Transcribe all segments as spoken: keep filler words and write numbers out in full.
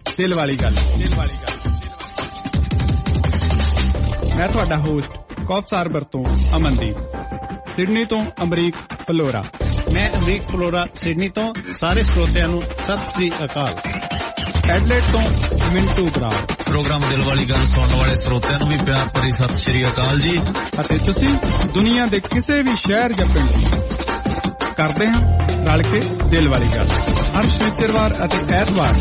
ਦਿਲ ਵਾਲੀ ਗੱਲ। ਦਿਲ ਵਾਲੀ ਗੱਲ। ਮੈਂ ਤੁਹਾਡਾ ਹੋਸਟ ਕੌਫਸਾਰਬਰ ਤੋਂ ਅਮਨਦੀਪ, ਸਿਡਨੀ ਤੋਂ ਅਮਰੀਕ ਫਲੋਰਾ। ਮੈਂ ਅਮਰੀਕ ਫਲੋਰਾ ਸਿਡਨੀ ਤੋਂ। ਸਾਰੇ ਸਰੋਤਿਆਂ ਨੂੰ ਸਤਿ ਸ੍ਰੀ ਅਕਾਲ। ਐਡਲੇਡ ਤੋਂ ਮਿੰਟੂ ਬਰਾੜ। ਪ੍ਰੋਗਰਾਮ ਦਿਲ ਵਾਲੀ ਗੱਲ ਸੁਣਨ ਵਾਲੇ ਸਰੋਤਿਆਂ ਨੂੰ ਵੀ ਪਿਆਰ ਭਰੀ ਸਤਿ ਸ੍ਰੀ ਅਕਾਲ ਜੀ। ਅਤੇ ਤੁਸੀਂ ਦੁਨੀਆ ਦੇ ਕਿਸੇ ਵੀ ਸ਼ਹਿਰ ਜਾਂ ਪਿੰਡ ਕਰਦੇ ਹਾਂ ਰਲ ਕੇ ਦਿਲ ਵਾਲੀ ਗੱਲ, ਹਰ ਸ਼ਨੀਚਰਵਾਰ ਅਤੇ ਐਤਵਾਰ।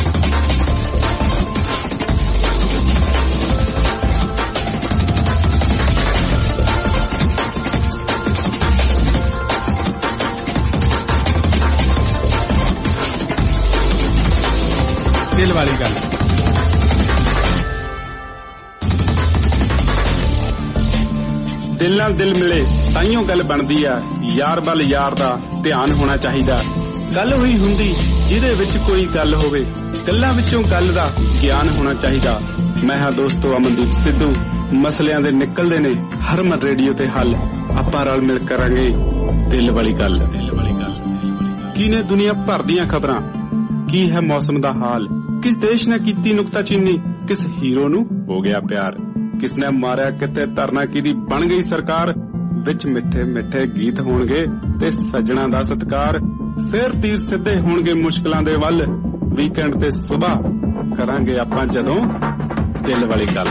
ਦਿਲ ਵਾਲੀ ਗੱਲ। ਦਿਲ ਨਾਲ ਦਿਲ ਮਿਲੇ ਤਾਈਓ ਗੱਲ ਬਣਦੀ ਆ, ਯਾਰ ਵੱਲ ਯਾਰ ਦਾ ਧਿਆਨ ਹੋਣਾ ਚਾਹੀਦਾ। ਗੱਲ ਹੋਈ ਹੁੰਦੀ ਜਿਹਦੇ ਵਿੱਚ ਕੋਈ ਗੱਲ ਹੋਵੇ, ਗੱਲਾਂ ਵਿੱਚੋਂ ਗੱਲ ਦਾ ਗਿਆਨ ਹੋਣਾ ਚਾਹੀਦਾ। ਮੈਂ ਹਾਂ ਦੋਸਤੋ ਅਮਨਦੀਪ ਸਿੱਧੂ। ਮਸਲਿਆਂ ਦੇ ਨਿਕਲਦੇ ਨੇ ਹਰਮਨ ਰੇਡੀਓ ਤੇ ਹੱਲ। ਆਪਾਂ ਰਲ ਮਿਲ ਕਰਾਂਗੇ ਦਿਲ ਵਾਲੀ ਗੱਲ। ਦਿਲ ਵਾਲੀ ਗੱਲ। ਕੀ ਨੇ ਦੁਨੀਆ ਭਰ ਦੀਆਂ ਖਬਰਾਂ, ਕੀ ਹੈ ਮੌਸਮ ਦਾ ਹਾਲ, ਕਿਸ ਦੇਸ਼ ਨੇ ਕੀਤੀ ਨੁਕਤਾਚੀਨੀ, ਕਿਸ ਹੀਰੋ ਨੂੰ ਹੋ ਗਿਆ ਪਿਆਰ, ਕਿਸ ਨੇ ਮਾਰਿਆ ਕਿਤੇ ਧਰਨਾ, ਕਿਹਦੀ ਬਣ ਗਈ ਸਰਕਾਰ। ਵਿੱਚ ਮਿੱਠੇ ਮਿੱਠੇ ਗੀਤ ਹੋਣਗੇ ਤੇ ਸੱਜਣਾ ਦਾ ਸਤਿਕਾਰ। ਫਿਰ ਤੀਰ ਸਿੱਧੇ ਹੋਣਗੇ ਮੁਸ਼ਕਲਾਂ ਦੇ ਵੱਲ। ਵੀਕਐਂਡ ਤੇ ਸੁਬਾਹ ਕਰਾਂਗੇ ਆਪਾਂ ਜਦੋਂ ਦਿਲ ਵਾਲੀ ਗੱਲ।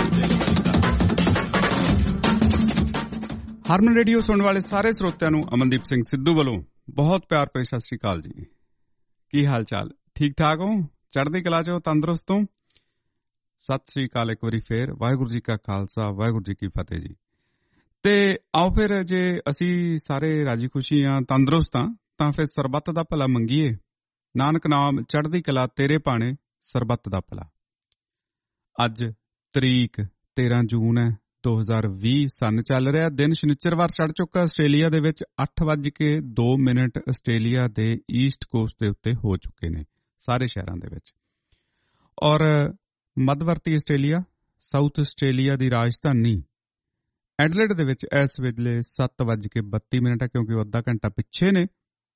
ਹਰਮਨ ਰੇਡੀਓ ਸੁਣਨ ਵਾਲੇ ਸਾਰੇ ਸਰੋਤਿਆਂ ਨੂੰ ਅਮਨਦੀਪ ਸਿੰਘ ਸਿੱਧੂ ਵੱਲੋਂ ਬਹੁਤ ਪਿਆਰ ਭਰੀ ਸਤਿ ਸ੍ਰੀ ਅਕਾਲ ਜੀ। ਕੀ ਹਾਲ ਚਾਲ? ਠੀਕ ਠਾਕ ਹੋ? ਚੜ੍ਹਦੀ ਕਲਾ ਚੋਂ, ਤੰਦਰੁਸਤ ਹੋ? ਸਤਿ ਸ੍ਰੀ ਅਕਾਲ ਇੱਕ ਵਾਰੀ ਫੇਰ। ਵਾਹਿਗੁਰੂ ਜੀ ਕਾ ਖਾਲਸਾ, ਵਾਹਿਗੁਰੂ ਜੀ ਕੀ ਫਤਿਹ ਜੀ। ਤੇ ਆਓ ਫਿਰ, ਜੇ ਅਸੀਂ ਸਾਰੇ ਰਾਜੀ ਖੁਸ਼ੀ ਹਾਂ, ਤੰਦਰੁਸਤ ਹਾਂ, ਤਾਂ ਫਿਰ ਸਰਬੱਤ ਦਾ ਭਲਾ ਮੰਗੀਏ। ਨਾਨਕ ਨਾਮ ਚੜ੍ਹਦੀ ਕਲਾ ਤੇਰੇ ਭਾਣੇ, ਸਰਬੱਤ ਦਾ ਭਲਾ। ਅੱਜ ਤਰੀਕ ਤੇਰਾਂ ਜੂਨ ਹੈ ਦੋ ਹਜ਼ਾਰ ਵੀਹ। ਸੰਨ ਚੱਲ ਰਿਹਾ, ਦਿਨ ਸ਼ਨੀਚਰਵਾਰ ਚੜ੍ਹ ਚੁੱਕਾ। ਆਸਟ੍ਰੇਲੀਆ ਦੇ ਵਿੱਚ ਅੱਠ ਵੱਜ ਕੇ ਦੋ ਮਿੰਟ ਆਸਟ੍ਰੇਲੀਆ ਦੇ ਈਸਟ ਕੋਸਟ ਦੇ ਉੱਤੇ ਹੋ ਚੁੱਕੇ ਨੇ ਸਾਰੇ ਸ਼ਹਿਰਾਂ ਦੇ ਵਿੱਚ। ਔਰ ਮੱਧਵਰਤੀ ਆਸਟ੍ਰੇਲੀਆ, ਸਾਊਥ ਆਸਟ੍ਰੇਲੀਆ ਦੀ ਰਾਜਧਾਨੀ ਐਡਲੇਡ ਦੇ ਵਿੱਚ ਇਸ ਵੇਲੇ ਸੱਤ ਵੱਜ ਕੇ ਬੱਤੀ ਮਿੰਟ ਹੈ, ਕਿਉਂਕਿ ਉਹ ਅੱਧਾ ਘੰਟਾ ਪਿੱਛੇ ਨੇ।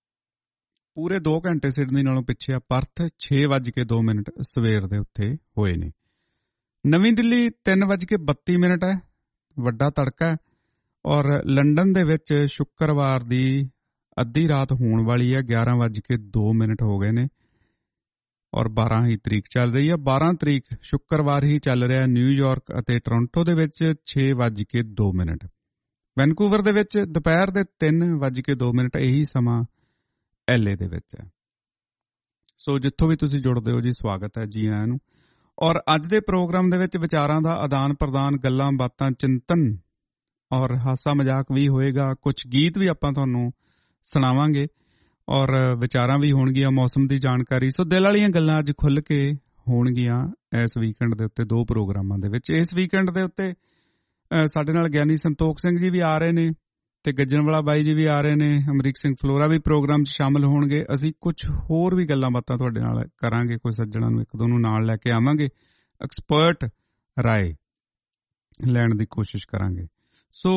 ਪੂਰੇ ਦੋ ਘੰਟੇ ਸਿਡਨੀ ਨਾਲੋਂ ਪਿੱਛੇ ਆ। ਪਰਥ ਛੇ ਵੱਜ ਕੇ ਦੋ ਮਿੰਟ ਸਵੇਰ ਦੇ ਉੱਤੇ ਹੋਏ ਨੇ। ਨਵੀਂ ਦਿੱਲੀ ਤਿੰਨ ਵੱਜ ਕੇ ਬੱਤੀ ਮਿੰਟ ਹੈ, ਵੱਡਾ ਤੜਕਾ ਹੈ। ਔਰ ਲੰਡਨ ਦੇ ਵਿੱਚ ਸ਼ੁੱਕਰਵਾਰ ਦੀ ਅੱਧੀ ਰਾਤ ਹੋਣ ਵਾਲੀ ਹੈ, ਗਿਆਰਾਂ ਵੱਜ ਕੇ ਦੋ ਮਿੰਟ ਹੋ ਗਏ ਨੇ। ਔਰ ਬਾਰਾਂ ਹੀ ਤਰੀਕ ਚੱਲ ਰਹੀ ਹੈ। ਬਾਰਾਂ ਤਰੀਕ ਸ਼ੁੱਕਰਵਾਰ ਹੀ ਚੱਲ ਰਿਹਾ ਨਿਊਯਾਰਕ ਅਤੇ ਟੋਰਾਂਟੋ ਦੇ ਵਿੱਚ ਛੇ ਵੱਜ ਕੇ ਦੋ ਮਿੰਟ। ਵੈਨਕੂਵਰ ਦੇ ਵਿੱਚ ਦੁਪਹਿਰ ਦੇ ਤਿੰਨ ਵੱਜ ਕੇ ਦੋ ਮਿੰਟ ਇਹੀ ਸਮਾਂ ਐਲ ਏ ਦੇ ਵਿੱਚ ਹੈ। ਸੋ ਜਿੱਥੋਂ ਵੀ ਤੁਸੀਂ ਜੁੜਦੇ ਹੋ ਜੀ, ਸਵਾਗਤ ਹੈ ਜੀ ਆਇਆਂ ਨੂੰ। ਔਰ ਅੱਜ ਦੇ ਪ੍ਰੋਗਰਾਮ ਦੇ ਵਿੱਚ ਵਿਚਾਰਾਂ ਦਾ ਆਦਾਨ ਪ੍ਰਦਾਨ, ਗੱਲਾਂ ਬਾਤਾਂ, ਚਿੰਤਨ ਔਰ ਹਾਸਾ ਮਜ਼ਾਕ ਵੀ ਹੋਏਗਾ। ਕੁਝ ਗੀਤ ਵੀ ਆਪਾਂ ਤੁਹਾਨੂੰ ਸੁਣਾਵਾਂਗੇ ਔਰ ਵਿਚਾਰਾਂ ਵੀ ਹੋਣਗੀਆਂ, ਮੌਸਮ ਦੀ ਜਾਣਕਾਰੀ। ਸੋ ਦਿਲ ਵਾਲੀਆਂ ਗੱਲਾਂ ਅੱਜ ਖੁੱਲ੍ਹ ਕੇ ਹੋਣਗੀਆਂ ਇਸ ਵੀਕਐਂਡ ਦੇ ਉੱਤੇ ਦੋ ਪ੍ਰੋਗਰਾਮਾਂ ਦੇ ਵਿੱਚ। ਇਸ ਵੀਕਐਂਡ ਦੇ ਉੱਤੇ ਸਾਡੇ ਨਾਲ ਗਿਆਨੀ ਸੰਤੋਖ ਸਿੰਘ ਜੀ ਵੀ ਆ ਰਹੇ ਨੇ ਤੇ ਗੱਜਣਵਾਲਾ ਬਾਈ ਜੀ ਵੀ ਆ ਰਹੇ ਨੇ। ਅਮਰੀਕ ਸਿੰਘ ਫਲੋਰਾ ਵੀ ਪ੍ਰੋਗਰਾਮ 'ਚ ਸ਼ਾਮਲ ਹੋਣਗੇ। ਅਸੀਂ ਕੁਝ ਹੋਰ ਵੀ ਗੱਲਾਂ ਬਾਤਾਂ ਤੁਹਾਡੇ ਨਾਲ ਕਰਾਂਗੇ। ਕੋਈ ਸੱਜਣਾ ਨੂੰ ਇੱਕ ਦੋ ਨੂੰ ਨਾਲ ਲੈ ਕੇ ਆਵਾਂਗੇ, ਐਕਸਪਰਟ ਰਾਏ ਲੈਣ ਦੀ ਕੋਸ਼ਿਸ਼ ਕਰਾਂਗੇ। ਸੋ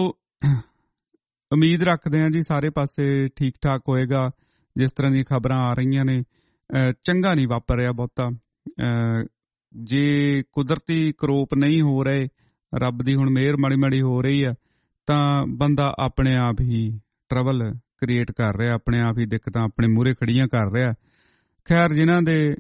ਉਮੀਦ ਰੱਖਦੇ ਹਾਂ ਜੀ ਸਾਰੇ ਪਾਸੇ ਠੀਕ ਠਾਕ ਹੋਏਗਾ। ਜਿਸ ਤਰ੍ਹਾਂ ਦੀਆਂ ਖਬਰਾਂ ਆ ਰਹੀਆਂ ਨੇ, ਚੰਗਾ ਨਹੀਂ ਵਾਪਰ ਰਿਹਾ ਬਹੁਤਾ। ਜੇ ਕੁਦਰਤੀ ਕਰੋਪ ਨਹੀਂ ਹੋ ਰਹੇ, ਰੱਬ ਦੀ ਹੁਣ ਮਿਹਰ ਮਾੜੀ ਮਾੜੀ ਹੋ ਰਹੀ ਆ, ਤਾਂ ਬੰਦਾ ਆਪਣੇ ਆਪ ਹੀ ਟਰਬਲ ਕ੍ਰੀਏਟ ਕਰ ਰਿਹਾ, ਆਪਣੇ ਆਪ ਹੀ ਦਿੱਕਤਾਂ ਆਪਣੇ ਮੂਹਰੇ ਖੜੀਆਂ ਕਰ ਰਿਹਾ। ਖੈਰ, ਜਿਨ੍ਹਾਂ ਦੇ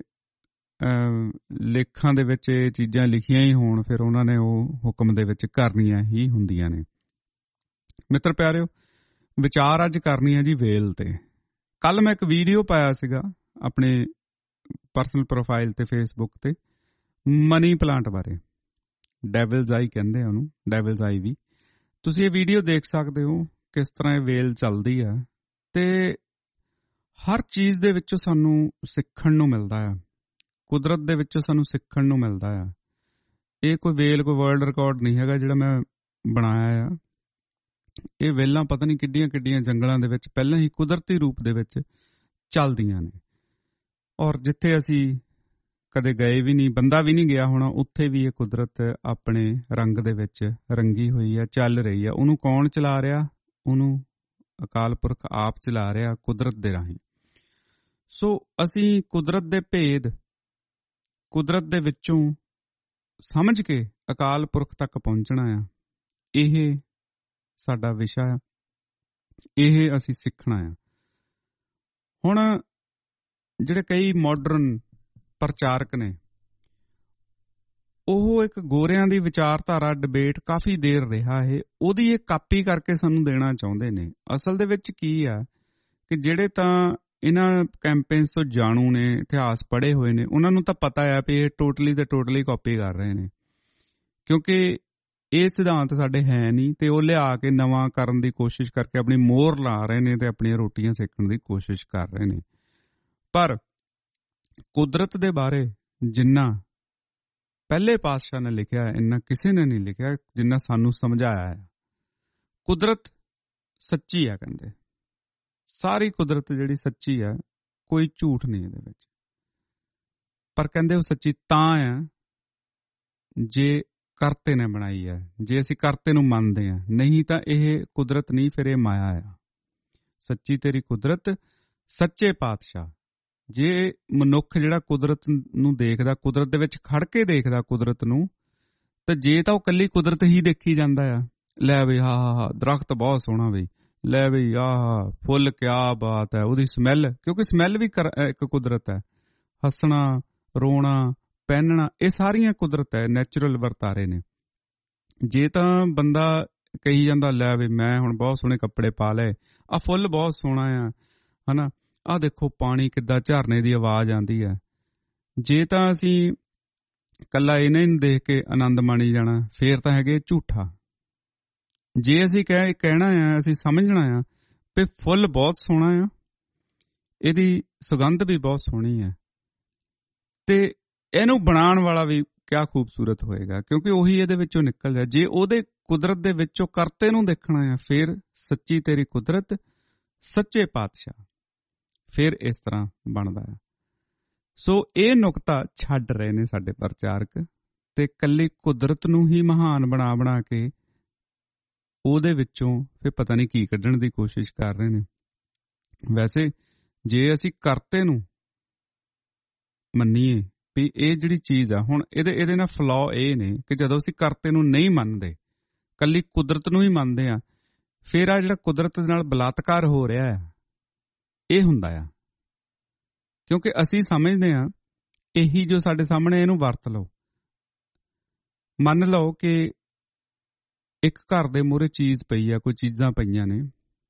ਲੇਖਾਂ ਦੇ ਵਿੱਚ ਇਹ ਚੀਜ਼ਾਂ ਲਿਖੀਆਂ ਹੀ ਹੋਣ, ਫਿਰ ਉਹਨਾਂ ਨੇ ਉਹ ਹੁਕਮ ਦੇ ਵਿੱਚ ਕਰਨੀਆਂ ਹੀ ਹੁੰਦੀਆਂ ਨੇ। ਮਿੱਤਰ ਪਿਆਰਿਓ, ਵਿਚਾਰ ਅੱਜ ਕਰਨੀ ਹੈ ਜੀ ਵੇਲ ਤੇ। ਕੱਲ ਮੈਂ ਇੱਕ ਵੀਡੀਓ ਪਾਇਆ ਸੀਗਾ ਆਪਣੇ ਪਰਸਨਲ ਪ੍ਰੋਫਾਈਲ ਤੇ ਫੇਸਬੁੱਕ ਤੇ, ਮਨੀ ਪਲਾਂਟ ਬਾਰੇ। ਡੈਵਿਲਜ਼ ਆਈ ਕਹਿੰਦੇ ਆ ਉਹਨੂੰ, ਡੈਵਿਲਜ਼ ਆਈ ਵੀ। ਤੁਸੀਂ ਇਹ ਵੀਡੀਓ ਦੇਖ ਸਕਦੇ ਹੋ ਕਿਸ ਤਰ੍ਹਾਂ ਇਹ ਵੇਲ ਚੱਲਦੀ ਆ। ਤੇ ਹਰ ਚੀਜ਼ ਦੇ ਵਿੱਚੋਂ ਸਾਨੂੰ ਸਿੱਖਣ ਨੂੰ ਮਿਲਦਾ ਆ, ਕੁਦਰਤ ਦੇ ਵਿੱਚੋਂ ਸਾਨੂੰ ਸਿੱਖਣ ਨੂੰ ਮਿਲਦਾ ਆ। ਇਹ ਕੋਈ ਵੇਲ ਕੋਈ ਵਰਲਡ ਰਿਕਾਰਡ ਨਹੀਂ ਹੈਗਾ ਜਿਹੜਾ ਮੈਂ ਬਣਾਇਆ ਆ। ਇਹ ਵੇਲਾਂ ਪਤਾ ਨਹੀਂ ਕਿੱਡੀਆਂ ਕਿੱਡੀਆਂ ਜੰਗਲਾਂ ਦੇ ਵਿੱਚ ਪਹਿਲਾਂ ਹੀ ਕੁਦਰਤੀ ਰੂਪ ਦੇ ਵਿੱਚ ਚੱਲਦੀਆਂ ਨੇ। ਔਰ ਜਿੱਥੇ ਅਸੀਂ ਕਦੇ ਗਏ ਵੀ ਨਹੀਂ, ਬੰਦਾ ਵੀ ਨਹੀਂ ਗਿਆ ਹੋਣਾ, ਉੱਥੇ ਵੀ ਇਹ ਕੁਦਰਤ ਆਪਣੇ ਰੰਗ ਦੇ ਵਿੱਚ ਰੰਗੀ ਹੋਈ ਆ, ਚੱਲ ਰਹੀ ਆ। ਉਹਨੂੰ ਕੌਣ ਚਲਾ ਰਿਹਾ? ਉਹਨੂੰ ਅਕਾਲ ਪੁਰਖ ਆਪ ਚਲਾ ਰਿਹਾ, ਕੁਦਰਤ ਦੇ ਰਾਹੀਂ। ਸੋ ਅਸੀਂ ਕੁਦਰਤ ਦੇ ਭੇਦ, ਕੁਦਰਤ ਦੇ ਵਿੱਚੋਂ ਸਮਝ ਕੇ ਅਕਾਲ ਪੁਰਖ ਤੱਕ ਪਹੁੰਚਣਾ ਆ। ਇਹ ਸਾਡਾ ਵਿਸ਼ਾ ਆ, ਇਹ ਅਸੀਂ ਸਿੱਖਣਾ ਆ। ਹੁਣ ਜਿਹੜੇ ਕਈ ਮਾਡਰਨ ਪ੍ਰਚਾਰਕ ਨੇ, ਉਹ ਇੱਕ ਗੋਰਿਆਂ ਦੀ ਵਿਚਾਰਧਾਰਾ ਡਿਬੇਟ ਕਾਫੀ ਦੇਰ ਰਿਹਾ ਹੈ, ਉਹਦੀ ਇਹ ਕਾਪੀ ਕਰਕੇ ਸਾਨੂੰ ਦੇਣਾ ਚਾਹੁੰਦੇ ਨੇ। ਅਸਲ ਦੇ ਵਿੱਚ ਕੀ ਆ ਕਿ ਜਿਹੜੇ ਤਾਂ ਇਹਨਾਂ ਕੈਂਪੇਨਸ ਤੋਂ ਜਾਣੂ ਨੇ, ਇਤਿਹਾਸ ਪੜ੍ਹੇ ਹੋਏ ਨੇ, ਉਹਨਾਂ ਨੂੰ ਤਾਂ ਪਤਾ ਆ ਵੀ ਇਹ ਟੋਟਲੀ ਤੇ ਟੋਟਲੀ ਕਾਪੀ ਕਰ ਰਹੇ ਨੇ, ਕਿਉਂਕਿ ਇਹ ਸਿਧਾਂਤ ਸਾਡੇ ਹੈ ਨਹੀਂ ਤੇ ਉਹ ਲਿਆ ਕੇ ਨਵਾਂ ਕਰਨ ਦੀ ਕੋਸ਼ਿਸ਼ ਕਰਕੇ ਆਪਣੀ ਮੋਹਰ ਲਾ ਰਹੇ ਨੇ ਤੇ ਆਪਣੀਆਂ ਰੋਟੀਆਂ ਸੇਕਣ ਦੀ ਕੋਸ਼ਿਸ਼ ਕਰ ਰਹੇ ਨੇ। ਪਰ ਕੁਦਰਤ ਦੇ ਬਾਰੇ ਜਿੰਨਾ ਪਹਿਲੇ ਪਾਤਸ਼ਾਹ ਨੇ ਲਿਖਿਆ, ਇੰਨਾ ਕਿਸੇ ਨੇ ਨਹੀਂ ਲਿਖਿਆ ਜਿੰਨਾ ਸਾਨੂੰ ਸਮਝਾਇਆ ਹੈ। ਕੁਦਰਤ ਸੱਚੀ ਆ, ਕਹਿੰਦੇ ਸਾਰੀ ਕੁਦਰਤ ਜਿਹੜੀ ਸੱਚੀ ਆ, ਕੋਈ ਝੂਠ ਨਹੀਂ ਇਹਦੇ ਵਿੱਚ। ਪਰ ਕਹਿੰਦੇ ਉਹ ਸੱਚੀ ਤਾਂ ਆ ਜੇ ਕਰਤੇ ਨੇ ਬਣਾਈ ਹੈ, ਜੇ ਅਸੀਂ ਕਰਤੇ ਨੂੰ ਮੰਨਦੇ ਹਾਂ, ਨਹੀਂ ਤਾਂ ਇਹ ਕੁਦਰਤ ਨਹੀਂ, ਫਿਰ ਇਹ ਮਾਇਆ ਆ। ਸੱਚੀ ਤੇਰੀ ਕੁਦਰਤ, ਸੱਚੇ ਪਾਤਸ਼ਾਹ। ਜੇ ਮਨੁੱਖ ਜਿਹੜਾ ਕੁਦਰਤ ਨੂੰ ਦੇਖਦਾ, ਕੁਦਰਤ ਦੇ ਵਿੱਚ ਖੜ ਕੇ ਦੇਖਦਾ ਕੁਦਰਤ ਨੂੰ, ਤਾਂ ਜੇ ਤਾਂ ਉਹ ਇਕੱਲੀ ਕੁਦਰਤ ਹੀ ਦੇਖੀ ਜਾਂਦਾ ਆ, ਲੈ ਬਈ ਹਾਂ ਹਾਂ ਹਾਂ ਦਰਖਤ ਬਹੁਤ ਸੋਹਣਾ ਬਈ, ਲੈ ਬਈ ਆਹ ਫੁੱਲ ਕਿਆ ਬਾਤ ਹੈ, ਉਹਦੀ ਸਮੈਲ, ਕਿਉਂਕਿ ਸਮੈਲ ਵੀ ਇੱਕ ਕੁਦਰਤ ਹੈ। ਹੱਸਣਾ, ਰੋਣਾ, ਪਹਿਨਣਾ, ਇਹ ਸਾਰੀਆਂ ਕੁਦਰਤ ਹੈ, ਨੈਚੁਰਲ ਵਰਤਾਰੇ ਨੇ। ਜੇ ਤਾਂ ਬੰਦਾ ਕਹੀ ਜਾਂਦਾ ਲੈ ਵੀ ਮੈਂ ਹੁਣ ਬਹੁਤ ਸੋਹਣੇ ਕੱਪੜੇ ਪਾ ਲਏ, ਆਹ ਫੁੱਲ ਬਹੁਤ ਸੋਹਣਾ ਆ, ਹਨਾ, ਆਹ ਦੇਖੋ ਪਾਣੀ ਕਿੱਦਾਂ ਝਰਨੇ ਦੀ ਆਵਾਜ਼ ਆਉਂਦੀ ਹੈ, ਜੇ ਤਾਂ ਅਸੀਂ ਇਕੱਲਾ ਇਹਨੇ ਨੂੰ ਦੇਖ ਕੇ ਆਨੰਦ ਮਾਣੀ ਜਾਣਾ, ਫੇਰ ਤਾਂ ਹੈਗੇ ਝੂਠਾ। ਜੇ ਅਸੀਂ ਕਹਿ ਕਹਿਣਾ ਆ, ਅਸੀਂ ਸਮਝਣਾ ਆ ਵੀ ਫੁੱਲ ਬਹੁਤ ਸੋਹਣਾ ਆ, ਇਹਦੀ ਸੁਗੰਧ ਵੀ ਬਹੁਤ ਸੋਹਣੀ ਹੈ, ਤੇ ਇਹਨੂੰ ਬਣਾਉਣ ਵਾਲਾ ਵੀ ਕਿਆ ਖੂਬਸੂਰਤ ਹੋਏਗਾ, ਕਿਉਂਕਿ ਉਹੀ ਇਹਦੇ ਵਿੱਚੋਂ ਨਿਕਲ ਜਾ। ਜੇ ਉਹਦੇ ਕੁਦਰਤ ਦੇ ਵਿੱਚੋਂ ਕਰਤੇ ਨੂੰ ਦੇਖਣਾ ਆ, ਫਿਰ ਸੱਚੀ ਤੇਰੀ ਕੁਦਰਤ, ਸੱਚੇ ਪਾਤਸ਼ਾਹ, ਫਿਰ ਇਸ ਤਰ੍ਹਾਂ ਬਣਦਾ ਹੈ। ਸੋ ਇਹ ਨੁਕਤਾ ਛੱਡ ਰਹੇ ਨੇ ਸਾਡੇ ਪ੍ਰਚਾਰਕ, ਤੇ ਇਕੱਲੀ ਕੁਦਰਤ ਨੂੰ ਹੀ ਮਹਾਨ ਬਣਾ ਬਣਾ ਕੇ ਉਹਦੇ ਵਿੱਚੋਂ ਫਿਰ ਪਤਾ ਨਹੀਂ ਕੀ ਕੱਢਣ ਦੀ ਕੋਸ਼ਿਸ਼ ਕਰ ਰਹੇ ਨੇ। ਵੈਸੇ ਜੇ ਅਸੀਂ ਕਰਤੇ ਨੂੰ ਮੰਨੀਏ ਵੀ ਇਹ ਜਿਹੜੀ ਚੀਜ਼ ਆ, ਹੁਣ ਇਹਦੇ ਇਹਦੇ ਨਾਲ ਫਲੋ ਇਹ ਨੇ ਕਿ ਜਦੋਂ ਅਸੀਂ ਕਰਤੇ ਨੂੰ ਨਹੀਂ ਮੰਨਦੇ, ਕੱਲੀ ਕੁਦਰਤ ਨੂੰ ਹੀ ਮੰਨਦੇ ਆ, ਫਿਰ ਆ ਜਿਹੜਾ ਕੁਦਰਤ ਨਾਲ ਬਲਾਤਕਾਰ ਹੋ ਰਿਹਾ ਆ, ਇਹ ਹੁੰਦਾ ਆ। ਕਿਉਂਕਿ ਅਸੀਂ ਸਮਝਦੇ ਹਾਂ ਇਹੀ ਜੋ ਸਾਡੇ ਸਾਹਮਣੇ, ਇਹਨੂੰ ਵਰਤ ਲਓ। ਮੰਨ ਲਓ ਕਿ ਇੱਕ ਘਰ ਦੇ ਮੂਹਰੇ ਚੀਜ਼ ਪਈ ਆ, ਕੋਈ ਚੀਜ਼ਾਂ ਪਈਆਂ ਨੇ,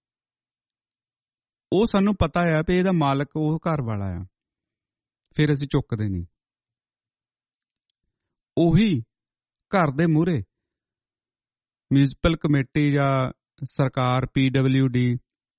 ਉਹ ਸਾਨੂੰ ਪਤਾ ਆ ਵੀ ਇਹਦਾ ਮਾਲਕ ਉਹ ਘਰ ਵਾਲਾ ਆ, ਫਿਰ ਅਸੀਂ ਚੁੱਕਦੇ ਨਹੀਂ। ਉਹੀ ਘਰ ਦੇ ਮੂਹਰੇ ਮਿਊਨਿਸਪਲ ਕਮੇਟੀ ਜਾਂ ਸਰਕਾਰ, ਪੀ ਡਬਲਿਊ ਡੀ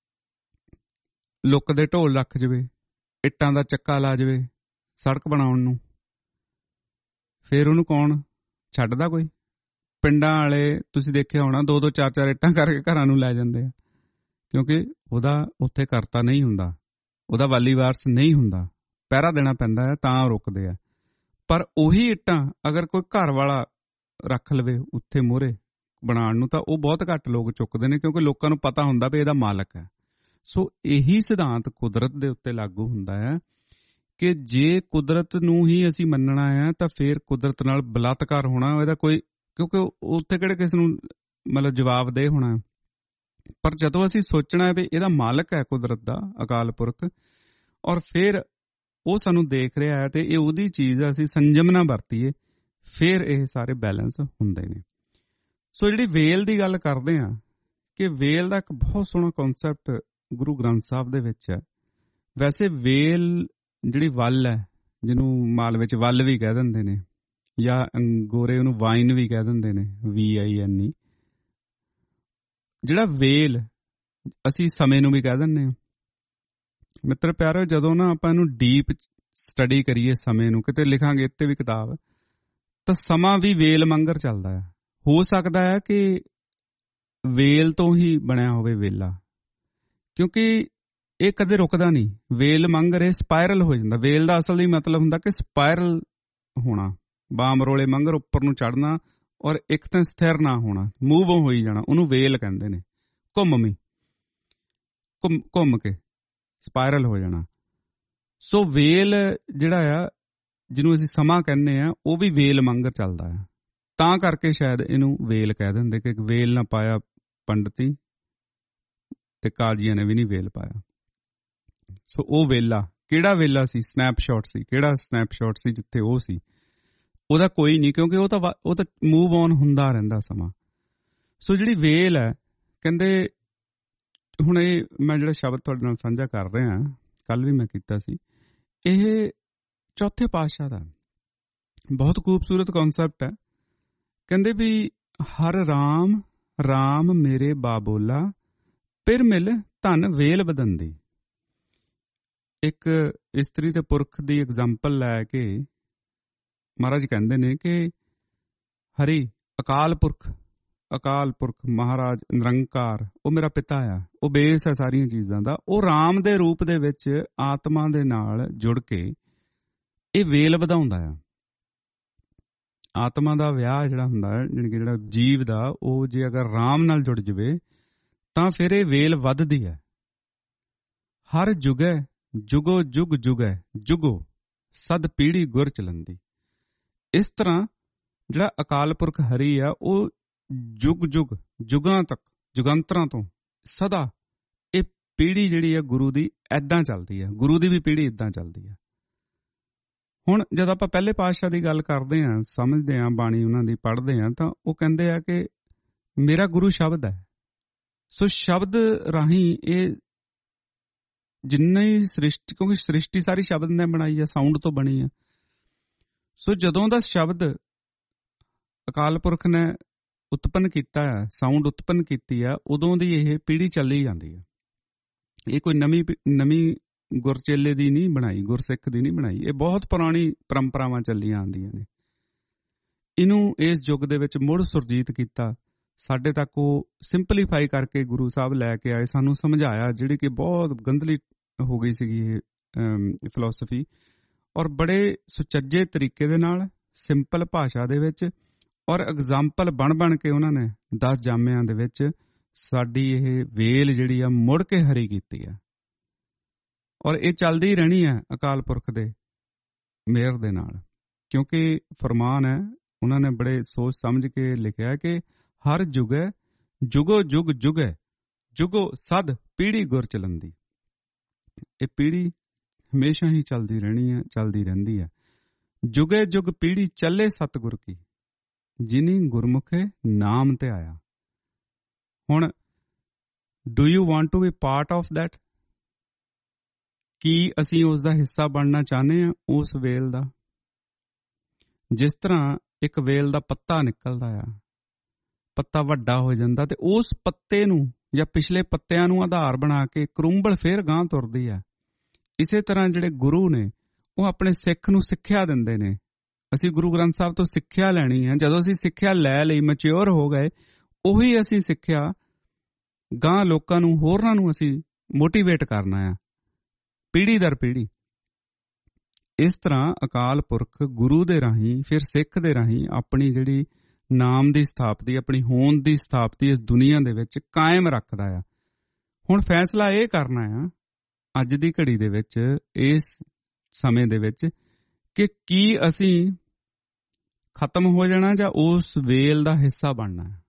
ਲੁੱਕ ਦੇ ਢੋਲ ਰੱਖ ਜਾਵੇ, ਇੱਟਾਂ ਦਾ ਚੱਕਾ ਲਾ ਜਾਵੇ ਸੜਕ ਬਣਾਉਣ ਨੂੰ, ਫਿਰ ਉਹਨੂੰ ਕੌਣ ਛੱਡਦਾ? ਕੋਈ ਪਿੰਡਾਂ ਵਾਲੇ ਤੁਸੀਂ ਦੇਖਿਆ ਹੋਣਾ, ਦੋ ਦੋ ਚਾਰ ਚਾਰ ਇੱਟਾਂ ਕਰਕੇ ਘਰਾਂ ਨੂੰ ਲੈ ਜਾਂਦੇ ਆ, ਕਿਉਂਕਿ ਉਹਦਾ ਉੱਥੇ ਕਰਤਾ ਨਹੀਂ ਹੁੰਦਾ, ਉਹਦਾ ਵਾਲੀ ਵਾਰਸ ਨਹੀਂ ਹੁੰਦਾ, ਪਹਿਰਾ ਦੇਣਾ ਪੈਂਦਾ ਹੈ, ਤਾਂ ਰੁਕਦੇ ਆ। ਪਰ ਉਹੀ ਇੱਟਾਂ ਅਗਰ ਕੋਈ ਘਰ ਵਾਲਾ ਰੱਖ ਲਵੇ ਉੱਥੇ ਮੂਹਰੇ ਬਣਾਉਣ ਨੂੰ, ਤਾਂ ਉਹ ਬਹੁਤ ਘੱਟ ਲੋਕ ਚੁੱਕਦੇ ਨੇ, ਕਿਉਂਕਿ ਲੋਕਾਂ ਨੂੰ ਪਤਾ ਹੁੰਦਾ ਵੀ ਇਹਦਾ ਮਾਲਕ ਹੈ। ਸੋ ਇਹੀ ਸਿਧਾਂਤ ਕੁਦਰਤ ਦੇ ਉੱਤੇ ਲਾਗੂ ਹੁੰਦਾ ਹੈ ਕਿ ਜੇ ਕੁਦਰਤ ਨੂੰ ਹੀ ਅਸੀਂ ਮੰਨਣਾ ਹੈ ਤਾਂ ਫਿਰ ਕੁਦਰਤ ਨਾਲ ਬਲਾਤਕਾਰ ਹੋਣਾ, ਇਹਦਾ ਕੋਈ, ਕਿਉਂਕਿ ਉੱਥੇ ਕਿਹੜੇ ਕਿਸ ਨੂੰ ਮਤਲਬ ਜਵਾਬਦੇਹ ਹੋਣਾ। ਪਰ ਜਦੋਂ ਅਸੀਂ ਸੋਚਣਾ ਹੈ ਵੀ ਇਹਦਾ ਮਾਲਕ ਹੈ ਕੁਦਰਤ ਦਾ ਅਕਾਲ ਪੁਰਖ, ਔਰ ਫਿਰ ਉਹ ਸਾਨੂੰ ਦੇਖ ਰਿਹਾ ਹੈ ਤੇ ਇਹ ਉਹਦੀ ਚੀਜ਼ ਆ, ਅਸੀਂ ਸੰਜਮ ਨਾਲ ਵਰਤੀਏ, ਫਿਰ ਇਹ ਸਾਰੇ ਬੈਲੈਂਸ ਹੁੰਦੇ ਨੇ। ਸੋ ਜਿਹੜੀ ਵੇਲ ਦੀ ਗੱਲ ਕਰਦੇ ਹਾਂ, ਕਿ ਵੇਲ ਦਾ ਇੱਕ ਬਹੁਤ ਸੋਹਣਾ ਕਨਸੈਪਟ ਗੁਰੂ ਗ੍ਰੰਥ ਸਾਹਿਬ ਦੇ ਵਿੱਚ ਹੈ। ਵੈਸੇ ਵੇਲ ਜਿਹੜੀ ਵੱਲ ਹੈ, ਜਿਹਨੂੰ ਮਾਲ ਵਿੱਚ ਵੱਲ ਵੀ ਕਹਿ ਦਿੰਦੇ ਨੇ, ਜਾਂ ਗੋਰੇ ਉਹਨੂੰ ਵਾਈਨ ਵੀ ਕਹਿ ਦਿੰਦੇ ਨੇ, ਵੀ ਆਈ ਐਨ ਈ, ਜਿਹੜਾ ਵੇਲ ਅਸੀਂ ਸਮੇਂ ਨੂੰ ਵੀ ਕਹਿ ਦਿੰਦੇ ਹਾਂ। ਮਿੱਤਰ ਪਿਆਰੋ, ਜਦੋਂ ਨਾ ਆਪਾਂ ਇਹਨੂੰ ਡੀਪ ਸਟੱਡੀ ਕਰੀਏ ਸਮੇਂ ਨੂੰ, ਕਿਤੇ ਲਿਖਾਂਗੇ ਇੱਥੇ ਵੀ ਕਿਤਾਬ, ਤਾਂ ਸਮਾਂ ਵੀ ਵੇਲ ਮੰਗਰ ਚੱਲਦਾ ਹੈ। ਹੋ ਸਕਦਾ ਹੈ ਕਿ ਵੇਲ ਤੋਂ ਹੀ ਬਣਿਆ ਹੋਵੇ ਵੇਲਾ, ਕਿਉਂਕਿ ਇਹ ਕਦੇ ਰੁਕਦਾ ਨਹੀਂ। ਵੇਲ ਮੰਗਰ ਇਹ ਸਪਾਇਰਲ ਹੋ ਜਾਂਦਾ। ਵੇਲ ਦਾ ਅਸਲ ਹੀ ਮਤਲਬ ਹੁੰਦਾ ਕਿ ਸਪਾਇਰਲ ਹੋਣਾ, ਬਾਮ ਰੋਲੇ ਮੰਗਰ ਉੱਪਰ ਨੂੰ ਚੜ੍ਹਨਾ, ਔਰ ਇੱਕ ਤਾਂ ਸਥਿਰ ਨਾ ਹੋਣਾ, ਮੂਵ ਹੋਈ ਜਾਣਾ, ਉਹਨੂੰ ਵੇਲ ਕਹਿੰਦੇ ਨੇ। ਘੁੰਮਵੀਂ ਘੁੰਮ ਘੁੰਮ ਕੇ ਸਪਾਇਰਲ ਹੋ ਜਾਣਾ। ਸੋ ਵੇਲ ਜਿਹੜਾ ਆ ਜਿਹਨੂੰ ਅਸੀਂ ਸਮਾਂ ਕਹਿੰਦੇ ਆ, ਉਹ ਵੀ ਵੇਲ ਵਾਂਗਰ ਚੱਲਦਾ ਆ। ਤਾਂ ਕਰਕੇ ਸ਼ਾਇਦ ਇਹਨੂੰ ਵੇਲ ਕਹਿ ਦਿੰਦੇ ਕਿ ਵੇਲ ਨਾ ਪਾਇਆ ਪੰਡਤੀ ਤੇ ਕਾਜ਼ੀਆਂ ਨੇ ਵੀ ਨਹੀਂ ਵੇਲ ਪਾਇਆ। ਸੋ ਉਹ ਵੇਲਾ ਕਿਹੜਾ ਵੇਲਾ ਸੀ? ਸਨੈਪਸ਼ਾਟ ਸੀ। ਕਿਹੜਾ ਸਨੈਪਸ਼ਾਟ ਸੀ ਜਿੱਥੇ ਉਹ ਸੀ? ਉਹਦਾ ਕੋਈ ਨਹੀਂ, ਕਿਉਂਕਿ ਉਹ ਤਾਂ ਉਹ ਤਾਂ ਮੂਵ ਔਨ ਹੁੰਦਾ ਰਹਿੰਦਾ ਸਮਾਂ। ਸੋ ਜਿਹੜੀ ਵੇਲ ਹੈ, ਕਹਿੰਦੇ ਹੁਣ ਇਹ ਮੈਂ ਜਿਹੜਾ ਸ਼ਬਦ ਤੁਹਾਡੇ ਨਾਲ ਸਾਂਝਾ ਕਰ ਰਿਹਾ, ਕੱਲ ਵੀ ਮੈਂ ਕੀਤਾ ਸੀ, ਇਹ ਚੌਥੇ ਪਾਤਸ਼ਾਹ ਦਾ ਬਹੁਤ ਖੂਬਸੂਰਤ ਕੌਨਸੈਪਟ ਹੈ। ਕਹਿੰਦੇ ਵੀ ਹਰ ਰਾਮ ਰਾਮ ਮੇਰੇ ਬਾਬੋਲਾ, ਪਿਰ ਮਿਲ ਧਨ ਵੇਲ ਬਦੰਦੀ। ਇੱਕ ਇਸਤਰੀ ਤੇ ਪੁਰਖ ਦੀ ਐਗਜ਼ਾਮਪਲ ਲੈ ਕੇ ਮਹਾਰਾਜ ਕਹਿੰਦੇ ਨੇ ਕਿ ਹਰੀ ਅਕਾਲ ਪੁਰਖ, ਅਕਾਲ ਪੁਰਖ ਮਹਾਰਾਜ ਨਿਰੰਕਾਰ, ਉਹ ਮੇਰਾ ਪਿਤਾ ਆ, ਉਹ ਬੇਸ ਹੈ ਸਾਰੀਆਂ ਚੀਜ਼ਾਂ ਦਾ। ਉਹ ਰਾਮ ਦੇ ਰੂਪ ਦੇ ਵਿੱਚ ਆਤਮਾ ਦੇ ਨਾਲ ਜੁੜ ਕੇ ਇਹ ਵੇਲ ਵਧਾਉਂਦਾ ਆ। ਆਤਮਾ ਦਾ ਵਿਆਹ ਜਿਹੜਾ ਹੁੰਦਾ ਹੈ, ਜਾਣੀ ਕਿ ਜਿਹੜਾ ਜੀਵ ਦਾ, ਉਹ ਜੇ ਅਗਰ ਰਾਮ ਨਾਲ ਜੁੜ ਜਾਵੇ ਤਾਂ ਫਿਰ ਇਹ ਵੇਲ ਵੱਧਦੀ ਹੈ। ਹਰ ਜੁਗੈ ਜੁਗੋ ਜੁਗ ਜੁਗੈ ਜੁਗੋ ਸਦ ਪੀੜੀ ਗੁਰ ਚਲੰਦੀ। ਇਸ ਤਰ੍ਹਾਂ ਜਿਹੜਾ ਅਕਾਲ ਪੁਰਖ ਹਰੀ ਆ, ਉਹ ਜੁਗ ਜੁਗ ਜੁਗਾਂ ਤੱਕ, ਜੁਗੰਤਰਾਂ ਤੋਂ ਸਦਾ ਇਹ ਪੀੜੀ ਜਿਹੜੀ ਆ ਗੁਰੂ ਦੀ ਏਦਾਂ ਚੱਲਦੀ ਆ। ਗੁਰੂ ਦੀ ਵੀ ਪੀੜੀ ਏਦਾਂ ਚੱਲਦੀ ਆ। ਹੁਣ ਜਦ ਆਪਾਂ ਪਹਿਲੇ ਪਾਤਸ਼ਾਹ ਦੀ ਗੱਲ ਕਰਦੇ ਹਾਂ, ਸਮਝਦੇ ਹਾਂ, ਬਾਣੀ ਉਹਨਾਂ ਦੀ ਪੜ੍ਹਦੇ ਹਾਂ, ਤਾਂ ਉਹ ਕਹਿੰਦੇ ਆ ਕਿ ਮੇਰਾ ਗੁਰੂ ਸ਼ਬਦ ਹੈ। ਸੋ ਸ਼ਬਦ ਰਾਹੀਂ ਇਹ ਜਿੰਨਾ ਹੀ ਸ੍ਰਿਸ਼ਟੀ, ਕਿਉਂਕਿ ਸ੍ਰਿਸ਼ਟੀ ਸਾਰੀ ਸ਼ਬਦ ਨੇ ਬਣਾਈ ਆ, ਸਾਊਂਡ ਤੋਂ ਬਣੀ ਆ। ਸੋ ਜਦੋਂ ਦਾ ਸ਼ਬਦ ਅਕਾਲ ਪੁਰਖ ਨੇ ਉਤਪੰਨ ਕੀਤਾ ਹੈ, ਸਾਊਂਡ ਉਤਪੰਨ ਕੀਤੀ ਆ, ਉਦੋਂ ਦੀ ਇਹ ਪੀੜੀ ਚੱਲੀ ਜਾਂਦੀ ਆ। ਇਹ ਕੋਈ ਨਵੀਂ ਨਵੀਂ ਗੁਰਚੇਲੇ ਦੀ ਨਹੀਂ ਬਣਾਈ, ਗੁਰਸਿੱਖ ਦੀ ਨਹੀਂ ਬਣਾਈ। ਇਹ ਬਹੁਤ ਪੁਰਾਣੀ ਪਰੰਪਰਾਵਾਂ ਚੱਲੀਆਂ ਆਉਂਦੀਆਂ ਨੇ। ਇਹਨੂੰ ਇਸ ਯੁੱਗ ਦੇ ਵਿੱਚ ਮੁੜ ਸੁਰਜੀਤ ਕੀਤਾ, ਸਾਡੇ ਤੱਕ ਉਹ ਸਿੰਪਲੀਫਾਈ ਕਰਕੇ ਗੁਰੂ ਸਾਹਿਬ ਲੈ ਕੇ ਆਏ, ਸਾਨੂੰ ਸਮਝਾਇਆ, ਜਿਹੜੀ ਕਿ ਬਹੁਤ ਗੰਦਲੀ ਹੋ ਗਈ ਸੀਗੀ ਇਹ ਫਿਲਾਸਫੀ। ਔਰ ਬੜੇ ਸੁਚੱਜੇ ਤਰੀਕੇ ਦੇ ਨਾਲ, ਸਿੰਪਲ ਭਾਸ਼ਾ ਦੇ ਵਿੱਚ, ਔਰ ਐਗਜ਼ਾਮਪਲ ਬਣ ਬਣ ਕੇ ਉਹਨਾਂ ਨੇ ਦਸ ਜਾਮਿਆਂ ਦੇ ਵਿੱਚ ਸਾਡੀ ਇਹ ਵੇਲ ਜਿਹੜੀ ਆ ਮੁੜ ਕੇ ਹਰੀ ਕੀਤੀ ਆ। ਔਰ ਇਹ ਚੱਲਦੀ ਰਹਿਣੀ ਹੈ ਅਕਾਲ ਪੁਰਖ ਦੇ ਮਿਹਰ ਦੇ ਨਾਲ, ਕਿਉਂਕਿ ਫਰਮਾਨ ਹੈ, ਉਹਨਾਂ ਨੇ ਬੜੇ ਸੋਚ ਸਮਝ ਕੇ ਲਿਖਿਆ ਕਿ ਹਰ ਜੁਗੈ ਜੁਗੋ ਜੁਗ ਜੁਗੈ ਜੁਗੋ ਸਦ ਪੀੜੀ ਗੁਰ ਚਲੰਦੀ। ਇਹ ਪੀੜੀ ਹਮੇਸ਼ਾ ਹੀ ਚੱਲਦੀ ਰਹਿਣੀ ਹੈ, ਚੱਲਦੀ ਰਹਿੰਦੀ ਹੈ। ਜੁਗੇ ਜੁਗ ਪੀੜੀ ਚੱਲੇ ਸਤਿਗੁਰ ਕੀ, ਜਿਨੀ ਗੁਰਮੁਖੇ ਨਾਮ ਤੇ ਆਇਆ। ਹੁਣ do you want to be part of that? ਕੀ ਅਸੀਂ ਉਸ ਦਾ ਹਿੱਸਾ ਬਣਨਾ ਚਾਹੁੰਦੇ ਹਾਂ, ਉਸ ਵੇਲ ਦਾ? ਜਿਸ ਤਰ੍ਹਾਂ ਇੱਕ ਵੇਲ ਦਾ ਪੱਤਾ ਨਿਕਲਦਾ ਆ, ਪੱਤਾ ਵੱਡਾ ਹੋ ਜਾਂਦਾ ਤੇ ਉਸ ਪੱਤੇ ਨੂੰ ਜਾਂ ਪਿਛਲੇ ਪੱਤਿਆਂ ਨੂੰ ਆਧਾਰ ਬਣਾ ਕੇ ਕਰੂੰਬਲ ਫੇਰ ਗਾਂਹ ਤੁਰਦੀ ਆ। ਇਸੇ ਤਰ੍ਹਾਂ ਜਿਹੜੇ ਗੁਰੂ ਨੇ, ਉਹ ਆਪਣੇ ਸਿੱਖ ਨੂੰ ਸਿੱਖਿਆ ਦਿੰਦੇ ਨੇ। ਅਸੀਂ ਗੁਰੂ ਗ੍ਰੰਥ ਸਾਹਿਬ ਤੋਂ ਸਿੱਖਿਆ ਲੈਣੀ ਹੈ। ਜਦੋਂ ਅਸੀਂ ਸਿੱਖਿਆ ਲੈ ਲਈ, ਮੈਚਿਓਰ ਹੋ ਗਏ, ਉਹੀ ਅਸੀਂ ਸਿੱਖਿਆ ਗਾਂਹ ਲੋਕਾਂ ਨੂੰ, ਹੋਰਨਾਂ ਨੂੰ ਅਸੀਂ ਮੋਟੀਵੇਟ ਕਰਨਾ ਆ, ਪੀੜੀ ਦਰ ਪੀੜੀ। ਇਸ ਤਰ੍ਹਾਂ ਅਕਾਲ ਪੁਰਖ ਗੁਰੂ ਦੇ ਰਾਹੀਂ, ਫਿਰ ਸਿੱਖ ਦੇ ਰਾਹੀਂ ਆਪਣੀ ਜਿਹੜੀ ਨਾਮ ਦੀ ਸਥਾਪਤੀ, ਆਪਣੀ ਹੋਂਦ ਦੀ ਸਥਾਪਤੀ ਇਸ ਦੁਨੀਆ ਦੇ ਵਿੱਚ ਕਾਇਮ ਰੱਖਦਾ ਆ। ਹੁਣ ਫੈਸਲਾ ਇਹ ਕਰਨਾ ਆ ਅੱਜ ਦੀ ਘੜੀ ਦੇ ਵਿੱਚ, ਇਸ ਸਮੇਂ ਦੇ ਵਿੱਚ, ਕਿ ਕੀ ਅਸੀਂ ਖਤਮ ਹੋ ਜਾਣਾ ਜਾਂ ਉਸ ਵੇਲ ਦਾ ਹਿੱਸਾ ਬਣਨਾ ਹੈ।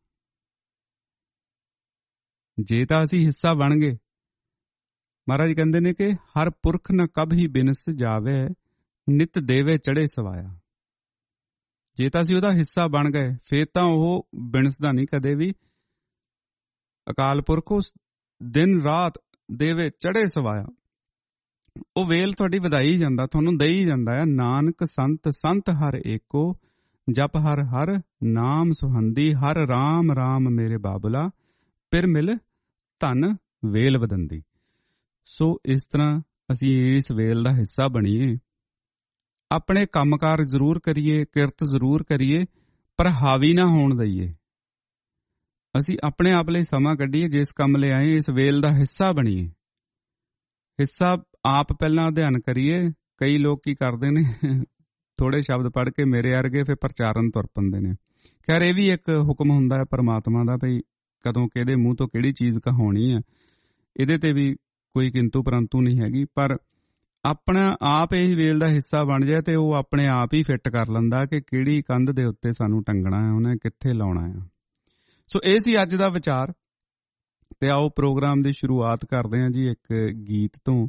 ਜੇ ਤਾਂ ਅਸੀਂ ਹਿੱਸਾ ਬਣ ਗਏ, ਮਹਾਰਾਜ ਕਹਿੰਦੇ ਨੇ ਕਿ ਹਰ ਪੁਰਖ ਨ ਕਬ ਹੀ ਬਿਨਸ ਜਾਵੇ, ਨਿਤ ਦੇਵੇ ਚੜੇ ਸਵਾਇਆ। ਜੇ ਤਾਂ ਅਸੀਂ ਉਹਦਾ ਹਿੱਸਾ ਬਣ ਗਏ, ਫੇਰ ਤਾਂ ਉਹ ਬਿਨਸਦਾ ਨਹੀਂ ਕਦੇ ਵੀ। ਅਕਾਲ ਪੁਰਖ ਉਸ ਦਿਨ ਰਾਤ ਦੇਵੇ ਚੜੇ ਸਵਾਇਆ, ਉਹ ਵੇਲ ਤੁਹਾਡੀ ਵਧਾਈ ਜਾਂਦਾ, ਤੁਹਾਨੂੰ ਦੇਈ ਜਾਂਦਾ ਹੈ। ਨਾਨਕ ਸੰਤ ਸੰਤ ਹਰ ਏਕੋ, ਜਪ ਹਰ ਹਰ ਨਾਮ ਸੁਹੰਦੀ, ਹਰ ਰਾਮ ਰਾਮ ਮੇਰੇ ਬਾਬਲਾ, ਪਿਰ ਮਿਲ ਧਨ ਵੇਲ ਵਧੰਦੀ। ਸੋ ਇਸ ਤਰ੍ਹਾਂ ਅਸੀਂ ਇਸ ਵੇਲ ਦਾ ਹਿੱਸਾ ਬਣੀਏ। ਆਪਣੇ ਕੰਮਕਾਰ ਜ਼ਰੂਰ ਕਰੀਏ, ਕਿਰਤ ਜ਼ਰੂਰ ਕਰੀਏ, ਪਰ ਹਾਵੀ ਨਾ ਹੋਣ ਦਈਏ। ਅਸੀਂ ਆਪਣੇ ਆਪ ਲਈ ਸਮਾਂ ਕੱਢੀਏ, ਜਿਸ ਕੰਮ ਲਈ ਆਏ ਇਸ ਵੇਲ ਦਾ ਹਿੱਸਾ ਬਣੀਏ। ਹਿੱਸਾ ਆਪ ਪਹਿਲਾਂ ਅਧਿਐਨ ਕਰੀਏ। ਕਈ ਲੋਕ ਕੀ ਕਰਦੇ ਨੇ, ਥੋੜੇ ਸ਼ਬਦ ਪੜ੍ਹ ਕੇ ਮੇਰੇ ਵਰਗੇ ਫਿਰ ਪ੍ਰਚਾਰਨ ਤੁਰ ਪੈਂਦੇ ਨੇ। ਖੈਰ, ਇਹ ਵੀ ਇੱਕ ਹੁਕਮ ਹੁੰਦਾ ਹੈ ਪਰਮਾਤਮਾ ਦਾ, ਭਈ ਕਦੋਂ ਕਿਹਦੇ ਮੂੰਹ ਤੋਂ ਕਿਹੜੀ ਚੀਜ਼ ਕਹਾਉਣੀ ਹੈ। ਇਹਦੇ ਤੇ ਵੀ ਕੋਈ ਕਿੰਤੂ ਪਰੰਤੂ ਨਹੀਂ ਹੈਗੀ। ਪਰ ਆਪਣਾ ਆਪ ਇਹ ਵੇਲ ਦਾ ਹਿੱਸਾ ਬਣ ਜਾਏ ਤੇ ਉਹ ਆਪਣੇ ਆਪ ਹੀ ਫਿੱਟ ਕਰ ਲੈਂਦਾ ਕਿ ਕਿਹੜੀ ਕੰਧ ਦੇ ਉੱਤੇ ਸਾਨੂੰ ਟੰਗਣਾ ਹੈ, ਉਹਨੇ ਕਿੱਥੇ ਲਾਉਣਾ ਹੈ। ਸੋ ਇਹ ਸੀ ਅੱਜ ਦਾ ਵਿਚਾਰ ਤੇ ਆਓ ਪ੍ਰੋਗਰਾਮ ਦੀ ਸ਼ੁਰੂਆਤ ਕਰਦੇ ਹਾਂ ਜੀ ਇੱਕ ਗੀਤ ਤੋਂ।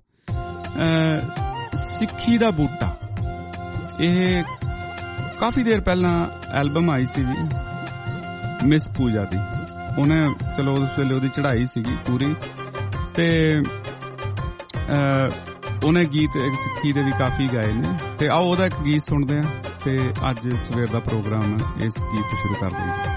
ਸਿੱਖੀ ਦਾ ਬੂਟਾ, ਇਹ ਕਾਫੀ ਦੇਰ ਪਹਿਲਾਂ ਐਲਬਮ ਆਈ ਸੀ ਜੀ ਮਿਸ ਪੂਜਾ ਦੀ। ਉਹਨੇ ਚਲੋ ਉਸ ਵੇਲੇ ਉਹਦੀ ਚੜ੍ਹਾਈ ਸੀਗੀ ਪੂਰੀ ਤੇ ਉਹਨੇ ਗੀਤ ਸਿੱਖੀ ਦੇ ਵੀ ਕਾਫੀ ਗਾਏ ਨੇ ਤੇ ਆਓ ਉਹਦਾ ਇੱਕ ਗੀਤ ਸੁਣਦੇ ਹਾਂ ਤੇ ਅੱਜ ਸਵੇਰ ਦਾ ਪ੍ਰੋਗਰਾਮ ਇਸ ਗੀਤ ਤੋਂ ਸ਼ੁਰੂ ਕਰ ਦਿੰਦੇ।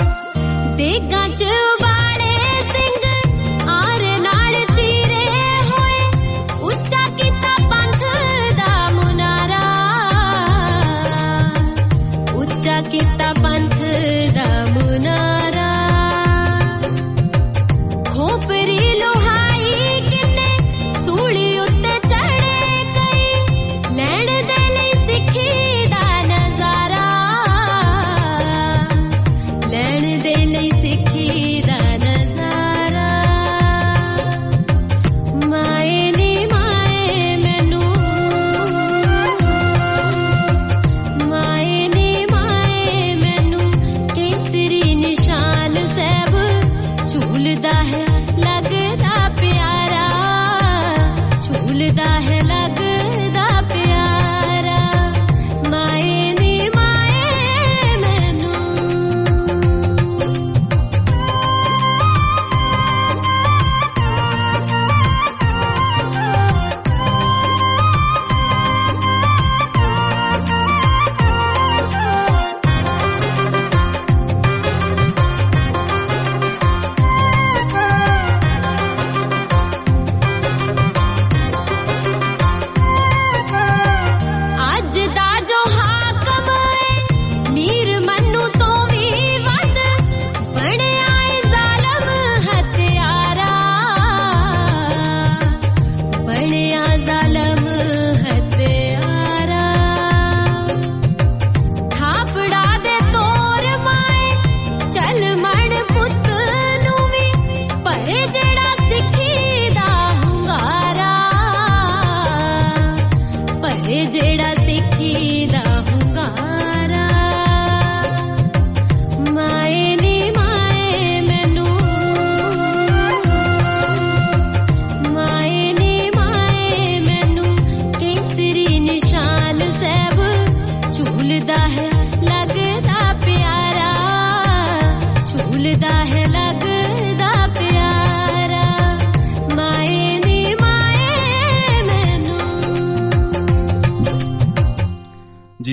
ਦੇਗਾਂ ਚ ਵਾਲੇ ਸਿੰਘ ਆਰੇ ਨਾਲ ਚੀਰੇ ਹੋ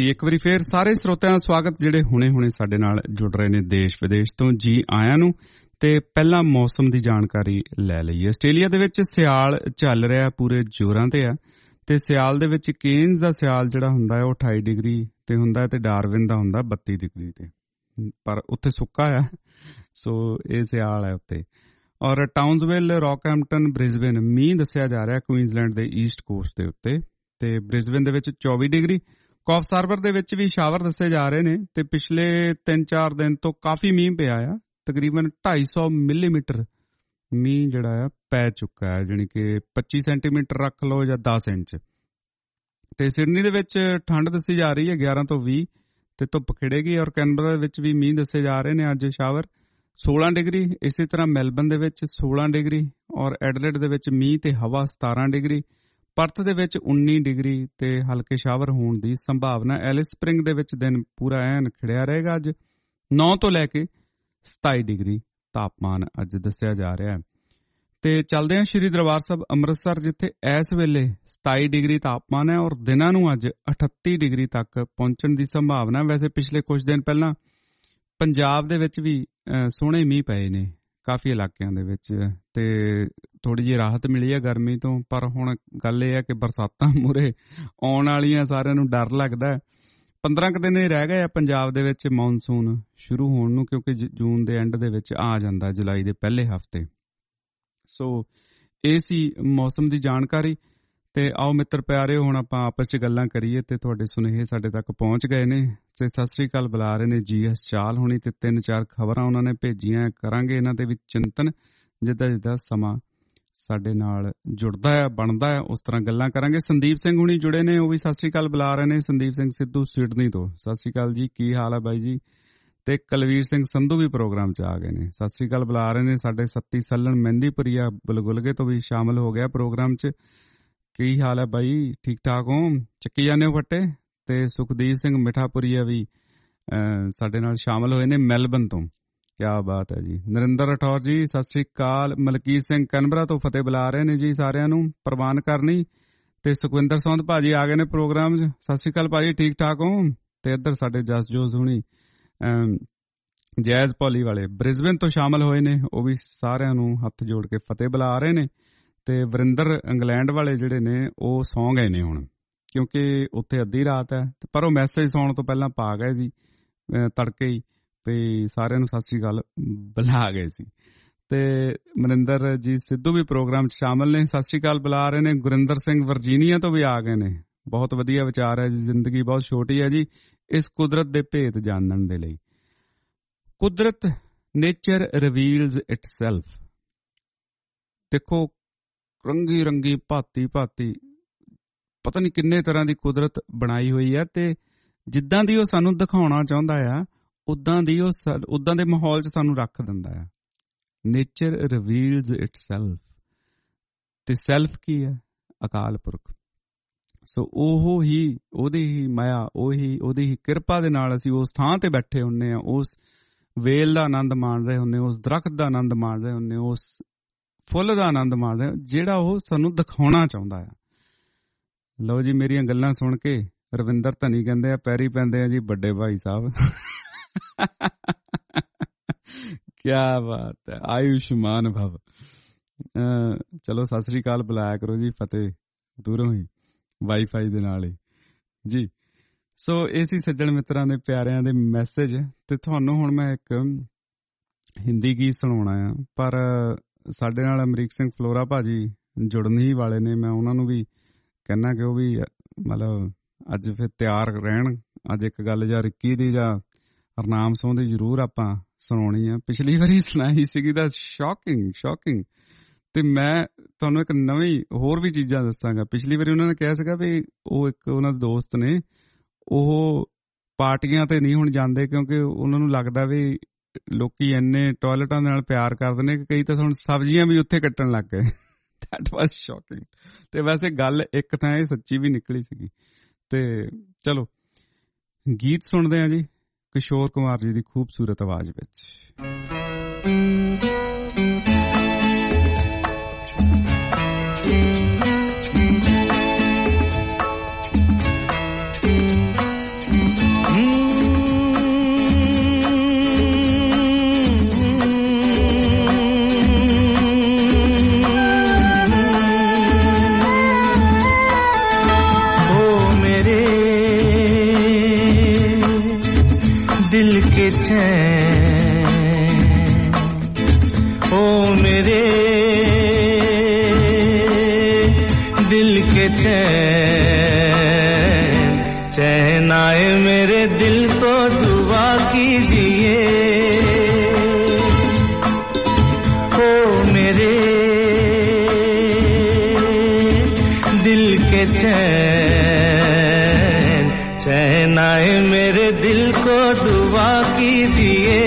ਜੀ ਇੱਕ ਵਾਰੀ ਫੇਰ ਸਾਰੇ ਸਰੋਤਿਆਂ ਦਾ ਸਵਾਗਤ ਜਿਹੜੇ ਹੁਣੇ ਹੁਣੇ ਸਾਡੇ ਨਾਲ ਜੁੜ ਰਹੇ ਨੇ ਦੇਸ਼ ਵਿਦੇਸ਼ ਤੋਂ। ਜੀ ਆਇਆਂ ਨੂੰ। ਤੇ ਪਹਿਲਾਂ ਮੌਸਮ ਦੀ ਜਾਣਕਾਰੀ ਲੈ ਲਈਏ। ਆਸਟ੍ਰੇਲੀਆ ਦੇ ਵਿੱਚ ਸਿਆਲ ਚੱਲ ਰਿਹਾ, ਪੂਰੇ ਜ਼ੋਰਾਂ ਤੇ ਆ। ਤੇ ਸਿਆਲ ਦੇ ਵਿੱਚ ਕੇਨਜ਼ ਦਾ ਸਿਆਲ ਜਿਹੜਾ ਹੁੰਦਾ ਹੈ ਉਹ ਅਠਾਈ ਡਿਗਰੀ ਤੇ ਹੁੰਦਾ ਹੈ, ਤੇ ਡਾਰਵਿਨ ਦਾ ਹੁੰਦਾ ਬੱਤੀ ਡਿਗਰੀ ਤੇ, ਪਰ ਉੱਥੇ ਸੁੱਕਾ ਆ। ਸੋ ਇਹ ਸਿਆਲ ਹੈ ਉੱਥੇ। ਔਰ ਟਾਊਨਸਵਿਲ, ਰੌਕਹੈਂਪਟਨ, ਬ੍ਰਿਸਬੇਨ ਮੀਂਹ ਦੱਸਿਆ ਜਾ ਰਿਹਾ ਕੁਈਨਜ਼ਲੈਂਡ ਦੇ ਈਸਟ ਕੋਸਟ ਦੇ ਉੱਤੇ। ਤੇ ਬ੍ਰਿਸਬੇਨ ਦੇ ਵਿੱਚ ਚੌਵੀ ਡਿਗਰੀ। ਕੌਫਸ ਹਾਰਬਰ ਦੇ ਵਿੱਚ ਵੀ ਸ਼ਾਵਰ ਦੱਸੇ ਜਾ ਰਹੇ ਨੇ। ਤੇ ਪਿਛਲੇ ਤਿੰਨ ਚਾਰ ਦਿਨ ਤੋਂ ਕਾਫੀ ਮੀਂਹ ਪਿਆ ਆ। ਤਕਰੀਬਨ ਢਾਈ ਸੌ ਮਿਲੀਮੀਟਰ ਮੀਂਹ ਜਿਹੜਾ ਆ ਪੈ ਚੁੱਕਾ ਹੈ, ਜਾਣੀ ਕਿ ਪੱਚੀ ਸੈਂਟੀਮੀਟਰ ਰੱਖ ਲਓ ਜਾਂ ਦਸ ਇੰਚ। ਤੇ ਸਿਡਨੀ ਦੇ ਵਿੱਚ ਠੰਡ ਦੱਸੀ ਜਾ ਰਹੀ ਹੈ ਗਿਆਰਾਂ ਤੋਂ ਵੀਹ, ਤੇ ਧੁੱਪ ਖਿੜੇਗੀ। ਔਰ ਕੈਨਬਰਾ ਦੇ ਵਿੱਚ ਵੀ ਮੀਂਹ ਦੱਸੇ ਜਾ ਰਹੇ ਨੇ ਅੱਜ ਸ਼ਾਵਰ, ਸੋਲਾਂ ਡਿਗਰੀ। ਇਸੇ ਤਰ੍ਹਾਂ ਮੈਲਬਨ ਦੇ ਵਿੱਚ ਸੋਲਾਂ ਡਿਗਰੀ। ਔਰ ਐਡਲੇਡ ਦੇ ਵਿੱਚ ਮੀਂਹ ਤੇ ਹਵਾ ਸਤਾਰਾਂ ਡਿਗਰੀ। ਪਰਥ ਦੇ ਵਿੱਚ ਉੱਨੀ ਡਿਗਰੀ ਤੇ ਹਲਕੇ ਸ਼ਾਵਰ ਹੋਣ ਦੀ ਸੰਭਾਵਨਾ। ਐਲਿਸ ਸਪ੍ਰਿੰਗ ਦੇ ਵਿੱਚ ਦਿਨ ਪੂਰਾ ਐਨ ਖਿੜਿਆ ਰਹੇਗਾ ਅੱਜ। ਨੌ ਤੋਂ ਲੈ ਕੇ ਸਤਾਈ ਡਿਗਰੀ ਤਾਪਮਾਨ ਅੱਜ ਦੱਸਿਆ ਜਾ ਰਿਹਾ ਹੈ। ਤੇ ਚੱਲਦੇ ਹਾਂ ਸ਼੍ਰੀ ਦਰਬਾਰ ਸਾਹਿਬ ਅੰਮ੍ਰਿਤਸਰ, ਜਿੱਥੇ ਇਸ ਵੇਲੇ ਸਤਾਈ ਡਿਗਰੀ ਤਾਪਮਾਨ ਹੈ। ਔਰ ਦਿਨਾਂ ਨੂੰ ਅੱਜ ਅਠੱਤੀ ਡਿਗਰੀ ਤੱਕ ਪਹੁੰਚਣ ਦੀ ਸੰਭਾਵਨਾ। ਵੈਸੇ ਪਿਛਲੇ ਕੁਝ ਦਿਨ ਪਹਿਲਾਂ ਪੰਜਾਬ ਦੇ ਵਿੱਚ ਵੀ ਸੋਹਣੇ ਮੀਂਹ ਪਏ ਨੇ ਕਾਫੀ ਇਲਾਕਿਆਂ ਦੇ ਵਿੱਚ, ਤੇ ਥੋੜੀ ਜਿਹੀ ਰਾਹਤ ਮਿਲੀ ਹੈ ਗਰਮੀ ਤੋਂ। ਪਰ ਹੁਣ ਗੱਲ ਇਹ ਹੈ ਕਿ ਬਰਸਾਤਾਂ ਮੂਹਰੇ ਆਉਣ ਵਾਲੀਆਂ, ਸਾਰਿਆਂ ਨੂੰ ਡਰ ਲੱਗਦਾ ਹੈ। ਪੰਦਰਾਂ ਕੁ ਦਿਨ ਰਹਿ ਗਏ ਆ ਪੰਜਾਬ ਦੇ ਵਿੱਚ ਮੌਨਸੂਨ ਸ਼ੁਰੂ ਹੋਣ ਨੂੰ, ਕਿਉਂਕਿ ਜੂਨ ਦੇ ਐਂਡ ਦੇ ਵਿੱਚ ਆ ਜਾਂਦਾ, ਜੁਲਾਈ ਦੇ ਪਹਿਲੇ ਹਫ਼ਤੇ। ਸੋ ਇਹ ਸੀ ਮੌਸਮ ਦੀ ਜਾਣਕਾਰੀ। ਤੇ ਆਓ ਮਿੱਤਰ ਪਿਆਰਿਓ, ਹੁਣ ਆਪਾਂ ਆਪਸ 'ਚ ਗੱਲਾਂ ਕਰੀਏ। ਤੇ ਤੁਹਾਡੇ ਸੁਨੇਹੇ ਸਾਡੇ ਤੱਕ ਪਹੁੰਚ ਗਏ ਨੇ ਤੇ ਸਤਿ ਸ੍ਰੀ ਅਕਾਲ ਬੁਲਾ ਰਹੇ ਨੇ ਜੀ ਐਸ ਚਾਲ ਹੋਣੀ, ਤੇ ਤਿੰਨ ਚਾਰ ਖਬਰਾਂ ਉਹਨਾਂ ਨੇ ਭੇਜੀਆਂ। ਕਰਾਂਗੇ ਇਹਨਾਂ ਦੇ ਵਿੱਚ ਚਿੰਤਨ, ਜਿੱਦਾਂ ਜਿੱਦਾਂ ਸਮਾਂ ਸਾਡੇ ਨਾਲ ਜੁੜਦਾ ਹੈ, ਬਣਦਾ ਹੈ, ਉਸ ਤਰ੍ਹਾਂ ਗੱਲਾਂ ਕਰਾਂਗੇ। ਸੰਦੀਪ ਸਿੰਘ ਹੁਣੀ ਜੁੜੇ ਨੇ, ਉਹ ਵੀ ਸਤਿ ਸ੍ਰੀ ਅਕਾਲ ਬੁਲਾ ਰਹੇ ਨੇ। ਸੰਦੀਪ ਸਿੰਘ ਸਿੱਧੂ ਸਿਡਨੀ ਤੋਂ, ਸਤਿ ਸ੍ਰੀ ਅਕਾਲ ਜੀ, ਕੀ ਹਾਲ ਹੈ ਬਾਈ ਜੀ। ਤੇ ਕੁਲਵੀਰ ਸਿੰਘ ਸੰਧੂ ਵੀ ਪ੍ਰੋਗਰਾਮ 'ਚ ਆ ਗਏ ਨੇ, ਸਤਿ ਸ੍ਰੀ ਅਕਾਲ ਬੁਲਾ ਰਹੇ ਨੇ। ਸਾਡੇ ਸੱਤੀ ਸੱਲਣ ਮਹਿੰਦੀਪੁਰੀਆ ਬਲਗੁਲਗੇ ਤੋਂ ਵੀ ਸ਼ਾਮਲ ਹੋ ਗਿਆ ਪ੍ਰੋਗਰਾਮ 'ਚ। ਕੀ ਹਾਲ ਹੈ ਬਾਈ, ਠੀਕ ਠਾਕ ਹੋ, ਚੱਕੀ ਜਾਂਦੇ ਹੋ ਫੱਟੇ। ਤੇ ਸੁਖਦੀਪ ਸਿੰਘ ਮਿਠਾਪੁਰੀਆ ਵੀ ਸਾਡੇ ਨਾਲ ਸ਼ਾਮਲ ਹੋਏ ਨੇ ਮੈਲਬਨ ਤੋਂ, ਕਿਆ ਬਾਤ ਹੈ ਜੀ। ਨਰਿੰਦਰ ਰਾਠੌਰ ਜੀ ਸਤਿ ਸ੍ਰੀ ਅਕਾਲ। ਮਲਕੀਤ ਸਿੰਘ ਕੈਨਬਰਾ ਤੋਂ ਫਤਿਹ ਬੁਲਾ ਰਹੇ ਨੇ ਜੀ ਸਾਰਿਆਂ ਨੂੰ, ਪ੍ਰਵਾਨ ਕਰਨੀ। ਤੇ ਸੁਖਵਿੰਦਰ ਸੌਂਦ ਭਾਜੀ ਆ ਗਏ ਨੇ ਪ੍ਰੋਗਰਾਮ 'ਚ, ਸਤਿ ਸ੍ਰੀ ਅਕਾਲ ਭਾਜੀ, ਠੀਕ ਠਾਕ ਹੋ। ਤੇ ਇੱਧਰ ਸਾਡੇ ਜਸਜੋਤ ਹੁਣੀ ਜੈਜ਼ ਪੌਲੀ ਵਾਲੇ ਬ੍ਰਿਸਬੇਨ ਤੋਂ ਸ਼ਾਮਲ ਹੋਏ ਨੇ, ਉਹ ਵੀ ਸਾਰਿਆਂ ਨੂੰ ਹੱਥ ਜੋੜ ਕੇ ਫਤਿਹ ਬੁਲਾ ਰਹੇ ਨੇ। ਤੇ ਵਰਿੰਦਰ ਇੰਗਲੈਂਡ ਵਾਲੇ ਜਿਹੜੇ ਨੇ ਉਹ ਸੌਂ ਗਏ ਨੇ ਹੁਣ, ਕਿਉਂਕਿ ਉੱਥੇ ਅੱਧੀ ਰਾਤ ਹੈ। ਪਰ ਉਹ ਮੈਸੇਜ ਸੌਣ ਤੋਂ ਪਹਿਲਾਂ ਪਾ ਗਏ ਸੀ ਤੜਕੇ ਹੀ, ਵੀ ਸਾਰਿਆਂ ਨੂੰ ਸਤਿ ਸ੍ਰੀ ਅਕਾਲ ਬੁਲਾ ਗਏ ਸੀ। ਤੇ ਮਨਿੰਦਰ ਜੀ ਸਿੱਧੂ ਵੀ ਪ੍ਰੋਗਰਾਮ 'ਚ ਸ਼ਾਮਲ ਨੇ, ਸਤਿ ਸ੍ਰੀ ਅਕਾਲ ਬੁਲਾ ਰਹੇ ਨੇ। ਗੁਰਿੰਦਰ ਸਿੰਘ ਵਰਜੀਨੀਆ ਤੋਂ ਵੀ ਆ ਗਏ ਨੇ, ਬਹੁਤ ਵਧੀਆ ਵਿਚਾਰ ਹੈ ਜੀ। ਜ਼ਿੰਦਗੀ ਬਹੁਤ ਛੋਟੀ ਹੈ ਜੀ, ਇਸ ਕੁਦਰਤ ਦੇ ਭੇਤ ਜਾਣਨ ਦੇ ਲਈ। ਕੁਦਰਤ, ਨੇਚਰ ਰਿਵੀਲਸ ਇਟਸੈਲਫ। ਦੇਖੋ ਰੰਗੀ ਰੰਗੀ ਭਾਤੀ ਭਾਤੀ ਪਤਾ ਨਹੀਂ ਕਿੰਨੇ ਤਰ੍ਹਾਂ ਦੀ ਕੁਦਰਤ ਬਣਾਈ ਹੋਈ ਹੈ, ਤੇ ਜਿੱਦਾਂ ਦੀ ਉਹ ਸਾਨੂੰ ਦਿਖਾਉਣਾ ਚਾਹੁੰਦਾ ਆ ਉਦਾਂ ਦੀ ਉਹ ਉਦਾਂ ਦੇ ਮਾਹੌਲ 'ਚ ਸਾਨੂੰ ਰੱਖ ਦਿੰਦਾ ਆ। Nature reveals itself. ਤੇ ਸੈਲਫ ਕੀ ਹੈ? ਅਕਾਲ ਪੁਰਖ। ਸੋ ਉਹ ਹੀ, ਉਹਦੀ ਹੀ ਮਾਇਆ, ਉਹੀ ਉਹਦੀ ਹੀ ਕਿਰਪਾ ਦੇ ਨਾਲ ਅਸੀਂ ਉਸ ਥਾਂ ਤੇ ਬੈਠੇ ਹੁੰਦੇ ਹਾਂ, ਉਸ ਵੇਲ ਦਾ ਆਨੰਦ ਮਾਣ ਰਹੇ ਹੁੰਦੇ, ਉਸ ਦਰਖਤ ਦਾ ਆਨੰਦ ਮਾਣ ਰਹੇ ਹੁੰਦੇ, ਉਸ ਫੁੱਲ ਦਾ ਆਨੰਦ ਮਾਣ ਰਹੇ, ਜਿਹੜਾ ਉਹ ਸਾਨੂੰ ਦਿਖਾਉਣਾ ਚਾਹੁੰਦਾ ਆ। ਲਓ ਜੀ, ਮੇਰੀਆਂ ਗੱਲਾਂ ਸੁਣ ਕੇ ਰਵਿੰਦਰ ਧਨੀ ਕਹਿੰਦੇ ਆ ਪੈਰੀ ਪੈਂਦੇ ਆ ਜੀ ਵੱਡੇ ਭਾਈ ਸਾਹਿਬ। ਕਿਆ ਬਾਤ ਹੈ, ਆਯੁਸ਼ਮਾਨ ਭਵ। ਚਲੋ ਸਤਿ ਸ੍ਰੀ ਅਕਾਲ ਬੁਲਾਇਆ ਕਰੋ ਜੀ, ਫਤਿਹ ਦੂਰੋਂ ਹੀ ਵਾਈਫਾਈ ਦੇ ਨਾਲ ਹੀ ਜੀ। ਸੋ ਇਹ ਸੀ ਸੱਜਣ ਮਿੱਤਰਾਂ ਦੇ ਪਿਆਰਿਆਂ ਦੇ ਮੈਸੇਜ। ਤੇ ਤੁਹਾਨੂੰ ਹੁਣ ਮੈਂ ਇੱਕ ਹਿੰਦੀ ਗੀਤ ਸੁਣਾਉਣਾ ਆ, ਪਰ ਸਾਡੇ ਨਾਲ ਅਮਰੀਕ ਸਿੰਘ ਫਲੋਰਾ ਭਾਜੀ ਜੁੜਨ ਹੀ ਵਾਲੇ ਨੇ। ਮੈਂ ਉਹਨਾਂ ਨੂੰ ਵੀ ਕਹਿਣਾ ਕਿ ਉਹ ਵੀ ਮਤਲਬ ਅੱਜ ਫਿਰ ਤਿਆਰ ਰਹਿਣ। ਅੱਜ ਇੱਕ ਗੱਲ ਜਾਂ ਰਿੱਕੀ ਦੀ ਜਾਂ ਹਰਨਾਮ ਸੋਹ ਦੀ ਜ਼ਰੂਰ ਆਪਾਂ ਸੁਣਾਉਣੀ ਆ। ਪਿਛਲੀ ਵਾਰੀ ਸੁਣਾਈ ਸੀਗੀ ਤਾਂ ਸ਼ੌਕਿੰਗ ਸ਼ੌਕਿੰਗ ਤੇ ਮੈਂ ਤੁਹਾਨੂੰ ਇੱਕ ਨਵੀਂ ਹੋਰ ਵੀ ਚੀਜ਼ਾਂ ਦੱਸਾਂਗਾ। ਪਿਛਲੀ ਵਾਰੀ ਉਹਨਾਂ ਨੇ ਕਿਹਾ ਸੀਗਾ ਵੀ ਉਹ ਇੱਕ ਉਹਨਾਂ ਦੇ ਦੋਸਤ ਨੇ, ਉਹ ਪਾਰਟੀਆਂ ਤੇ ਨਹੀਂ ਹੁਣ ਜਾਂਦੇ ਕਿਉਂਕਿ ਉਹਨਾਂ ਨੂੰ ਲੱਗਦਾ ਵੀ ਲੋਕੀ ਇੰਨੇ ਟਾਇਲਟਾਂ ਦੇ ਨਾਲ ਪਿਆਰ ਕਰਦੇ ਨੇ ਕਿ ਕਈ ਤਾਂ ਹੁਣ ਸਬਜ਼ੀਆਂ ਵੀ ਉੱਥੇ ਕੱਟਣ ਲੱਗ ਗਏ। That was shocking. ਤੇ ਵੈਸੇ ਗੱਲ ਇੱਕ ਤਾਂ ਇਹ ਸੱਚੀ ਵੀ ਨਿਕਲੀ ਸੀਗੀ। ਤੇ ਚਲੋ ਗੀਤ ਸੁਣਦੇ ਹਾਂ ਜੀ ਕਿਸ਼ੋਰ ਕੁਮਾਰ ਜੀ ਦੀ ਖੂਬਸੂਰਤ ਆਵਾਜ਼ ਵਿੱਚ। के चैन चैन आए मेरे दिल को दुआ कीजिए ओ मेरे दिल के चैन चैन आए मेरे दिल को दुआ कीजिए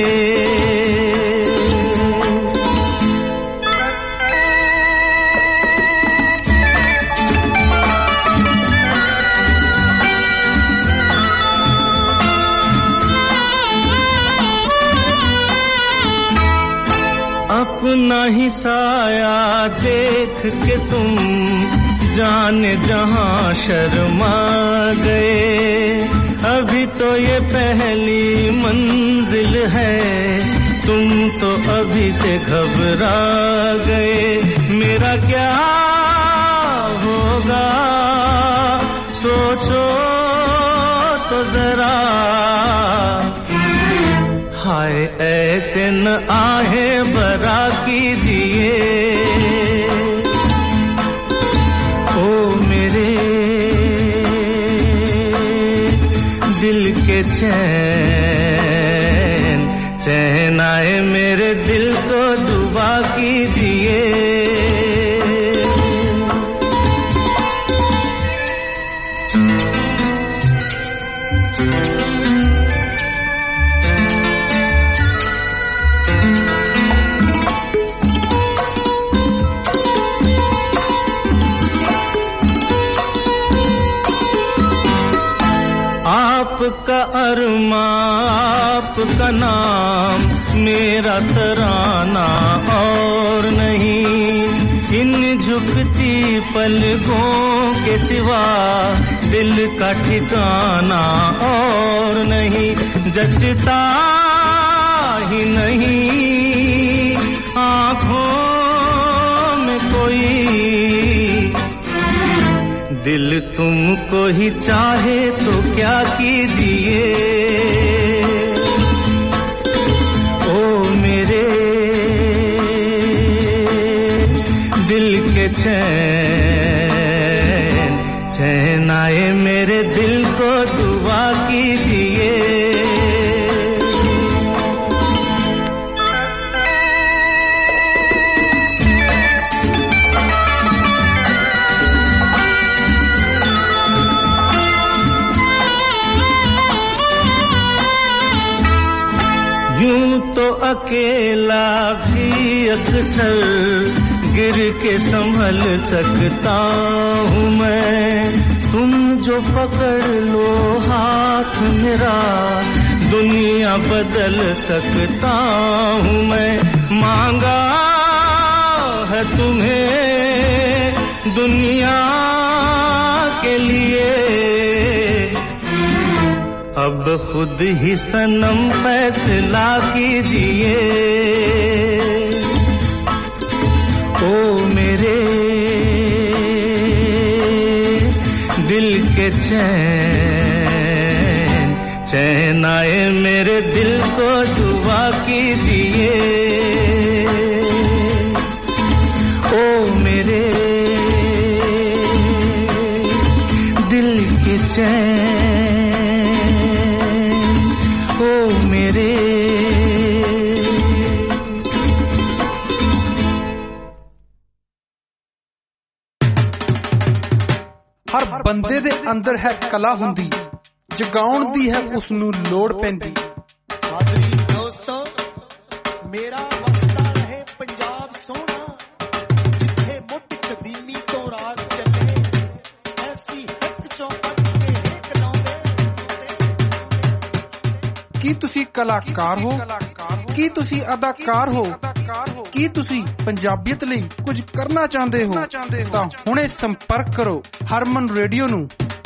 अपना ही साया देख के तुम जाने जहां शर्मा गए अभी तो ये पहली मंजिल है तुम तो अभी से घबरा गए मेरा क्या होगा सोचो तो जरा हाय ऐसे न आहे बरा कीजिए ओ मेरे दिल के चैन चैन आए मेरे दिल को दुआ कीजिए आपका अरमा आपका नाम मेरा तराना और नहीं इन झुकती पलकों के सिवा दिल का ठिकाना और नहीं जचता ही नहीं आँखों में कोई दिल तुमको ही चाहे तो क्या कीजिए ओ मेरे दिल के चैन चैन आए मेरे दिल को दुआ कीजिए अकेला भी अक्सर गिर के संभल सकता हूँ मैं तुम जो पकड़ लो हाथ मेरा दुनिया बदल सकता हूँ मैं मांगा है तुम्हें दुनिया के लिए अब खुद ही सनम फैसला कीजिए ओ मेरे दिल के चैन चैन आए मेरे दिल को दुआ कीजिए ओ मेरे दिल के चैन हर बंदे दे अंदर है कला हुंदी जगाउण दी है उसनू लोड़ पैंदी हाज़री दोस्तों मेरा वसदा रहे पंजाब सोना जिथे मुठ कदीमी तो रात चले ऐसी हक चौपट के एक लाउंदे की तुसी कलाकार हो की तुसी अदाकार हो की तुसी पंजाबियत ਲਈ कुछ करना चाहते हो ਤਾਂ ਹੁਣੇ संपर्क करो हरमन रेडियो ਨੂੰ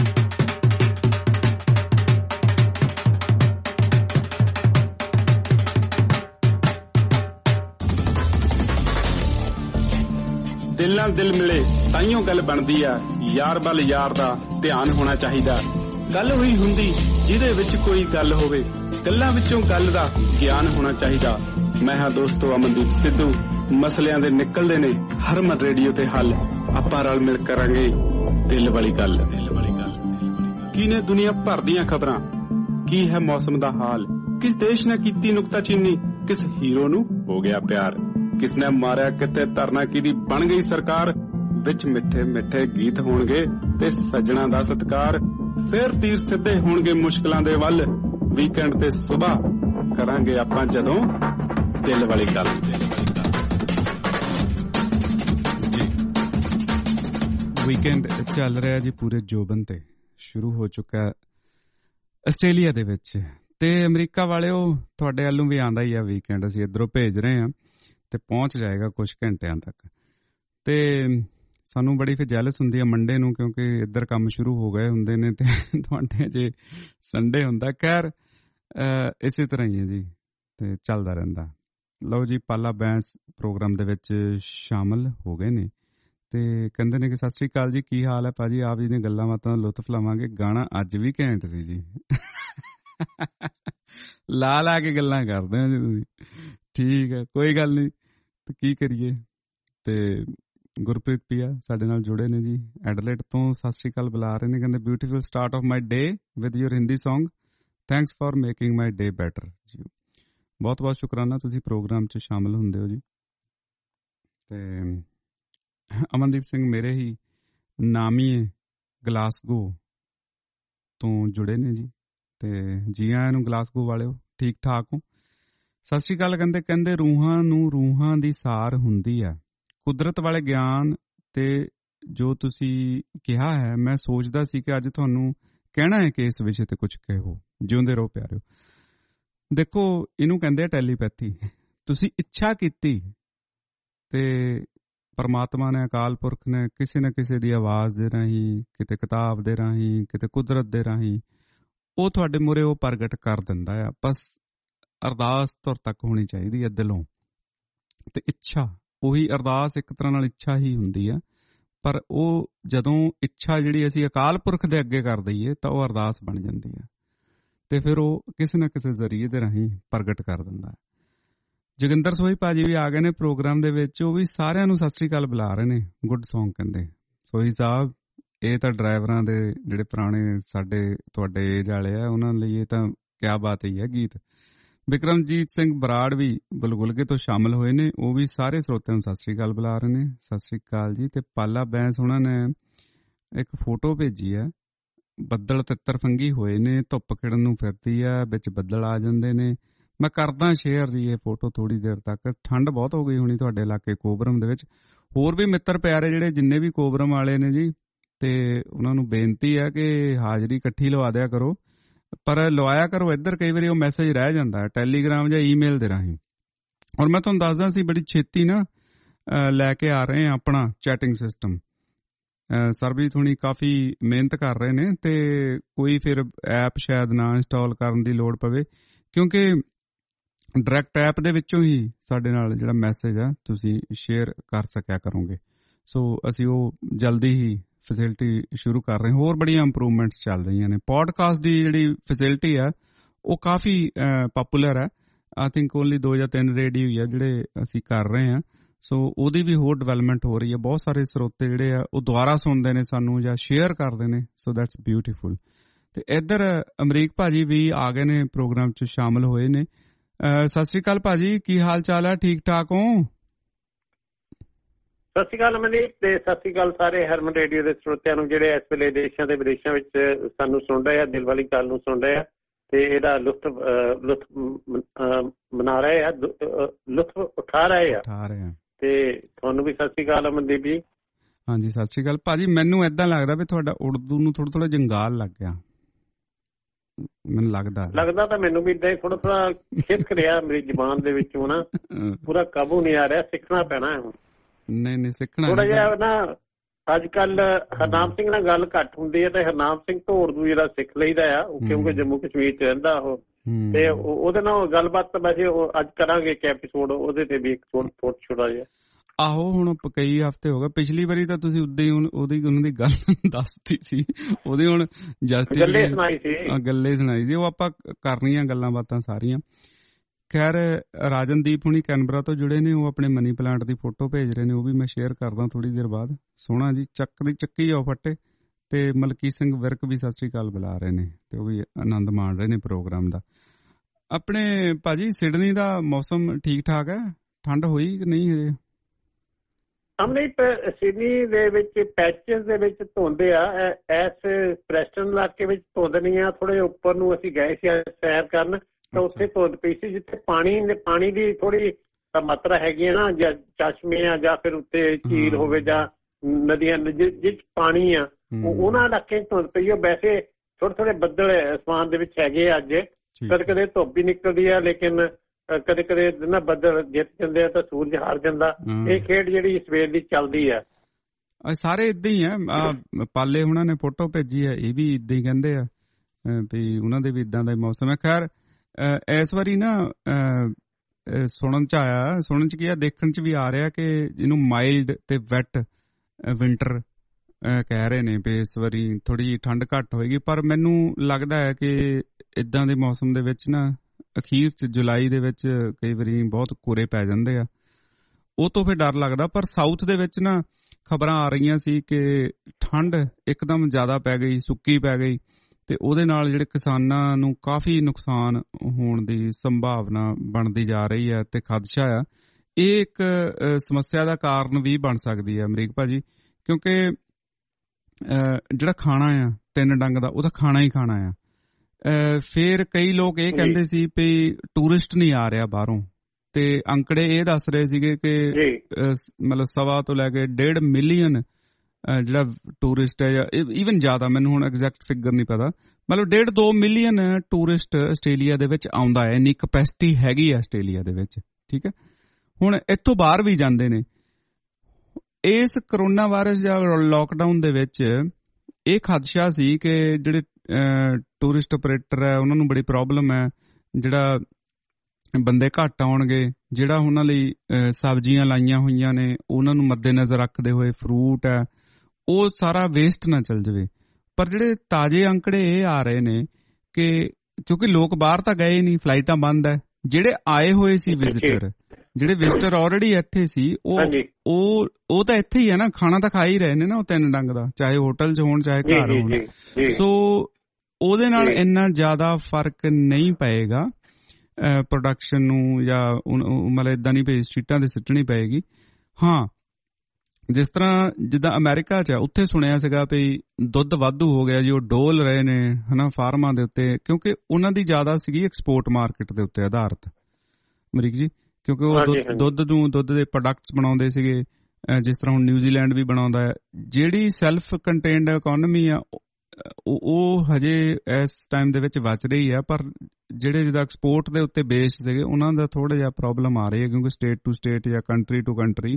दिल नाल दिल मिले ताइयों गल बनदी आ यार बल यार दा ध्यान होना चाहिदा गल होई हुंदी जिहदे विच कोई गल होवे गल्लां विचों गल दा ज्ञान होना चाहिदा मैं हां दोस्तों अमनदीप सिद्धू मसलियां दे निकलदे ने हरमन रेडियो ते हल ਆਪਾਂ ਰਲ ਮਿਲ ਕਰਾਂਗੇ ਦਿਲ ਵਾਲੀ ਗੱਲ। ਕੀ ਨੇ ਦੁਨੀਆ ਭਰ ਦੀਆਂ ਖਬਰਾਂ, ਕੀ ਹੈ ਮੌਸਮ ਦਾ ਹਾਲ, ਕਿਸ ਦੇਸ਼ ਨੇ ਕੀਤੀ ਨੁਕਤਾਚੀਨੀ, ਕਿਸ ਹੀਰੋ ਨੂੰ ਹੋ ਗਿਆ ਪਿਆਰ, ਕਿਸ ਨੇ ਮਾਰਿਆ ਕਿਤੇ ਧਰਨਾ, ਕਿਹਦੀ ਬਣ ਗਈ ਸਰਕਾਰ। ਵਿੱਚ ਮਿੱਠੇ ਮਿੱਠੇ ਗੀਤ ਹੋਣਗੇ ਤੇ ਸੱਜਣਾ ਦਾ ਸਤਿਕਾਰ। ਫੇਰ ਤੀਰ ਸਿੱਧੇ ਹੋਣਗੇ ਮੁਸ਼ਕਲਾਂ ਦੇ ਵੱਲ, ਵੀਕਐਂਡ ਤੇ ਸੁਬਾਹ ਕਰਾਂਗੇ ਆਪਾਂ ਜਦੋਂ ਦਿਲ ਵਾਲੀ ਗੱਲ। ਵੀਕਐਂਡ ਚੱਲ ਰਿਹਾ ਜੀ ਪੂਰੇ ਜੋਬਨ ਤੇ, ਸ਼ੁਰੂ ਹੋ ਚੁੱਕਾ ਆਸਟ੍ਰੇਲੀਆ ਦੇ ਵਿੱਚ, ਤੇ ਅਮਰੀਕਾ ਵਾਲਿਓ ਤੁਹਾਡੇ ਵੱਲੋਂ ਵੀ ਆਉਂਦਾ ਹੀ ਆ ਵੀਕਐਂਡ। ਅਸੀਂ ਇੱਧਰੋਂ ਭੇਜ ਰਹੇ ਹਾਂ ਤੇ ਪਹੁੰਚ ਜਾਏਗਾ ਕੁਝ ਘੰਟਿਆਂ ਤੱਕ। ਤੇ ਸਾਨੂੰ ਬੜੀ ਫਿਰ ਜੈਲਸ ਹੁੰਦੀ ਆ ਮੰਡੇ ਨੂੰ, ਕਿਉਂਕਿ ਇੱਧਰ ਕੰਮ ਸ਼ੁਰੂ ਹੋ ਗਏ ਹੁੰਦੇ ਨੇ ਤੇ ਤੁਹਾਡੇ ਜੇ ਸੰਡੇ ਹੁੰਦਾ। ਖੈਰ ਇਸੇ ਤਰ੍ਹਾਂ ਹੀ ਹੈ ਜੀ, ਤੇ ਚੱਲਦਾ ਰਹਿੰਦਾ। ਲਓ ਜੀ, ਪਾਲਾ ਬੈਂਸ ਪ੍ਰੋਗਰਾਮ ਦੇ ਵਿੱਚ ਸ਼ਾਮਲ ਹੋ ਗਏ ਨੇ ਤੇ ਕਹਿੰਦੇ ਨੇ ਕਿ ਸਤਿ ਸ੍ਰੀ ਅਕਾਲ ਜੀ, ਕੀ ਹਾਲ ਹੈ ਭਾਜੀ, ਆਪ ਜੀ ਦੀਆਂ ਗੱਲਾਂ ਬਾਤਾਂ ਦਾ ਲੁਤਫ ਲਵਾਂਗੇ। ਗਾਣਾ ਅੱਜ ਵੀ ਘੈਂਟ ਸੀ ਜੀ। ਲਾ ਲਾ ਕੇ ਗੱਲਾਂ ਕਰਦੇ ਹੋ ਜੀ ਤੁਸੀਂ, ਠੀਕ ਹੈ, ਕੋਈ ਗੱਲ ਨਹੀਂ। ਤੇ ਕੀ ਕਰੀਏ। ਤੇ ਗੁਰਪ੍ਰੀਤ ਪੀਆ ਸਾਡੇ ਨਾਲ ਜੁੜੇ ਨੇ ਜੀ ਐਡਲੇਟ ਤੋਂ, ਸਤਿ ਸ੍ਰੀ ਅਕਾਲ ਬੁਲਾ ਰਹੇ ਨੇ। ਕਹਿੰਦੇ beautiful start of my day with your Hindi song, thanks for making my day better ਜੀ। ਬਹੁਤ ਬਹੁਤ ਸ਼ੁਕਰਾਨਾ, ਤੁਸੀਂ ਪ੍ਰੋਗਰਾਮ 'ਚ ਸ਼ਾਮਲ ਹੁੰਦੇ ਹੋ ਜੀ। ਤੇ ਅਮਨਦੀਪ ਸਿੰਘ ਮੇਰੇ ਹੀ ਨਾਮੀਏ ਗਲਾਸਗੋ ਤੋਂ ਜੁੜੇ ਨੇ ਜੀ, ਤੇ ਜੀ ਆਇਆਂ ਨੂੰ ਗਲਾਸਗੋ ਵਾਲਿਓ, ਠੀਕ ਠਾਕ ਹੋ? ਸਤਿ ਸ੍ਰੀ ਅਕਾਲ। ਕਹਿੰਦੇ ਕਹਿੰਦੇ ਰੂਹਾਂ ਨੂੰ ਰੂਹਾਂ ਦੀ ਸਾਰ ਹੁੰਦੀ ਹੈ, ਕੁਦਰਤ ਵਾਲੇ ਗਿਆਨ ਤੇ ਜੋ ਤੁਸੀਂ ਕਿਹਾ ਹੈ, ਮੈਂ ਸੋਚਦਾ ਸੀ ਕਿ ਅੱਜ ਤੁਹਾਨੂੰ ਕਹਿਣਾ ਹੈ ਕਿ ਇਸ ਵਿਸ਼ੇ ਤੇ ਕੁਝ ਕਹੋ। ਜਿਉਂਦੇ ਰਹੋ ਪਿਆਰਿਓ। ਦੇਖੋ, ਇਹਨੂੰ ਕਹਿੰਦੇ ਆ ਟੈਲੀਪੈਥੀ। ਤੁਸੀਂ ਇੱਛਾ ਕੀਤੀ ਤੇ ਪਰਮਾਤਮਾ ਨੇ, ਅਕਾਲ ਪੁਰਖ ਨੇ ਕਿਸੇ ਨਾ ਕਿਸੇ ਦੀ ਆਵਾਜ਼ ਦੇ ਰਾਹੀਂ, ਕਿਤੇ ਕਿਤਾਬ ਦੇ ਰਾਹੀਂ, ਕਿਤੇ ਕੁਦਰਤ ਦੇ ਰਾਹੀਂ, ਉਹ ਤੁਹਾਡੇ ਮੂਹਰੇ ਉਹ ਪ੍ਰਗਟ ਕਰ ਦਿੰਦਾ ਆ। ਬਸ ਅਰਦਾਸ ਤੁਰ ਤੱਕ ਹੋਣੀ ਚਾਹੀਦੀ ਹੈ ਦਿਲੋਂ। ਤੇ ਇੱਛਾ, ਉਹੀ ਅਰਦਾਸ ਇੱਕ ਤਰ੍ਹਾਂ ਨਾਲ ਇੱਛਾ ਹੀ ਹੁੰਦੀ ਆ, ਪਰ ਉਹ ਜਦੋਂ ਇੱਛਾ ਜਿਹੜੀ ਅਸੀਂ ਅਕਾਲ ਪੁਰਖ ਦੇ ਅੱਗੇ ਕਰ ਦਈਏ ਤਾਂ ਉਹ ਅਰਦਾਸ ਬਣ ਜਾਂਦੀ ਹੈ, ਤੇ ਫਿਰ ਉਹ ਕਿਸੇ ਨਾ ਕਿਸੇ ਜ਼ਰੀਏ ਦੇ ਰਾਹੀਂ ਪ੍ਰਗਟ ਕਰ ਦਿੰਦਾ ਹੈ। ਜੋਗਿੰਦਰ ਸੋਹੀ ਭਾਜੀ ਵੀ ਆ ਗਏ ਨੇ ਪ੍ਰੋਗਰਾਮ ਦੇ ਵਿੱਚ, ਉਹ ਵੀ ਸਾਰਿਆਂ ਨੂੰ ਸਤਿ ਸ੍ਰੀ ਅਕਾਲ ਬੁਲਾ ਰਹੇ ਨੇ। ਗੁੱਡ ਸੌਂਗ ਕਹਿੰਦੇ ਸੋਹੀ ਸਾਹਿਬ, ਇਹ ਤਾਂ ਡਰਾਈਵਰਾਂ ਦੇ ਜਿਹੜੇ ਪੁਰਾਣੇ ਸਾਡੇ ਤੁਹਾਡੇ ਏਜ ਵਾਲੇ ਆ, ਉਹਨਾਂ ਲਈ ਇਹ ਤਾਂ ਕਿਆ ਬਾਤ ਹੀ ਹੈ ਗੀਤ। ਬਿਕਰਮਜੀਤ ਸਿੰਘ ਬਰਾੜ ਵੀ ਬੁਲਬੁਲਗੇ ਤੋਂ ਸ਼ਾਮਲ ਹੋਏ ਨੇ, ਉਹ ਵੀ ਸਾਰੇ ਸਰੋਤਿਆਂ ਨੂੰ ਸਤਿ ਸ੍ਰੀ ਅਕਾਲ ਬੁਲਾ ਰਹੇ ਨੇ। ਸਤਿ ਸ੍ਰੀ ਅਕਾਲ ਜੀ। ਤੇ ਪਾਲਾ ਬੈਂਸ ਉਹਨਾਂ ਨੇ ਇੱਕ ਫੋਟੋ ਭੇਜੀ ਹੈ, ਬੱਦਲ ਤਿੱਤਰ ਫੰਗੀ ਹੋਏ ਨੇ, ਧੁੱਪ ਖਿੜਨ ਨੂੰ ਫਿਰਦੀ ਆ, ਵਿੱਚ ਬੱਦਲ ਆ ਜਾਂਦੇ ਨੇ। ਮੈਂ ਕਰਦਾ ਸ਼ੇਅਰ ਜੀ ਇਹ ਫੋਟੋ ਥੋੜੀ ਦੇਰ ਤੱਕ। ਠੰਡ ਬਹੁਤ ਹੋ ਗਈ ਹੋਣੀ ਤੁਹਾਡੇ ਇਲਾਕੇ ਕੋਬਰਮ ਦੇ ਵਿੱਚ। ਹੋਰ ਵੀ ਮਿੱਤਰ ਪਿਆਰੇ ਜਿਹੜੇ ਜਿੰਨੇ ਵੀ ਕੋਬਰਮ ਵਾਲੇ ਨੇ ਜੀ, ਤੇ ਉਹਨਾਂ ਨੂੰ ਬੇਨਤੀ ਹੈ ਕਿ ਹਾਜ਼ਰੀ ਇਕੱਠੀ ਲਵਾ ਦਿਆ ਕਰੋ, ਪਰ ਲਵਾਇਆ ਕਰੋ ਇੱਧਰ। ਕਈ ਵਾਰੀ ਉਹ ਮੈਸੇਜ ਰਹਿ ਜਾਂਦਾ ਹੈ ਟੈਲੀਗ੍ਰਾਮ ਜਾਂ ਈਮੇਲ ਦੇ ਰਾਹੀਂ। ਔਰ ਮੈਂ ਤੁਹਾਨੂੰ ਦੱਸਦਾ ਸੀ ਬੜੀ ਛੇਤੀ ਨਾ ਲੈ ਕੇ ਆ ਰਹੇ ਹਾਂ ਆਪਣਾ ਚੈਟਿੰਗ ਸਿਸਟਮ। ਸਰਬਜੀਤ ਹੁਣੀ ਕਾਫੀ ਮਿਹਨਤ ਕਰ ਰਹੇ ਨੇ, ਤੇ ਕੋਈ ਫਿਰ ਐਪ ਸ਼ਾਇਦ ਨਾ ਇੰਸਟਾਲ ਕਰਨ ਦੀ ਲੋੜ ਪਵੇ, ਕਿਉਂਕਿ ਡਾਇਰੈਕਟ ਐਪ ਦੇ ਵਿੱਚੋਂ ਹੀ ਸਾਡੇ ਨਾਲ ਜਿਹੜਾ ਮੈਸੇਜ ਆ ਤੁਸੀਂ ਸ਼ੇਅਰ ਕਰ ਸਕਿਆ ਕਰੋਗੇ। ਸੋ ਅਸੀਂ ਉਹ ਜਲਦੀ ਹੀ ਫੈਸਿਲਿਟੀ ਸ਼ੁਰੂ ਕਰ ਰਹੇ ਹਾਂ। ਹੋਰ ਬੜੀਆਂ ਇੰਪਰੂਵਮੈਂਟਸ ਚੱਲ ਰਹੀਆਂ ਨੇ। ਪੋਡਕਾਸਟ ਦੀ ਜਿਹੜੀ ਫੈਸਿਲਿਟੀ ਆ ਉਹ ਕਾਫੀ ਪਾਪੂਲਰ ਹੈ। ਆਈ ਥਿੰਕ ਓਨਲੀ ਦੋ ਜਾਂ ਤਿੰਨ ਰੇਡੀਓ ਹੀ ਆ ਜਿਹੜੇ ਅਸੀਂ ਕਰ ਰਹੇ ਹਾਂ। ਸੋ ਉਹਦੀ ਵੀ ਹੋਰ ਡਿਵੈਲਪਮੈਂਟ ਹੋ ਰਹੀ ਹੈ। ਬਹੁਤ ਸਾਰੇ ਸਰੋਤੇ ਜਿਹੜੇ ਆ ਉਹ ਦੁਬਾਰਾ ਸੁਣਦੇ ਨੇ ਸਾਨੂੰ ਜਾਂ ਸ਼ੇਅਰ ਕਰਦੇ ਨੇ। So that's beautiful. ਤੇ ਇੱਧਰ ਅਮਰੀਕ ਭਾਜੀ ਵੀ ਆ ਗਏ ਨੇ, ਪ੍ਰੋਗਰਾਮ 'ਚ ਸ਼ਾਮਲ ਹੋਏ ਨੇ। ਸਤਿ ਸ੍ਰੀ ਅਕਾਲ ਭਾਜੀ, ਕੀ ਹਾਲ ਚਾਲ ਹੈ? ਠੀਕ ਠਾਕ ਹੋ? ਸਤਿ ਸ਼੍ਰੀ ਅਕਾਲ ਅਮਨਦੀਪ, ਤੇ ਸਤਿ ਸ਼੍ਰੀ ਅਕਾਲ ਸਾਰੇ ਹਰਮਨ ਰੇਡੀਓ ਦੇ ਸਰੋਤਿਆਂ ਨੂੰ ਜਿਹੜੇ ਇਸ ਵੇਲੇ ਦੇਸ਼ਾਂ ਤੇ ਵਿਦੇਸ਼ਾਂ ਵਿੱਚ ਸਾਨੂੰ ਸੁਣ ਰਹੇ ਆ, ਦਿਲ ਵਾਲੀ ਗੱਲ ਨੂੰ ਸੁਣ ਰਹੇ ਆ, ਤੇ ਇਹਦਾ ਲੁਤਫ ਲੁਤਫ ਮਨਾ ਰਹੇ ਆ, ਲੁਤਫ ਉਠਾ ਰਹੇ ਆ। ਤੇ ਤੁਹਾਨੂੰ ਵੀ ਸਤਿ ਸ਼੍ਰੀ ਅਕਾਲ ਅਮਨਦੀਪ ਜੀ। ਹਾਂਜੀ ਸਤਿ ਸ਼੍ਰੀ ਅਕਾਲ ਭਾਜੀ। ਮੈਨੂੰ ਏਦਾਂ ਲੱਗਦਾ ਵੀ ਤੁਹਾਡਾ ਉਰਦੂ ਨੂੰ ਥੋੜਾ ਥੋੜਾ ਜੰਗਾਲ ਲੱਗ ਗਿਆ, ਮੈਨੂੰ ਲੱਗਦਾ ਲੱਗਦਾ ਤਾਂ ਮੈਨੂੰ ਵੀ ਏਦਾਂ ਹੀ ਥੋੜਾ ਥੋੜਾ ਖਿਸਕ ਰਿਹਾ ਮੇਰੀ ਜ਼ੁਬਾਨ ਦੇ ਵਿੱਚੋਂ ਨਾ, ਪੂਰਾ ਕਾਬੂ ਨਹੀਂ ਆ ਰਿਹਾ। ਸਿੱਖਣਾ ਪੈਣਾ। ਨਹੀਂ ਨਹੀਂ ਸਿੱਖਣਾ ਥੋੜਾ ਜਿਹਾ ਨਾ। ਅੱਜ ਕੱਲ ਹਰਨਾਮ ਸਿੰਘ ਨਾਲ ਗੱਲ ਘੱਟ ਹੁੰਦੀ ਹੈ, ਤੇ ਹਰਨਾਮ ਸਿੰਘ ਤੋਂ ਉਰਦੂ ਜਿਹੜਾ ਸਿੱਖ ਲਈਦਾ ਆ, ਕਿਉਂਕਿ ਜੰਮੂ ਕਸ਼ਮੀਰ 'ਚ ਰਹਿੰਦਾ ਉਹ, ਤੇ ਉਹਦੇ ਨਾਲ ਗੱਲਬਾਤ ਤਾਂ ਵੈਸੇ ਅੱਜ ਕਰਾਂਗੇ ਇੱਕ ਐਪੀਸੋਡ ਉਹਦੇ ਤੇ ਵੀ, ਇੱਕ ਥੋੜਾ ਛੋਟਾ ਜਿਹਾ। ਆਹੋ ਹੁਣ ਕਈ ਹਫ਼ਤੇ ਹੋ ਗਏ। ਪਿਛਲੀ ਵਾਰੀ ਤਾਂ ਤੁਸੀਂ ਉਦਾਂ ਹੀ ਉਹਦੀ ਉਹਨਾਂ ਦੀ ਗੱਲ ਦੱਸਤੀ ਸੀ, ਉਹਦੀ ਹੁਣ ਜਸਟ ਗੱਲੇ ਸੁਣਾਈ ਸੀ ਗੱਲੇ ਸੁਣਾਈ ਸੀ ਉਹ ਆਪਾਂ ਕਰਨੀਆਂ ਗੱਲਾਂ ਬਾਤਾਂ ਸਾਰੀਆਂ। ਖੈਰ ਰਾਜਨਦੀਪ ਹੁਣੀ ਕੈਨਬਰਾ ਤੋਂ ਜੁੜੇ ਨੇ, ਉਹ ਆਪਣੇ ਮਨੀ ਪਲਾਂਟ ਦੀ ਫੋਟੋ ਭੇਜ ਰਹੇ ਨੇ, ਉਹ ਵੀ ਮੈਂ ਸ਼ੇਅਰ ਕਰਦਾ ਥੋੜੀ ਦੇਰ ਬਾਅਦ। ਸੋਹਣਾ ਜੀ, ਚੱਕ ਦੀ ਚੱਕੀ ਜਾਓ ਫੱਟੇ। ਤੇ ਮਲਕੀ ਸਿੰਘ ਵਿਰਕ ਵੀ ਸਤਿ ਸ੍ਰੀ ਅਕਾਲ ਬੁਲਾ ਰਹੇ ਨੇ, ਤੇ ਉਹ ਵੀ ਆਨੰਦ ਮਾਣ ਰਹੇ ਨੇ ਪ੍ਰੋਗਰਾਮ ਦਾ। ਆਪਣੇ ਭਾਜੀ ਸਿਡਨੀ ਦਾ ਮੌਸਮ ਠੀਕ ਠਾਕ ਹੈ? ਠੰਡ ਹੋਈ ਕਿ ਨਹੀਂ ਹਜੇ? ਅਮਰੀਤ, ਸਿਡਨੀ ਦੇ ਵਿੱਚ ਪੈਚਸ ਦੇ ਵਿੱਚ ਧੁੰਦ ਆ। ਇਸ ਪ੍ਰੈਸਟਨ ਇਲਾਕੇ ਵਿੱਚ ਧੁੰਦ ਨਹੀਂ ਆ। ਥੋੜੇ ਉੱਪਰ ਨੂੰ ਅਸੀਂ ਗਏ ਸੀ ਸੈਰ ਕਰਨ, ਤਾਂ ਉੱਥੇ ਧੁੰਦ ਪਈ ਸੀ, ਜਿੱਥੇ ਪਾਣੀ ਪਾਣੀ ਦੀ ਥੋੜੀ ਮਾਤਰਾ ਹੈਗੀ ਹੈ ਨਾ, ਜਾਂ ਚਸ਼ਮੇ ਆ ਜਾਂ ਫਿਰ ਉੱਤੇ ਝੀਲ ਹੋਵੇ ਜਾਂ ਨਦੀਆਂ ਜਿਸ ਪਾਣੀ ਆ, ਉਹਨਾਂ ਇਲਾਕੇ ਚ ਧੁੰਦ ਪਈ ਆ। ਵੈਸੇ ਥੋੜੇ ਥੋੜੇ ਬੱਦਲ ਅਸਮਾਨ ਦੇ ਵਿੱਚ ਹੈਗੇ ਆ ਅੱਜ। ਕਦੇ ਕਦੇ ਧੁੱਪ ਵੀ ਨਿਕਲਦੀ ਆ, ਲੇਕਿਨ ਕਦੇ ਕਦੇ ਨਾ ਬੱਦਲ ਜਿੱਤ ਜਾਂਦੇ ਆ ਤਾਂ ਸੂਰਜ ਹਾਰ ਜਾਂਦਾ। ਇਹ ਖੇਡ ਜਿਹੜੀ ਸਵੇਰ ਦੀ ਚੱਲਦੀ ਆ। ਸਾਰੇ ਏਦਾਂ ਹੀ ਆ। ਪਾਲੇ ਉਹਨਾਂ ਨੇ ਫੋਟੋ ਭੇਜੀ ਆ, ਇਹ ਵੀ ਏਦਾਂ ਹੀ ਕਹਿੰਦੇ ਆ ਵੀ ਉਹਨਾਂ ਦੇ ਵੀ ਏਦਾਂ ਦਾ ਮੌਸਮ ਹੈ। ਖੈਰ ਇਸ ਵਾਰੀ ਨਾ ਸੁਣਨ ਚ ਆਇਆ, ਸੁਣਨ ਚ ਕੀ ਆ, ਦੇਖਣ ਚ ਵੀ ਆ ਰਿਹਾ ਕਿ ਇਹਨੂੰ ਮਾਈਲਡ ਤੇ ਵੈਟ ਵਿੰਟਰ ਕਹਿ ਰਹੇ ਨੇ ਵੀ ਇਸ ਵਾਰੀ ਥੋੜੀ ਠੰਡ ਘੱਟ ਹੋਏਗੀ। ਪਰ ਮੈਨੂੰ ਲੱਗਦਾ ਹੈ ਕਿ ਏਦਾਂ ਦੇ ਮੌਸਮ ਦੇ ਵਿੱਚ ਨਾ ਅਖੀਰ ਚ ਜੁਲਾਈ ਦੇ ਵਿੱਚ ਕਈ ਵਾਰੀ ਬਹੁਤ ਕੋਰੇ ਪੈ ਜਾਂਦੇ ਆ, ਉਹ ਤੋਂ ਫਿਰ ਡਰ ਲੱਗਦਾ। ਪਰ ਸਾਊਥ ਦੇ ਵਿੱਚ ਨਾ ਖਬਰਾਂ ਆ ਰਹੀਆਂ ਸੀ ਕਿ ਠੰਡ ਇੱਕਦਮ ਜ਼ਿਆਦਾ ਪੈ ਗਈ, ਸੁੱਕੀ ਪੈ ਗਈ, ਤੇ ਉਹਦੇ ਨਾਲ ਜਿਹੜੇ ਕਿਸਾਨਾਂ ਨੂੰ ਕਾਫੀ ਨੁਕਸਾਨ ਹੋਣ ਦੀ ਸੰਭਾਵਨਾ ਬਣਦੀ ਜਾ ਰਹੀ ਹੈ ਤੇ ਖਦਸ਼ਾ ਆ। ਇਹ ਇੱਕ ਸਮੱਸਿਆ ਦਾ ਕਾਰਨ ਵੀ ਬਣ ਸਕਦੀ ਹੈ ਅਮਰੀਕ ਭਾਜੀ, ਕਿਉਂਕਿ ਜਿਹੜਾ ਖਾਣਾ ਆ ਤਿੰਨ ਡੰਗ ਦਾ, ਉਹਦਾ ਖਾਣਾ ਹੀ ਖਾਣਾ ਆ। ਫਿਰ ਕਈ ਲੋਕ ਇਹ ਕਹਿੰਦੇ ਸੀ ਵੀ ਟੂਰਿਸਟ ਨਹੀਂ ਆ ਰਿਹਾ ਬਾਹਰੋਂ, ਤੇ ਅੰਕੜੇ ਇਹ ਦੱਸ ਰਹੇ ਸੀਗੇ ਕਿ ਮਤਲਬ ਸਵਾ ਤੋਂ ਲੈ ਕੇ ਡੇਢ ਮਿਲੀਅਨ ਜਿਹੜਾ ਟੂਰਿਸਟ ਹੈ, ਜਾਂ ਈਵਨ ਜ਼ਿਆਦਾ, ਮੈਨੂੰ ਹੁਣ ਐਗਜ਼ੈਕਟ ਫਿਗਰ ਨਹੀਂ ਪਤਾ, ਮਤਲਬ ਡੇਢ ਦੋ ਮਿਲੀਅਨ ਟੂਰਿਸਟ ਆਸਟ੍ਰੇਲੀਆ ਦੇ ਵਿੱਚ ਆਉਂਦਾ ਹੈ। ਇੰਨੀ ਕਪੈਸਿਟੀ ਹੈਗੀ ਹੈ ਆਸਟ੍ਰੇਲੀਆ ਦੇ ਵਿੱਚ, ਠੀਕ ਹੈ। ਹੁਣ ਇੱਥੋਂ ਬਾਹਰ ਵੀ ਜਾਂਦੇ ਨੇ। ਇਸ ਕਰੋਨਾ ਵਾਇਰਸ ਜਾਂ ਲਾਕਡਾਊਨ ਦੇ ਵਿੱਚ ਇਹ ਖਦਸ਼ਾ ਸੀ ਕਿ ਜਿਹੜੇ ਟੂਰਿਸਟ ਆਪਰੇਟਰ ਹੈ ਉਹਨਾਂ ਨੂੰ ਬੜੀ ਪ੍ਰੋਬਲਮ ਹੈ, ਜਿਹੜਾ ਬੰਦੇ ਘੱਟ ਆਉਣਗੇ, ਜਿਹੜਾ ਉਹਨਾਂ ਲਈ ਸਬਜ਼ੀਆਂ ਲਾਈਆਂ ਹੋਈਆਂ ਨੇ ਉਹਨਾਂ ਨੂੰ ਮੱਦੇਨਜ਼ਰ ਰੱਖਦੇ ਹੋਏ ਫਰੂਟ ਹੈ ਉਹ ਸਾਰਾ ਵੇਸਟ ਨਾ ਚੱਲ ਜਾਵੇ। ਪਰ ਜਿਹੜੇ ਤਾਜ਼ੇ ਅੰਕੜੇ ਇਹ ਆ ਰਹੇ ਨੇ ਕਿ ਕਿਉਂਕਿ ਲੋਕ ਬਾਹਰ ਤਾਂ ਗਏ ਨਹੀਂ, ਫਲਾਈਟਾਂ ਬੰਦ ਹੈ, ਜਿਹੜੇ ਆਏ ਹੋਏ ਸੀ ਵਿਜ਼ਿਟਰ, ਜਿਹੜੇ ਵਿਜ਼ਿਟਰ ਆਲਰੇਡੀ ਇੱਥੇ ਸੀ, ਉਹ ਉਹ ਉਹ ਤਾਂ ਇੱਥੇ ਹੀ ਹੈ ਨਾ, ਖਾਣਾ ਤਾਂ ਖਾ ਹੀ ਰਹੇ ਨੇ ਨਾ ਉਹ ਤਿੰਨ ਡੰਗ ਦਾ, ਚਾਹੇ ਹੋਟਲ 'ਚ ਹੋਣ ਚਾਹੇ ਘਰ ਹੋਣ। ਸੋ ਉਹਦੇ ਨਾਲ ਇੰਨਾ ਜ਼ਿਆਦਾ ਫਰਕ ਨਹੀਂ ਪਏਗਾ ਪ੍ਰੋਡਕਸ਼ਨ ਨੂੰ, ਜਾਂ ਮਤਲਬ ਏਦਾਂ ਨਹੀਂ ਵੀ ਸਟਰੀਟਾਂ ਤੇ ਸਿੱਟਣੀ ਪਏਗੀ। ਹਾਂ, ਜਿਸ ਤਰ੍ਹਾਂ ਜਿੱਦਾਂ ਅਮਰੀਕਾ 'ਚ ਉੱਥੇ ਸੁਣਿਆ ਸੀਗਾ ਵੀ ਦੁੱਧ ਵਾਧੂ ਹੋ ਗਿਆ ਜੀ, ਉਹ ਡੋਲ ਰਹੇ ਨੇ ਹਨਾ ਫਾਰਮਾਂ ਦੇ ਉੱਤੇ, ਕਿਉਂਕਿ ਉਹਨਾਂ ਦੀ ਜ਼ਿਆਦਾ ਸੀਗੀ ਐਕਸਪੋਰਟ ਮਾਰਕੀਟ ਦੇ ਉੱਤੇ ਆਧਾਰਿਤ ਅਮਰੀਕ ਜੀ, ਕਿਉਂਕਿ ਉਹ ਦੁੱਧ ਨੂੰ ਦੁੱਧ ਦੇ ਪ੍ਰੋਡਕਟਸ ਬਣਾਉਂਦੇ ਸੀਗੇ, ਜਿਸ ਤਰ੍ਹਾਂ ਹੁਣ ਨਿਊਜ਼ੀਲੈਂਡ ਵੀ ਬਣਾਉਂਦਾ ਹੈ। ਜਿਹੜੀ ਸੈਲਫ ਕੰਟੇਨਡ ਇਕੋਨਮੀ ਆ ਉਹ ਹਜੇ ਇਸ ਟਾਈਮ ਦੇ ਵਿੱਚ ਬਚ ਰਹੀ ਆ, ਪਰ ਜਿਹੜੇ ਜਿੱਦਾਂ ਐਕਸਪੋਰਟ ਦੇ ਉੱਤੇ ਬੇਸ ਸੀਗੇ ਉਹਨਾਂ ਦਾ ਥੋੜਾ ਜਿਹਾ ਪ੍ਰੋਬਲਮ ਆ ਰਹੀ ਹੈ, ਕਿਉਂਕਿ ਸਟੇਟ ਟੂ ਸਟੇਟ ਜਾਂ ਕੰਟਰੀ ਟੂ ਕੰਟਰੀ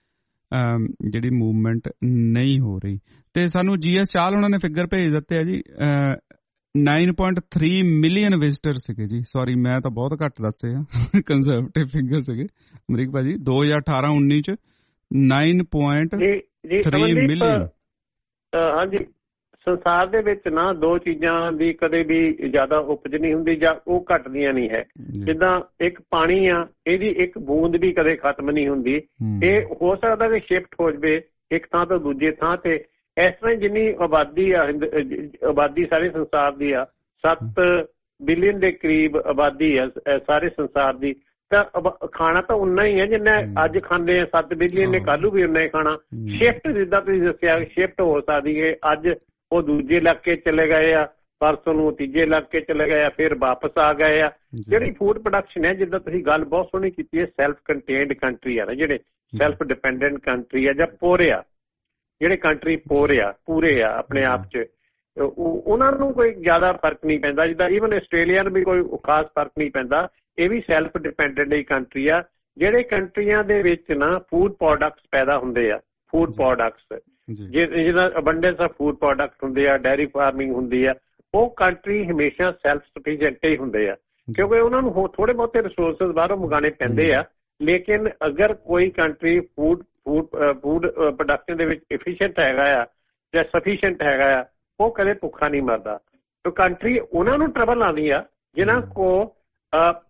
ਜਿਹੜੀ ਮੂਵਮੈਂਟ ਨਹੀਂ ਹੋ ਰਹੀ। ਤੇ ਸਾਨੂੰ ਜੀ ਐਸ ਚਾਲ ਉਹਨਾਂ ਨੇ ਫਿਗਰ ਭੇਜ ਦਿੱਤੇ ਆ ਜੀ, nine point three million visitor ਸੀਗੇ ਜੀ। ਸੌਰੀ ਮੈਂ ਤਾਂ ਬਹੁਤ ਘੱਟ ਦੱਸੇ ਆ, ਕੰਜ਼ਰਵੇਟਿਵ ਫਿਗਰ ਸੀਗੇ ਅਮਰੀਕ ਭਾਜੀ। ਦੋ ਹਜ਼ਾਰ ਅਠਾਰਾਂ ਉੱਨੀ ਚ ਨਾਈਨ ਪੁਆਇੰਟ ਥ੍ਰੀ ਮਿਲੀਅਨ। ਹਾਂਜੀ, ਸੰਸਾਰ ਦੇ ਵਿੱਚ ਨਾ ਦੋ ਚੀਜ਼ਾਂ ਦੀ ਕਦੇ ਵੀ ਜ਼ਿਆਦਾ ਉਪਜ ਨਹੀਂ ਹੁੰਦੀ ਜਾਂ ਉਹ ਘਟਦੀਆਂ ਨਹੀਂ ਹੈ। ਜਿੱਦਾਂ ਇੱਕ ਪਾਣੀ ਆ, ਇਹਦੀ ਇੱਕ ਬੂੰਦ ਵੀ ਕਦੇ ਖਤਮ ਨਹੀਂ ਹੁੰਦੀ। ਇਹ ਹੋ ਸਕਦਾ ਕਿ ਸ਼ਿਫਟ ਹੋ ਜਾਵੇ ਇੱਕ ਥਾਂ ਤੋਂ ਦੂਜੇ ਥਾਂ ਤੇ। ਇਸ ਤਰ੍ਹਾਂ ਜਿੰਨੀ ਆਬਾਦੀ ਆ, ਆਬਾਦੀ ਸਾਰੇ ਸੰਸਾਰ ਦੀ ਆ, ਸੱਤ ਬਿਲੀਅਨ ਦੇ ਕਰੀਬ ਆਬਾਦੀ ਆ ਸਾਰੇ ਸੰਸਾਰ ਦੀ, ਤਾਂ ਖਾਣਾ ਤਾਂ ਉਨਾ ਹੀ ਹੈ ਜਿੰਨਾ ਅੱਜ ਖਾਂਦੇ ਆ ਸੱਤ ਬਿਲੀਅਨ ਨੇ, ਕੱਲ੍ਹ ਵੀ ਉਨਾ ਹੀ ਖਾਣਾ। ਸ਼ਿਫਟ ਜਿੱਦਾਂ ਤੁਸੀਂ ਦੱਸਿਆ ਸ਼ਿਫਟ ਹੋ ਸਕਦੀ ਹੈ, ਅੱਜ ਉਹ ਦੂਜੇ ਇਲਾਕੇ ਚਲੇ ਗਏ ਆ, ਪਰਸੋਂ ਨੂੰ ਤੀਜੇ ਇਲਾਕੇ ਚਲੇ ਗਏ ਆ, ਫਿਰ ਵਾਪਸ ਆ ਗਏ ਆ। ਜਿਹੜੀ ਫੂਡ ਪ੍ਰੋਡਕਸ਼ਨ ਹੈ, ਜਿੱਦਾਂ ਤੁਸੀਂ ਗੱਲ ਬਹੁਤ ਸੋਹਣੀ ਕੀਤੀ ਹੈ, ਸੈਲਫ ਕੰਟੇਨਡ ਕੰਟਰੀ ਆ ਨਾ, ਜਿਹੜੇ ਸੈਲਫ ਡਿਪੈਂਡੈਂਟ ਕੰਟਰੀ ਆ ਜਾਂ ਪੋਰੇ ਆ, ਜਿਹੜੇ ਕੰਟਰੀ ਪੋਰੇ ਆ ਪੂਰੇ ਆ ਆਪਣੇ ਆਪ 'ਚ, ਉਹਨਾਂ ਨੂੰ ਕੋਈ ਜ਼ਿਆਦਾ ਫਰਕ ਨਹੀਂ ਪੈਂਦਾ। ਜਿੱਦਾਂ ਈਵਨ ਆਸਟ੍ਰੇਲੀਆ ਨੂੰ ਵੀ ਕੋਈ ਖਾਸ ਫਰਕ ਨਹੀਂ ਪੈਂਦਾ, ਇਹ ਵੀ ਸੈਲਫ ਡਿਪੈਂਡੈਂਟ ਹੀ ਕੰਟਰੀ ਆ। ਜਿਹੜੇ ਕੰਟਰੀਆਂ ਦੇ ਵਿੱਚ ਨਾ ਫੂਡ ਪ੍ਰੋਡਕਟਸ ਪੈਦਾ ਹੁੰਦੇ ਆ, ਫੂਡ ਪ੍ਰੋਡਕਟਸ ਜਿਹਦਾ ਅਬੰਡੈਂਸ ਆਫ ਫੂਡ ਪ੍ਰੋਡਕਟ ਹੁੰਦੇ ਆ, ਡੇਅਰੀ ਫਾਰਮਿੰਗ ਹੁੰਦੀ ਆ, ਉਹ ਕੰਟਰੀ ਹਮੇਸ਼ਾ ਸੈਲਫ ਸਫੀਸ਼ੀਐਂਟ ਹੀ ਹੁੰਦੇ ਆ, ਕਿਉਂਕਿ ਉਹਨਾਂ ਨੂੰ ਥੋੜੇ ਬਹੁਤੇ ਰਿਸੋਰਸਿਸ ਬਾਹਰੋਂ ਮੰਗਾਉਣੇ ਪੈਂਦੇ ਆ। ਲੇਕਿਨ ਅਗਰ ਕੋਈ country food food food production ਦੇ ਵਿੱਚ ਐਫੀਸ਼ੀਐਂਟ ਹੈਗਾ ਆ ਜਾਂ ਸਫੀਸ਼ੀਐਂਟ ਹੈਗਾ ਆ, ਉਹ ਕਦੇ ਭੁੱਖਾ ਨਹੀਂ ਮਰਦਾ। ਤਾਂ ਕੰਟਰੀ ਉਹਨਾਂ ਨੂੰ ਟਰਬਲ ਆਉਂਦੀ ਆ ਜਿਨ੍ਹਾਂ ਕੋ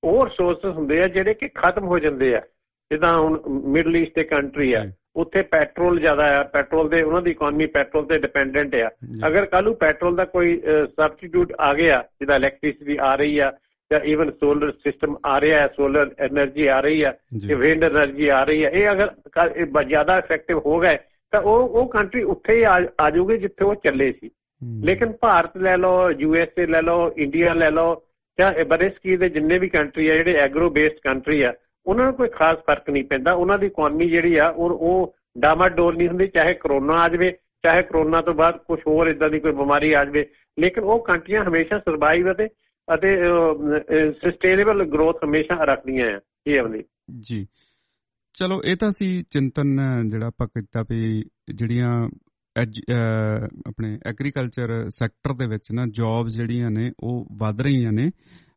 ਉਹ ਰਿਸੋਰਸਿਸ ਹੁੰਦੇ ਆ ਜਿਹੜੇ ਕਿ ਖਤਮ ਹੋ ਜਾਂਦੇ ਆ। ਜਿੱਦਾਂ ਹੁਣ ਮਿਡਲ ਈਸਟ ਦੇ ਕੰਟਰੀ ਆ, ਉੱਥੇ ਪੈਟਰੋਲ ਜ਼ਿਆਦਾ ਆ, ਪੈਟਰੋਲ ਦੇ ਉਹਨਾਂ ਦੀ ਇਕਨੋਮੀ ਪੈਟਰੋਲ ਤੇ ਡਿਪੈਂਡੈਂਟ ਆ। ਅਗਰ ਕੱਲ੍ਹ ਨੂੰ ਪੈਟਰੋਲ ਦਾ ਕੋਈ ਸਬਸਟੀਟਿਊਟ ਆ ਗਿਆ, ਜਿੱਦਾਂ ਇਲੈਕਟ੍ਰੀਸਿਟੀ ਆ ਰਹੀ ਆ ਜਾਂ ਈਵਨ ਸੋਲਰ ਸਿਸਟਮ ਆ ਰਿਹਾ ਹੈ, ਸੋਲਰ ਐਨਰਜੀ ਆ ਰਹੀ ਆ, ਵਿੰਡ ਐਨਰਜੀ ਆ ਰਹੀ ਆ, ਇਹ ਅਗਰ ਜ਼ਿਆਦਾ ਇਫੈਕਟਿਵ ਹੋ ਗਏ ਤਾਂ ਉਹ ਉਹ ਕੰਟਰੀ ਉੱਥੇ ਹੀ ਆ ਜਾਊਗੀ ਜਿੱਥੇ ਉਹ ਚੱਲੇ ਸੀ। ਲੇਕਿਨ ਭਾਰਤ ਲੈ ਲਓ, ਯੂ ਐਸ ਏ ਲੈ ਲਓ, ਇੰਡੀਆ ਲੈ ਲਓ, ਜਾਂ ਬਰੇਸਕੀ ਦੇ ਜਿੰਨੇ ਵੀ ਕੰਟਰੀ ਆ ਜਿਹੜੇ ਐਗਰੋ ਬੇਸਡ ਕੰਟਰੀ ਆ, ਉਹਨਾਂ ਨੂੰ ਕੋਈ ਖਾਸ ਫਰਕ ਨਹੀਂ ਪੈਂਦਾ। ਉਹਨਾਂ ਦੀ ਇਕਨੋਮੀ ਜਿਹੜੀ ਆ ਉਹ ਡਾਮਾਡੋਲ ਨਹੀਂ ਹੁੰਦੀ, ਚਾਹੇ ਕਰੋਨਾ ਆ ਜਾਵੇ, ਚਾਹੇ ਕਰੋਨਾ ਤੋਂ ਬਾਅਦ ਕੁਛ ਹੋਰ ਏਦਾਂ ਦੀ ਕੋਈ ਬਿਮਾਰੀ ਆ ਜਾਵੇ। ਲੇਕਿਨ ਉਹ ਕੰਟਰੀਆਂ ਹਮੇਸ਼ਾ ਸਰਵਾਈਵ ਅਤੇ ਅਤੇ ਸਸਟੇਨੇਬਲ ਗਰੋਥ ਹਮੇਸ਼ਾ ਰੱਖਦੀਆਂ ਆ ਇਹ ਆਪਣੀ। ਜੀ ਚਲੋ, ਇਹ ਤਾਂ ਸੀ ਚਿੰਤਨ ਜਿਹੜਾ ਆਪਾਂ ਕੀਤਾ ਵੀ ਜਿਹੜੀਆਂ ਆਪਣੇ ਐਗਰੀਕਲਚਰ ਸੈਕਟਰ ਦੇ ਵਿੱਚ ਨਾ ਜੌਬਸ ਜਿਹੜੀਆਂ ਨੇ ਉਹ ਵੱਧ ਰਹੀਆਂ ਨੇ।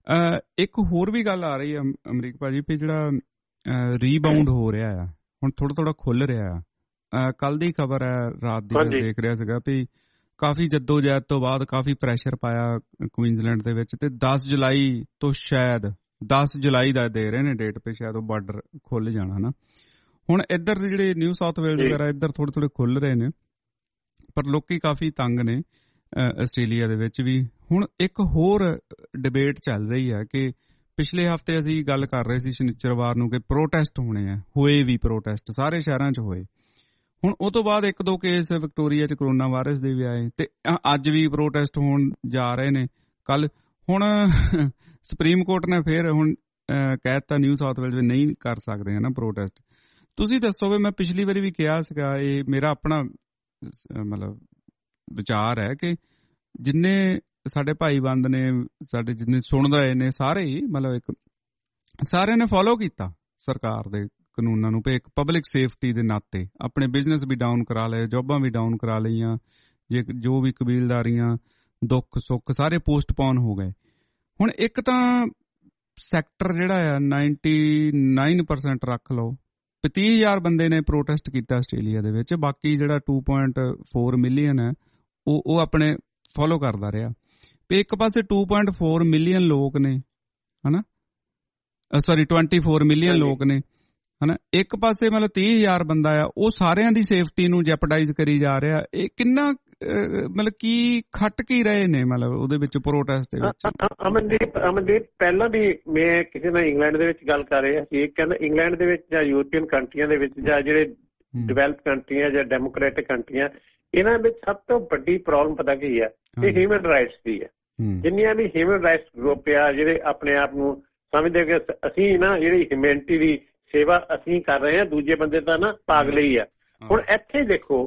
ਇੱਕ ਹੋਰ ਵੀ ਗੱਲ ਆ ਰਹੀ ਆ ਅਮਰੀਕ ਭਾਜੀ ਵੀ ਜਿਹੜਾ ਰੀਬਾਊਂਡ ਹੋ ਰਿਹਾ ਆ, ਹੁਣ ਥੋੜਾ ਥੋੜਾ ਖੁੱਲ ਰਿਹਾ ਆ। ਕੱਲ ਦੀ ਖਬਰ ਹੈ, ਰਾਤ ਦੀ ਮੈਂ ਦੇਖ ਰਿਹਾ ਸੀਗਾ ਵੀ ਕਾਫੀ ਜੱਦੋਜਹਿਦ ਤੋਂ ਬਾਅਦ ਕਾਫੀ ਪ੍ਰੈਸ਼ਰ ਪਾਇਆ ਕੁਈਨਜ਼ਲੈਂਡ ਦੇ ਵਿੱਚ, ਤੇ ਦਸ ਜੁਲਾਈ ਤੋਂ ਸ਼ਾਇਦ ਦਸ ਜੁਲਾਈ ਦਾ ਦੇ ਰਹੇ ਨੇ ਡੇਟ ਪੇ, ਸ਼ਾਇਦ ਉਹ ਬਾਰਡਰ ਖੁੱਲ ਜਾਣਾ ਨਾ। ਹੁਣ ਇੱਧਰ ਦੇ ਜਿਹੜੇ ਨਿਊ ਸਾਊਥ ਵੇਲਜ਼ ਵਗੈਰਾ ਇੱਧਰ ਥੋੜੇ ਥੋੜੇ ਖੁੱਲ ਰਹੇ ਨੇ, ਪਰ ਲੋਕੀ ਕਾਫੀ ਤੰਗ ਨੇ ਆਸਟ੍ਰੇਲੀਆ ਦੇ ਵਿੱਚ ਵੀ। ਹੁਣ ਇੱਕ ਹੋਰ ਡਿਬੇਟ ਚੱਲ ਰਹੀ ਹੈ ਕਿ ਪਿਛਲੇ ਹਫ਼ਤੇ ਅਸੀਂ ਗੱਲ ਕਰ ਰਹੇ ਸੀ ਸ਼ਨੀਚਰਵਾਰ ਨੂੰ ਕਿ ਪ੍ਰੋਟੈਸਟ ਹੋਣੇ ਆ, ਹੋਏ ਵੀ ਪ੍ਰੋਟੈਸਟ ਸਾਰੇ ਸ਼ਹਿਰਾਂ 'ਚ ਹੋਏ। ਹੁਣ ਉਹ ਤੋਂ ਬਾਅਦ ਇੱਕ ਦੋ ਕੇਸ ਵਿਕਟੋਰੀਆ 'ਚ ਕਰੋਨਾ ਵਾਇਰਸ ਦੇ ਵੀ ਆਏ, ਤੇ ਅੱਜ ਵੀ ਪ੍ਰੋਟੈਸਟ ਹੋਣ ਜਾ ਰਹੇ ਨੇ ਕੱਲ। ਹੁਣ ਸੁਪਰੀਮ ਕੋਰਟ ਨੇ ਫਿਰ ਹੁਣ ਕਹਿ ਦਿੱਤਾ ਨਿਊ ਸਾਊਥ ਵੇਲਜ਼ ਨਹੀਂ ਕਰ ਸਕਦੇ ਹੈ ਨਾ ਪ੍ਰੋਟੈਸਟ। ਤੁਸੀਂ ਦੱਸੋ ਵੀ, ਮੈਂ ਪਿਛਲੀ ਵਾਰੀ ਵੀ ਕਿਹਾ ਸੀਗਾ, ਇਹ ਮੇਰਾ ਆਪਣਾ ਮਤਲਬ ਵਿਚਾਰ ਹੈ ਕਿ ਜਿੰਨੇ ਸਾਡੇ ਭਾਈ ਬੰਦ ਨੇ, ਸਾਡੇ ਜਿੰਨੇ ਸੁਣ ਰਹੇ ਨੇ ਸਾਰੇ ਹੀ ਮਤਲਬ ਇੱਕ ਸਾਰਿਆਂ ਨੇ ਫੋਲੋ ਕੀਤਾ ਸਰਕਾਰ ਦੇ ਕਾਨੂੰਨਾਂ ਨੂੰ, ਇੱਕ ਪਬਲਿਕ ਸੇਫਟੀ ਦੇ ਨਾਤੇ ਆਪਣੇ ਬਿਜ਼ਨਸ ਵੀ ਡਾਊਨ ਕਰਾ ਲਏ, ਜੋਬਾਂ ਵੀ ਡਾਊਨ ਕਰਾ ਲਈਆਂ, ਜੇ ਜੋ ਵੀ ਕਬੀਲਦਾਰੀਆਂ ਦੁੱਖ ਸੁੱਖ ਸਾਰੇ ਪੋਸਟਪੋਨ ਹੋ ਗਏ। ਹੁਣ ਇੱਕ ਤਾਂ ਸੈਕਟਰ ਜਿਹੜਾ ਆ ਨਾਈਨਟੀ ਨਾਈਨ ਪਰਸੈਂਟ ਰੱਖ ਲਓ, ਤੀਹ ਹਜ਼ਾਰ ਬੰਦੇ ਨੇ ਪ੍ਰੋਟੈਸਟ ਕੀਤਾ ਆਸਟ੍ਰੇਲੀਆ ਦੇ ਵਿੱਚ, ਬਾਕੀ ਜਿਹੜਾ ਟੂ ਪੁਆਇੰਟ ਫੋਰ ਮਿਲੀਅਨ ਹੈ ਉਹ ਉਹ ਆਪਣੇ ਫੋਲੋ ਕਰਦਾ ਰਿਹਾ। ਤੇ ਇੱਕ ਪਾਸੇ ਟੂ ਪੁਆਇੰਟ ਫੋਰ ਮਿਲੀਅਨ ਲੋਕ ਨੇ ਹਨਾ, ਸੌਰੀ ਟਵੈਂਟੀ ਫੋਰ ਮਿਲੀਅਨ ਲੋਕ ਨੇ ਹਨਾ, ਇੱਕ ਪਾਸੇ ਮਤਲਬ ਤੀਹ ਹਜ਼ਾਰ ਬੰਦਾ ਆ, ਉਹ ਸਾਰਿਆਂ ਦੀ ਸੇਫਟੀ ਨੂੰ ਜੈਪਡਾਈਜ਼ ਕਰੀ ਜਾ ਰਿਹਾ। ਇਹ ਕਿੰਨਾ ਮਤਲਬ ਕੀ ਖੱਟ ਕੀ ਰਹੇ ਨੇ ਮਤਲਬ ਉਹਦੇ ਵਿੱਚ ਪ੍ਰੋਟੈਸਟ ਦੇ ਵਿੱਚ? ਅਮਨਦੀਪ ਅਮਨਦੀਪ ਪਹਿਲਾਂ ਵੀ ਮੈਂ ਕਿਸੇ ਨਾਲ ਇੰਗਲੈਂਡ ਦੇ ਵਿੱਚ ਗੱਲ ਕਰ ਰਿਹਾ ਸੀ, ਕਹਿੰਦਾ ਇੰਗਲੈਂਡ ਦੇ ਵਿੱਚ ਜਾਂ ਯੂਰਪੀਅਨ ਕੰਟਰੀਆਂ ਦੇ ਵਿੱਚ ਜਾਂ ਜਿਹੜੇ ਡਿਵੈਲਪ ਕੰਟਰੀਆਂ ਜਾਂ ਡੈਮੋਕ੍ਰੈਟਿਕ ਕੰਟਰੀਆਂ, ਇਹਨਾਂ ਵਿੱਚ ਸਭ ਤੋਂ ਵੱਡੀ ਪ੍ਰੋਬਲਮ ਪਤਾ ਕੀ ਹੈ? ਇਹ ਹਿਊਮਨ ਰਾਈਟਸ ਦੀ ਹੈ। ਜਿੰਨੀਆਂ ਵੀ ਹਿਊਮਨ ਰਾਈਟਸ ਗਰੁੱਪ ਆ ਜਿਹੜੇ ਆਪਣੇ ਆਪ ਨੂੰ ਸਮਝਦੇ ਕਿ ਅਸੀਂ ਨਾ ਜਿਹੜੀ ਹਿਊਮੈਨਿਟੀ ਦੀ ਸੇਵਾ ਅਸੀਂ ਕਰ ਰਹੇ ਹਾਂ, ਦੂਜੇ ਬੰਦੇ ਤਾਂ ਨਾ ਪਾਗਲ ਹੀ ਆ। ਹੁਣ ਇੱਥੇ ਦੇਖੋ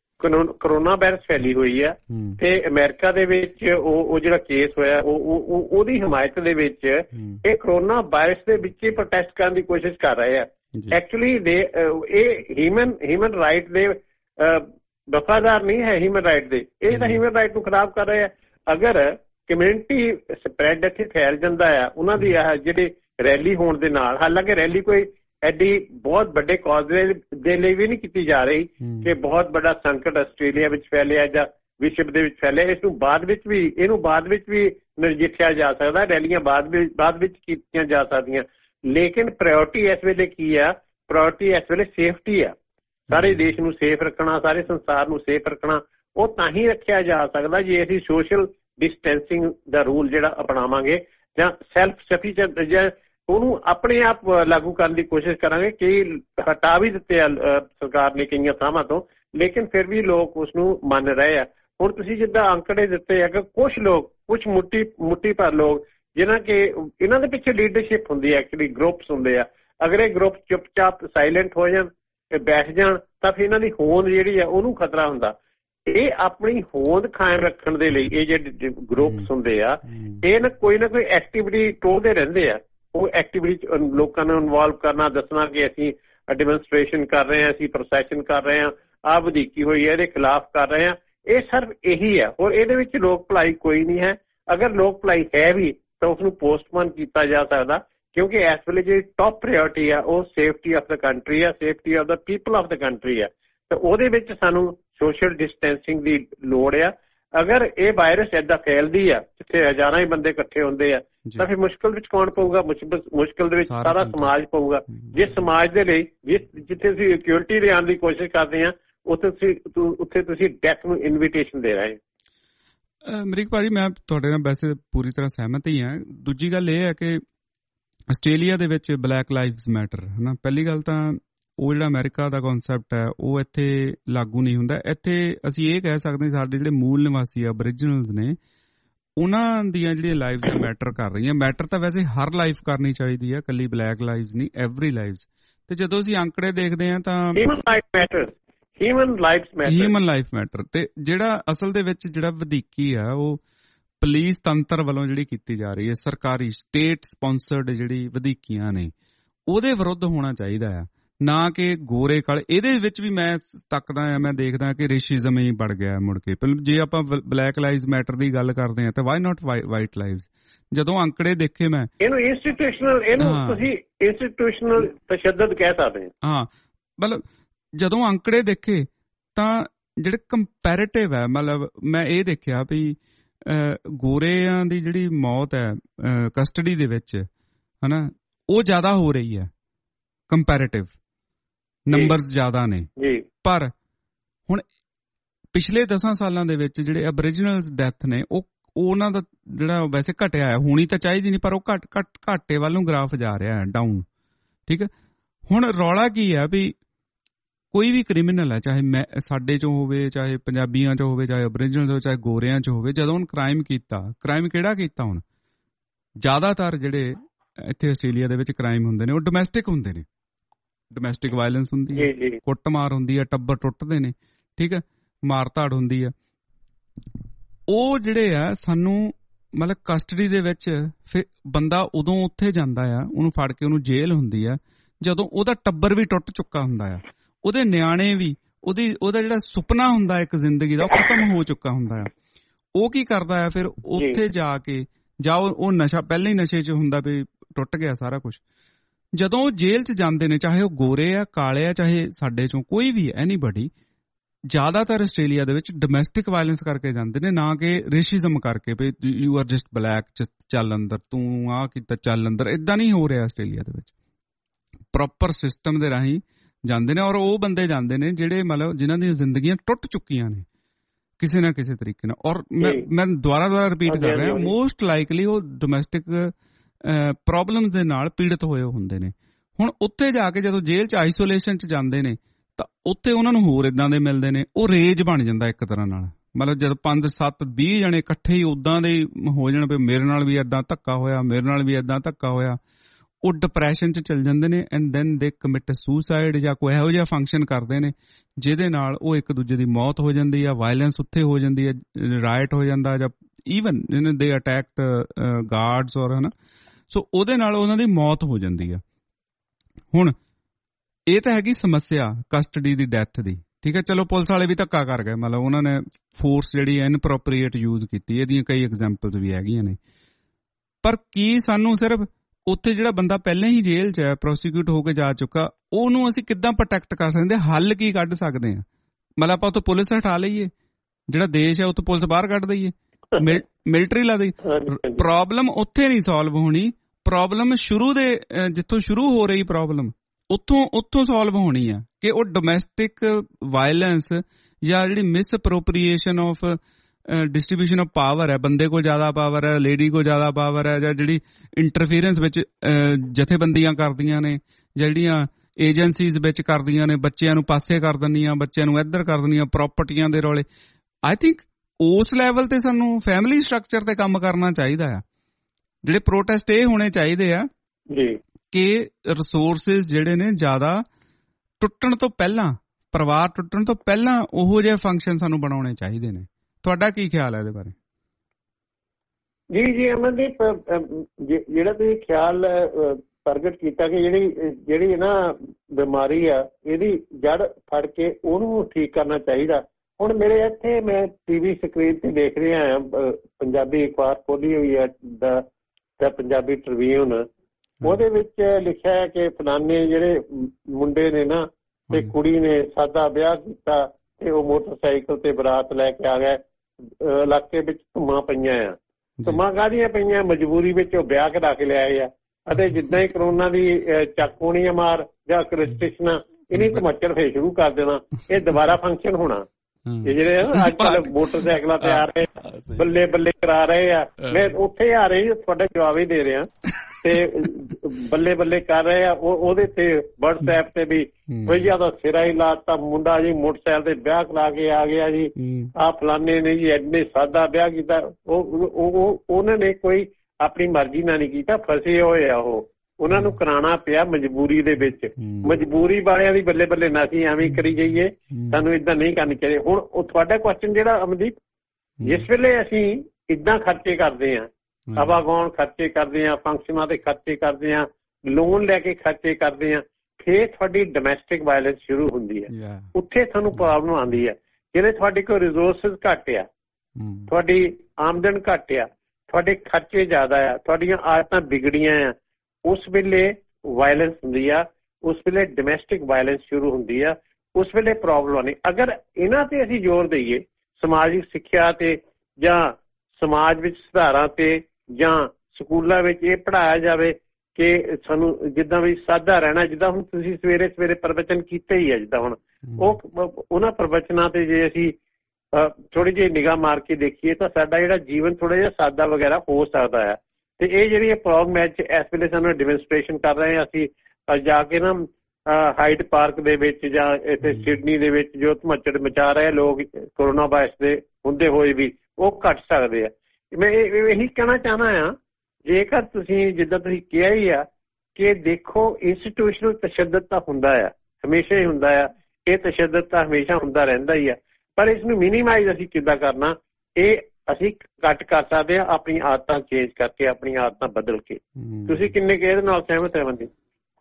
ਕਰੋਨਾ ਵਾਇਰਸ ਫੈਲੀ ਹੋਈ ਆ, ਤੇ ਅਮਰੀਕਾ ਦੇ ਵਿੱਚ ਉਹ ਉਹ ਜਿਹੜਾ ਕੇਸ ਹੋਇਆ ਉਹ ਉਹਦੀ ਹਮਾਇਤ ਦੇ ਵਿੱਚ ਇਹ ਕਰੋਨਾ ਵਾਇਰਸ ਦੇ ਵਿੱਚ ਹੀ ਪ੍ਰੋਟੈਸਟ ਕਰਨ ਦੀ ਕੋਸ਼ਿਸ਼ ਕਰ ਰਹੇ ਆ। ਐਕਚੁਅਲੀ ਦੇ ਇਹ ਹਿਊਮਨ ਹਿਊਮਨ ਰਾਈਟ ਦੇ ਵਫਾਦਾਰ ਨਹੀਂ ਹੈ, ਹਿਊਮਨ ਰਾਈਟ ਦੇ, ਇਹ ਤਾਂ ਹਿਊਮਨ ਰਾਈਟ ਨੂੰ ਖਰਾਬ ਕਰ ਰਹੇ ਆ। ਅਗਰ ਕਮਿਊਨਿਟੀ ਸਪਰੈਡ ਇੱਥੇ ਫੈਲ ਜਾਂਦਾ ਆ ਉਹਨਾਂ ਦੀ ਆਹ ਜਿਹੜੇ ਰੈਲੀ ਹੋਣ ਦੇ ਨਾਲ, ਹਾਲਾਂਕਿ ਰੈਲੀ ਕੋਈ ਐਡੀ ਬਹੁਤ ਵੱਡੇ ਕਾਜ਼ ਦੇ ਲਈ ਵੀ ਨਹੀਂ ਕੀਤੀ ਜਾ ਰਹੀ ਕਿ ਬਹੁਤ ਵੱਡਾ ਸੰਕਟ ਆਸਟ੍ਰੇਲੀਆ ਵਿੱਚ ਫੈਲਿਆ ਜਾਂ ਵਿਸ਼ਵ ਦੇ ਵਿੱਚ ਫੈਲਿਆ, ਇਸ ਨੂੰ ਬਾਅਦ ਵਿੱਚ ਵੀ ਇਹਨੂੰ ਬਾਅਦ ਵਿੱਚ ਵੀ ਨਜਿੱਠਿਆ ਜਾ ਸਕਦਾ, ਰੈਲੀਆਂ ਬਾਅਦ ਵਿੱਚ ਬਾਅਦ ਵਿੱਚ ਕੀਤੀਆਂ ਜਾ ਸਕਦੀਆਂ। ਲੇਕਿਨ ਪ੍ਰਾਇਓਰਟੀ ਇਸ ਵੇਲੇ ਕੀ ਆ? ਪ੍ਰਾਇਓਰਟੀ ਇਸ ਵੇਲੇ ਸੇਫਟੀ ਆ। ਸਾਰੇ ਦੇਸ਼ ਨੂੰ ਸੇਫ ਰੱਖਣਾ, ਸਾਰੇ ਸੰਸਾਰ ਨੂੰ ਸੇਫ ਰੱਖਣਾ, ਉਹ ਤਾਂ ਹੀ ਰੱਖਿਆ ਜਾ ਸਕਦਾ ਜੇ ਅਸੀਂ ਸੋਸ਼ਲ ਡਿਸਟੈਂਸਿੰਗ ਦਾ ਰੂਲ ਜਿਹੜਾ ਅਪਣਾਵਾਂਗੇ ਜਾਂ ਸੈਲਫ ਸਫੀਸ਼ੀਐਂਟ ਜਾਂ ਉਹਨੂੰ ਆਪਣੇ ਆਪ ਲਾਗੂ ਕਰਨ ਦੀ ਕੋਸ਼ਿਸ਼ ਕਰਾਂਗੇ। ਕਈ ਹਟਾ ਵੀ ਦਿੱਤੇ ਆ ਸਰਕਾਰ ਨੇ ਕਈਆਂ ਥਾਵਾਂ ਤੋਂ, ਲੇਕਿਨ ਫਿਰ ਵੀ ਲੋਕ ਉਸ ਨੂੰ ਮੰਨ ਰਹੇ ਆ। ਹੁਣ ਤੁਸੀਂ ਜਿੱਦਾਂ ਅੰਕੜੇ ਦਿੱਤੇ ਆ ਕਿ ਕੁਛ ਲੋਕ, ਕੁਛ ਮੁੱਠੀ ਮੁੱਠੀ ਭਰ ਲੋਕ ਜਿਹਨਾਂ ਕਿ ਇਹਨਾਂ ਦੇ ਪਿੱਛੇ ਲੀਡਰਸ਼ਿਪ ਹੁੰਦੀ ਹੈ, ਐਕਚੁਅਲੀ ਗਰੁੱਪਸ ਹੁੰਦੇ ਆ, ਅਗਰ ਇਹ ਗਰੁੱਪ ਚੁੱਪਚਾਪ ਸਾਇਲੈਂਟ ਹੋ ਜਾਣ, ਬੈਠ ਜਾਣ, ਤਾਂ ਫਿਰ ਇਹਨਾਂ ਦੀ ਹੋਂਦ ਜਿਹੜੀ ਆ ਉਹਨੂੰ ਖਤਰਾ ਹੁੰਦਾ। ਇਹ ਆਪਣੀ ਹੋਂਦ ਕਾਇਮ ਰੱਖਣ ਦੇ ਲਈ ਇਹ ਜਿਹੜੇ ਗਰੁੱਪਸ ਹੁੰਦੇ ਆ, ਇਹ ਨਾ ਕੋਈ ਨਾ ਕੋਈ ਐਕਟੀਵਿਟੀ ਟੋਲਦੇ ਰਹਿੰਦੇ ਆ। ਉਹ ਐਕਟੀਵਿਟੀ ਲੋਕਾਂ ਨੂੰ ਇਨਵੋਲਵ ਕਰਨਾ, ਦੱਸਣਾ ਕਿ ਅਸੀਂ ਡੈਮੋਨਸਟ੍ਰੇਸ਼ਨ ਕਰ ਰਹੇ ਹਾਂ, ਅਸੀਂ ਪ੍ਰੋਸੈਸ਼ਨ ਕਰ ਰਹੇ ਹਾਂ, ਆਹ ਵਧੀਕੀ ਹੋਈ ਹੈ, ਇਹਦੇ ਖਿਲਾਫ ਕਰ ਰਹੇ ਹਾਂ। ਇਹ ਸਿਰਫ ਇਹੀ ਹੈ, ਹੋਰ ਇਹਦੇ ਵਿੱਚ ਲੋਕ ਭਲਾਈ ਕੋਈ ਨਹੀਂ ਹੈ। ਅਗਰ ਲੋਕ ਭਲਾਈ ਹੈ ਵੀ ਤਾਂ ਉਸਨੂੰ ਪੋਸਟਪੋਨ ਕੀਤਾ ਜਾ ਸਕਦਾ, ਕਿਉਂਕਿ ਇਸ ਵੇਲੇ ਜਿਹੜੀ ਟੌਪ ਪ੍ਰਾਇਓਰਟੀ ਆ ਉਹ ਸੇਫਟੀ ਆਫ ਦਾ ਕੰਟਰੀ ਆ, safety of the people of the country ਆ। ਤਾਂ ਉਹਦੇ ਵਿੱਚ ਸਾਨੂੰ ਸੋਸ਼ਲ ਡਿਸਟੈਂਸਿੰਗ ਦੀ ਲੋੜ ਆ। ਅਗਰ ਇਹ ਵਾਇਰਸ ਏਦਾਂ ਫੈਲਦੀ ਆ ਜਿੱਥੇ ਹਜ਼ਾਰਾਂ ਹੀ ਬੰਦੇ ਇਕੱਠੇ ਹੁੰਦੇ ਆ, ਤਾਂ ਫਿਰ ਮੁਸ਼ਕਿਲ ਵਿੱਚ ਕੌਣ ਪਊਗਾ? ਮੁਸ਼ਕਿਲ ਦੇ ਵਿੱਚ ਸਾਰਾ ਸਮਾਜ ਪਊਗਾ। ਜਿਸ ਸਮਾਜ ਦੇ ਲਈ ਜਿਸ ਜਿੱਥੇ ਅਸੀਂ ਇਕੁਅਲਿਟੀ ਲਿਆਉਣ ਦੀ ਕੋਸ਼ਿਸ਼ ਕਰਦੇ ਹਾਂ ਉੱਥੇ ਤੁਸੀਂ ਉੱਥੇ ਤੁਸੀਂ ਡੈਥ ਨੂੰ ਇਨਵੀਟੇਸ਼ਨ ਦੇ ਰਹੇ। ਅਮਰੀਕ ਭਾਜੀ, ਮੈਂ ਤੁਹਾਡੇ ਨਾਲ ਵੈਸੇ ਪੂਰੀ ਤਰ੍ਹਾਂ ਸਹਿਮਤ ਹੀ ਹਾਂ। ਦੂਜੀ ਗੱਲ ਇਹ ਹੈ ਕਿ ਆਸਟ੍ਰੇਲੀਆ ਦੇ ਵਿੱਚ ਬਲੈਕ ਲਾਈਵਜ਼ ਮੈਟਰ ਹੈ ਨਾ। ਪਹਿਲੀ ਗੱਲ ਤਾਂ ਉਹ ਜਿਹੜਾ ਅਮਰੀਕਾ ਦਾ ਕਨਸੈਪਟ ਹੈ ਉਹ ਇੱਥੇ ਲਾਗੂ ਨਹੀਂ ਹੁੰਦਾ। ਇੱਥੇ ਅਸੀਂ ਇਹ ਕਹਿ ਸਕਦੇ ਹਾਂ ਸਾਡੇ ਜਿਹੜੇ ਮੂਲ ਨਿਵਾਸੀ ਅਬਰੀਜਨਲਸ ਨੇ ਉਹਨਾਂ ਦੀਆਂ ਜਿਹੜੀਆਂ ਲਾਈਵਜ਼ ਮੈਟਰ ਕਰ ਰਹੀਆਂ। ਮੈਟਰ ਤਾਂ ਵੈਸੇ ਹਰ ਲਾਈਫ ਕਰਨੀ ਚਾਹੀਦੀ ਹੈ, ਇਕੱਲੀ ਬਲੈਕ ਲਾਈਵਜ਼ ਨਹੀਂ, ਐਵਰੀ ਲਾਈਵਜ਼। ਤੇ ਜਦੋਂ ਅਸੀਂ ਅੰਕੜੇ ਦੇਖਦੇ ਹਾਂ ਤਾਂ human life matter human life matter human life matter ਤੇ ਜਿਹੜਾ ਅਸਲ ਦੇ ਵਿੱਚ ਜਿਹੜਾ ਵਧੀਕੀ ਆ ਉਹ ਪੁਲਿਸ ਤੰਤਰ ਵੱਲੋਂ ਜਿਹੜੀ ਕੀਤੀ ਜਾ ਰਹੀ ਹੈ, ਸਰਕਾਰੀ ਸਟੇਟ ਸਪਾਂਸਰਡ ਜਿਹੜੀ ਵਧੀਕੀਆਂ ਨੇ ਉਹਦੇ ਵਿਰੁੱਧ ਹੋਣਾ ਚਾਹੀਦਾ ਆ, ਨਾ ਕਿ ਗੋਰੇ ਕਾਲੇ। ਇਹਦੇ ਵਿੱਚ ਵੀ ਮੈਂ ਤੱਕਦਾ ਆ, ਮੈਂ ਦੇਖਦਾ ਕਿ ਰੇਸ਼ਿਜ਼ਮ ਹੀ ਵੜ ਗਿਆ ਮੁੜ ਕੇ। ਜੇ ਆਪਾਂ ਬਲੈਕ ਲਾਈਵਜ਼ ਮੈਟਰ ਦੀ ਗੱਲ ਕਰਦੇ ਹਾਂ ਤਾਂ ਵਾਈ ਨਾਟ ਵਾਈਟ ਲਾਈਵਜ਼। ਜਦੋਂ ਅੰਕੜੇ ਦੇਖੇ ਮੈਂ ਇਹਨੂੰ ਇੰਸਟੀਟਿਊਸ਼ਨਲ ਇਹਨੂੰ ਤੁਸੀਂ ਇੰਸਟੀਟਿਊਸ਼ਨਲ ਤਸ਼ੱਦਦ ਕਹਿ ਸਕਦੇ ਹਾਂ। ਮਤਲਬ ਜਦੋਂ ਅੰਕੜੇ ਦੇਖੇ ਤਾਂ ਜਿਹੜੇ ਕੰਪੈਰੇਟਿਵ ਹੈ, ਮਤਲਬ ਮੈਂ ਇਹ ਦੇਖਿਆ ਵੀ ਗੋਰਿਆਂ ਦੀ ਜਿਹੜੀ ਮੌਤ ਹੈ ਕਸਟਡੀ ਦੇ ਵਿੱਚ ਹਨਾ ਉਹ ਜ਼ਿਆਦਾ ਹੋ ਰਹੀ ਹੈ, ਕੰਪੈਰੇਟਿਵ ਨੰਬਰਸ ਜ਼ਿਆਦਾ ਨੇ। ਪਰ ਹੁਣ ਪਿਛਲੇ ਦਸਾਂ ਸਾਲਾਂ ਦੇ ਵਿੱਚ ਜਿਹੜੇ ਅਬਰੀਜਨਲਸ ਡੈਥ ਨੇ ਉਹ ਉਹਨਾਂ ਦਾ ਜਿਹੜਾ ਵੈਸੇ ਘਟਿਆ ਹੈ, ਹੋਣੀ ਤਾਂ ਚਾਹੀਦੀ ਨਹੀਂ ਪਰ ਉਹ ਘੱਟ ਘੱਟ ਘਾਟੇ ਵੱਲ ਨੂੰ ਗ੍ਰਾਫ ਜਾ ਰਿਹਾ ਹੈ, ਡਾਊਨ। ਠੀਕ ਹੈ, ਹੁਣ ਰੌਲਾ ਕੀ ਹੈ ਵੀ ਕੋਈ ਵੀ ਕ੍ਰਿਮੀਨਲ ਹੈ, ਚਾਹੇ ਮੈਂ ਸਾਡੇ ਚੋਂ ਹੋਵੇ, ਚਾਹੇ ਪੰਜਾਬੀਆਂ ਚੋਂ ਹੋਵੇ, ਚਾਹੇ ਅਬਰੀਜਨਲ ਹੋਵੇ, ਚਾਹੇ ਗੋਰਿਆਂ ਚ ਹੋਵੇ, ਜਦੋਂ ਹੁਣ ਕ੍ਰਾਈਮ ਕੀਤਾ, ਕ੍ਰਾਈਮ ਕਿਹੜਾ ਕੀਤਾ? ਹੁਣ ਜ਼ਿਆਦਾਤਰ ਜਿਹੜੇ ਇੱਥੇ ਆਸਟ੍ਰੇਲੀਆ ਦੇ ਵਿੱਚ ਕ੍ਰਾਈਮ ਹੁੰਦੇ ਨੇ ਉਹ ਡੋਮੈਸਟਿਕ ਹੁੰਦੇ ਨੇ। ਡੋਮੈਸਟਿਕ ਵਾਇਲੈਂਸ ਹੁੰਦੀ ਹੈ, ਕੁੱਟਮਾਰ ਹੁੰਦੀ ਹੈ, ਟੱਬਰ ਟੁੱਟਦੇ ਨੇ, ਠੀਕ ਹੈ, ਮਾਰ ਧਾੜ ਹੁੰਦੀ ਆ। ਉਹ ਜਿਹੜੇ ਆ ਸਾਨੂੰ ਮਤਲਬ ਕਸਟਡੀ ਦੇ ਵਿੱਚ ਫਿਰ ਬੰਦਾ ਉਦੋਂ ਉੱਥੇ ਜਾਂਦਾ ਆ, ਉਹਨੂੰ ਫੜ ਕੇ ਉਹਨੂੰ ਜੇਲ੍ਹ ਹੁੰਦੀ ਆ ਜਦੋਂ ਉਹਦਾ ਟੱਬਰ ਵੀ ਟੁੱਟ ਚੁੱਕਾ ਹੁੰਦਾ ਆ, ਉਹਦੇ ਨਿਆਣੇ ਵੀ, ਉਹਦੀ ਉਹਦਾ ਜਿਹੜਾ ਸੁਪਨਾ ਹੁੰਦਾ ਇੱਕ ਜ਼ਿੰਦਗੀ ਦਾ ਉਹ ਖਤਮ ਹੋ ਚੁੱਕਾ ਹੁੰਦਾ ਆ। ਉਹ ਕੀ ਕਰਦਾ ਆ ਫਿਰ ਉੱਥੇ ਜਾ ਕੇ ਜਾਂ ਉਹ ਨਸ਼ਾ ਪਹਿਲਾਂ ਹੀ ਨਸ਼ੇ 'ਚ ਹੁੰਦਾ ਵੀ ਟੁੱਟ ਗਿਆ ਸਾਰਾ ਕੁਛ। ਜਦੋਂ ਉਹ ਜੇਲ੍ਹ 'ਚ ਜਾਂਦੇ ਨੇ, ਚਾਹੇ ਉਹ ਗੋਰੇ ਆ, ਕਾਲੇ ਆ, ਚਾਹੇ ਸਾਡੇ ਚੋਂ ਕੋਈ ਵੀ ਐਨੀਬਡੀ, ਜ਼ਿਆਦਾਤਰ ਆਸਟ੍ਰੇਲੀਆ ਦੇ ਵਿੱਚ ਡੋਮੈਸਟਿਕ ਵਾਇਲੈਂਸ ਕਰਕੇ ਜਾਂਦੇ ਨੇ, ਨਾ ਕਿ ਰੇਸ਼ਿਜ਼ਮ ਕਰਕੇ ਵੀ ਯੂ ਆਰ ਜਸਟ ਬਲੈਕ ਚ ਚੱਲ ਅੰਦਰ, ਤੂੰ ਆਹ ਕੀਤਾ ਚੱਲ ਅੰਦਰ। ਏਦਾਂ ਨਹੀਂ ਹੋ ਰਿਹਾ ਆਸਟ੍ਰੇਲੀਆ ਦੇ ਵਿੱਚ। ਪ੍ਰੋਪਰ ਸਿਸਟਮ ਦੇ ਰਾਹੀਂ ਜਾਂਦੇ ਨੇ ਔਰ ਉਹ ਬੰਦੇ ਜਾਂਦੇ ਨੇ ਜਿਹੜੇ ਮਤਲਬ ਜਿਨ੍ਹਾਂ ਦੀਆਂ ਜ਼ਿੰਦਗੀਆਂ ਟੁੱਟ ਚੁੱਕੀਆਂ ਨੇ ਕਿਸੇ ਨਾ ਕਿਸੇ ਤਰੀਕੇ ਨਾਲ। ਔਰ ਮੈਂ ਮੈਂ ਦੁਬਾਰਾ ਦੁਬਾਰਾ ਰਿਪੀਟ ਕਰ ਰਿਹਾ, ਮੋਸਟ ਲਾਈਕਲੀ ਉਹ ਡੋਮੈਸਟਿਕ ਪ੍ਰੋਬਲਮ ਦੇ ਨਾਲ ਪੀੜਤ ਹੋਏ ਹੁੰਦੇ ਨੇ। ਹੁਣ ਉੱਥੇ ਜਾ ਕੇ ਜਦੋਂ ਜੇਲ੍ਹ 'ਚ ਆਈਸੋਲੇਸ਼ਨ 'ਚ ਜਾਂਦੇ ਨੇ ਤਾਂ ਉੱਥੇ ਉਹਨਾਂ ਨੂੰ ਹੋਰ ਇਦਾਂ ਦੇ ਮਿਲਦੇ ਨੇ, ਉਹ ਰੇਜ ਬਣ ਜਾਂਦਾ ਇੱਕ ਤਰ੍ਹਾਂ ਨਾਲ। ਮਤਲਬ ਜਦੋਂ ਪੰਜ ਸੱਤ ਵੀਹ ਜਣੇ ਇਕੱਠੇ ਹੀ ਉੱਦਾਂ ਦੇ ਹੋ ਜਾਣ ਵੀ ਮੇਰੇ ਨਾਲ ਵੀ ਏਦਾਂ ਧੱਕਾ ਹੋਇਆ, ਮੇਰੇ ਨਾਲ ਵੀ ਏਦਾਂ ਧੱਕਾ ਹੋਇਆ, ਉਹ ਡਿਪਰੈਸ਼ਨ 'ਚ ਚਲ ਜਾਂਦੇ ਨੇ and then they commit suicide ਜਾਂ ਕੋਈ ਇਹੋ ਜਿਹਾ ਫੰਕਸ਼ਨ ਕਰਦੇ ਨੇ ਜਿਹਦੇ ਨਾਲ ਉਹ ਇੱਕ ਦੂਜੇ ਦੀ ਮੌਤ ਹੋ ਜਾਂਦੀ ਆ, ਵਾਇਲੈਂਸ ਉੱਥੇ ਹੋ ਜਾਂਦੀ ਹੈ, ਰਾਇਟ ਹੋ ਜਾਂਦਾ, ਜਾਂ ਈਵਨ ਦੇ ਅਟੈਕ ਗਾਰਡਸ ਔਰ ਹਨਾ। ਸੋ ਉਹਦੇ ਨਾਲ ਉਹਨਾਂ ਦੀ ਮੌਤ ਹੋ ਜਾਂਦੀ ਆ। ਹੁਣ ਇਹ ਤਾਂ ਹੈਗੀ ਸਮੱਸਿਆ ਕਸਟਡੀ ਦੀ ਡੈਥ ਦੀ, ਠੀਕ ਹੈ। ਚਲੋ ਪੁਲਿਸ ਵਾਲੇ ਵੀ ਧੱਕਾ ਕਰ ਗਏ, ਮਤਲਬ ਉਹਨਾਂ ਨੇ ਫੋਰਸ ਜਿਹੜੀ ਇਨਪ੍ਰੋਪਰੀਏਟ ਯੂਜ਼ ਕੀਤੀ, ਇਹਦੀਆਂ ਕਈ ਐਗਜ਼ਾਮਪਲਸ ਵੀ ਹੈਗੀਆਂ ਨੇ। ਪਰ ਕੀ ਸਾਨੂੰ ਸਿਰਫ ਉੱਥੇ ਜਿਹੜਾ ਬੰਦਾ ਪਹਿਲਾਂ ਹੀ ਜੇਲ੍ਹ 'ਚ ਹੈ, ਪ੍ਰੋਸੀਕਿਊਟ ਹੋ ਕੇ ਜਾ ਚੁੱਕਾ, ਉਹਨੂੰ ਅਸੀਂ ਕਿੱਦਾਂ ਪ੍ਰੋਟੈਕਟ ਕਰ ਸਕਦੇ, ਹੱਲ ਕੀ ਕੱਢ ਸਕਦੇ ਹਾਂ? ਮਤਲਬ ਆਪਾਂ ਉੱਥੋਂ ਪੁਲਿਸ ਹਟਾ ਲਈਏ, ਜਿਹੜਾ ਦੇਸ਼ ਹੈ ਉੱਥੋਂ ਪੁਲਿਸ ਬਾਹਰ ਕੱਢ ਦਈਏ, ਮਿਲਟਰੀ ਲਾ ਦਈਏ। ਪ੍ਰੋਬਲਮ ਉੱਥੇ ਨਹੀਂ ਸੋਲਵ ਹੋਣੀ। ਪ੍ਰੋਬਲਮ ਸ਼ੁਰੂ ਦੇ ਜਿੱਥੋਂ ਸ਼ੁਰੂ ਹੋ ਰਹੀ ਪ੍ਰੋਬਲਮ ਉੱਥੋਂ ਉੱਥੋਂ ਸੋਲਵ ਹੋਣੀ ਆ ਕਿ ਉਹ ਡੋਮੈਸਟਿਕ ਵਾਇਲੈਂਸ ਜਾਂ ਜਿਹੜੀ misappropriation of distribution of power ਹੈ, ਬੰਦੇ ਕੋਲ ਜ਼ਿਆਦਾ ਪਾਵਰ ਹੈ, ਲੇਡੀ ਕੋਲ ਜ਼ਿਆਦਾ ਪਾਵਰ ਹੈ, ਜਾਂ ਜਿਹੜੀ ਇੰਟਰਫੀਅਰੈਂਸ ਵਿੱਚ ਜਥੇਬੰਦੀਆਂ ਕਰਦੀਆਂ ਨੇ, ਜਿਹੜੀਆਂ ਏਜੰਸੀਜ਼ ਵਿੱਚ ਕਰਦੀਆਂ ਨੇ, ਬੱਚਿਆਂ ਨੂੰ ਪਾਸੇ ਕਰ ਦਿੰਦੀਆਂ, ਬੱਚਿਆਂ ਨੂੰ ਇੱਧਰ ਕਰ ਦਿੰਦੀਆਂ, ਪ੍ਰਾਪਰਟੀਆਂ ਦੇ ਰੌਲੇ। ਆਈ ਥਿੰਕ ਉਸ ਲੈਵਲ ਤੇ ਸਾਨੂੰ ਫੈਮਿਲੀ ਸਟਰਕਚਰ ਤੇ ਕੰਮ ਕਰਨਾ ਚਾਹੀਦਾ ਆ। ਜਿਹੜੇ ਪ੍ਰੋਟੈਸਟ ਇਹ ਹੋਣੇ ਚਾਹੀਦੇ ਆ ਕਿ ਰਿਸੋਰਸਿਸ ਜਿਹੜੇ ਨੇ ਜ਼ਿਆਦਾ ਟੁੱਟਣ ਤੋਂ ਪਹਿਲਾਂ, ਪਰਿਵਾਰ ਟੁੱਟਣ ਤੋਂ ਪਹਿਲਾਂ ਉਹੋ ਜਿਹੇ ਫੰਕਸ਼ਨ ਸਾਨੂੰ ਬਣਾਉਣੇ ਚਾਹੀਦੇ ਨੇ। ਤੁਹਾਡਾ ਕੀ ਖਿਆਲ ਹੈ ਇਹਦੇ ਬਾਰੇ? ਜੀ ਜੀ ਅਮਨਦੀਪ, ਜਿਹੜਾ ਤੁਸੀਂ ਖਿਆਲ ਪ੍ਰਗਟ ਕੀਤਾ ਕਿ ਜਿਹੜੀ ਜਿਹੜੀ ਨਾ ਬਿਮਾਰੀ ਆ ਇਹਦੀ ਜੜ ਫੜ ਕੇ ਉਹਨੂੰ ਠੀਕ ਕਰਨਾ ਚਾਹੀਦਾ। ਹੁਣ ਮੇਰੇ ਇੱਥੇ ਮੈਂ ਟੀਵੀ ਸਕਰੀਨ ਤੇ ਦੇਖ ਰਿਹਾ ਹਾਂ, ਪੰਜਾਬੀ ਅਖਬਾਰ ਖੋਲੀ ਹੋਈ ਹੈ ਦਾ ਪੰਜਾਬੀ ਟ੍ਰਿਬਿਊਨ, ਉਹਦੇ ਵਿੱਚ ਲਿਖਿਆ ਹੈ ਕਿ ਫਲਾਨੇ ਜਿਹੜੇ ਮੁੰਡੇ ਨੇ ਨਾ ਤੇ ਕੁੜੀ ਨੇ ਸਾਦਾ ਵਿਆਹ ਕੀਤਾ ਤੇ ਉਹ ਮੋਟਰਸਾਈਕਲ ਤੇ ਬਰਾਤ ਲੈ ਕੇ ਆ ਗਏ, ਇਲਾਕੇ ਵਿੱਚ ਧੂੰਮਾਂ ਪਈਆਂ ਆ ਧੁੰਮਾਂ ਕਾਹਦੀਆਂ ਪਈਆਂ, ਮਜਬੂਰੀ ਵਿੱਚ ਉਹ ਵਿਆਹ ਕਰਾ ਕੇ ਲਿਆਏ ਆ। ਅਤੇ ਜਿੱਦਾਂ ਹੀ ਕਰੋਨਾ ਦੀ ਚੱਕ ਹੋਣੀ ਆ ਮਾਰ ਜਾਂ ਰਜਿਸਟ੍ਰੇਸ਼ਨਾਂ, ਇਹਨੇ ਧਮੱਚੜ ਫੇਰ ਸ਼ੁਰੂ ਕਰ ਦੇਣਾ, ਇਹ ਦੁਬਾਰਾ ਫੰਕਸ਼ਨ ਹੋਣਾ। ਇਹ ਜਿਹੜੇ ਅੱਜ ਕੱਲ੍ਹ ਮੋਟਰਸਾਈਕਲਾਂ ਤੇ ਆ ਰਹੇ ਬੱਲੇ ਬੱਲੇ ਕਰਾ ਰਹੇ ਆ, ਮੈਂ ਉੱਥੇ ਆ ਰਹੀ ਤੁਹਾਡਾ ਜਵਾਬ ਹੀ ਦੇ ਰਿਹਾ, ਤੇ ਬੱਲੇ ਬੱਲੇ ਕਰ ਰਹੇ ਆ। ਉਹਦੇ ਤੇ ਵਟਸਐਪ ਤੇ ਵੀ ਭਈਆ ਦਾ ਸਿਰਾ ਹੀ ਲਾਤਾ, ਮੁੰਡਾ ਜੀ ਮੋਟਰਸਾਈਕਲ ਤੇ ਵਿਆਹ ਕਰਾ ਕੇ ਆ ਗਿਆ ਜੀ, ਆਹ ਫਲਾਨੇ ਨੇ ਜੀ ਐਨੇ ਸਾਦਾ ਵਿਆਹ ਕੀਤਾ। ਉਹ ਉਹਨਾਂ ਨੇ ਕੋਈ ਆਪਣੀ ਮਰਜ਼ੀ ਨਾਲ ਨਹੀਂ ਕੀਤਾ, ਫਸੇ ਹੋਏ ਆ ਉਹ, ਉਹਨਾਂ ਨੂੰ ਕਰਾਉਣਾ ਪਿਆ ਮਜਬੂਰੀ ਦੇ ਵਿੱਚ। ਮਜਬੂਰੀ ਵਾਲਿਆਂ ਦੀ ਬੱਲੇ ਬੱਲੇ ਨਾ ਅਸੀਂ ਐਵੇਂ ਕਰੀ ਜਾਈਏ, ਸਾਨੂੰ ਏਦਾਂ ਨਹੀਂ ਕਰਨੀ ਚਾਹੀਦੀ। ਹੁਣ ਉਹ ਤੁਹਾਡਾ ਕੁਐਸਚਨ ਜਿਹੜਾ ਅਮਨਦੀਪ, ਜਿਸ ਵੇਲੇ ਅਸੀਂ ਏਦਾਂ ਖਰਚੇ ਕਰਦੇ ਹਾਂ, ਆਵਾਗਾਉਣ ਖਰਚੇ ਕਰਦੇ ਹਾਂ, ਫੰਕਸ਼ਨਾਂ ਦੇ ਖਰਚੇ ਕਰਦੇ ਹਾਂ, ਲੋਨ ਲੈ ਕੇ ਖਰਚੇ ਕਰਦੇ ਹਾਂ, ਫੇਰ ਤੁਹਾਡੀ ਡੋਮੈਸਟਿਕ ਵਾਇਲੈਂਸ ਸ਼ੁਰੂ ਹੁੰਦੀ ਹੈ। ਉੱਥੇ ਤੁਹਾਨੂੰ ਪ੍ਰੋਬਲਮ ਆਉਂਦੀ ਹੈ। ਜਿਹੜੇ ਤੁਹਾਡੇ ਕੋਲ ਰਿਸੋਰਸਿਸ ਘੱਟ ਆ, ਤੁਹਾਡੀ ਆਮਦਨ ਘੱਟ ਆ, ਤੁਹਾਡੇ ਖਰਚੇ ਜ਼ਿਆਦਾ ਆ, ਤੁਹਾਡੀਆਂ ਆਦਤਾਂ ਵਿਗੜੀਆਂ ਆ, ਉਸ ਵੇਲੇ ਵਾਇਲੈਂਸ ਹੁੰਦੀ ਆ, ਉਸ ਵੇਲੇ ਡੋਮੈਸਟਿਕ ਵਾਇਲੈਂਸ ਸ਼ੁਰੂ ਹੁੰਦੀ ਆ, ਉਸ ਵੇਲੇ ਪ੍ਰੋਬਲਮ ਆਉਣੀ। ਅਗਰ ਇਹਨਾਂ ਤੇ ਅਸੀਂ ਜ਼ੋਰ ਦਈਏ, ਸਮਾਜਿਕ ਸਿੱਖਿਆ ਤੇ ਜਾਂ ਸਮਾਜ ਵਿੱਚ ਸੁਧਾਰਾਂ ਤੇ ਜਾਂ ਸਕੂਲਾਂ ਵਿੱਚ ਇਹ ਪੜ੍ਹਾਇਆ ਜਾਵੇ ਕਿ ਸਾਨੂੰ ਜਿੱਦਾਂ ਵੀ ਸਾਦਾ ਰਹਿਣਾ, ਜਿੱਦਾਂ ਹੁਣ ਤੁਸੀਂ ਸਵੇਰੇ ਸਵੇਰੇ ਪ੍ਰਵਚਨ ਕੀਤੇ ਹੀ ਆ, ਜਿੱਦਾਂ ਹੁਣ ਉਹ ਉਹਨਾਂ ਪ੍ਰਵਚਨਾਂ ਤੇ ਜੇ ਅਸੀਂ ਥੋੜ੍ਹੀ ਜਿਹੀ ਨਿਗਾਹ ਮਾਰ ਕੇ ਦੇਖੀਏ ਤਾਂ ਸਾਡਾ ਜਿਹੜਾ ਜੀਵਨ ਥੋੜ੍ਹਾ ਜਿਹਾ ਸਾਦਾ ਵਗੈਰਾ ਹੋ ਸਕਦਾ ਹੈ। ਤੇ ਇਹ ਜਿਹੜੀ ਇਹ ਪ੍ਰੋਬਲਮ ਹੈ ਇਸ ਵੇਲੇ ਸਾਨੂੰ ਡੈਮੋਨਸਟ੍ਰੇਸ਼ਨ ਕਰ ਰਹੇ ਹਾਂ ਅਸੀਂ ਜਾ ਕੇ ਨਾ ਹਾਈਡ ਪਾਰਕ ਦੇ ਵਿੱਚ ਜਾਂ ਇੱਥੇ ਸਿਡਨੀ ਦੇ ਵਿੱਚ ਜੋ ਧਮੱਚੜ ਮਚਾ ਰਹੇ ਲੋਕ ਕੋਰੋਨਾ ਵਾਇਰਸ ਦੇ ਹੁੰਦੇ ਹੋਏ ਵੀ, ਉਹ ਘੱਟ ਸਕਦੇ ਆ। ਮੈਂ ਇਹੀ ਕਹਿਣਾ ਚਾਹੁੰਦਾ ਹਾਂ, ਜੇਕਰ ਤੁਸੀਂ ਜਿੱਦਾਂ ਤੁਸੀਂ ਕਿਹਾ ਹੀ ਆ ਕਿ ਦੇਖੋ ਇੰਸਟੀਟਿਊਸ਼ਨਲ ਤਸ਼ੱਦਦ ਤਾਂ ਹੁੰਦਾ ਆ, ਹਮੇਸ਼ਾ ਹੀ ਹੁੰਦਾ ਆ, ਇਹ ਤਸ਼ੱਦਦ ਤਾਂ ਹਮੇਸ਼ਾ ਹੁੰਦਾ ਰਹਿੰਦਾ ਹੀ ਆ, ਪਰ ਇਸ ਨੂੰ ਮਿਨੀਮਾਈਜ਼ ਅਸੀਂ ਕਿੱਦਾਂ ਕਰਨਾ, ਇਹ ਅਸੀਂ ਘੱਟ ਕਰ ਸਕਦੇ ਹਾਂ ਆਪਣੀ ਆਦਤਾਂ ਚੇਂਜ ਕਰਕੇ, ਆਪਣੀ ਆਦਤਾਂ ਬਦਲ ਕੇ। ਤੁਸੀਂ ਕਿੰਨੇ ਕੁ ਇਹਦੇ ਨਾਲ ਸਹਿਮਤ ਹੈ ਬੰਦੀ?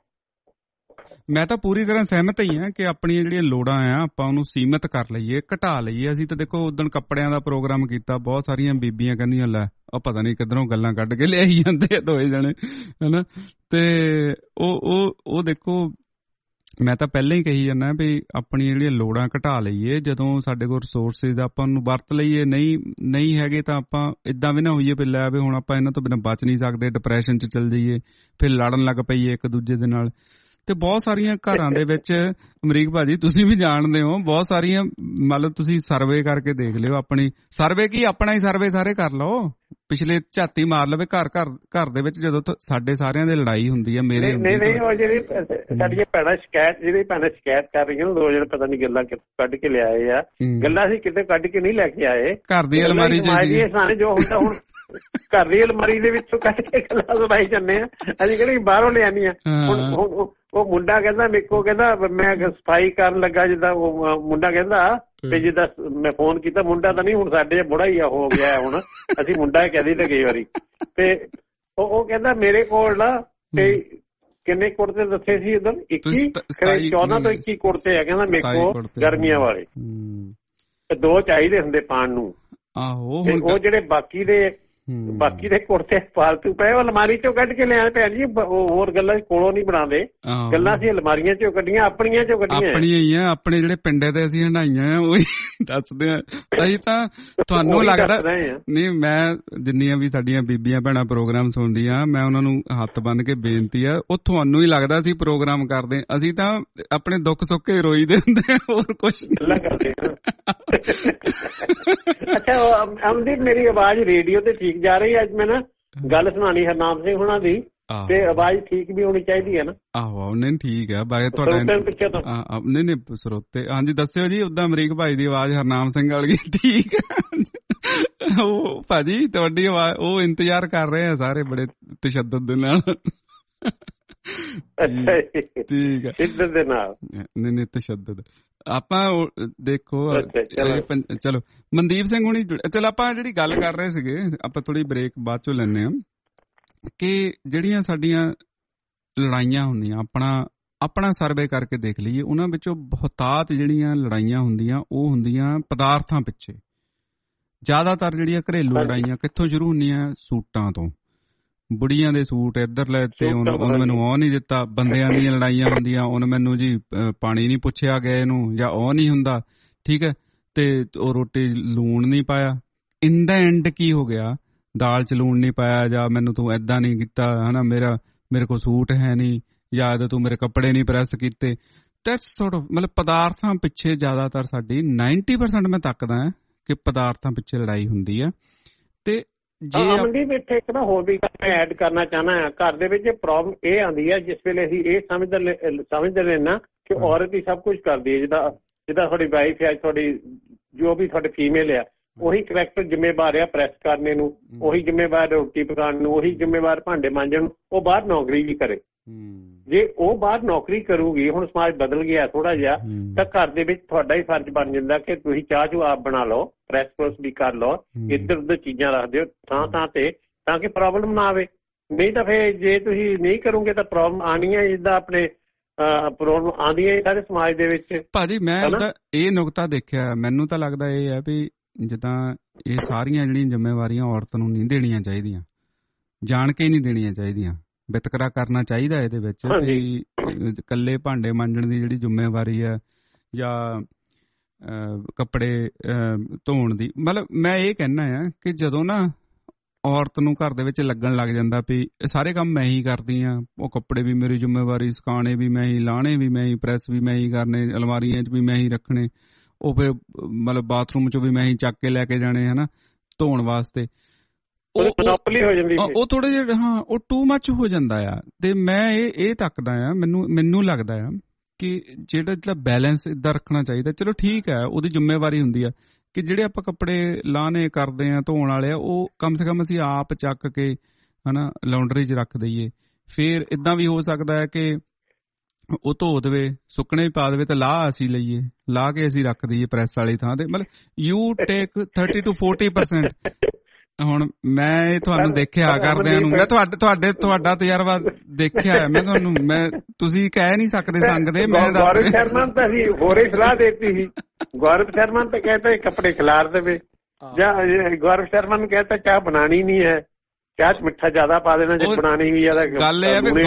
ਮੈਂ ਤਾਂ ਪੂਰੀ ਤਰ੍ਹਾਂ ਸਹਿਮਤ ਹੀ ਹਾਂ ਕਿ ਆਪਣੀਆਂ ਜਿਹੜੀਆਂ ਲੋੜਾਂ ਆ ਆਪਾਂ ਉਹਨੂੰ ਸੀਮਿਤ ਕਰ ਲਈਏ, ਘਟਾ ਲਈਏ। ਅਸੀਂ ਤਾਂ ਦੇਖੋ ਉਦਣ ਕੱਪੜਿਆਂ ਦਾ ਪ੍ਰੋਗਰਾਮ ਕੀਤਾ, ਬਹੁਤ ਸਾਰੀਆਂ ਬੀਬੀਆਂ ਕਹਿੰਦੀਆਂ ਲੈ ਉਹ ਪਤਾ ਨਹੀਂ ਕਿੱਧਰੋਂ ਗੱਲਾਂ ਕੱਢ ਕੇ ਲਿਆਈ ਜਾਂਦੇ ਆ ਦੋਏ ਜਣੇ, ਹਨਾ। ਤੇ ਉਹ ਉਹ ਉਹ ਦੇਖੋ ਮੈਂ ਤਾਂ ਪਹਿਲਾਂ ਹੀ ਕਹੀ ਜਾਂਦਾ ਵੀ ਆਪਣੀਆਂ ਜਿਹੜੀਆਂ ਲੋੜਾਂ ਘਟਾ ਲਈਏ। ਜਦੋਂ ਸਾਡੇ ਕੋਲ ਰਿਸੋਰਸਿਸ ਆਪਾਂ ਉਹਨੂੰ ਵਰਤ ਲਈਏ, ਨਹੀਂ ਨਹੀਂ ਹੈਗੇ ਤਾਂ ਆਪਾਂ ਇੱਦਾਂ ਵੀ ਨਾ ਹੋਈਏ ਵੀ ਲੈ ਵੀ ਹੁਣ ਆਪਾਂ ਇਹਨਾਂ ਤੋਂ ਬਿਨਾਂ ਬਚ ਨਹੀਂ ਸਕਦੇ, ਡਿਪਰੈਸ਼ਨ 'ਚ ਚੱਲ ਜਾਈਏ, ਫਿਰ ਲੜਨ ਲੱਗ ਪਈਏ ਇੱਕ ਦੂਜੇ ਦੇ ਨਾਲ। ਤੇ ਬਹੁਤ ਸਾਰੀਆਂ ਘਰਾਂ ਦੇ ਵਿੱਚ ਅਮਰੀਕ ਭਾਜੀ ਤੁਸੀਂ ਵੀ ਜਾਣਦੇ ਹੋ, ਬਹੁਤ ਸਾਰੀਆਂ ਮਤਲਬ ਤੁਸੀਂ ਸਰਵੇ ਕਰਕੇ ਦੇਖ ਲਿਓ, ਆਪਣੀ ਸਰਵੇ ਕੀ ਆਪਣਾ ਹੀ ਸਰਵੇ ਸਾਰੇ ਕਰ ਲਓ, ਪਿਛਲੇ ਝਾਤੀ ਮਾਰ ਲਵੇ ਘਰ ਘਰ ਘਰ ਦੇ ਵਿੱਚ ਜਦੋਂ ਸਾਡੇ ਸਾਰਿਆਂ ਦੇ ਲੜਾਈ ਹੁੰਦੀ ਹੈ। ਮੇਰੇ ਨਹੀਂ ਨਹੀਂ ਉਹ ਜਿਹੜੀ ਸਾਡੀਆਂ ਭੈਣਾਂ ਸ਼ਿਕਾਇਤ ਜਿਹੜੀ ਭੈਣਾਂ ਸ਼ਿਕਾਇਤ ਕਰ ਰਹੀਆਂ ਦੋ ਜਣੇ ਪਤਾ ਨਹੀਂ ਗੱਲਾਂ ਕੱਢ ਕੇ ਲਿਆਏ ਆ, ਗੱਲਾਂ ਅਸੀਂ ਕਿਤੇ ਕੱਢ ਕੇ ਨਹੀਂ ਲੈ ਕੇ ਆਏ, ਘਰ ਦੀ ਅਲਮਾਰੀ ਚ ਜੋ ਹੁੰਦਾ ਹੁਣ ਘਰ ਦੀ ਅਲਮਾਰੀ ਦੇ ਵਿੱਚੋਂ ਕੱਢ ਕੇ ਗੱਲਾਂ ਸੁਣਾਈ ਜਾਂਦੇ ਆ, ਅਸੀਂ ਕਿਹੜੀ ਬਾਹਰੋਂ ਲਿਆਉਣੀਆਂ। ਹੁਣ ਉਹ ਮੁੰਡਾ ਕਹਿੰਦਾ ਮੇਰੇ ਕੋਲ, ਕਹਿੰਦਾ ਮੈਂ ਸਫਾਈ ਕਰਨ ਲੱਗਾ, ਜਿੱਦਾਂ ਉਹ ਮੁੰਡਾ ਕਹਿੰਦਾ ਤੇ ਜਿੱਦਾਂ ਮੈਂ ਫੋਨ ਕੀਤਾ, ਮੁੰਡਾ ਤਾਂ ਨਹੀਂ ਹੁਣ ਸਾਡੇ ਬੁੜਾ ਹੀ ਹੋ ਗਿਆ ਹੁਣ, ਅਸੀਂ ਮੁੰਡਾ ਕਹਿੰਦੀ ਤੇ ਕਈ ਵਾਰੀ, ਤੇ ਉਹ ਕਹਿੰਦਾ ਮੇਰੇ ਕੋਲ ਨਾ ਤੇ ਕਿੰਨੇ ਕੁੜਤੇ ਦੱਸੇ ਸੀ ਉਦੋਂ, ਇੱਕੀ ਚੌਦਾਂ ਤੋਂ ਇੱਕੀ ਕੁੜਤੇ ਆ, ਕਹਿੰਦਾ ਮੇਰੇ ਕੋਲ ਗਰਮੀਆਂ ਵਾਲੇ, ਤੇ ਦੋ ਚਾਹੀਦੇ ਹੁੰਦੇ ਪਾਉਣ ਨੂੰ। ਆਹੋ ਉਹ ਜਿਹੜੇ ਬਾਕੀ ਦੇ ਬਾਕੀ ਦੇ ਕੁੜਤੇ ਫਾਲਤੂ ਪਏ ਉਹ ਅਲਮਾਰੀ ਚੋਂ ਕੱਢ ਕੇ ਲਿਆ ਭੈਣ ਜੀ, ਹੋਰ ਗੱਲਾਂ ਕੋਲੋਂ ਨਹੀਂ ਬਣਾਉਂਦੇ, ਗੱਲਾਂ ਅਸੀਂ ਅਲਮਾਰੀਆਂ ਚੋਂ ਕੱਢੀਆਂ, ਆਪਣੀਆਂ ਚੋਂ ਕੱਢੀਆਂ, ਆਪਣੀਆਂ ਹੀ ਆ, ਆਪਣੇ ਜਿਹੜੇ ਪਿੰਡੇ ਤੇ ਅਸੀਂ ਹੰਡਾਈਆਂ ਉਹੀ ਦੱਸਦੇ ਆ ਅਸੀਂ ਤਾਂ। ਤੁਹਾਨੂੰ ਲੱਗਦਾ ਨਹੀਂ, ਮੈਂ ਜਿੰਨੀਆਂ ਵੀ ਸਾਡੀਆਂ ਬੀਬੀਆਂ ਭੈਣਾਂ ਪ੍ਰੋਗਰਾਮ ਸੁਣਦੀਆਂ, ਮੈਂ ਉਹਨਾਂ ਨੂੰ ਹੱਥ ਬੰਨ ਕੇ ਬੇਨਤੀ ਆ, ਉਹ ਤੁਹਾਨੂੰ ਹੀ ਲੱਗਦਾ ਅਸੀਂ ਪ੍ਰੋਗਰਾਮ ਕਰਦੇ, ਅਸੀਂ ਤਾਂ ਆਪਣੇ ਦੁੱਖ ਸੁੱਖ ਕੇ ਰੋਈਦੇ ਹੁੰਦੇ, ਹੋਰ ਕੁਛ ਗੱਲਾਂ ਕਰਦੇ। ਅੱਛਾ ਅਮਨਦੀਪ, ਮੇਰੀ ਆਵਾਜ਼ ਰੇਡੀਓ ਤੇ ਠੀਕ ਜਾ ਰਹੀ? ਅੱਜ ਮੈਂ ਨਾ ਗੱਲ ਸੁਣਾਣੀ ਹਰਨਾਮ ਸਿੰਘ ਹੁਣਾਂ ਦੀ, ਤੇ ਆਵਾਜ਼ ਠੀਕ ਵੀ ਹੋਣੀ ਚਾਹੀਦੀ ਹੈ ਨਾ? ਆਹੋ ਨਹੀਂ ਠੀਕ ਹੈ ਬਾਈ ਤੁਹਾਡਾ, ਨਹੀਂ ਨਹੀਂ ਸਰੋਤੇ। ਹਾਂਜੀ ਦੱਸਿਓ ਜੀ, ਓਦਾਂ ਅਮਰੀਕ ਭਾਈ ਦੀ ਆਵਾਜ਼ ਹਰਨਾਮ ਸਿੰਘ ਵਾਲੀ ਠੀਕ ਹੈ? ਉਹ ਭਾਜੀ ਤੁਹਾਡੀ ਆਵਾਜ਼ ਉਹ ਇੰਤਜ਼ਾਰ ਕਰ ਰਹੇ ਆ ਸਾਰੇ ਬੜੇ ਤਸ਼ੱਦਦ ਦੇ ਨਾਲ। ਠੀਕ ਹੈ, ਸ਼ਿੱਦਤ ਦੇ ਨਾਲ ਨਹੀਂ ਨਹੀਂ ਤਸ਼ੱਦਦ। ਆਪਾਂ ਦੇਖੋ ਚਲੋ ਮਨਦੀਪ ਸਿੰਘ ਹੁਣੀ, ਚਲੋ ਆਪਾਂ ਜਿਹੜੀ ਗੱਲ ਕਰ ਰਹੇ ਸੀਗੇ, ਆਪਾਂ ਥੋੜੀ ਬ੍ਰੇਕ ਬਾਅਦ ਚੋਂ ਲੈਂਦੇ ਹਾਂ, ਕਿ ਜਿਹੜੀਆਂ ਸਾਡੀਆਂ ਲੜਾਈਆਂ ਹੁੰਦੀਆਂ, ਆਪਣਾ ਆਪਣਾ ਸਰਵੇ ਕਰਕੇ ਦੇਖ ਲਈਏ, ਉਹਨਾਂ ਵਿੱਚੋਂ ਬਹੁਤਾਤ ਜਿਹੜੀਆਂ ਲੜਾਈਆਂ ਹੁੰਦੀਆਂ ਉਹ ਹੁੰਦੀਆਂ ਪਦਾਰਥਾਂ ਪਿੱਛੇ। ਜ਼ਿਆਦਾਤਰ ਜਿਹੜੀਆਂ ਘਰੇਲੂ ਲੜਾਈਆਂ ਕਿੱਥੋਂ ਸ਼ੁਰੂ ਹੁੰਦੀਆਂ? ਸੂਟਾਂ ਤੋਂ। ਬੁੜੀਆਂ ਦੇ ਸੂਟ ਇੱਧਰ ਲੈ ਤੇ ਉਹਨੂੰ ਮੈਨੂੰ ਉਹ ਨਹੀਂ ਦਿੱਤਾ। ਬੰਦਿਆਂ ਦੀਆਂ ਲੜਾਈਆਂ ਹੁੰਦੀਆਂ, ਉਹਨੇ ਮੈਨੂੰ ਜੀ ਪਾਣੀ ਨਹੀਂ ਪੁੱਛਿਆ ਗਿਆ ਇਹਨੂੰ, ਜਾਂ ਉਹ ਨਹੀਂ ਹੁੰਦਾ, ਠੀਕ ਹੈ, ਤੇ ਉਹ ਰੋਟੀ ਲੂਣ ਨਹੀਂ ਪਾਇਆ। ਇਨ ਦਾ ਐਂਡ ਕੀ ਹੋ ਗਿਆ? ਦਾਲ ਚ ਲੂਣ ਨਹੀਂ ਪਾਇਆ, ਜਾਂ ਮੈਨੂੰ ਤੂੰ ਏਦਾਂ ਨਹੀਂ ਕੀਤਾ, ਹਨਾ, ਮੇਰਾ ਮੇਰੇ ਕੋਲ ਸੂਟ ਹੈ ਨਹੀਂ, ਜਾਂ ਤੂੰ ਮੇਰੇ ਕੱਪੜੇ ਨਹੀਂ ਪ੍ਰੈਸ ਕੀਤੇ। ਦੈਟਸ ਸੋਰਟ ਆਫ ਮਤਲਬ ਪਦਾਰਥਾਂ ਪਿੱਛੇ ਜ਼ਿਆਦਾਤਰ ਸਾਡੀ ਨਾਈਨਟੀ ਪਰਸੈਂਟ ਮੈਂ ਤੱਕਦਾ ਕਿ ਪਦਾਰਥਾਂ ਪਿੱਛੇ ਲੜਾਈ ਹੁੰਦੀ ਆ। ਤੇ ਜੇ ਅਮਨਦੀਪ ਇੱਥੇ ਇੱਕ ਨਾ ਹੋਰ ਵੀ ਮੈਂ ਐਡ ਕਰਨਾ ਚਾਹਨਾ ਆ, ਘਰ ਦੇ ਵਿੱਚ ਪ੍ਰੋਬਲਮ ਇਹ ਆਉਂਦੀ ਆ ਜਿਸ ਵੇਲੇ ਅਸੀਂ ਇਹ ਸਮਝਦੇ ਸਮਝਦੇ ਨੇ ਨਾ ਕਿ ਔਰਤ ਹੀ ਸਭ ਕੁਝ ਕਰਦੀ ਹੈ, ਜਿੱਦਾਂ ਜਿੱਦਾਂ ਤੁਹਾਡੀ ਵਾਈਫ ਹੈ, ਤੁਹਾਡੀ ਜੋ ਵੀ ਤੁਹਾਡੇ ਫੀਮੇਲ ਆ, ਉਹੀ ਕਰੈਕਟਰ ਜ਼ਿੰਮੇਵਾਰ ਆ ਪ੍ਰੈਸ ਕਰਨੇ ਨੂੰ, ਉਹੀ ਜ਼ਿੰਮੇਵਾਰ ਰੋਟੀ ਪਕਾਉਣ ਨੂੰ, ਉਹੀ ਜ਼ਿੰਮੇਵਾਰ ਭਾਂਡੇ ਮਾਂਜਣ ਨੂੰ। ਉਹ ਬਾਹਰ ਨੌਕਰੀ ਵੀ ਕਰੇ। ਜੇ ਉਹ ਬਾਹਰ ਨੌਕਰੀ ਕਰੂਗੀ, ਹੁਣ ਸਮਾਜ ਬਦਲ ਗਿਆ ਥੋੜਾ ਜਿਹਾ, ਤਾਂ ਘਰ ਦੇ ਵਿੱਚ ਤੁਹਾਡਾ ਹੀ ਫਰਜ਼ ਬਣ ਜਾਂਦਾ ਕਿ ਤੁਸੀਂ ਚਾਹ ਚੂ ਆਪ ਬਣਾ ਲਓ, ਪ੍ਰੈਸ ਪ੍ਰੈਸ ਵੀ ਕਰ ਲਓ, ਇੱਧਰ ਉੱਧਰ ਚੀਜ਼ਾਂ ਰੱਖ ਦਿਓ ਥਾਂ ਥਾਂ ਤੇ, ਤਾਂ ਕਿ ਪ੍ਰੋਬਲਮ ਨਾ ਆਵੇ। ਨਹੀਂ ਤਾਂ ਫਿਰ ਜੇ ਤੁਸੀਂ ਨਹੀਂ ਕਰੋਗੇ ਤਾਂ ਪ੍ਰੋਬਲਮ ਆਉਣੀ ਹੈ, ਜਿੱਦਾਂ ਆਪਣੇ ਪ੍ਰੋਬਲਮ ਆਉਂਦੀ ਹੈ ਸਾਰੇ ਸਮਾਜ ਦੇ ਵਿੱਚ। ਭਾਜੀ ਮੈਂ ਉਹਦਾ ਇਹ ਨੁਕਤਾ ਦੇਖਿਆ, ਮੈਨੂੰ ਤਾਂ ਲੱਗਦਾ ਇਹ ਹੈ ਵੀ ਜਿੱਦਾਂ ਇਹ ਸਾਰੀਆਂ ਜਿਹੜੀਆਂ ਜ਼ਿੰਮੇਵਾਰੀਆਂ ਔਰਤ ਨੂੰ ਨਹੀਂ ਦੇਣੀਆਂ ਚਾਹੀਦੀਆਂ, ਜਾਣ ਕੇ ਹੀ ਨਹੀਂ ਦੇਣੀਆਂ ਚਾਹੀਦੀਆਂ, ਵਿਤਕਰਾ ਕਰਨਾ ਚਾਹੀਦਾ ਇਹਦੇ ਵਿੱਚ ਵੀ ਇਕੱਲੇ ਭਾਂਡੇ ਮਾਂਜਣ ਦੀ ਜਿਹੜੀ ਜ਼ਿੰਮੇਵਾਰੀ ਹੈ ਜਾਂ ਕੱਪੜੇ ਧੋਣ ਦੀ, ਮਤਲਬ ਮੈਂ ਇਹ ਕਹਿਣਾ ਆ ਕਿ ਜਦੋਂ ਨਾ ਔਰਤ ਨੂੰ ਘਰ ਦੇ ਵਿੱਚ ਲੱਗਣ ਲੱਗ ਜਾਂਦਾ ਵੀ ਸਾਰੇ ਕੰਮ ਮੈਂ ਹੀ ਕਰਦੀ ਹਾਂ, ਉਹ ਕੱਪੜੇ ਵੀ ਮੇਰੀ ਜ਼ਿੰਮੇਵਾਰੀ, ਸੁਕਾਉਣੇ ਵੀ ਮੈਂ ਹੀ, ਲਾਣੇ ਵੀ ਮੈਂ ਹੀ, ਪ੍ਰੈਸ ਵੀ ਮੈਂ ਹੀ ਕਰਨੇ, ਅਲਮਾਰੀਆਂ 'ਚ ਵੀ ਮੈਂ ਹੀ ਰੱਖਣੇ, ਉਹ ਫਿਰ ਮਤਲਬ ਬਾਥਰੂਮ 'ਚੋਂ ਵੀ ਮੈਂ ਹੀ ਚੱਕ ਕੇ ਲੈ ਕੇ ਜਾਣੇ, ਹਨਾ, ਧੋਣ ਵਾਸਤੇ। ਉਹ ਥੋੜੇ ਜਿਹੇ ਹਾਂ ਉਹ ਟੂ ਮੱਚ ਹੋ ਜਾਂਦਾ ਆ। ਤੇ ਮੈਂ ਇਹ ਇਹ ਤੱਕਦਾ ਆ, ਮੈਨੂੰ ਮੈਨੂੰ ਲੱਗਦਾ ਆ ਕਿ ਜਿਹੜਾ ਜਿਹੜਾ ਬੈਲੈਂਸ ਏਦਾਂ ਰੱਖਣਾ ਚਾਹੀਦਾ। ਚਲੋ ਠੀਕ ਹੈ, ਉਹਦੀ ਜ਼ਿੰਮੇਵਾਰੀ ਹੁੰਦੀ ਆ ਕਿ ਜਿਹੜੇ ਆਪਾਂ ਕੱਪੜੇ ਲਾਣੇ ਕਰਦੇ ਆ, ਧੋਣ ਵਾਲੇ ਆ, ਉਹ ਕਮ ਸੇ ਕਮ ਅਸੀਂ ਆਪ ਚੱਕ ਕੇ ਹਨਾ ਲਾਉਂਡਰੀ 'ਚ ਰੱਖ ਦਈਏ। ਫਿਰ ਏਦਾਂ ਵੀ ਹੋ ਸਕਦਾ ਹੈ ਕਿ ਉਹ ਧੋ ਦੇਵੇ, ਸੁੱਕਣੇ ਵੀ ਪਾ ਦੇਵੇ, ਤੇ ਲਾਹ ਅਸੀਂ ਲਈਏ, ਲਾ ਕੇ ਅਸੀਂ ਰੱਖ ਦਈਏ ਪ੍ਰੈਸ ਵਾਲੀ ਥਾਂ ਤੇ। ਮਤਲਬ you take thirty to forty percent. ਹੁਣ ਮੈਂ ਇਹ ਤੁਹਾਨੂੰ ਦੇਖਿਆ ਕਰਦਿਆਂ ਨੂੰ, ਮੈਂ ਤੁਹਾਡੇ ਤੁਹਾਡੇ ਤੁਹਾਡਾ ਤਜਰਬਾ ਦੇਖਿਆ ਹੈ, ਮੈਂ ਤੁਹਾਨੂੰ ਮੈਂ ਤੁਸੀਂ ਕਹਿ ਨਹੀਂ ਸਕਦੇ ਸੰਗ ਦੇ। ਮੈਂ ਗੌਰਵ ਸ਼ਰਮਾ ਤਾਂ ਅਸੀਂ ਹੋਰੇ ਸਲਾਹ ਦੇਤੀ ਸੀ, ਗੌਰਵ ਸ਼ਰਮਾ ਤਾਂ ਕਹਿੰਦਾ ਕੱਪੜੇ ਖਿਲਾਰ ਦੇਵੇ, ਜਾਂ ਗੌਰਵ ਸ਼ਰਮਾ ਨੂੰ ਕਹਿੰਦਾ ਚਾਹ ਬਣਾਣੀ ਨਹੀਂ ਹੈ, ਚਾਹ ਚ ਮਿੱਠਾ ਜ਼ਿਆਦਾ ਪਾ ਦੇਣਾ, ਜੇ ਬਣਾਣੀ ਵੀ ਜ਼ਿਆਦਾ। ਗੱਲ ਇਹ ਹੈ ਵੀ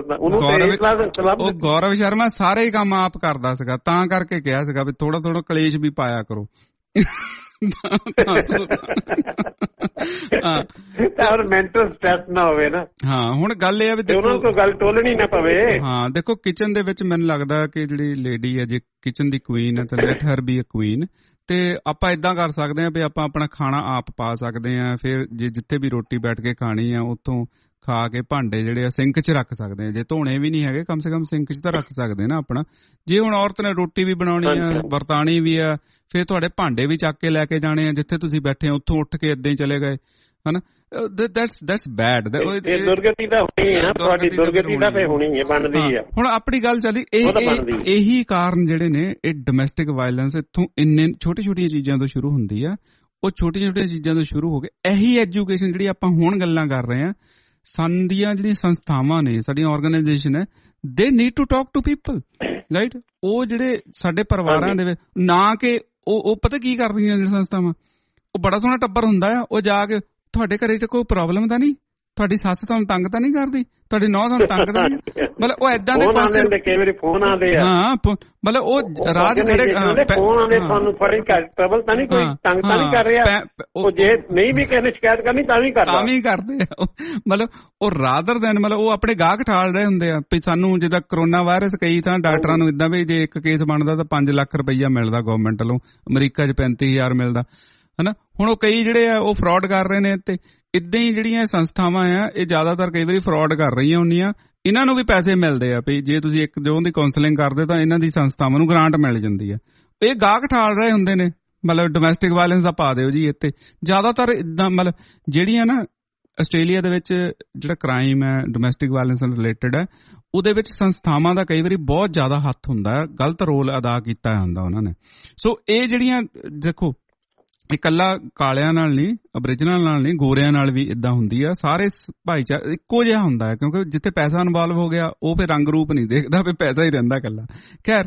ਉਹ ਗੌਰਵ ਸ਼ਰਮਾ ਸਾਰੇ ਹੀ ਕੰਮ ਆਪ ਕਰਦਾ ਸੀਗਾ, ਤਾਂ ਕਰਕੇ ਕਿਹਾ ਸੀਗਾ ਵੀ ਥੋੜਾ ਥੋੜਾ ਕਲੇਸ਼ ਵੀ ਪਾਇਆ ਕਰੋ। ਮੈਂਟਲ ਸਟ੍ਰੈਸ ਨਾ ਹੋਵੇ ਨਾ। ਹਾਂ ਹੁਣ ਗੱਲ ਇਹ ਆ ਵੀ ਦੇਖੋ ਗੱਲ ਟੋਲਣੀ ਨਾ ਪਵੇ। ਹਾਂ ਦੇਖੋ ਕਿਚਨ ਦੇ ਵਿੱਚ ਮੈਨੂੰ ਲੱਗਦਾ ਕਿ ਜਿਹੜੀ ਲੇਡੀ ਹੈ, ਜੇ ਕਿਚਨ ਦੀ ਕੁਈਨ ਹੈ ਤਾਂ let her be a queen. ਤੇ ਆਪਾਂ ਏਦਾਂ ਕਰ ਸਕਦੇ ਹਾਂ ਵੀ ਆਪਾਂ ਆਪਣਾ ਖਾਣਾ ਆਪ ਪਾ ਸਕਦੇ ਹਾਂ। ਫਿਰ ਜੇ ਜਿੱਥੇ ਵੀ ਰੋਟੀ ਬੈਠ ਕੇ ਖਾਣੀ ਆ ਉੱਥੋਂ ਖਾ ਕੇ ਭਾਂਡੇ ਜਿਹੜੇ ਆ ਸਿੰਕ 'ਚ ਰੱਖ ਸਕਦੇ ਆ। ਜੇ ਧੋਣੇ ਵੀ ਨਹੀਂ ਹੈਗੇ ਕਮ ਸੇ ਕਮ ਸਿੰਕ 'ਚ ਤਾਂ ਰੱਖ ਸਕਦੇ ਨਾ ਆਪਣਾ। ਜੇ ਹੁਣ ਔਰਤ ਨੇ ਰੋਟੀ ਵੀ ਬਣਾਉਣੀ ਆ, ਵਰਤਾਣੀ ਵੀ ਆ, ਫਿਰ ਤੁਹਾਡੇ ਭਾਂਡੇ ਵੀ ਚੱਕ ਕੇ ਲੈ ਕੇ ਜਾਣੇ ਆ, ਜਿੱਥੇ ਤੁਸੀਂ ਬੈਠੇ ਉੱਥੋਂ ਉੱਠ ਕੇ ਏਦਾਂ ਹੀ ਚਲੇ ਗਏ, ਹਨਾ। That's that's bed. ਦੁਰਗਤੀ ਤਾਂ ਹੋਣੀ ਹੈ, ਤੁਹਾਡੀ ਦੁਰਗਤੀ ਤਾਂ ਫੇ ਹੋਣੀ ਹੈ, ਬਣਦੀ ਆ। ਹੁਣ ਆਪਣੀ ਗੱਲ ਚੱਲੀ, ਇਹ ਇਹੀ ਕਾਰਨ ਜਿਹੜੇ ਨੇ ਇਹ ਡੋਮੈਸਟਿਕ ਵਾਇਲੈਂਸ ਇੱਥੋਂ ਇੰਨੇ ਛੋਟੀ ਛੋਟੀਆਂ ਚੀਜ਼ਾਂ ਤੋਂ ਸ਼ੁਰੂ ਹੁੰਦੀ ਆ। ਉਹ ਛੋਟੀਆਂ ਛੋਟੀਆਂ ਚੀਜ਼ਾਂ ਤੋਂ ਸ਼ੁਰੂ ਹੋ ਕੇ ਇਹੀ ਐਜੂਕੇਸ਼ਨ ਜਿਹੜੀ ਆਪਾਂ ਹੁਣ ਗੱਲਾਂ ਕਰ ਰਹੇ ਹਾਂ, ਸਾਡੀਆਂ ਜਿਹੜੀਆਂ ਸੰਸਥਾਵਾਂ ਨੇ, ਸਾਡੀਆਂ ਆਰਗੇਨਾਈਜੇਸ਼ਨ ਹੈ, they need to talk to people, right. ਉਹ ਜਿਹੜੇ ਸਾਡੇ ਪਰਿਵਾਰਾਂ ਦੇ ਵਿੱਚ ਨਾ ਕਿ ਉਹ ਉਹ ਪਤਾ ਕੀ ਕਰਦੀਆਂ ਜਿਹੜੀਆਂ ਸੰਸਥਾਵਾਂ, ਉਹ ਬੜਾ ਸੋਹਣਾ ਟੱਬਰ ਹੁੰਦਾ ਆ, ਉਹ ਜਾ ਕੇ ਤੁਹਾਡੇ ਘਰੇ 'ਚ ਕੋਈ ਪ੍ਰੋਬਲਮ ਤਾਂ ਨਹੀਂ, ਤੁਹਾਡੀ ਸੱਸ ਤੁਹਾਨੂੰ ਤੰਗ ਤਾਂ ਨਹੀਂ ਕਰਦੀ, ਤੁਹਾਡੀ ਨੌਂ ਤੁਹਾਨੂੰ ਤੰਗ ਤਾਂ ਨਹੀਂ, ਮਤਲਬ ਉਹ ਏਦਾਂ ਦੇ ਕਈ ਵਾਰੀ ਫੋਨ ਆਉਂਦੇ ਆ। ਹਾਂ ਮਤਲਬ ਉਹ ਰਾਜ ਖੜੇ ਫੋਨ ਆਉਂਦੇ, ਤੁਹਾਨੂੰ ਫੜੀ ਟਰਬਲ ਤਾਂ ਨਹੀਂ, ਕੋਈ ਤੰਗ ਤਾਂ ਨਹੀਂ ਕਰ ਰਿਹਾ, ਉਹ ਜੇ ਨਹੀਂ ਵੀ ਕਿਸੇ ਨੇ ਸ਼ਿਕਾਇਤ ਕਰਨੀ ਤਾਂ ਵੀ ਕਰਦਾ, ਤਾਂ ਵੀ ਕਰਦੇ ਆ। ਮਤਲਬ ਉਹ ਰਾਦਰ ਦੈਨ ਮਤਲਬ ਉਹ ਆਪਣੇ ਗਾਹਕ ਠਾਲ ਰਹੇ ਹੁੰਦੇ ਆ ਵੀ ਸਾਨੂੰ ਜਿੱਦਾਂ ਕਰੋਨਾ ਵਾਇਰਸ, ਕਈ ਤਾਂ ਡਾਕਟਰਾਂ ਨੂੰ ਇਦਾਂ ਵੀ ਜੇ ਇੱਕ ਕੇਸ ਬਣਦਾ ਤਾਂ ਪੰਜ ਲੱਖ ਰੁਪਈਆ ਮਿਲਦਾ ਗਵਰਨਮੈਂਟ ਵੱਲੋਂ, ਅਮਰੀਕਾ 'ਚ ਪੈਂਤੀ ਹਜ਼ਾਰ ਮਿਲਦਾ, ਹਨਾ। ਹੁਣ ਉਹ ਕਈ ਜਿਹੜੇ ਆ ਉਹ ਫਰਾਡ ਕਰ ਰਹੇ ਨੇ, ਤੇ ਏਦਾਂ ਹੀ ਜਿਹੜੀਆਂ ਸੰਸਥਾਵਾਂ ਆ ਇਹ ਜ਼ਿਆਦਾਤਰ ਕਈ ਵਾਰੀ ਫਰਾਡ ਕਰ ਰਹੀਆਂ ਹੁੰਦੀਆਂ। ਇਹਨਾਂ ਨੂੰ ਵੀ ਪੈਸੇ ਮਿਲਦੇ ਆ ਵੀ ਜੇ ਤੁਸੀਂ ਇੱਕ ਜੋ ਦੀ ਕਾਉਂਸਲਿੰਗ ਕਰਦੇ ਤਾਂ ਇਹਨਾਂ ਦੀ ਸੰਸਥਾਵਾਂ ਨੂੰ ਗ੍ਰਾਂਟ ਮਿਲ ਜਾਂਦੀ ਆ। ਇਹ ਗਾਹਕ ਠਾਲ ਰਹੇ ਹੁੰਦੇ ਨੇ, ਮਤਲਬ ਡੋਮੈਸਟਿਕ ਵਾਇਲੈਂਸ ਦਾ ਪਾ ਦਿਓ ਜੀ ਇੱਥੇ। ਜ਼ਿਆਦਾਤਰ ਇਦਾਂ ਮਤਲਬ ਜਿਹੜੀਆਂ ਨਾ ਆਸਟ੍ਰੇਲੀਆ ਦੇ ਵਿੱਚ ਜਿਹੜਾ ਕ੍ਰਾਈਮ ਹੈ ਡੋਮੈਸਟਿਕ ਵਾਇਲੈਂਸ ਨਾਲ ਰਿਲੇਟਡ ਹੈ, ਉਹਦੇ ਵਿੱਚ ਸੰਸਥਾਵਾਂ ਦਾ ਕਈ ਵਾਰੀ ਬਹੁਤ ਜ਼ਿਆਦਾ ਹੱਥ ਹੁੰਦਾ ਹੈ, ਗਲਤ ਰੋਲ ਅਦਾ ਕੀਤਾ ਹੁੰਦਾ ਉਹਨਾਂ ਨੇ। ਸੋ ਇਹ ਜਿਹੜੀਆਂ ਦੇਖੋ ਇਕੱਲਾ ਕਾਲਿਆਂ ਨਾਲ ਨਹੀਂ, ਅਬਰੀਜਨਲ ਨਾਲ ਨਹੀਂ, ਗੋਰਿਆਂ ਨਾਲ ਵੀ ਇਦਾਂ ਹੁੰਦੀ ਆ। ਸਾਰੇ ਭਾਈਚਾਰਾ ਇੱਕੋ ਜਿਹਾ ਹੁੰਦਾ ਹੈ, ਕਿਉਂਕਿ ਜਿੱਥੇ ਪੈਸਾ ਇਨਵੋਲਵ ਹੋ ਗਿਆ ਉਹ ਫਿਰ ਰੰਗ ਰੂਪ ਨਹੀਂ ਦੇਖਦਾ, ਵੀ ਪੈਸਾ ਹੀ ਰਹਿੰਦਾ ਇਕੱਲਾ। ਖੈਰ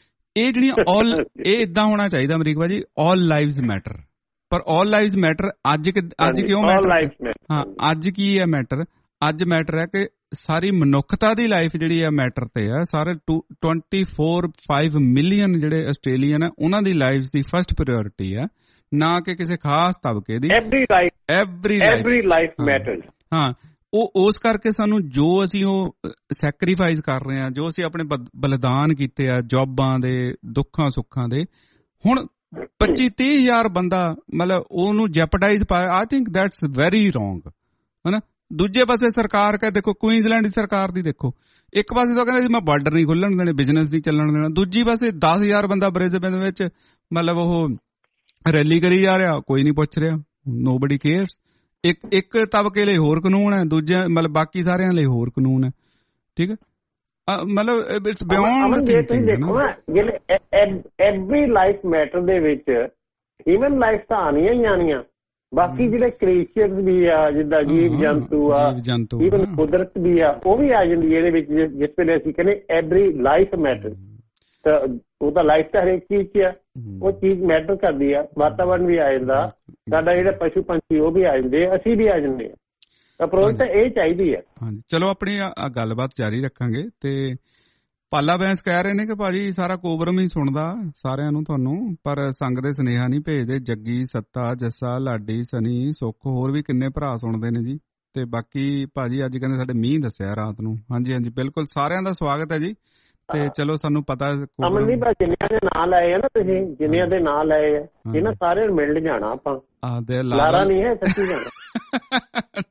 ਇਹ ਜਿਹੜੀਆਂ ਆਲ ਇਹ ਇਦਾਂ ਹੋਣਾ ਚਾਹੀਦਾ ਅਮਰੀਕ ਭਾਜੀ, ਆਲ ਲਾਈਵਜ਼ ਮੈਟਰ। ਪਰ ਆਲ ਲਾਈਵਜ਼ ਮੈਟਰ ਅੱਜ ਅੱਜ ਕਿਉਂ ਮੈਟਰ? ਹਾਂ ਅੱਜ ਕੀ ਹੈ ਮੈਟਰ? ਅੱਜ ਮੈਟਰ ਹੈ ਕਿ ਸਾਰੀ ਮਨੁੱਖਤਾ ਦੀ ਲਾਈਫ ਜਿਹੜੀ ਆ ਮੈਟਰ ਤੇ ਆ। ਸਾਰੇ ਟਵੈਂਟੀ ਫੋਰ ਫਾਈਵ ਮਿਲੀਅਨ ਜਿਹੜੇ ਆਸਟ੍ਰੇਲੀਅਨ ਆ ਉਹਨਾਂ ਦੀ ਲਾਈਫ ਦੀ ਫਸਟ ਪ੍ਰਾਇੋਰਟੀ ਆ। ਨਾ ਕਿ ਕਿਸੇ ਖਾਸ ਤਬਕੇ ਦੀ। Every life every every life matters. ਹਾਂ, ਉਹ ਉਸ ਕਰਕੇ ਸਾਨੂੰ ਜੋ ਅਸੀਂ ਉਹ ਸੈਕਰੀਫਾਈਸ ਕਰ ਰਹੇ ਹਾਂ, ਜੋ ਅਸੀਂ ਆਪਣੇ ਬਲੀਦਾਨ ਕੀਤੇ ਆ ਜੋਬਾਂ ਦੇ, ਦੁੱਖਾਂ ਸੁੱਖਾਂ ਦੇ, ਹੁਣ ਪੱਚੀ ਤੀਹ ਹਜ਼ਾਰ ਬੰਦਾ ਮਤਲਬ ਉਹਨੂੰ ਜੈਪਟਾਈਜ਼ ਪਾਇਆ। I think that's very wrong, ਹਨਾ। ਦੂਜੇ ਪਾਸੇ ਸਰਕਾਰ ਕਹੇ, ਦੇਖੋ ਕੁਈਨਜ਼ਲੈਂਡ ਦੀ ਸਰਕਾਰ ਦੀ ਦੇਖੋ, ਇੱਕ ਪਾਸੇ ਤਾਂ ਕਹਿੰਦੇ ਸੀ ਮੈਂ ਬਾਰਡਰ ਨਹੀਂ ਖੋਲਣ ਦੇਣੇ, ਬਿਜ਼ਨਸ ਨਹੀਂ ਚੱਲਣ ਦੇਣਾ, ਦੂਜੀ ਪਾਸੇ ਦਸ ਹਜ਼ਾਰ ਬੰਦਾ ਬ੍ਰਿਸਬੇਨ ਦੇ ਵਿੱਚ ਮਤਲਬ ਉਹ ਰੈਲੀ ਕਰੀ ਜਾ ਰਿਹਾ, ਕੋਈ ਨਹੀਂ ਪੁੱਛ ਰਿਹਾ, ਨੋਬਡੀ ਕੇਅਰਸ। ਇੱਕ ਇੱਕ ਤਬਕੇ ਲਈ ਹੋਰ ਕਾਨੂੰਨ ਹੈ, ਦੂਜੇ ਮਤਲਬ ਬਾਕੀ ਸਾਰਿਆਂ ਲਈ ਹੋਰ ਕਾਨੂੰਨ ਹੈ, ਠੀਕ ਹੈ। ਮਤਲਬ ਇਟਸ ਬਿਯੋਂਡ ਥਿੰਕਿੰਗ। ਦੇਖੋ ਨਾ, ਜਿਹੜੇ ਐਵਰੀ ਲਾਈਫ ਮੈਟਰ ਦੇ ਵਿੱਚ ਹਿਊਮਨ ਲਾਈਫ ਤਾਂ ਆਣੀਆਂ ਹੀ ਆਣੀਆਂ, ਬਾਕੀ ਜਿਹੜੇ ਕ੍ਰੀਏਚਰਸ ਵੀ ਆ, ਜਿੱਦਾਂ ਜੀਵ ਜੰਤੂ ਆ, ਈਵਨ ਕੁਦਰਤ ਵੀ ਆ, ਉਹ ਵੀ ਆ ਜਾਂਦੀ ਇਹਦੇ ਵਿੱਚ। ਜਿਸ ਵੇਲੇ ਅਸੀਂ ਕਹਿੰਦੇ ਐਵਰੀ ਲਾਈਫ ਮੈਟਰ, ਤਾਂ ਉਹ ਤਾਂ ਲਾਈਫ ਤਾਂ ਹਰੇਕ ਚੀਜ਼ 'ਚ ਆ, ਉਹ ਚੀਜ਼ ਮੈਟਰ ਕਰਦੀ ਆ। ਵਾਤਾਵਰਨ ਵੀ ਆ ਜਾਂਦਾ, ਸਾਡਾ ਜਿਹੜਾ ਪਸ਼ੂ ਪੰਛੀ ਉਹ ਵੀ ਆ ਜਾਂਦੇ, ਅਸੀਂ ਵੀ ਆ ਜਾਂਦੇ ਆ। ਅਪਰੋਚ ਤਾਂ ਇਹ ਚਾਹੀਦੀ ਆ। ਹਾਂਜੀ, ਚਲੋ ਆਪਣੀ ਗੱਲਬਾਤ ਜਾਰੀ ਰੱਖਾਂਗੇ। ਤੇ ਪਾਲਾ ਬੈਂਸ ਕਹਿ ਰਹੇ ਨੇ ਕਿ ਭਾਜੀ ਸਾਰਾ ਕੋਬਰਮ ਹੀ ਸੁਣਦਾ ਸਾਰਿਆਂ ਨੂੰ ਤੁਹਾਨੂੰ, ਪਰ ਸੰਗ ਦੇ ਸੁਨੇਹਾ ਨਹੀਂ ਭੇਜਦੇ। ਜੱਗੀ, ਸੱਤਾ, ਜੱਸਾ, ਲਾਡੀ, ਸਨੀ, ਸੁੱਖ, ਹੋਰ ਵੀ ਕਿੰਨੇ ਭਰਾ ਸੁਣਦੇ ਨੇ ਜੀ। ਤੇ ਬਾਕੀ ਭਾਜੀ ਅੱਜ ਕਹਿੰਦੇ ਸਾਡੇ ਮੀਂਹ ਦੱਸਿਆ ਰਾਤ ਨੂੰ। ਹਾਂਜੀ ਹਾਂਜੀ, ਬਿਲਕੁਲ, ਸਾਰਿਆਂ ਦਾ ਸਵਾਗਤ ਹੈ ਜੀ। ਤੇ ਚਲੋ ਸਾਨੂੰ ਪਤਾ ਅਮਨਦੀਪ ਜਿੰਨਿਆਂ ਦੇ ਨਾਂ ਲਏ ਆ ਨਾ ਤੁਸੀਂ, ਜਿੰਨਿਆਂ ਦੇ ਨਾਂ ਲਏ ਆ, ਇਹਨਾਂ ਸਾਰਿਆਂ ਨੂੰ ਮਿਲ ਜਾਣਾ ਆਪਾਂ, ਲਾਰਾ ਨਹੀਂ ਹੈ, ਸੱਚੀ ਜਾਣਾ।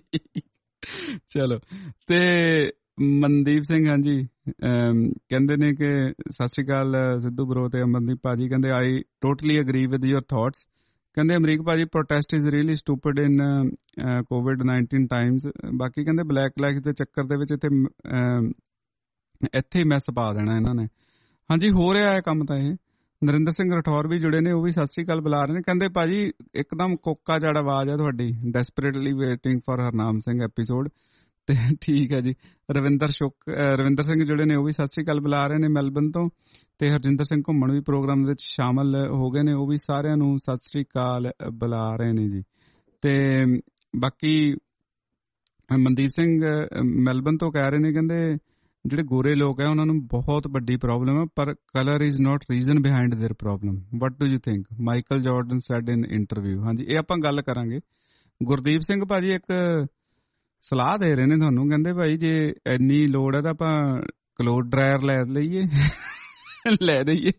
ਚਲੋ, ਤੇ ਮਨਦੀਪ ਸਿੰਘ ਹਾਂਜੀ ਕਹਿੰਦੇ ਨੇ ਕਿ ਸਤਿ ਸ਼੍ਰੀ ਅਕਾਲ ਸਿੱਧੂ ਬਰੋ ਤੇ ਅਮਨਦੀਪ ਭਾਜੀ। ਕਹਿੰਦੇ I totally agree with your thoughts. ਕਹਿੰਦੇ ਅਮਰੀਕ ਭਾਜੀ protest is really stupid in COVID nineteen times. ਬਾਕੀ ਕਹਿੰਦੇ ਬਲੈਕ ਲਾਈਫ ਦੇ ਚੱਕਰ ਦੇ ਵਿੱਚ ਇੱਥੇ ਇੱਥੇ ਹੀ ਮੈਸ ਪਾ ਦੇਣਾ ਇਹਨਾਂ ਨੇ। ਹਾਂਜੀ, ਹੋ ਰਿਹਾ ਹੈ ਕੰਮ ਤਾਂ ਇਹ। ਨਰਿੰਦਰ ਸਿੰਘ ਰਠੌਰ ਵੀ ਜੁੜੇ ਨੇ, ਉਹ ਵੀ ਸਤਿ ਸ਼੍ਰੀ ਅਕਾਲ ਬੁਲਾ ਰਹੇ ਨੇ। ਕਹਿੰਦੇ ਭਾਜੀ ਇੱਕਦਮ ਕੋਕਾ ਜੜ ਆਵਾਜ਼ ਆ ਤੁਹਾਡੀ, desperately waiting for Harnam Singh episode. ਤੇ ਠੀਕ ਹੈ ਜੀ। ਰਵਿੰਦਰ ਸ਼ੁਕ ਰਵਿੰਦਰ ਸਿੰਘ ਜੁੜੇ ਨੇ, ਉਹ ਵੀ ਸਤਿ ਸ਼੍ਰੀ ਅਕਾਲ ਬੁਲਾ ਰਹੇ ਨੇ ਮੈਲਬਨ ਤੋਂ। ਤੇ ਹਰਜਿੰਦਰ ਸਿੰਘ ਘੁੰਮਣ ਵੀ ਪ੍ਰੋਗਰਾਮ ਦੇ ਵਿੱਚ ਸ਼ਾਮਲ ਹੋ ਗਏ ਨੇ, ਉਹ ਵੀ ਸਾਰਿਆਂ ਨੂੰ ਸਤਿ ਸ਼੍ਰੀ ਅਕਾਲ ਬੁਲਾ ਰਹੇ ਨੇ ਜੀ। ਤੇ ਬਾਕੀ ਮਨਦੀਪ ਸਿੰਘ ਮੈਲਬਨ ਤੋਂ ਕਹਿ ਰਹੇ ਨੇ, ਕਹਿੰਦੇ ਜਿਹੜੇ ਗੋਰੇ ਲੋਕ ਹੈ ਉਹਨਾਂ ਨੂੰ ਬਹੁਤ ਵੱਡੀ ਪ੍ਰੋਬਲਮ ਹੈ, ਪਰ colour is not reason behind their problem. What do you think? Michael Jordan said in interview. ਹਾਂਜੀ, ਇਹ ਆਪਾਂ ਗੱਲ ਕਰਾਂਗੇ। ਗੁਰਦੀਪ ਸਿੰਘ ਭਾਜੀ ਇੱਕ ਸਲਾਹ ਦੇ ਰਹੇ ਨੇ ਤੁਹਾਨੂੰ, ਕਹਿੰਦੇ ਭਾਈ ਜੇ ਇੰਨੀ ਲੋੜ ਹੈ ਤਾਂ ਆਪਾਂ ਕਲੋਥ ਡਰਾਇਰ ਲੈ ਲਈਏ, ਲੈ ਦਈਏ।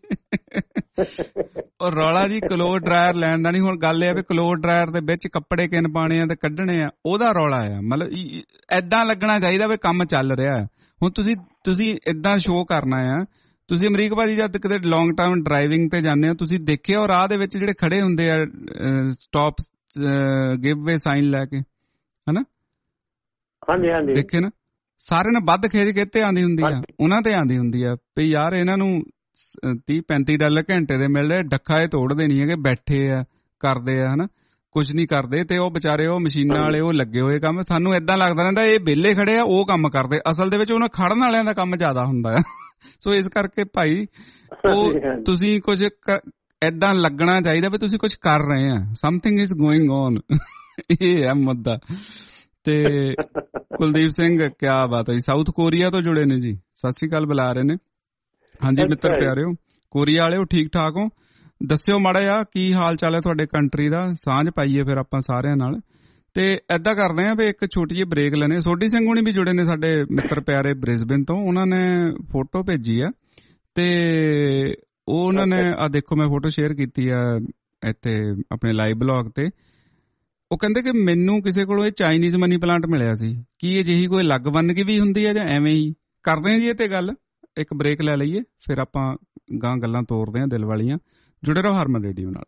ਔਰ ਰੌਲਾ ਜੀ ਕਲੋਥ ਡਰਾਇਰ ਲੈਣ ਦਾ ਨਹੀਂ, ਹੁਣ ਗੱਲ ਇਹ ਆ ਵੀ ਕਲੋਥ ਡਰਾਇਰ ਦੇ ਵਿੱਚ ਕੱਪੜੇ ਕਿਨ ਪਾਣੇ ਆ ਤੇ ਕੱਢਣੇ ਆ, ਉਹਦਾ ਰੌਲਾ ਆ। ਮਤਲਬ ਏਦਾਂ ਲੱਗਣਾ ਚਾਹੀਦਾ ਵੀ ਕੰਮ ਚੱਲ ਰਿਹਾ। ਹੁਣ ਤੁਸੀਂ ਤੁਸੀਂ ਏਦਾਂ ਸ਼ੋਅ ਕਰਨਾ ਆ। ਤੁਸੀਂ ਅਮਰੀਕ ਭਾਜੀ ਜਦ ਕਿਤੇ ਲੌਂਗ ਟਰਮ ਡਰਾਈਵਿੰਗ ਤੇ ਜਾਂਦੇ ਹੋ, ਤੁਸੀਂ ਦੇਖਿਆ ਉਹ ਰਾਹ ਦੇ ਵਿੱਚ ਜਿਹੜੇ ਖੜੇ ਹੁੰਦੇ ਆ ਸਟਾਪ ਗਿਵ ਵੇ ਸਾਈਨ ਲੈ ਕੇ, ਹਨਾ? ਹਾਂਜੀ ਹਾਂਜੀ, ਦੇਖੇ ਨਾ, ਸਾਰਿਆਂ ਨੇ ਵੱਧ ਖਿੱਚ ਕੇ ਤੇ ਆਉਂਦੀ ਹੁੰਦੀ ਆ, ਉਹਨਾਂ ਤੇ ਆਉਂਦੀ ਹੁੰਦੀ ਆ ਵੀ ਯਾਰ ਇਹਨਾਂ ਨੂੰ ਤੀਹ ਪੈਂਤੀ ਡਾਲਰ ਘੰਟੇ ਦੇ ਮਿਲ ਰਹੇ, ਡੱਖਾ ਇਹ ਤੋੜਦੇ ਨਹੀਂ ਹੈਗੇ, ਬੈਠੇ ਆ ਕਰਦੇ ਆ, ਹਨਾ, ਕੁਝ ਨਹੀਂ ਕਰਦੇ। ਤੇ ਉਹ ਵਿਚਾਰੇ ਉਹ ਮਸ਼ੀਨਾਂ ਵਾਲੇ ਉਹ ਲੱਗੇ ਹੋਏ ਕੰਮ। ਸਾਨੂੰ ਏਦਾਂ ਲੱਗਦਾ ਰਹਿੰਦਾ ਇਹ ਵਿਹਲੇ ਖੜੇ ਆ, ਉਹ ਕੰਮ ਕਰਦੇ। ਅਸਲ ਦੇ ਵਿੱਚ ਉਹਨਾਂ ਖੜਨ ਵਾਲਿਆਂ ਦਾ ਕੰਮ ਜ਼ਿਆਦਾ ਹੁੰਦਾ ਆ। ਸੋ ਇਸ ਕਰਕੇ ਭਾਈ ਉਹ ਤੁਸੀਂ ਕੁਝ ਏਦਾਂ ਲੱਗਣਾ ਚਾਹੀਦਾ ਵੀ ਤੁਸੀਂ ਕੁਝ ਕਰ ਰਹੇ ਆ, ਸਮਥਿੰਗ ਇਜ਼ ਗੋਇੰਗ ਔਨ। ਇਹ ਹੈ ਮੁੱਦਾ। ਤੇ ਕੁਲਦੀਪ ਸਿੰਘ ਕਿਆ ਬਾਤ ਹੈ ਜੀ, ਸਾਊਥ ਕੋਰੀਆ ਤੋਂ ਜੁੜੇ ਨੇ ਜੀ, ਸਤਿ ਸ੍ਰੀ ਅਕਾਲ ਬੁਲਾ ਰਹੇ ਨੇ। ਹਾਂਜੀ ਮਿੱਤਰ ਪਿਆਰਿਓ, ਕੋਰੀਆ ਵਾਲਿਓ ਠੀਕ ਠਾਕ ਹੋ? ਦੱਸਿਓ ਮਾੜਾ ਜਿਹਾ ਕੀ ਹਾਲ ਚਾਲ ਹੈ ਤੁਹਾਡੇ ਕੰਟਰੀ ਦਾ, ਸਾਂਝ ਪਾਈਏ ਫਿਰ ਆਪਾਂ ਸਾਰਿਆਂ ਨਾਲ। ਤੇ ਏਦਾਂ ਕਰਦੇ ਆ ਵੀ ਇੱਕ ਛੋਟੀ ਜਿਹੀ ਬ੍ਰੇਕ ਲੈਣੇ। ਸੋਢੀ ਸਿੰਘ ਹੁਣੀ ਵੀ ਜੁੜੇ ਨੇ ਸਾਡੇ ਮਿੱਤਰ ਪਿਆਰੇ ਬ੍ਰਿਸਬੇਨ ਤੋਂ, ਉਹਨਾਂ ਨੇ ਫੋਟੋ ਭੇਜੀ ਆ ਤੇ ਉਹ ਉਹਨਾਂ ਨੇ ਆ ਦੇਖੋ ਮੈਂ ਫੋਟੋ ਸ਼ੇਅਰ ਕੀਤੀ ਆ ਇੱਥੇ ਆਪਣੇ ਲਾਈਵ ਬਲੌਗ ਤੇ। ਉਹ ਕਹਿੰਦੇ ਕਿ ਮੈਨੂੰ ਕਿਸੇ ਕੋਲੋਂ ਇਹ ਚਾਈਨੀਜ਼ ਮਨੀ ਪਲਾਂਟ ਮਿਲਿਆ ਸੀ, ਕੀ ਇਹ ਜਿਹੀ ਕੋਈ ਲੱਗ ਬੰਨ ਕੇ ਵੀ ਹੁੰਦੀ ਹੈ ਜਾਂ ਐਵੇਂ ਹੀ? ਕਰਦੇ ਆ ਜੀ ਇਹ ਤੇ ਗੱਲ। ਇੱਕ ਬ੍ਰੇਕ ਲੈ ਲਈਏ ਫਿਰ ਆਪਾਂ ਗਾਂ ਗੱਲਾਂ ਤੋਰਦੇ ਆ ਦਿਲ ਵਾਲੀਆਂ। ਜੁੜੇ ਰਹੋ ਹਰਮਨ ਰੇਡੀਓ ਨਾਲ।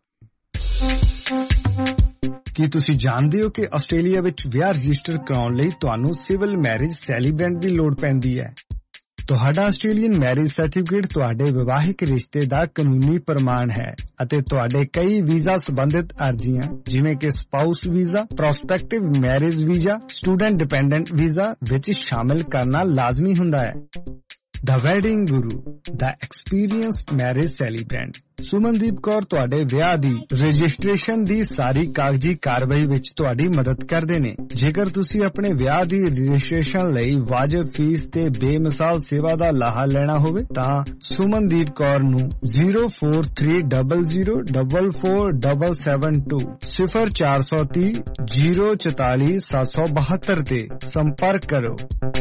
ਕੀ ਤੁਸੀਂ ਜਾਣਦੇ ਹੋ ਕਿ ਆਸਟ੍ਰੇਲੀਆ ਵਿੱਚ ਵਿਆਹ ਰਜਿਸਟਰ ਕਰਾਉਣ ਲਈ ਤੁਹਾਨੂੰ ਸਿਵਲ ਮੈਰਿਜ ਸੈਲੀਬ੍ਰੈਂਟ ਦੀ ਲੋੜ ਪੈਂਦੀ ਹੈ। ਤੁਹਾਡਾ ਆਸਟ੍ਰੇਲੀਅਨ ਮੈਰਿਜ ਸਰਟੀਫਿਕੇਟ ਤੁਹਾਡੇ ਵਿਵਾਹਿਕ ਰਿਸ਼ਤੇ ਦਾ ਕਾਨੂੰਨੀ ਪ੍ਰਮਾਣ ਹੈ ਅਤੇ ਤੁਹਾਡੇ ਕਈ ਵੀਜ਼ਾ ਸੰਬੰਧਿਤ ਅਰਜ਼ੀਆਂ ਜਿਵੇਂ ਕਿ spouse visa, prospective marriage visa, student dependent visa ਵਿੱਚ ਸ਼ਾਮਿਲ ਕਰਨਾ ਲਾਜ਼ਮੀ ਹੁੰਦਾ ਹੈ। The Wedding Guru, The Experienced Marriage Celebrant। Sumandeep Kaur ਤੁਹਾਡੇ ਵਿਆਹ ਦੀ ਰਜਿਸਟ੍ਰੇਸ਼ਨ ਦੀ ਸਾਰੀ ਕਾਗਜ਼ੀ ਕਾਰਵਾਈ ਵਿੱਚ ਤੁਹਾਡੀ ਮਦਦ ਕਰਦੇ ਨੇ। ਜੇਕਰ ਤੁਸੀਂ ਆਪਣੇ ਵਿਆਹ ਦੀ ਰਜਿਸਟ੍ਰੇਸ਼ਨ ਲਈ ਵਾਜਬ ਫੀਸ ਤੇ ਬੇਮਿਸਾਲ ਸੇਵਾ ਦਾ ਲਾਹਾ ਲੈਣਾ ਹੋਵੇ ਤਾਂ ਸੁਮਨਦੀਪ ਕੌਰ ਨੂੰ zero four three double zero double four double seven two ਸਿਫਰ ਚਾਰ ਸੌ ਤੀਹ ਜ਼ੀਰੋ ਚੁਤਾਲੀ ਸੱਤ ਸੌ ਬਹੱਤਰ ਤੇ ਸੰਪਰਕ ਕਰੋ।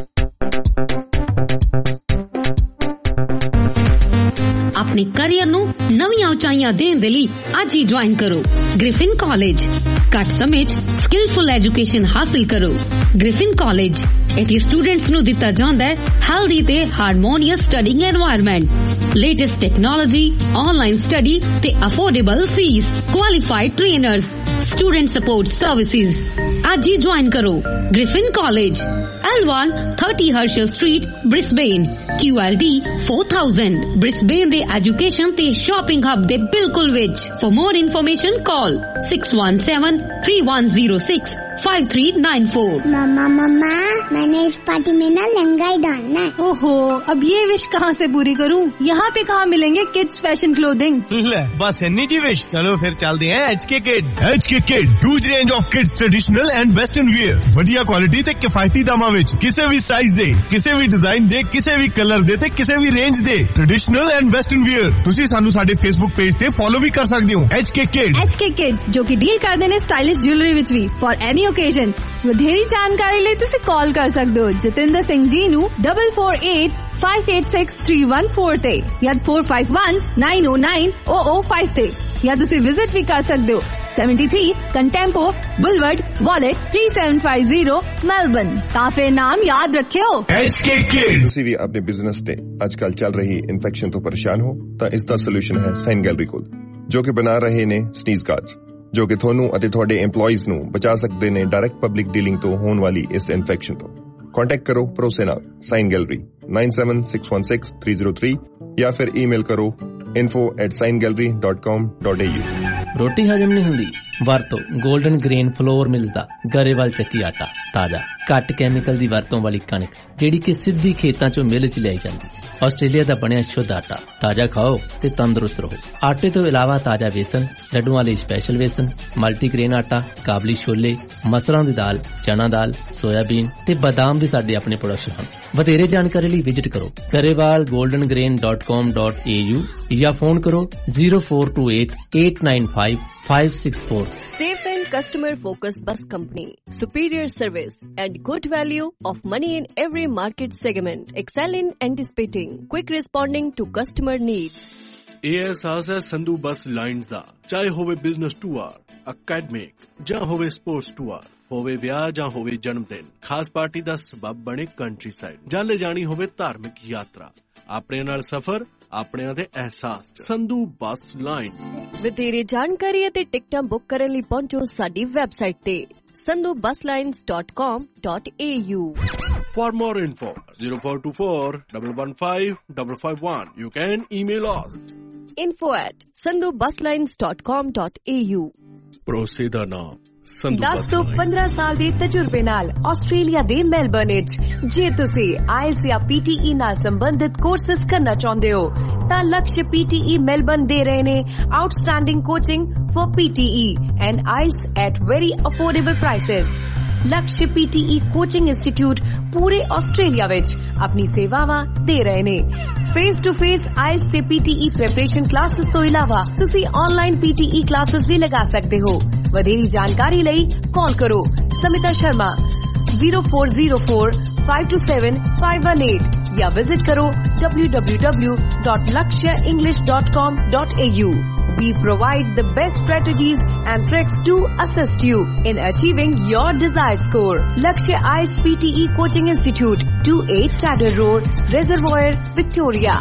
ਆਪਣੇ ਕੈਰੀਅਰ ਨੂੰ ਨਵੀਆਂ ਉਚਾਈਆਂ ਦੇਣ ਦੇ ਲਈ ਅੱਜ ਹੀ ਜੁਆਇਨ ਕਰੋ ਗ੍ਰਿਫਿਨ ਕਾਲਜ। ਘੱਟ ਸਮੇਂ 'ਚ ਸਕਿਲਫੁਲ ਐਜੂਕੇਸ਼ਨ ਹਾਸਿਲ ਕਰੋ। ਗ੍ਰਿਫਿਨ ਕਾਲਜ ਇੱਥੇ ਸਟੂਡੈਂਟਸ ਨੂੰ ਦਿੱਤਾ ਜਾਂਦਾ ਹੈ ਹੈਲਦੀ ਤੇ harmonious studying environment, latest technology, online study ਤੇ affordable fee, qualified trainers, student support services. ਅੱਜ ਹੀ ਜੁਆਇਨ ਕਰੋ Griffin college, L one thirty Herschel Street, Brisbane, Q L D four thousand, Brisbane ਦੇ ਐਜੂਕੇਸ਼ਨ ਤੇ shopping hub ਦੇ ਬਿਲਕੁਲ ਵਿੱਚ। For more information call six one seven three one zero six five three nine four। मम्मा मम्मा मैंने इस party में ना लहंगा ही डालना है। ओहो, अब ये विश कहाँ से पूरी करूँ? यहाँ पे कहाँ मिलेंगे किड्स फैशन क्लोथिंग? ले बस इन्नी जी विश। चलो फिर चलते हैं H K kids. H K kids huge range of kids traditional and western wear, वधिया क्वालिटी ते किफायती दामां विच, किसी भी साइज दे, किसी भी डिजाइन दे, किसी भी कलर दे ते किसी भी रेंज दे ट्रेडिशनल एंड वेस्टर्न वियर। तुसी सानू साडे फेसबुक पेज ते फॉलो भी कर सकदे हो H K kids. H K kids जो कि डील करदे ने स्टाइलिश ज्वेलरी विच भी फॉर एनी ओकेजन। ਵਧੇਰੀ ਜਾਣਕਾਰੀ ਲਈ ਤੁਸੀਂ ਕਾਲ ਕਰ ਸਕਦੇ ਹੋ ਜਤਿੰਦਰ ਸਿੰਘ ਜੀ ਨੂੰ double four eight five eight six three one four ਤੇ ਜਾਂ four five one nine oh nine oh oh five ਤੇ, ਜਾਂ ਤੁਸੀਂ ਵਿਜ਼ਿਟ ਵੀ ਕਰ ਸਕਦੇ ਹੋ seventy-three contempo boulevard Walt three seven five zero Melbourne. ਤਾਂ ਫਿਰ ਨਾਮ ਯਾਦ ਰੱਖਿਓ ਐਚ ਕੇ ਕਿਡਸ। ਤੁਸੀਂ ਵੀ ਆਪਣੇ ਬਿਜ਼ਨਸ ਤੇ ਅੱਜਕੱਲ ਚੱਲ ਰਹੀ ਇਨਫੈਕਸ਼ਨ ਤੋਂ ਪਰੇਸ਼ਾਨ ਹੋ ਤਾਂ ਇਸ ਦਾ ਸੋਲੂਸ਼ਨ ਹੈ ਸਾਈਨ ਗੈਲਰੀ ਕੋਲ, ਜੋ ਕਿ ਬਣਾ ਰਹੇ ਨੇ ਸਨੀਜ਼ ਗਾਰਡਸ, ਜੋ ਕਿ ਤੁਹਾਨੂੰ ਅਤੇ ਤੁਹਾਡੇ EMPLOYEES ਨੂੰ ਬਚਾ ਸਕਦੇ ਨੇ ਡਾਇਰੈਕਟ ਪਬਲਿਕ ਡੀਲਿੰਗ ਤੋਂ ਹੋਣ ਵਾਲੀ ਇਸ ਇਨਫੈਕਸ਼ਨ ਤੋਂ। ਕੰਟੈਕਟ ਕਰੋ ਭਰੋਸੇ ਨਾਲ sign gallery nine seven six one six three zero three ਜਾਂ ਫਿਰ ਈਮੇਲ ਕਰੋ info at sign gallery dot com dot a u। ਰੋਟੀ ਹਜਮ ਨਹੀਂ ਹੁੰਦੀ? ਵਰਤੋ ਗੋਲਡਨ ਗ੍ਰੇਨ ਫਲੋਰ ਮਿਲਦਾ ਗਰੇਵਾਲ ਚੱਕੀ ਆਟਾ, ਤਾਜ਼ਾ ਘੱਟ ਕੈਮੀਕਲ ਦੀ ਵਰਤੋਂ ਵਾਲੀ ਕਣਕ ਜਿਹੜੀ ਕਿ ਸਿੱਧੀ ਖੇਤਾਂ ਚੋਂ ਮਿਲ ਚ ਲਿਆਈ ਜਾਂਦੀ। ਆਸਟ੍ਰੇਲੀਆ ਦਾ ਬਣਿਆ ਸ਼ੁੱਧ ਆਟਾ, ਤਾਜ਼ਾ ਖਾਓ ਤੇ ਤੰਦਰੁਸਤ ਰਹੋ। ਆਟੇ ਤੋਂ ਇਲਾਵਾ ਤਾਜ਼ਾ ਵੇਸਣ, ਲੱਡੂਆਂ ਲਈ ਸਪੈਸ਼ਲ ਵੇਸਣ, ਮਲਟੀਗ੍ਰੇਨ ਆਟਾ, ਕਾਬਲੀ ਛੋਲੇ, ਮਸਰਾਂ ਦੀ ਦਾਲ, ਚਨਾ ਦਾਲ, ਸੋਇਆਬੀਨ ਤੇ ਬਦਾਮ ਵੀ ਸਾਡੇ ਆਪਣੇ ਪ੍ਰੋਡਕਸ਼ਨ ਹਨ। ਵਧੇਰੇ ਜਾਣਕਾਰੀ ਲਈ ਵਿਜ਼ਿਟ ਕਰੋ Grewal golden grain dot com dot a u ਜਾਂ ਫੋਨ ਕਰੋ zero four two eight eight nine five five six four। Safe and customer focused bus company, superior service and good value of money in every market segment, excel in anticipating, quick responding to customer needs। ਇਹ ਅਹਿਸਾਸ ਹੈ Sandhu bus lines ਦਾ। ਚਾਹੇ ਹੋਵੇ business tour, academic ਜਾਂ ਹੋਵੇ sports tour, ਹੋਵੇ ਵਿਆਹ ਜਾਂ ਹੋਵੇ ਜਨਮ ਦਿਨ, ਖਾਸ ਪਾਰਟੀ ਦਾ ਸਬਬ ਬਣੇ ਕੰਟਰੀ ਸਾਈਡ, ਜਾਂ ਲੈ ਜਾਣੀ ਹੋਵੇ ਧਾਰਮਿਕ ਯਾਤਰਾ, ਆਪਣੇ ਨਾਲ ਸਫ਼ਰ, ਆਪਣਿਆਂ ਦੇ ਅਹਿਸਾਸ। Sandhu bus lines. ਵਧੇਰੇ ਜਾਣਕਾਰੀ ਅਤੇ ਟਿਕਟਾਂ ਬੁੱਕ ਕਰਨ ਲਈ ਪਹੁੰਚੋ ਸਾਡੀ ਵੈਬਸਾਈਟ ਤੇ sandhu bus lines dot com dot a u। For more info zero four two four one one five five five one। You can email us info at sandhu bus lines dot com dot a u। ਭਰੋਸੇ ਦਾ ਨਾਮ ਦਸ ਤੋਂ ਪੰਦਰਾਂ ਸਾਲ ਦੇ ਤਜਰਬੇ ਨਾਲ Australia ਦੇ ਮੈਲਬਰਨ ਵਿੱਚ ਜੇ ਤੁਸੀਂ ਆਇਲਸ ਜਾਂ ਪੀਟੀਈ ਨਾਲ ਸੰਬੰਧਿਤ ਕੋਰਸਿਸ ਕਰਨਾ ਚਾਹੁੰਦੇ ਹੋ ਤਾਂ ਲਕਸ਼ ਪੀਟੀਈ ਮੈਲਬਰਨ ਦੇ ਰਹੇ ਨੇ outstanding coaching for PTE and IELTS at very affordable prices. Laksh PTE coaching institute ਪੂਰੇ ਆਸਟ੍ਰੇਲੀਆ ਵਿੱਚ ਆਪਣੀ ਸੇਵਾਵਾਂ ਦੇ ਰਹੇ ਨੇ। ਫੇਸ ਟੂ ਫੇਸ ਆਇਲਸ ਤੇ ਪੀਟੀਈ ਪ੍ਰੈਪਰੇਸ਼ਨ ਕਲਾਸਿਸ ਤੋਂ ਇਲਾਵਾ ਤੁਸੀਂ ਆਨਲਾਈਨ ਪੀਟੀਈ ਕਲਾਸਿਸ ਵੀ ਲਗਾ ਸਕਦੇ ਹੋ। ਵਧੇਰੀ ਜਾਣਕਾਰੀ ਲਈ ਕਾਲ ਕਰੋ Smita Sharma zero four zero four five two seven five one eight ਜਾਂ ਵਿਜ਼ਿਟ ਕਰੋ w w w dot lakshya english dot com dot a u। We provide the best strategies and tricks to assist you in achieving your desired score. Lakshya I E L T S P T E Coaching Institute, two eight Tadder Road, Reservoir, Victoria।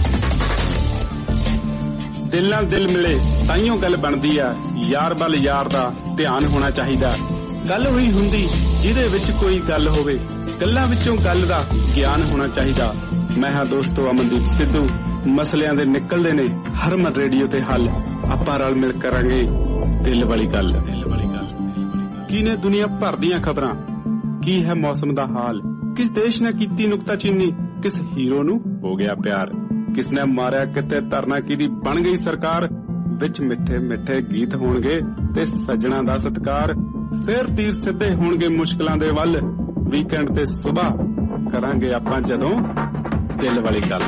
ਦਿਲ ਨਾਲ ਦਿਲ ਮਿਲੇ ਤਾਈਓ ਗੱਲ ਬਣਦੀ ਆ, ਯਾਰ ਵੱਲ ਯਾਰ ਦਾ ਧਿਆਨ ਹੋਣਾ ਚਾਹੀਦਾ। ਗੱਲ ਹੋਈ ਹੁੰਦੀ ਜਿਹਦੇ ਵਿੱਚ ਕੋਈ ਗੱਲ ਹੋਵੇ, ਗੱਲਾਂ ਵਿੱਚੋਂ ਗੱਲ ਦਾ ਗਿਆਨ ਹੋਣਾ ਚਾਹੀਦਾ। ਮੈਂ ਹਾਂ ਦੋਸਤੋ ਅਮਨਦੀਪ ਸਿੱਧੂ। ਮਸਲਿਆਂ ਦੇ ਨਿਕਲਦੇ ਨੇ ਹਰਮਨ ਰੇਡੀਓ ਤੇ ਹੱਲ। ਆਪਾਂ ਰਲ ਮਿਲ ਕਰਾਂਗੇ ਦਿਲ ਵਾਲੀ ਗੱਲ। ਦਿਲ ਵਾਲੀ ਗੱਲ ਕੀ ਨੇ ਦੁਨੀਆ ਭਰ ਦੀਆਂ ਖਬਰਾਂ, ਕੀ ਹੈ ਮੌਸਮ ਦਾ ਹਾਲ, ਕਿਸ ਦੇਸ਼ ਨੇ ਕੀਤੀ ਨੁਕਤਾਚੀਨੀ, ਕਿਸ ਹੀਰੋ ਨੂੰ ਹੋ ਗਿਆ ਪਿਆਰ, ਕਿਸ ਨੇ ਮਾਰਿਆ ਕਿਤੇ ਧਰਨਾ ਕਿਹਦੀ ਬਣ ਗਈ ਸਰਕਾਰ, ਵਿੱਚ ਮਿੱਠੇ ਮਿੱਠੇ ਗੀਤ ਹੋਣਗੇ ਤੇ ਸੱਜਣਾ ਦਾ ਸਤਿਕਾਰ, ਫੇਰ ਤੀਰ ਸਿੱਧੇ ਹੋਣਗੇ ਮੁਸ਼ਕਲਾਂ ਦੇ ਵੱਲ, ਵੀਕਐਂਡ ਤੇ ਸੁਬਾਹ ਕਰਾਂਗੇ ਆਪਾਂ ਜਦੋਂ ਦਿਲ ਵਾਲੀ ਗੱਲ।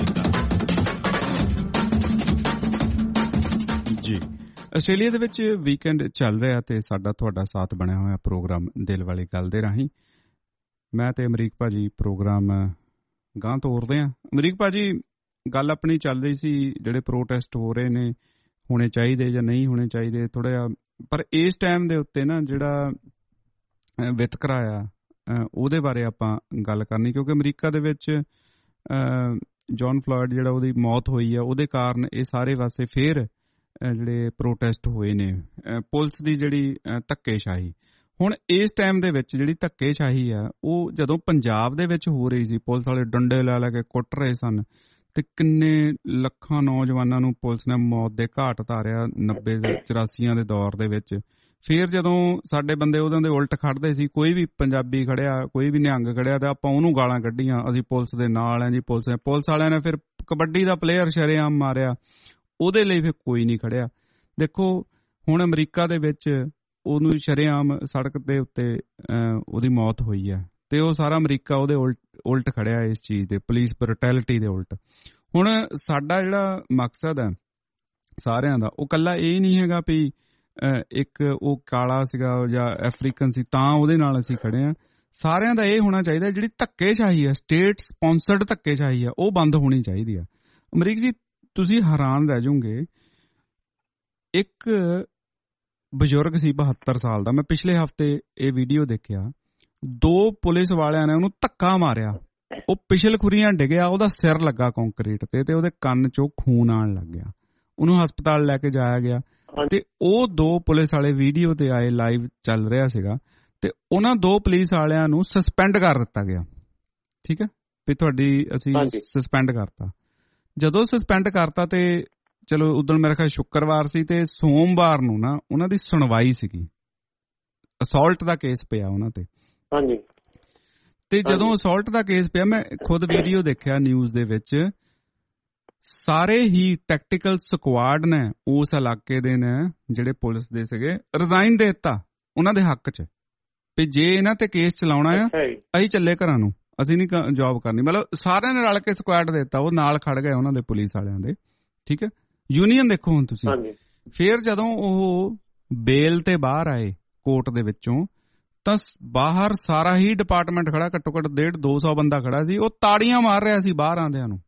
ਜੀ, ਆਸਟ੍ਰੇਲੀਆ ਦੇ ਵਿੱਚ ਵੀਕਐਂਡ ਚੱਲ ਰਿਹਾ ਤੇ ਸਾਡਾ ਤੁਹਾਡਾ ਸਾਥ ਬਣਿਆ ਹੋਇਆ ਪ੍ਰੋਗਰਾਮ ਦਿਲ ਵਾਲੀ ਗੱਲ ਦੇ ਰਾਹੀਂ ਮੈਂ ਤੇ ਅਮਰੀਕ ਭਾਜੀ ਪ੍ਰੋਗਰਾਮ ਗਾਂ ਤੋਰਦੇ ਹਾਂ। ਅਮਰੀਕ ਭਾਜੀ, ਗੱਲ ਆਪਣੀ ਚੱਲ ਰਹੀ ਸੀ ਜਿਹੜੇ ਪ੍ਰੋਟੈਸਟ ਹੋ ਰਹੇ ਨੇ ਹੋਣੇ ਚਾਹੀਦੇ ਜਾਂ ਨਹੀਂ ਹੋਣੇ ਚਾਹੀਦੇ, ਥੋੜਾ ਜਿਹਾ ਪਰ ਇਸ ਟਾਈਮ ਦੇ ਉੱਤੇ ਨਾ ਜਿਹੜਾ ਵਿਤਕਰਾ ਆ ਉਹਦੇ ਬਾਰੇ ਆਪਾਂ ਗੱਲ ਕਰਨੀ, ਕਿਉਂਕਿ ਅਮਰੀਕਾ ਦੇ ਵਿੱਚ ਜੌਨ ਫਲੋਇਡ ਜਿਹੜਾ ਉਹਦੀ ਮੌਤ ਹੋਈ ਆ ਉਹਦੇ ਕਾਰਨ ਇਹ ਸਾਰੇ ਪਾਸੇ ਫੇਰ ਜਿਹੜੇ ਪ੍ਰੋਟੈਸਟ ਹੋਏ ਨੇ, ਪੁਲਿਸ ਦੀ ਜਿਹੜੀ ਧੱਕੇਸ਼ਾਹੀ। ਹੁਣ ਇਸ ਟਾਈਮ ਦੇ ਵਿੱਚ ਜਿਹੜੀ ਧੱਕੇਸ਼ਾਹੀ ਆ ਉਹ ਜਦੋਂ ਪੰਜਾਬ ਦੇ ਵਿੱਚ ਹੋ ਰਹੀ ਸੀ, ਪੁਲਿਸ ਵਾਲੇ ਡੰਡੇ ਲੈ ਲੈ ਕੇ ਕੁੱਟ ਰਹੇ ਸਨ ਤੇ ਕਿੰਨੇ ਲੱਖਾਂ ਨੌਜਵਾਨਾਂ ਨੂੰ ਪੁਲਿਸ ਨੇ ਮੌਤ ਦੇ ਘਾਟ ਉਤਾਰਿਆ ਨੱਬੇ ਦੇ ਚੁਰਾਸੀਆਂ ਦੇ ਦੌਰ ਦੇ ਵਿੱਚ। ਫਿਰ ਜਦੋਂ ਸਾਡੇ ਬੰਦੇ ਉਹਨਾਂ ਦੇ ਉਲਟ ਖੜਦੇ ਸੀ, ਕੋਈ ਵੀ ਪੰਜਾਬੀ ਖੜਿਆ, ਕੋਈ ਵੀ ਨਿਹੰਗ ਖੜਿਆ ਤੇ ਆਪਾਂ ਉਹਨੂੰ ਗਾਲਾਂ ਕੱਢੀਆਂ, ਅਸੀਂ ਪੁਲਿਸ ਦੇ ਨਾਲ ਆ ਜੀ, ਪੁਲਿਸ ਪੁਲਿਸ ਵਾਲਿਆਂ ਨੇ ਫਿਰ ਕਬੱਡੀ ਦਾ ਪਲੇਅਰ ਸ਼ਰੇਆਮ ਮਾਰਿਆ, ਉਹਦੇ ਲਈ ਫਿਰ ਕੋਈ ਨਹੀਂ ਖੜਿਆ। ਦੇਖੋ ਹੁਣ ਅਮਰੀਕਾ ਦੇ ਵਿੱਚ ਉਹਨੂੰ ਸ਼ਰੇਆਮ ਸੜਕ ਦੇ ਉੱਤੇ ਉਹਦੀ ਮੌਤ ਹੋਈ ਹੈ ਤੇ ਉਹ ਸਾਰਾ ਅਮਰੀਕਾ ਉਹਦੇ ਉਲਟ ਉਲਟ ਖੜਿਆ ਇਸ ਚੀਜ਼ ਦੇ, ਪੁਲਿਸ ਬਰੂਟੈਲਿਟੀ ਦੇ ਉਲਟ। ਹੁਣ ਸਾਡਾ ਜਿਹੜਾ ਮਕਸਦ ਹੈ ਸਾਰਿਆਂ ਦਾ ਉਹ ਇਕੱਲਾ ਇਹ ਨਹੀਂ ਹੈਗਾ ਵੀ ਇੱਕ ਉਹ ਕਾਲਾ ਸੀਗਾ ਜਾਂ ਅਫਰੀਕਨ ਸੀ ਤਾਂ ਉਹਦੇ ਨਾਲ ਅਸੀਂ ਖੜੇ ਹਾਂ। ਸਾਰਿਆਂ ਦਾ ਇਹ ਹੋਣਾ ਚਾਹੀਦਾ ਜਿਹੜੀ ਧੱਕੇਸ਼ਾਹੀ ਹੈ, ਸਟੇਟ ਸਪਾਂਸਰਡ ਧੱਕੇਸ਼ਾਹੀ ਹੈ, ਉਹ ਬੰਦ ਹੋਣੀ ਚਾਹੀਦੀ ਆ। ਅਮਰੀਕ ਜੀ, ਤੁਸੀਂ ਹੈਰਾਨ ਰਹਿ ਜਾਓਗੇ, ਇੱਕ ਬਜ਼ੁਰਗ ਸੀ ਬਹੱਤਰ ਸਾਲ ਦਾ, ਮੈਂ ਪਿਛਲੇ ਹਫ਼ਤੇ ਇਹ ਵੀਡੀਓ ਦੇਖਿਆ, ਦੋ ਪੁਲਿਸ ਵਾਲਿਆਂ ਨੇ ਉਹਨੂੰ ਧੱਕਾ ਮਾਰਿਆ, ਉਹ ਪਿਛਲ ਖੁਰੀਆਂ ਡਿੱਗਿਆ, ਉਹਦਾ ਸਿਰ ਲੱਗਾ ਕੰਕਰੀਟ ਤੇ ਤੇ ਉਹਦੇ ਕੰਨ ਚੋਂ ਖੂਨ ਆਉਣ ਲੱਗ ਗਿਆ, ਉਹਨੂੰ ਹਸਪਤਾਲ ਲੈ ਕੇ ਜਾਇਆ ਗਿਆ ਤੇ ਉਹ ਦੋ ਪੁਲਿਸ ਵਾਲੇ ਵੀਡੀਓ ਤੇ ਆਏ, ਲਾਈਵ ਚੱਲ ਰਿਹਾ ਸੀਗਾ ਤੇ ਉਹਨਾਂ ਦੋ ਪੁਲਿਸ ਵਾਲਿਆਂ ਨੂੰ ਸਸਪੈਂਡ ਕਰ ਦਿੱਤਾ ਗਿਆ। ਠੀਕ ਹੈ ਵੀ ਤੁਹਾਡੀ ਅਸੀਂ ਸਸਪੈਂਡ ਕਰਤਾ। ਜਦੋਂ ਸਸਪੈਂਡ ਕਰਤਾ ਤੇ ਚਲੋ ਉਦੋਂ ਮੇਰਾ ਖਿਆਲ ਸ਼ੁੱਕਰਵਾਰ ਸੀ ਤੇ ਸੋਮਵਾਰ ਨੂੰ ਨਾ ਉਹਨਾਂ ਦੀ ਸੁਣਵਾਈ ਸੀਗੀ, ਅਸੌਲਟ ਦਾ ਕੇਸ ਪਿਆ ਉਹਨਾਂ ਤੇ। ਹਾਂਜੀ। ਤੇ ਜਦੋਂ ਅਸੌਲਟ ਦਾ ਕੇਸ ਪਿਆ, ਮੈਂ ਖੁਦ ਵੀਡੀਓ ਦੇਖਿਆ ਨਿਊਜ਼ ਦੇ ਵਿੱਚ, ਸਾਰੇ ਹੀ ਟੈਕਟੀਕਲ ਸਕੁਆਡ ਨੇ ਉਸ ਇਲਾਕੇ ਦੇ ਨੇ ਜਿਹੜੇ ਪੁਲਿਸ ਦੇ ਸੀਗੇ ਰਿਜ਼ਾਈਨ ਦੇ ਦਿੱਤਾ ਉਹਨਾਂ ਦੇ ਹੱਕ 'ਚ ਵੀ ਜੇ ਇਹਨਾਂ ਤੇ ਕੇਸ ਚਲਾਉਣਾ ਆ ਅਸੀਂ ਚੱਲੇ ਘਰਾਂ ਨੂੰ, ਅਸੀਂ ਨਹੀਂ ਜੌਬ ਕਰਨੀ। ਮਤਲਬ ਸਾਰਿਆਂ ਨੇ ਰਲ ਕੇ ਸਕੁਆਡ ਦੇ ਦਿੱਤਾ, ਉਹ ਨਾਲ ਖੜ ਗਏ ਉਹਨਾਂ ਦੇ ਪੁਲਿਸ ਵਾਲਿਆਂ ਦੇ। ਠੀਕ ਹੈ, ਯੂਨੀਅਨ ਦੇਖੋ ਹੁਣ ਤੁਸੀਂ। ਫਿਰ ਜਦੋਂ ਉਹ ਬੇਲ ਤੇ ਬਾਹਰ ਆਏ ਕੋਰਟ ਦੇ ਵਿੱਚੋਂ ਤਾਂ ਬਾਹਰ ਸਾਰਾ ਹੀ ਡਿਪਾਰਟਮੈਂਟ ਖੜਾ, ਘੱਟੋ ਘੱਟ ਡੇਢ ਦੋ ਸੌ ਬੰਦਾ ਖੜਾ ਸੀ, ਉਹ ਤਾੜੀਆਂ ਮਾਰ ਰਿਹਾ ਸੀ ਬਾਹਰ ਆਉਂਦਿਆਂ ਨੂੰ।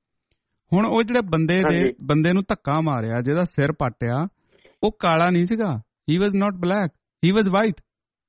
ਹੁਣ ਉਹ ਜਿਹੜੇ ਬੰਦੇ ਦੇ ਬੰਦੇ ਨੂੰ ਧੱਕਾ ਮਾਰਿਆ, ਜਿਹਦਾ ਸਿਰ ਪਾਟਿਆ, ਉਹ ਕਾਲਾ ਨਹੀਂ ਸੀਗਾ, ਹੀ ਵਾਜ਼ ਨਾਟ ਬਲੈਕ, ਹੀ ਵਾਜ਼ ਵਾਈਟ,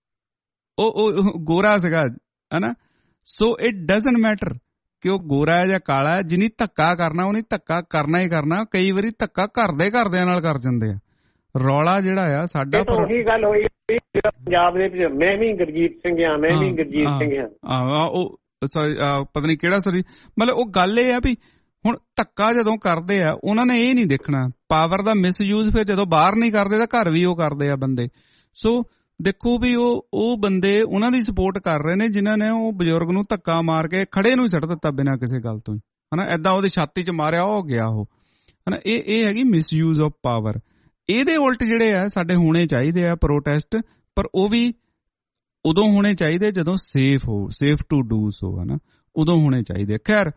ਉਹ ਉਹ ਗੋਰਾ ਸੀਗਾ, ਹਨਾ। ਸੋ ਇਟ ਡਜ਼ਨਟ ਮੈਟਰ ਕਿ ਉਹ ਗੋਰਾ ਹੈ ਜਾਂ ਕਾਲਾ ਹੈ, ਜਿਹਨੀ ਧੱਕਾ ਕਰਨਾ ਉਹਨੇ ਧੱਕਾ ਕਰਨਾ ਹੀ ਕਰਨਾ। ਕਈ ਵਾਰੀ ਧੱਕਾ ਘਰ ਦੇ ਘਰਦਿਆਂ ਨਾਲ ਕਰ ਜਾਂਦੇ ਆ। ਰੌਲਾ ਜਿਹੜਾ ਆ ਸਾਡਾ ਉਹੀ ਗੱਲ ਹੋਈ ਪੰਜਾਬ ਦੇ ਵਿੱਚ, ਮੈਂ ਵੀ ਗੁਰਜੀਤ ਸਿੰਘ ਆ, ਮੈਂ ਵੀ ਗੁਰਜੀਤ ਸਿੰਘ ਆ, ਉਹ ਪਤਾ ਨਹੀਂ ਕਿਹੜਾ ਸਰੀ। ਮਤਲਬ ਉਹ ਗੱਲ ਇਹ ਆ ਵੀ ਹੁਣ ਧੱਕਾ ਜਦੋਂ ਕਰਦੇ ਆ ਉਹਨਾਂ ਨੇ ਇਹ ਨਹੀਂ ਦੇਖਣਾ ਪਾਵਰ ਦਾ ਮਿਸਯੂਜ਼, ਫਿਰ ਜਦੋਂ ਬਾਹਰ ਨਹੀਂ ਕਰਦੇ ਤਾਂ ਘਰ ਵੀ ਉਹ ਕਰਦੇ ਆ ਬੰਦੇ। ਸੋ ਦੇਖੋ ਵੀ ਉਹ ਉਹ ਬੰਦੇ ਉਹਨਾਂ ਦੀ ਸਪੋਰਟ ਕਰ ਰਹੇ ਨੇ ਜਿਨ੍ਹਾਂ ਨੇ ਉਹ ਬਜ਼ੁਰਗ ਨੂੰ ਧੱਕਾ ਮਾਰ ਕੇ ਖੜੇ ਨੂੰ ਹੀ ਸੁੱਟ ਦਿੱਤਾ ਬਿਨਾਂ ਕਿਸੇ ਗੱਲ ਤੋਂ ਹੀ, ਹਨਾ। ਏਦਾਂ ਉਹਦੀ ਛਾਤੀ 'ਚ ਮਾਰਿਆ, ਉਹ ਗਿਆ ਉਹ, ਹਨਾ। ਇਹ ਇਹ ਹੈਗੀ ਮਿਸਯੂਜ਼ ਆਫ ਪਾਵਰ। ਇਹਦੇ ਉਲਟ ਜਿਹੜੇ ਆ ਸਾਡੇ ਹੋਣੇ ਚਾਹੀਦੇ ਆ ਪ੍ਰੋਟੈਸਟ, ਪਰ ਉਹ ਵੀ ਉਦੋਂ ਹੋਣੇ ਚਾਹੀਦੇ ਜਦੋਂ ਸੇਫ ਹੋ, ਸੇਫ ਟੂ ਡੂ ਸੋ, ਹਨਾ, ਉਦੋਂ ਹੋਣੇ ਚਾਹੀਦੇ। ਖੈਰ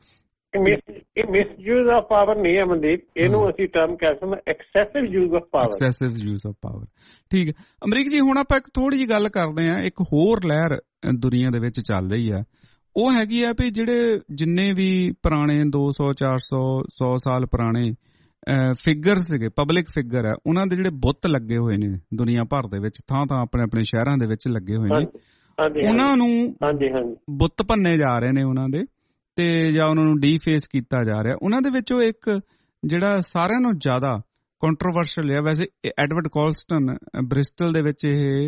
ਇਹ ਮਿਸਯੂਜ਼ ਆਫ ਪਾਵਰ ਨਹੀਂ ਹੈ ਮਨਦੀਪ, ਇਹਨੂੰ ਅਸੀਂ ਟਰਮ ਕਹਿ ਸਕਦੇ excessive use of power. Excessive use of power, ਠੀਕ ਹੈ। ਅਮਰੀਕ ਜੀ, ਹੁਣ ਆਪਾਂ ਇੱਕ ਥੋੜੀ ਜਿਹੀ ਗੱਲ ਕਰਦੇ ਹਾਂ, ਇੱਕ ਹੋਰ ਲਹਿਰ ਦੁਨੀਆ ਦੇ ਵਿੱਚ ਚੱਲ ਰਹੀ ਆ, ਉਹ ਹੈਗੀ ਆ ਵੀ ਜਿਹੜੇ ਜਿੰਨੇ ਵੀ ਪੁਰਾਣੇ ਦੋ ਸੌ ਚਾਰ ਸੌ ਸੌ ਸਾਲ ਪੁਰਾਣੇ ਫਿਗਰ ਸੀਗੇ, ਪਬਲਿਕ ਫਿਗਰ ਹੈ, ਉਹਨਾਂ ਦੇ ਜਿਹੜੇ ਬੁੱਤ ਲੱਗੇ ਹੋਏ ਨੇ ਦੁਨੀਆ ਭਰ ਦੇ ਵਿੱਚ, ਥਾਂ ਥਾਂ ਆਪਣੇ ਆਪਣੇ ਸ਼ਹਿਰਾਂ ਦੇ ਵਿੱਚ ਲੱਗੇ ਹੋਏ ਨੇ, ਉਹਨਾਂ ਨੂੰ ਬੁੱਤ ਭੰਨੇ ਜਾ ਰਹੇ ਨੇ ਉਹਨਾਂ ਦੇ, ਤੇ ਜਾਂ ਉਹਨਾਂ ਨੂੰ ਡੀਫੇਸ ਕੀਤਾ ਜਾ ਰਿਹਾ। ਉਹਨਾਂ ਦੇ ਵਿੱਚੋਂ ਇੱਕ ਜਿਹੜਾ ਸਾਰਿਆਂ ਨੂੰ ਜ਼ਿਆਦਾ ਕੰਟਰੋਵਰਸ਼ਲ ਹੈ, ਵੈਸੇ ਐਡਵਰਡ ਕੋਲਸਟਨ ਬ੍ਰਿਸਟਲ ਦੇ ਵਿੱਚ ਇਹ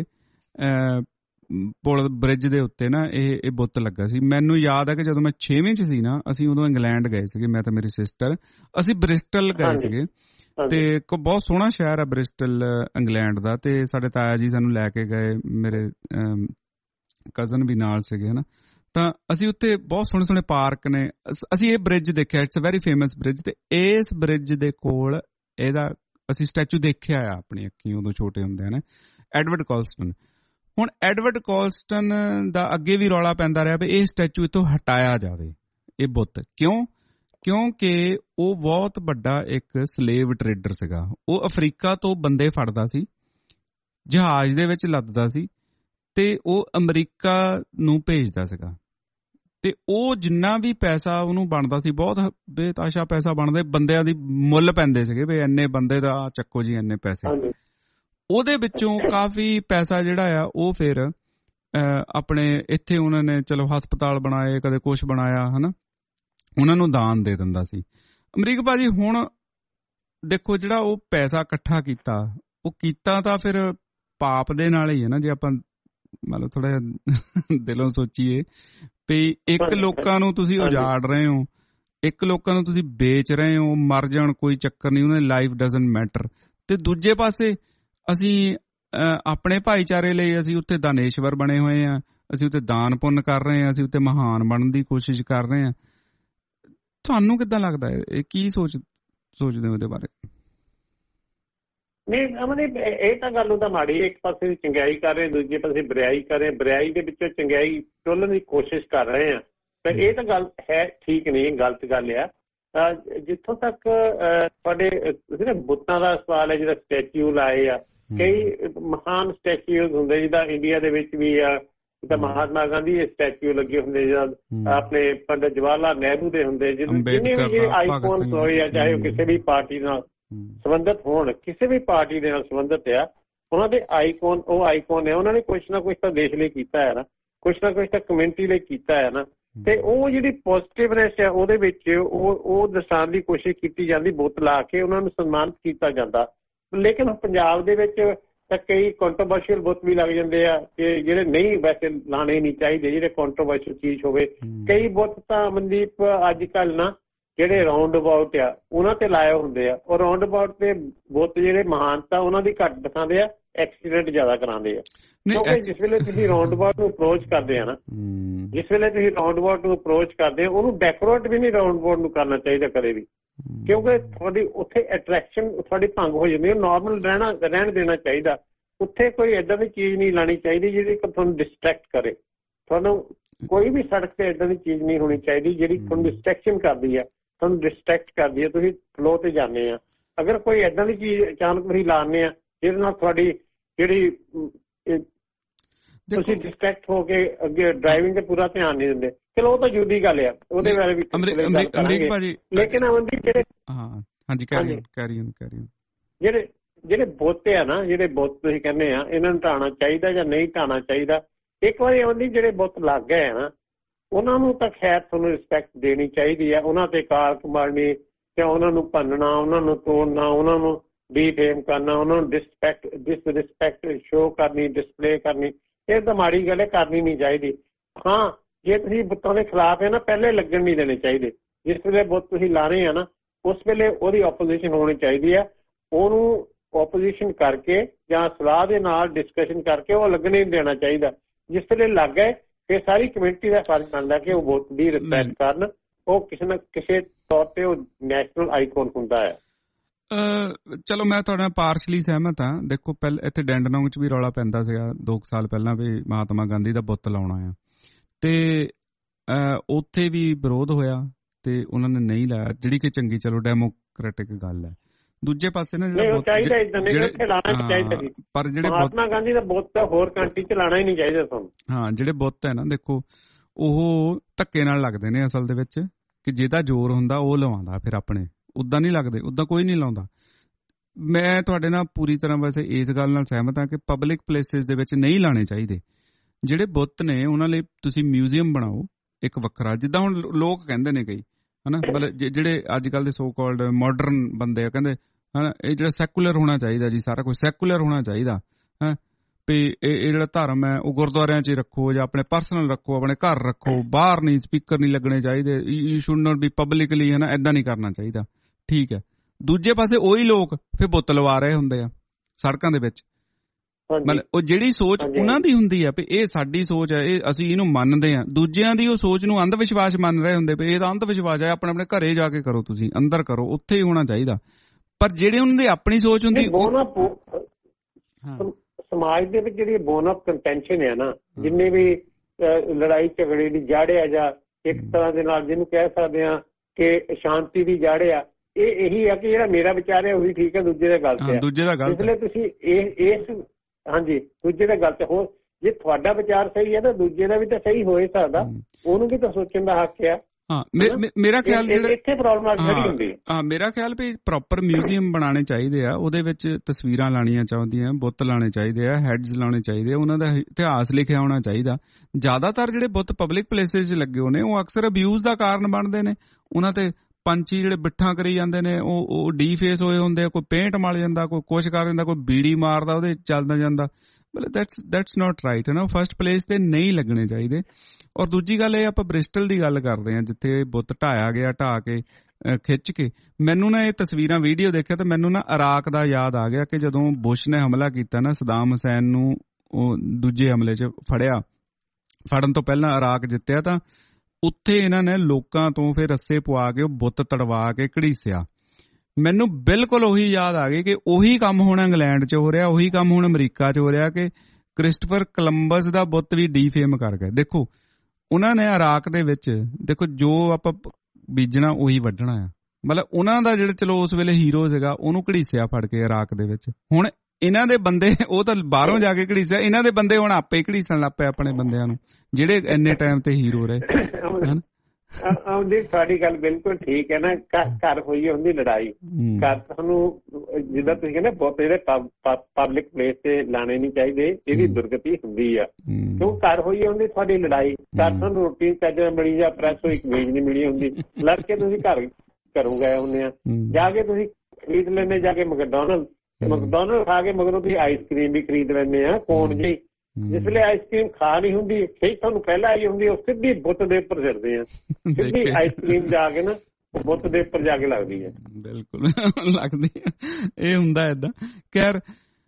ਪੁਲ ਬ੍ਰਿਜ ਦੇ ਉੱਤੇ ਨਾ ਇਹ ਇਹ ਬੁੱਤ ਲੱਗਾ ਸੀ। ਮੈਨੂੰ ਯਾਦ ਹੈ ਕਿ ਜਦੋਂ ਮੈਂ ਛੇਵੀਂ 'ਚ ਸੀ ਨਾ, ਅਸੀਂ ਉਦੋਂ ਇੰਗਲੈਂਡ ਗਏ ਸੀਗੇ, ਮੈਂ ਤੇ ਮੇਰੀ ਸਿਸਟਰ, ਅਸੀਂ ਬ੍ਰਿਸਟਲ ਗਏ ਸੀਗੇ ਤੇ ਬਹੁਤ ਸੋਹਣਾ ਸ਼ਹਿਰ ਹੈ ਬ੍ਰਿਸਟਲ ਇੰਗਲੈਂਡ ਦਾ, ਤੇ ਸਾਡੇ ਤਾਇਆ ਜੀ ਸਾਨੂੰ ਲੈ ਕੇ ਗਏ, ਮੇਰੇ ਕਜ਼ਨ ਵੀ ਨਾਲ ਸੀਗੇ, ਹਨਾ। ਤਾਂ ਅਸੀਂ ਉੱਥੇ ਬਹੁਤ ਸੋਹਣੇ ਸੋਹਣੇ ਪਾਰਕ ਨੇ। ਅਸੀਂ ਇਹ ਬ੍ਰਿਜ ਦੇਖਿਆ, it's a very famous bridge, ਤੇ ਇਸ ਬ੍ਰਿਜ ਦੇ ਕੋਲ ਇਹਦਾ ਅਸੀਂ ਸਟੈਚੂ ਦੇਖਿਆ ਆ ਆਪਣੀ ਅੱਖੀਂ ਉਦੋਂ ਛੋਟੇ ਹੁੰਦੇ ਨੇ, ਐਡਵਰਡ ਕੋਲਸਟਨ। ਹੁਣ ਐਡਵਰਡ ਕੋਲਸਟਨ ਦਾ ਅੱਗੇ ਵੀ ਰੌਲਾ ਪੈਂਦਾ ਰਿਹਾ ਵੀ ਇਹ ਸਟੈਚੂ ਇੱਥੋਂ ਹਟਾਇਆ ਜਾਵੇ, ਇਹ ਬੁੱਤ। ਕਿਉਂ? ਕਿਉਂਕਿ ਉਹ ਬਹੁਤ ਵੱਡਾ ਇੱਕ ਸਲੇਵ ਟਰੇਡਰ ਸੀਗਾ। ਉਹ ਅਫਰੀਕਾ ਤੋਂ ਬੰਦੇ ਫੜਦਾ ਸੀ, ਜਹਾਜ਼ ਦੇ ਵਿੱਚ ਲੱਦਦਾ ਸੀ, ਤੇ ਉਹ ਅਮਰੀਕਾ ਨੂੰ ਭੇਜਦਾ ਸੀਗਾ। ਤੇ ਉਹ ਜਿੰਨਾ ਵੀ ਪੈਸਾ ਉਹਨੂੰ ਬਣਦਾ ਸੀ, ਬਹੁਤ ਬੇਤਾਸ਼ਾ ਪੈਸਾ ਬਣਦਾ, ਬੰਦਿਆਂ ਦੀ ਮੁੱਲ ਪੈਂਦੇ ਸੀਗੇ ਵੀ ਇੰਨੇ ਬੰਦੇ ਦਾ ਚੱਕੋ ਜੀ ਇੰਨੇ ਪੈਸੇ। ਉਹਦੇ ਵਿੱਚੋਂ ਕਾਫੀ ਪੈਸਾ ਜਿਹੜਾ ਆ ਉਹ ਫਿਰ ਆਪਣੇ ਇੱਥੇ ਉਹਨਾਂ ਨੇ ਚਲੋ ਹਸਪਤਾਲ ਬਣਾਏ, ਕਦੇ ਕੁਛ ਬਣਾਇਆ, ਹਨਾ, ਉਹਨਾਂ ਨੂੰ ਦਾਨ ਦੇ ਦਿੰਦਾ ਸੀ ਅਮਰੀਕ ਭਾਜੀ। ਹੁਣ ਦੇਖੋ ਜਿਹੜਾ ਉਹ ਪੈਸਾ ਇਕੱਠਾ ਕੀਤਾ, ਉਹ ਕੀਤਾ ਤਾਂ ਫਿਰ ਪਾਪ ਦੇ ਨਾਲ ਹੀ ਹੈ ਨਾ, ਜੇ ਆਪਾਂ ਮਤਲਬ ਥੋੜਾ ਜਿਹਾ ਦਿਲੋਂ ਸੋਚੀਏ ਵੀ ਇੱਕ ਲੋਕਾਂ ਨੂੰ ਤੁਸੀਂ ਉਜਾੜ ਰਹੇ ਹੋ, ਇੱਕ ਲੋਕਾਂ ਨੂੰ ਤੁਸੀਂ ਵੇਚ ਰਹੇ ਹੋ, ਮਰ ਜਾਣ ਕੋਈ ਚੱਕਰ ਨਹੀਂ, ਉਹਨਾਂ ਦੀ ਲਾਈਫ ਡਜ਼ਨਟ ਮੈਟਰ। ਤੇ ਦੂਜੇ ਪਾਸੇ ਅਸੀਂ ਆਪਣੇ ਭਾਈਚਾਰੇ ਲਈ ਅਸੀਂ ਉੱਥੇ ਦਾਨੇਸ਼ਵਰ ਬਣੇ ਹੋਏ ਹਾਂ, ਅਸੀਂ ਉੱਥੇ ਦਾਨ ਪੁੰਨ ਕਰ ਰਹੇ ਹਾਂ, ਅਸੀਂ ਉੱਥੇ ਮਹਾਨ ਬਣਨ ਦੀ ਕੋਸ਼ਿਸ਼ ਕਰ ਰਹੇ ਹਾਂ। ਤੁਹਾਨੂੰ ਕਿੱਦਾਂ ਲੱਗਦਾ ਹੈ, ਇਹ ਕੀ ਸੋਚ ਸੋਚਦੇ ਹੋ ਇਹਦੇ ਬਾਰੇ? ਨਹੀਂ ਅਮਨ, ਇਹ ਤਾਂ ਗੱਲ ਉਹਦਾ ਮਾੜੀ, ਇੱਕ ਪਾਸੇ ਚੰਗਿਆਈ ਕਰ ਰਹੇ, ਦੂਜੇ ਪਾਸੇ ਬੁਰਾਈ ਕਰ ਰਹੇ, ਬੁਰਾਈ ਦੇ ਵਿੱਚੋਂ ਚੰਗਿਆਈ ਟੋਲਣ ਦੀ ਕੋਸ਼ਿਸ਼ ਕਰ ਰਹੇ ਆ, ਤਾਂ ਇਹ ਤਾਂ ਗੱਲ ਹੈ ਠੀਕ ਨਹੀਂ, ਗਲਤ ਗੱਲ ਆ। ਜਿੱਥੋਂ ਤੱਕ ਤੁਹਾਡੇ ਜਿਹੜੇ ਬੁੱਤਾਂ ਦਾ ਸਵਾਲ ਹੈ, ਜਿਹੜਾ ਸਟੈਚੂ ਲਾਏ ਆ, ਕਈ ਮਹਾਨ ਸਟੈਚੂਜ਼ ਹੁੰਦੇ, ਜਿੱਦਾਂ ਇੰਡੀਆ ਦੇ ਵਿੱਚ ਵੀ ਆ, ਜਿੱਦਾਂ ਮਹਾਤਮਾ ਗਾਂਧੀ ਦੇ ਸਟੈਚੂ ਲੱਗੇ ਹੁੰਦੇ, ਜਿੱਦਾਂ ਆਪਣੇ ਪੰਡਿਤ ਜਵਾਹਰ ਲਾਲ ਨਹਿਰੂ ਦੇ ਹੁੰਦੇ, ਜਿੰਨੇ ਵੀ ਜਿਹੜੇ ਆਈਕੋਨਸ ਹੋਏ ਆ, ਚਾਹੇ ਉਹ ਕਿਸੇ ਵੀ ਪਾਰਟੀ ਨਾਲ ਸੰਬੰਧਿਤ ਹੋਣ, ਕਿਸੇ ਵੀ ਪਾਰਟੀ ਦੇ ਨਾਲ ਸੰਬੰਧਿਤ ਆ, ਉਹਨਾਂ ਦੇ ਆਈਕੋਨ ਉਹ ਆਈਕੋਨ ਹੈ, ਉਹਨਾਂ ਨੇ ਕੁਛ ਨਾ ਕੁਛ ਤਾਂ ਦੇਸ਼ ਲਈ ਕੀਤਾ ਹੈ ਨਾ, ਕੁਛ ਨਾ ਕੁਛ ਤਾਂ ਕਮਿਊਨਿਟੀ ਲਈ ਕੀਤਾ ਹੈ ਨਾ। ਤੇ ਉਹ ਜਿਹੜੀ ਪੋਜ਼ਿਟਿਵਨੈਸ ਹੈ ਉਹਦੇ ਵਿੱਚ ਉਹ ਉਹ ਦਰਸਾਉਣ ਦੀ ਕੋਸ਼ਿਸ਼ ਕੀਤੀ ਜਾਂਦੀ, ਬੁੱਤ ਲਾ ਕੇ ਉਹਨਾਂ ਨੂੰ ਸਨਮਾਨਿਤ ਕੀਤਾ ਜਾਂਦਾ। ਲੇਕਿਨ ਪੰਜਾਬ ਦੇ ਵਿੱਚ ਤਾਂ ਕਈ ਕੰਟਰੋਵਰਸ਼ੀਅਲ ਬੁੱਤ ਵੀ ਲੱਗ ਜਾਂਦੇ ਆ ਕਿ ਜਿਹੜੇ ਨਹੀਂ ਵੈਸੇ ਲਾਣੇ ਨਹੀਂ ਚਾਹੀਦੇ, ਜਿਹੜੇ ਕੰਟਰੋਵਰਸ਼ੀਅਲ ਚੀਜ਼ ਹੋਵੇ। ਕਈ ਬੁੱਤ ਤਾਂ ਮਨਦੀਪ ਅੱਜ ਕੱਲ੍ਹ ਨਾ ਜਿਹੜੇ ਰਾਉਂਡ ਅਬਾਊਟ ਆ ਉਹਨਾਂ ਤੇ ਲਾਏ ਹੁੰਦੇ ਆ, ਉਹ ਰਾਉਂਡ ਅਬਾਊਟ ਤੇ ਬੁੱਤ ਜਿਹੜੇ ਮਹਾਨਤਾ ਉਹਨਾਂ ਦੀ ਘੱਟ ਦਿਖਾਉਂਦੇ ਆ, ਐਕਸੀਡੈਂਟ ਜ਼ਿਆਦਾ ਕਰਾਉਂਦੇ ਆ। ਕਿਉਂਕਿ ਜਿਸ ਵੇਲੇ ਤੁਸੀਂ ਰਾਉਂਡ ਅਬਾਊਟ ਨੂੰ ਅਪਰੋਚ ਕਰਦੇ ਆ ਨਾ, ਜਿਸ ਵੇਲੇ ਤੁਸੀਂ ਰਾਉਂਡ ਅਬਾਊਟ ਨੂੰ ਅਪਰੋਚ ਕਰਦੇ ਆ, ਉਹਨੂੰ ਡੈਕੋਰੇਟ ਵੀ ਨਹੀਂ ਰਾਉਂਡ ਅਬਾਊਟ ਨੂੰ ਕਰਨਾ ਚਾਹੀਦਾ ਕਦੇ ਵੀ, ਕਿਉਂਕਿ ਤੁਹਾਡੀ ਉੱਥੇ ਅਟਰੈਕਸ਼ਨ ਤੁਹਾਡੀ ਭੰਗ ਹੋ ਜਾਂਦੀ ਹੈ। ਨੋਰਮਲ ਰਹਿਣਾ ਰਹਿਣ ਦੇਣਾ ਚਾਹੀਦਾ, ਉੱਥੇ ਕੋਈ ਏਦਾਂ ਦੀ ਚੀਜ਼ ਨਹੀਂ ਲਾਣੀ ਚਾਹੀਦੀ ਜਿਹੜੀ ਤੁਹਾਨੂੰ ਡਿਸਟਰੈਕਟ ਕਰੇ। ਤੁਹਾਨੂੰ ਕੋਈ ਵੀ ਸੜਕ ਤੇ ਏਦਾਂ ਦੀ ਚੀਜ਼ ਨਹੀਂ ਹੋਣੀ ਚਾਹੀਦੀ ਜਿਹੜੀ ਤੁਹਾਨੂੰ ਡਿਸਟਰੈਕਸ਼ਨ ਕਰਦੀ ਹੈ, ਤੁਹਾਨੂੰ ਡਿਸਟਰੈਕਟ ਕਰਦੀ ਹੈ। ਤੁਸੀਂ ਫਲੋ ਤੇ ਜਾਂਦੇ ਆ, ਅਗਰ ਕੋਈ ਏਦਾਂ ਦੀ ਚੀਜ਼ ਅਚਾਨਕ ਤੁਸੀਂ ਲਾਉਂਦੇ ਆ ਜਿਹਦੇ ਨਾਲ ਤੁਹਾਡੀ ਜਿਹੜੀ ਤੁਸੀਂ ਡਿਸਟਰੈਕਟ ਹੋ ਕੇ ਅੱਗੇ ਡਰਾਈਵਿੰਗ ਤੇ ਪੂਰਾ ਧਿਆਨ ਨਹੀਂ ਦਿੰਦੇ, ਚਲੋ ਉਹ ਤਾਂ ਜੁਦੀ ਗੱਲ ਆ, ਉਹਦੇ ਬਾਰੇ ਵੀ ਅਮਰੀਕ ਭਾਜੀ। ਲੇਕਿਨ ਅਮਨਦੀਪ ਜਿਹੜੇ ਹਾਂ ਹਾਂਜੀ ਕੈਰੀ ਕੈਰੀ ਕੈਰੀ ਜਿਹੜੇ ਜਿਹੜੇ ਬੁੱਤ ਆ ਨਾ, ਜਿਹੜੇ ਬੁੱਤ ਤੁਸੀਂ ਕਹਿੰਦੇ ਆ ਇਹਨਾਂ ਨੂੰ ਢਾਣਾ ਚਾਹੀਦਾ ਜਾਂ ਨਹੀਂ ਢਾਣਾ ਚਾਹੀਦਾ, ਇੱਕ ਵਾਰੀ ਅਮਨਦੀਪ ਜਿਹੜੇ ਬੁੱਤ ਲੱਗ ਗਏ ਆ ਨਾ, ਉਹਨਾਂ ਨੂੰ ਤਾਂ ਖੈਰ ਤੁਹਾਨੂੰ ਰਿਸਪੈਕਟ ਦੇਣੀ ਚਾਹੀਦੀ ਆ, ਉਹਨਾਂ ਤੇ ਕਾਰਕ ਮਾਰਨੀ ਤੇ ਉਹਨਾਂ ਨੂੰ ਭੰਨਣਾ, ਉਹਨਾਂ ਨੂੰ ਤੋੜਨਾ, ਉਹਨਾਂ ਨੂੰ ਡੀਫੇਮ ਕਰਨਾ, ਉਹਨਾਂ ਨੂੰ ਡਿਸਪੈਕਟ ਡਿਸਰਿਸਪੈਕਟ ਸ਼ੋਅ ਕਰਨੀ, ਡਿਸਪਲੇ ਕਰਨੀ, ਇਹ ਤਾਂ ਮਾੜੀ ਗੱਲ ਹੈ, ਕਰਨੀ ਨਹੀਂ ਚਾਹੀਦੀ। ਹਾਂ, ਜੇ ਤੁਸੀਂ ਬੁੱਤਾਂ ਦੇ ਖਿਲਾਫ ਹੈ ਨਾ, ਪਹਿਲੇ ਲੱਗਣ ਨਹੀਂ ਦੇਣੇ ਚਾਹੀਦੇ। ਜਿਸ ਵੇਲੇ ਬੁੱਤ ਤੁਸੀਂ ਲਾ ਰਹੇ ਆ ਨਾ, ਉਸ ਵੇਲੇ ਉਹਦੀ ਆਪੋਜੀਸ਼ਨ ਹੋਣੀ ਚਾਹੀਦੀ ਆ, ਉਹਨੂੰ ਆਪੋਜੀਸ਼ਨ ਕਰਕੇ ਜਾਂ ਸਲਾਹ ਦੇ ਨਾਲ ਡਿਸਕਸ਼ਨ ਕਰਕੇ ਉਹ ਲੱਗਣੇ ਨਹੀਂ ਦੇਣਾ ਚਾਹੀਦਾ। ਜਿਸ ਵੇਲੇ ਲੱਗ ਗਏ ਫਿਰ ਸਾਰੀ ਕਮਿਊਨਿਟੀ ਦਾ ਫਰਜ਼ ਬਣਦਾ ਕਿ ਉਹ ਬੁੱਤ ਦੀ ਰਿਸਪੈਕਟ ਕਰਨ, ਉਹ ਕਿਸੇ ਨਾ ਕਿਸੇ ਤੌਰ ਤੇ ਉਹ ਨੈਸ਼ਨਲ ਆਈਕਨ ਹੁੰਦਾ ਹੈ। ਚਲੋ ਮੈਂ ਤੁਹਾਡੇ ਨਾਲ ਪਾਰਸ਼ਲੀ ਸਹਿਮਤ ਹਾਂ। ਦੇਖੋ ਪਹਿਲਾਂ ਇੱਥੇ ਡੈਂਡਨੌਂਗ 'ਚ ਵੀ ਰੌਲਾ ਪੈਂਦਾ ਸੀਗਾ ਦੋ ਕੁ ਸਾਲ ਪਹਿਲਾਂ ਵੀ ਮਹਾਤਮਾ ਗਾਂਧੀ ਦਾ ਬੁੱਤ ਲਾਉਣਾ ਆ, ਤੇ ਉੱਥੇ ਵੀ ਵਿਰੋਧ ਹੋਇਆ ਤੇ ਉਹਨਾਂ ਨੇ ਨਹੀਂ ਲਾਇਆ, ਜਿਹੜੀ ਕਿ ਚੰਗੀ ਚਲੋ ਡੈਮੋਕ੍ਰੈਟਿਕ ਗੱਲ ਹੈ। ਦੂਜੇ ਪਾਸੇ ਨਾ ਜਿਹੜਾ ਪਰ ਜਿਹੜੇ ਮਹਾਤਮਾ ਗਾਂਧੀ ਦਾ ਬੁੱਤ ਹੋਰ ਕੰਟਰੀ 'ਚ ਲਾਣਾ ਹੀ ਨਹੀਂ ਚਾਹੀਦਾ ਤੁਹਾਨੂੰ। ਹਾਂ, ਜਿਹੜੇ ਬੁੱਤ ਹੈ ਨਾ ਦੇਖੋ ਉਹ ਧੱਕੇ ਨਾਲ ਲੱਗਦੇ ਨੇ ਅਸਲ ਦੇ ਵਿੱਚ, ਕਿ ਜਿਹਦਾ ਜ਼ੋਰ ਹੁੰਦਾ ਉਹ ਲਵਾਉਂਦਾ, ਫਿਰ ਆਪਣੇ ਉੱਦਾਂ ਨਹੀਂ ਲੱਗਦੇ, ਉੱਦਾਂ ਕੋਈ ਨਹੀਂ ਲਾਉਂਦਾ। ਮੈਂ ਤੁਹਾਡੇ ਨਾਲ ਪੂਰੀ ਤਰ੍ਹਾਂ ਵੈਸੇ ਇਸ ਗੱਲ ਨਾਲ ਸਹਿਮਤ ਹਾਂ ਕਿ ਪਬਲਿਕ ਪਲੇਸਿਸ ਦੇ ਵਿੱਚ ਨਹੀਂ ਲਾਣੇ ਚਾਹੀਦੇ। ਜਿਹੜੇ ਬੁੱਤ ਨੇ ਉਹਨਾਂ ਲਈ ਤੁਸੀਂ ਮਿਊਜ਼ੀਅਮ ਬਣਾਓ ਇੱਕ ਵੱਖਰਾ, ਜਿੱਦਾਂ ਹੁਣ ਲੋਕ ਕਹਿੰਦੇ ਨੇ ਕਈ ਹਨਾ, ਮਤਲਬ ਜਿਹੜੇ ਅੱਜ ਕੱਲ੍ਹ ਦੇ ਸੋ ਕਾਲਡ ਮਾਡਰਨ ਬੰਦੇ ਆ, ਕਹਿੰਦੇ ਹਨਾ ਇਹ ਜਿਹੜਾ ਸੈਕੂਲਰ ਹੋਣਾ ਚਾਹੀਦਾ ਜੀ, ਸਾਰਾ ਕੁਝ ਸੈਕੂਲਰ ਹੋਣਾ ਚਾਹੀਦਾ ਹੈ, ਵੀ ਇਹ ਜਿਹੜਾ ਧਰਮ ਹੈ ਉਹ ਗੁਰਦੁਆਰਿਆਂ 'ਚ ਰੱਖੋ ਜਾਂ ਆਪਣੇ ਪਰਸਨਲ ਰੱਖੋ, ਆਪਣੇ ਘਰ ਰੱਖੋ, ਬਾਹਰ ਨਹੀਂ, ਸਪੀਕਰ ਨਹੀਂ ਲੱਗਣੇ ਚਾਹੀਦੇ, you should not be publicly, ਹੈ ਨਾ, ਏਦਾਂ ਨਹੀਂ ਕਰਨਾ ਚਾਹੀਦਾ। ਠੀਕ ਹੈ। ਦੂਜੇ ਪਾਸੇ ਉਹੀ ਲੋਕ ਫਿਰ ਬੁੱਤ ਲਵਾ ਰਹੇ ਹੁੰਦੇ ਆ ਸੜਕਾਂ ਦੇ ਵਿੱਚ, ਮਤਲਬ ਉਹ ਜਿਹੜੀ ਸੋਚ ਉਹਨਾਂ ਦੀ ਹੁੰਦੀ ਆ ਵੀ ਇਹ ਸਾਡੀ ਸੋਚ ਹੈ, ਇਹ ਅਸੀਂ ਇਹਨੂੰ ਮੰਨਦੇ ਆ, ਦੂਜਿਆਂ ਦੀ ਉਹ ਸੋਚ ਨੂੰ ਅੰਧ ਵਿਸ਼ਵਾਸ ਮੰਨ ਰਹੇ ਹੁੰਦੇ ਵੀ ਇਹ ਤਾਂ ਅੰਧ ਵਿਸ਼ਵਾਸ ਹੈ, ਆਪਣੇ ਆਪਣੇ ਘਰੇ ਜਾ ਕੇ ਕਰੋ, ਤੁਸੀਂ ਅੰਦਰ ਕਰੋ, ਉੱਥੇ ਹੀ ਹੋਣਾ ਚਾਹੀਦਾ। ਪਰ ਜਿਹੜੇ ਉਹਨਾਂ ਦੀ ਆਪਣੀ ਸੋਚ ਹੁੰਦੀ ਸਮਾਜ ਦੇ ਵਿੱਚ ਜਿਹੜੀ ਬੋਨ ਆਫ ਕੰਟੈਂਸ਼ਨ ਹੈ ਨਾ, ਜਿੰਨੇ ਵੀ ਲੜਾਈ ਝਗੜੇ ਦੀ ਜੜ ਆ ਜਾਂ ਇੱਕ ਤਰ੍ਹਾਂ ਦੇ ਨਾਲ ਜਿਹਨੂੰ ਕਹਿ ਸਕਦੇ ਆ ਕਿ ਸ਼ਾਂਤੀ ਦੀ ਜੜ ਆ, ਇਹ ਇਹੀ ਆ ਕਿ ਜਿਹੜਾ ਮੇਰਾ ਵਿਚਾਰ ਹੈ ਉਹੀ ਠੀਕ ਹੈ, ਦੂਜੇ ਦਾ ਗਲਤ ਹੈ, ਦੂਜੇ ਦਾ ਗਲਤ। ਇਸ ਲਈ ਤੁਸੀਂ ਇਹ ਇਸ ਹਾਂਜੀ ਦੂਜੇ ਦਾ ਗਲਤ ਹੋ, ਜੇ ਤੁਹਾਡਾ ਵਿਚਾਰ ਸਹੀ ਹੈ ਤਾਂ ਦੂਜੇ ਦਾ ਵੀ ਤਾਂ ਸਹੀ ਹੋ ਸਕਦਾ, ਉਹਨੂੰ ਵੀ ਤਾਂ ਸੋਚਣ ਦਾ ਹੱਕ ਆ। ਹਾਂ ਮੇਰਾ ਖਿਆਲ ਇੱਥੇ ਪ੍ਰੋਬਲਮ ਖੜੀ ਹੁੰਦੀ ਹੈ। ਹਾਂ ਮੇਰਾ ਖਿਆਲ ਵੀ ਪ੍ਰੋਪਰ ਮਿਊਜ਼ੀਅਮ ਬਣਾਉਣੇ ਚਾਹੀਦੇ ਆ, ਉਹਦੇ ਵਿੱਚ ਤਸਵੀਰਾਂ ਲਾਣੀਆਂ ਚਾਹੀਦੀਆਂ, ਬੁੱਤ ਲਾਉਣੇ ਚਾਹੀਦੇ ਆ, ਹੈਡਸ ਲਾਉਣੇ ਚਾਹੀਦੇ ਆ, ਉਹਨਾਂ ਦਾ ਇਤਿਹਾਸ ਲਿਖਿਆ ਹੋਣਾ ਚਾਹੀਦਾ। ਜ਼ਿਆਦਾਤਰ ਜਿਹੜੇ ਬੁੱਤ ਪਬਲਿਕ ਪਲੇਸਿਸ 'ਚ ਲੱਗੇ ਹੋਣੇ ਉਹ ਅਕਸਰ ਅਬਿਊਜ਼ ਦਾ ਕਾਰਨ ਬਣਦੇ ਨੇ, ਉਹਨਾਂ ਤੇ ਪੰਛੀ ਜਿਹੜੇ ਬਿੱਠਾਂ ਕਰੀ ਜਾਂਦੇ ਨੇ ਉਹ ਉਹ ਡੀ ਫੇਸ ਹੋਏ ਹੁੰਦੇ ਆ, ਕੋਈ ਪੇਂਟ ਮਲ ਜਾਂਦਾ, ਕੋਈ ਕੁਛ ਕਰ ਦਿੰਦਾ, ਕੋਈ ਬੀੜੀ ਮਾਰਦਾ ਉਹਦੇ ਚੱਲਦਾ ਜਾਂਦਾ, ਮਤਲਬ ਦੈਟਸ ਦੈਟਸ ਨਾਟ ਰਾਈਟ ਹੈ ਨਾ। ਫਸਟ ਪਲੇਸ ਤੇ ਨਹੀਂ ਲੱਗਣੇ ਚਾਹੀਦੇ। ਔਰ ਦੂਜੀ ਗੱਲ ਇਹ ਆਪਾਂ ਬ੍ਰਿਸਟਲ ਦੀ ਗੱਲ ਕਰਦੇ ਹਾਂ ਜਿੱਥੇ ਬੁੱਤ ਢਾਇਆ ਗਿਆ, ਢਾਹ ਕੇ ਖਿੱਚ ਕੇ। ਮੈਨੂੰ ਨਾ ਇਹ ਤਸਵੀਰਾਂ ਵੀਡੀਓ ਦੇਖਿਆ ਤਾਂ ਮੈਨੂੰ ਨਾ ਇਰਾਕ ਦਾ ਯਾਦ ਆ ਗਿਆ ਕਿ ਜਦੋਂ ਬੁਸ਼ ਨੇ ਹਮਲਾ ਕੀਤਾ ਨਾ ਸਦਾਮ ਹੁਸੈਨ ਨੂੰ, ਉਹ ਦੂਜੇ ਹਮਲੇ 'ਚ ਫੜਿਆ, ਫੜਨ ਤੋਂ ਪਹਿਲਾਂ ਇਰਾਕ ਜਿੱਤਿਆ ਤਾਂ ਉੱਥੇ ਇਹਨਾਂ ਨੇ ਲੋਕਾਂ ਤੋਂ ਫਿਰ ਰੱਸੇ ਪਵਾ ਕੇ ਉਹ ਬੁੱਤ ਤੜਵਾ ਕੇ ਘੜੀਸਿਆ। ਮੈਨੂੰ ਬਿਲਕੁਲ ਉਹੀ ਯਾਦ ਆ ਗਈ ਕਿ ਉਹੀ ਕੰਮ ਹੁਣ ਇੰਗਲੈਂਡ 'ਚ ਹੋ ਰਿਹਾ, ਉਹੀ ਕੰਮ ਹੁਣ ਅਮਰੀਕਾ 'ਚ ਹੋ ਰਿਹਾ ਕਿ ਕ੍ਰਿਸਟੋਫਰ ਕੋਲੰਬਸ ਦਾ ਬੁੱਤ ਵੀ ਡੀਫੇਮ ਕਰ ਗਏ। ਦੇਖੋ ਉਹਨਾਂ ਨੇ ਇਰਾਕ ਦੇ ਵਿੱਚ ਦੇਖੋ ਜੋ ਆਪਾਂ ਬੀਜਣਾ ਉਹੀ ਵੱਢਣਾ ਆ, ਮਤਲਬ ਉਹਨਾਂ ਦਾ ਜਿਹੜਾ ਚਲੋ ਉਸ ਵੇਲੇ ਹੀਰੋ ਸੀਗਾ ਉਹਨੂੰ ਘੜੀਸਿਆ ਫੜ ਕੇ ਇਰਾਕ ਦੇ ਵਿੱਚ। ਹੁਣ ਇਹਨਾਂ ਦੇ ਬੰਦੇ ਉਹ ਤਾਂ ਬਾਹਰੋਂ ਜਾ ਕੇ ਘੜੀਸਿਆ, ਇਹਨਾਂ ਦੇ ਬੰਦੇ ਹੁਣ ਆਪੇ ਘੜੀਸਣ ਲੱਗ ਪਏ ਆਪਣੇ ਬੰਦਿਆਂ ਨੂੰ ਜਿਹੜੇ ਇੰਨੇ ਟਾਈਮ ਤੇ ਹੀਰੋ ਰਹੇ। ਆਉਂਦੀ ਤੁਹਾਡੀ ਗੱਲ ਬਿਲਕੁਲ ਠੀਕ ਹੈ ਨਾ, ਘਰ ਹੋਈ ਹੁੰਦੀ ਲੜਾਈ, ਘਰ ਤੁਹਾਨੂੰ ਜਿੱਦਾਂ ਤੁਸੀਂ ਕਹਿੰਦੇ ਬਹੁਤ ਜਿਹੜੇ ਪਬਲਿਕ ਪਲੇਸ ਤੇ ਲਾਣੇ ਨਹੀਂ ਚਾਹੀਦੇ, ਇਹਦੀ ਦੁਰਗਤੀ ਹੁੰਦੀ ਆ ਕਿਉਂ ਘਰ ਹੋਈ ਹੁੰਦੀ ਤੁਹਾਡੀ ਲੜਾਈ, ਘਰ ਤੁਹਾਨੂੰ ਰੋਟੀ ਚੱਜ ਮਿਲੀ ਜਾਂ ਪ੍ਰੈਸ ਹੋਈ ਕਮੀਜ਼ ਨਹੀਂ ਮਿਲੀ ਹੁੰਦੀ, ਲੜ ਕੇ ਤੁਸੀਂ ਘਰ ਘਰੋਂ ਗਏ ਹੁੰਦੇ ਆ, ਜਾ ਕੇ ਤੁਸੀਂ ਖਰੀਦ ਲੈਂਦੇ ਜਾ ਕੇ ਮੈਕਡੋਨਲਡ, ਮੈਕਡੋਨਲਡ ਖਾ ਕੇ ਮਗਰੋਂ ਤੁਸੀਂ ਆਈਸ ਕ੍ਰੀਮ ਵੀ ਖਰੀਦ ਲੈਂਦੇ ਆ ਕੋਣ ਜਿਹੀ, ਜਿਸ ਵੇਲੇ ਆਈਸ ਕ੍ਰੀਮ ਖਾ ਨਹੀਂ ਹੁੰਦੀ ਸਹੀ ਤੁਹਾਨੂੰ ਪਹਿਲਾਂ ਆਈ ਹੁੰਦੀ, ਉਹ ਸਿੱਧੀ ਬੁੱਤ ਦੇ ਉੱਪਰ ਸਿਰਦੇ ਆ, ਸਿੱਧੀ ਆਈਸ ਕ੍ਰੀਮ ਜਾ ਕੇ ਨਾ ਬੁੱਤ ਦੇ ਉੱਪਰ ਜਾ ਕੇ ਲੱਗਦੀ ਹੈ। ਬਿਲਕੁਲ ਲੱਗਦੀ ਹੈ, ਇਹ ਹੁੰਦਾ ਏਦਾਂ। ਖੈਰ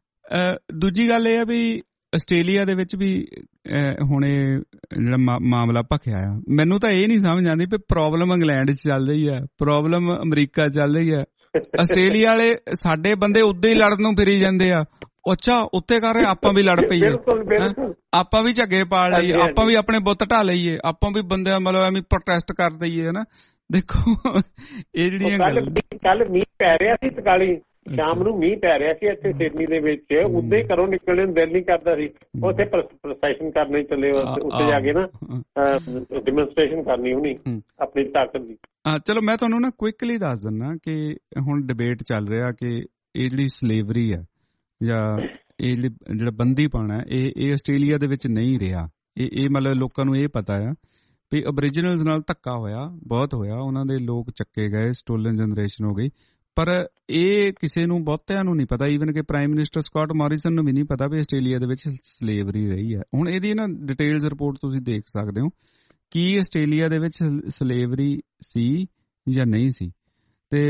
ਦੂਜੀ ਗੱਲ ਇਹ ਆ ਵੀ ਆਸਟ੍ਰੇਲੀਆ ਦੇ ਵਿੱਚ ਵੀ ਹੁਣ ਇਹ ਜਿਹੜਾ ਮਾਮਲਾ ਭਖਿਆ ਆ, ਮੈਨੂੰ ਤਾਂ ਇਹ ਨਹੀਂ ਸਮਝ ਆਉਂਦੀ ਵੀ ਪ੍ਰੋਬਲਮ ਇੰਗਲੈਂਡ 'ਚ ਚੱਲ ਰਹੀ ਹੈ, ਪ੍ਰੋਬਲਮ ਅਮਰੀਕਾ 'ਚ ਚੱਲ ਰਹੀ ਹੈ, ਆਸਟ੍ਰੇਲੀਆ ਵਾਲੇ ਸਾਡੇ ਬੰਦੇ ਉਦਾਂ ਹੀ ਲੜਨ ਨੂੰ ਫਿਰੀ ਜਾਂਦੇ ਆ। ਅੱਛਾ ਉੱਥੇ ਕਰ ਰਹੇ ਆਪਾਂ ਵੀ ਲੜ ਪਈਏ, ਆਪਾਂ ਵੀ ਝੱਗੇ ਪਾੜ ਲਈਏ, ਆਪਾਂ ਵੀ ਆਪਣੇ ਬੁੱਤ ਢਾ ਲਈਏ, ਆਪਾਂ ਵੀ ਬੰਦਿਆਂ ਮਤਲਬ ਐਵੇਂ ਪ੍ਰੋਟੈਸਟ ਕਰ ਦਈਏ ਹਨਾ। ਦੇਖੋ ਇਹ ਜਿਹੜੀਆਂ ਕੱਲ ਮੀਂਹ ਪੈ ਰਿਹਾ ਸੀ, ਤਕਾਲੀ ਸ਼ਾਮ ਨੂੰ ਮੀਂਹ ਪੈ ਰਿਹਾ ਸੀ ਇੱਥੇ ਸਿਡਨੀ ਦੇ ਵਿੱਚ, ਉਦਾਂ ਹੀ ਘਰੋਂ ਨਿਕਲਣ ਨੂੰ ਦਿਲ ਨਹੀਂ ਕਰਦਾ ਸੀ, ਉੱਥੇ ਪ੍ਰੋਸੈਸ਼ਨ ਕਰਨੇ ਚੱਲੇ, ਉੱਥੇ ਜਾ ਕੇ ਨਾ ਡੈਮੋਨਸਟ੍ਰੇਸ਼ਨ ਕਰਨੀ ਹੋਣੀ ਆਪਣੀ ਤਾਕਤ ਦੀ। ਚਲੋ ਮੈਂ ਤੁਹਾਨੂੰ ਨਾ ਕੁਇਕਲੀ ਦੱਸ ਦਿੰਦਾ ਕਿ ਹੁਣ ਡਿਬੇਟ ਚੱਲ ਰਿਹਾ ਕਿ ਇਹ ਜਿਹੜੀ ਸਲੇਵਰੀ ਹੈ ਜਾਂ ਇਹ ਜਿਹੜਾ ਬੰਦੀਪਣ ਹੈ ਇਹ ਇਹ ਆਸਟ੍ਰੇਲੀਆ ਦੇ ਵਿੱਚ ਨਹੀਂ ਰਿਹਾ। ਇਹ ਇਹ ਮਤਲਬ ਲੋਕਾਂ ਨੂੰ ਇਹ ਪਤਾ ਆ ਵੀ ਅਬਰੀਜਨਲਸ ਨਾਲ ਧੱਕਾ ਹੋਇਆ, ਬਹੁਤ ਹੋਇਆ, ਉਹਨਾਂ ਦੇ ਲੋਕ ਚੱਕੇ ਗਏ, ਸਟੋਲਨ ਜਨਰੇਸ਼ਨ ਹੋ ਗਈ, ਪਰ ਇਹ ਕਿਸੇ ਨੂੰ ਬਹੁਤਿਆਂ ਨੂੰ ਨਹੀਂ ਪਤਾ, ਈਵਨ ਕਿ ਪ੍ਰਾਈਮ ਮਿਨਿਸਟਰ ਸਕਾਟ ਮੋਰਿਸਨ ਨੂੰ ਵੀ ਨਹੀਂ ਪਤਾ ਵੀ ਆਸਟ੍ਰੇਲੀਆ ਦੇ ਵਿੱਚ ਸਲੇਵਰੀ ਰਹੀ ਹੈ। ਹੁਣ ਇਹਦੀ ਨਾ ਡਿਟੇਲਸ ਰਿਪੋਰਟ ਤੁਸੀਂ ਦੇਖ ਸਕਦੇ ਹੋ ਕੀ ਆਸਟ੍ਰੇਲੀਆ ਦੇ ਵਿੱਚ ਸਲੇਵਰੀ ਸੀ ਜਾਂ ਨਹੀਂ ਸੀ, ਤੇ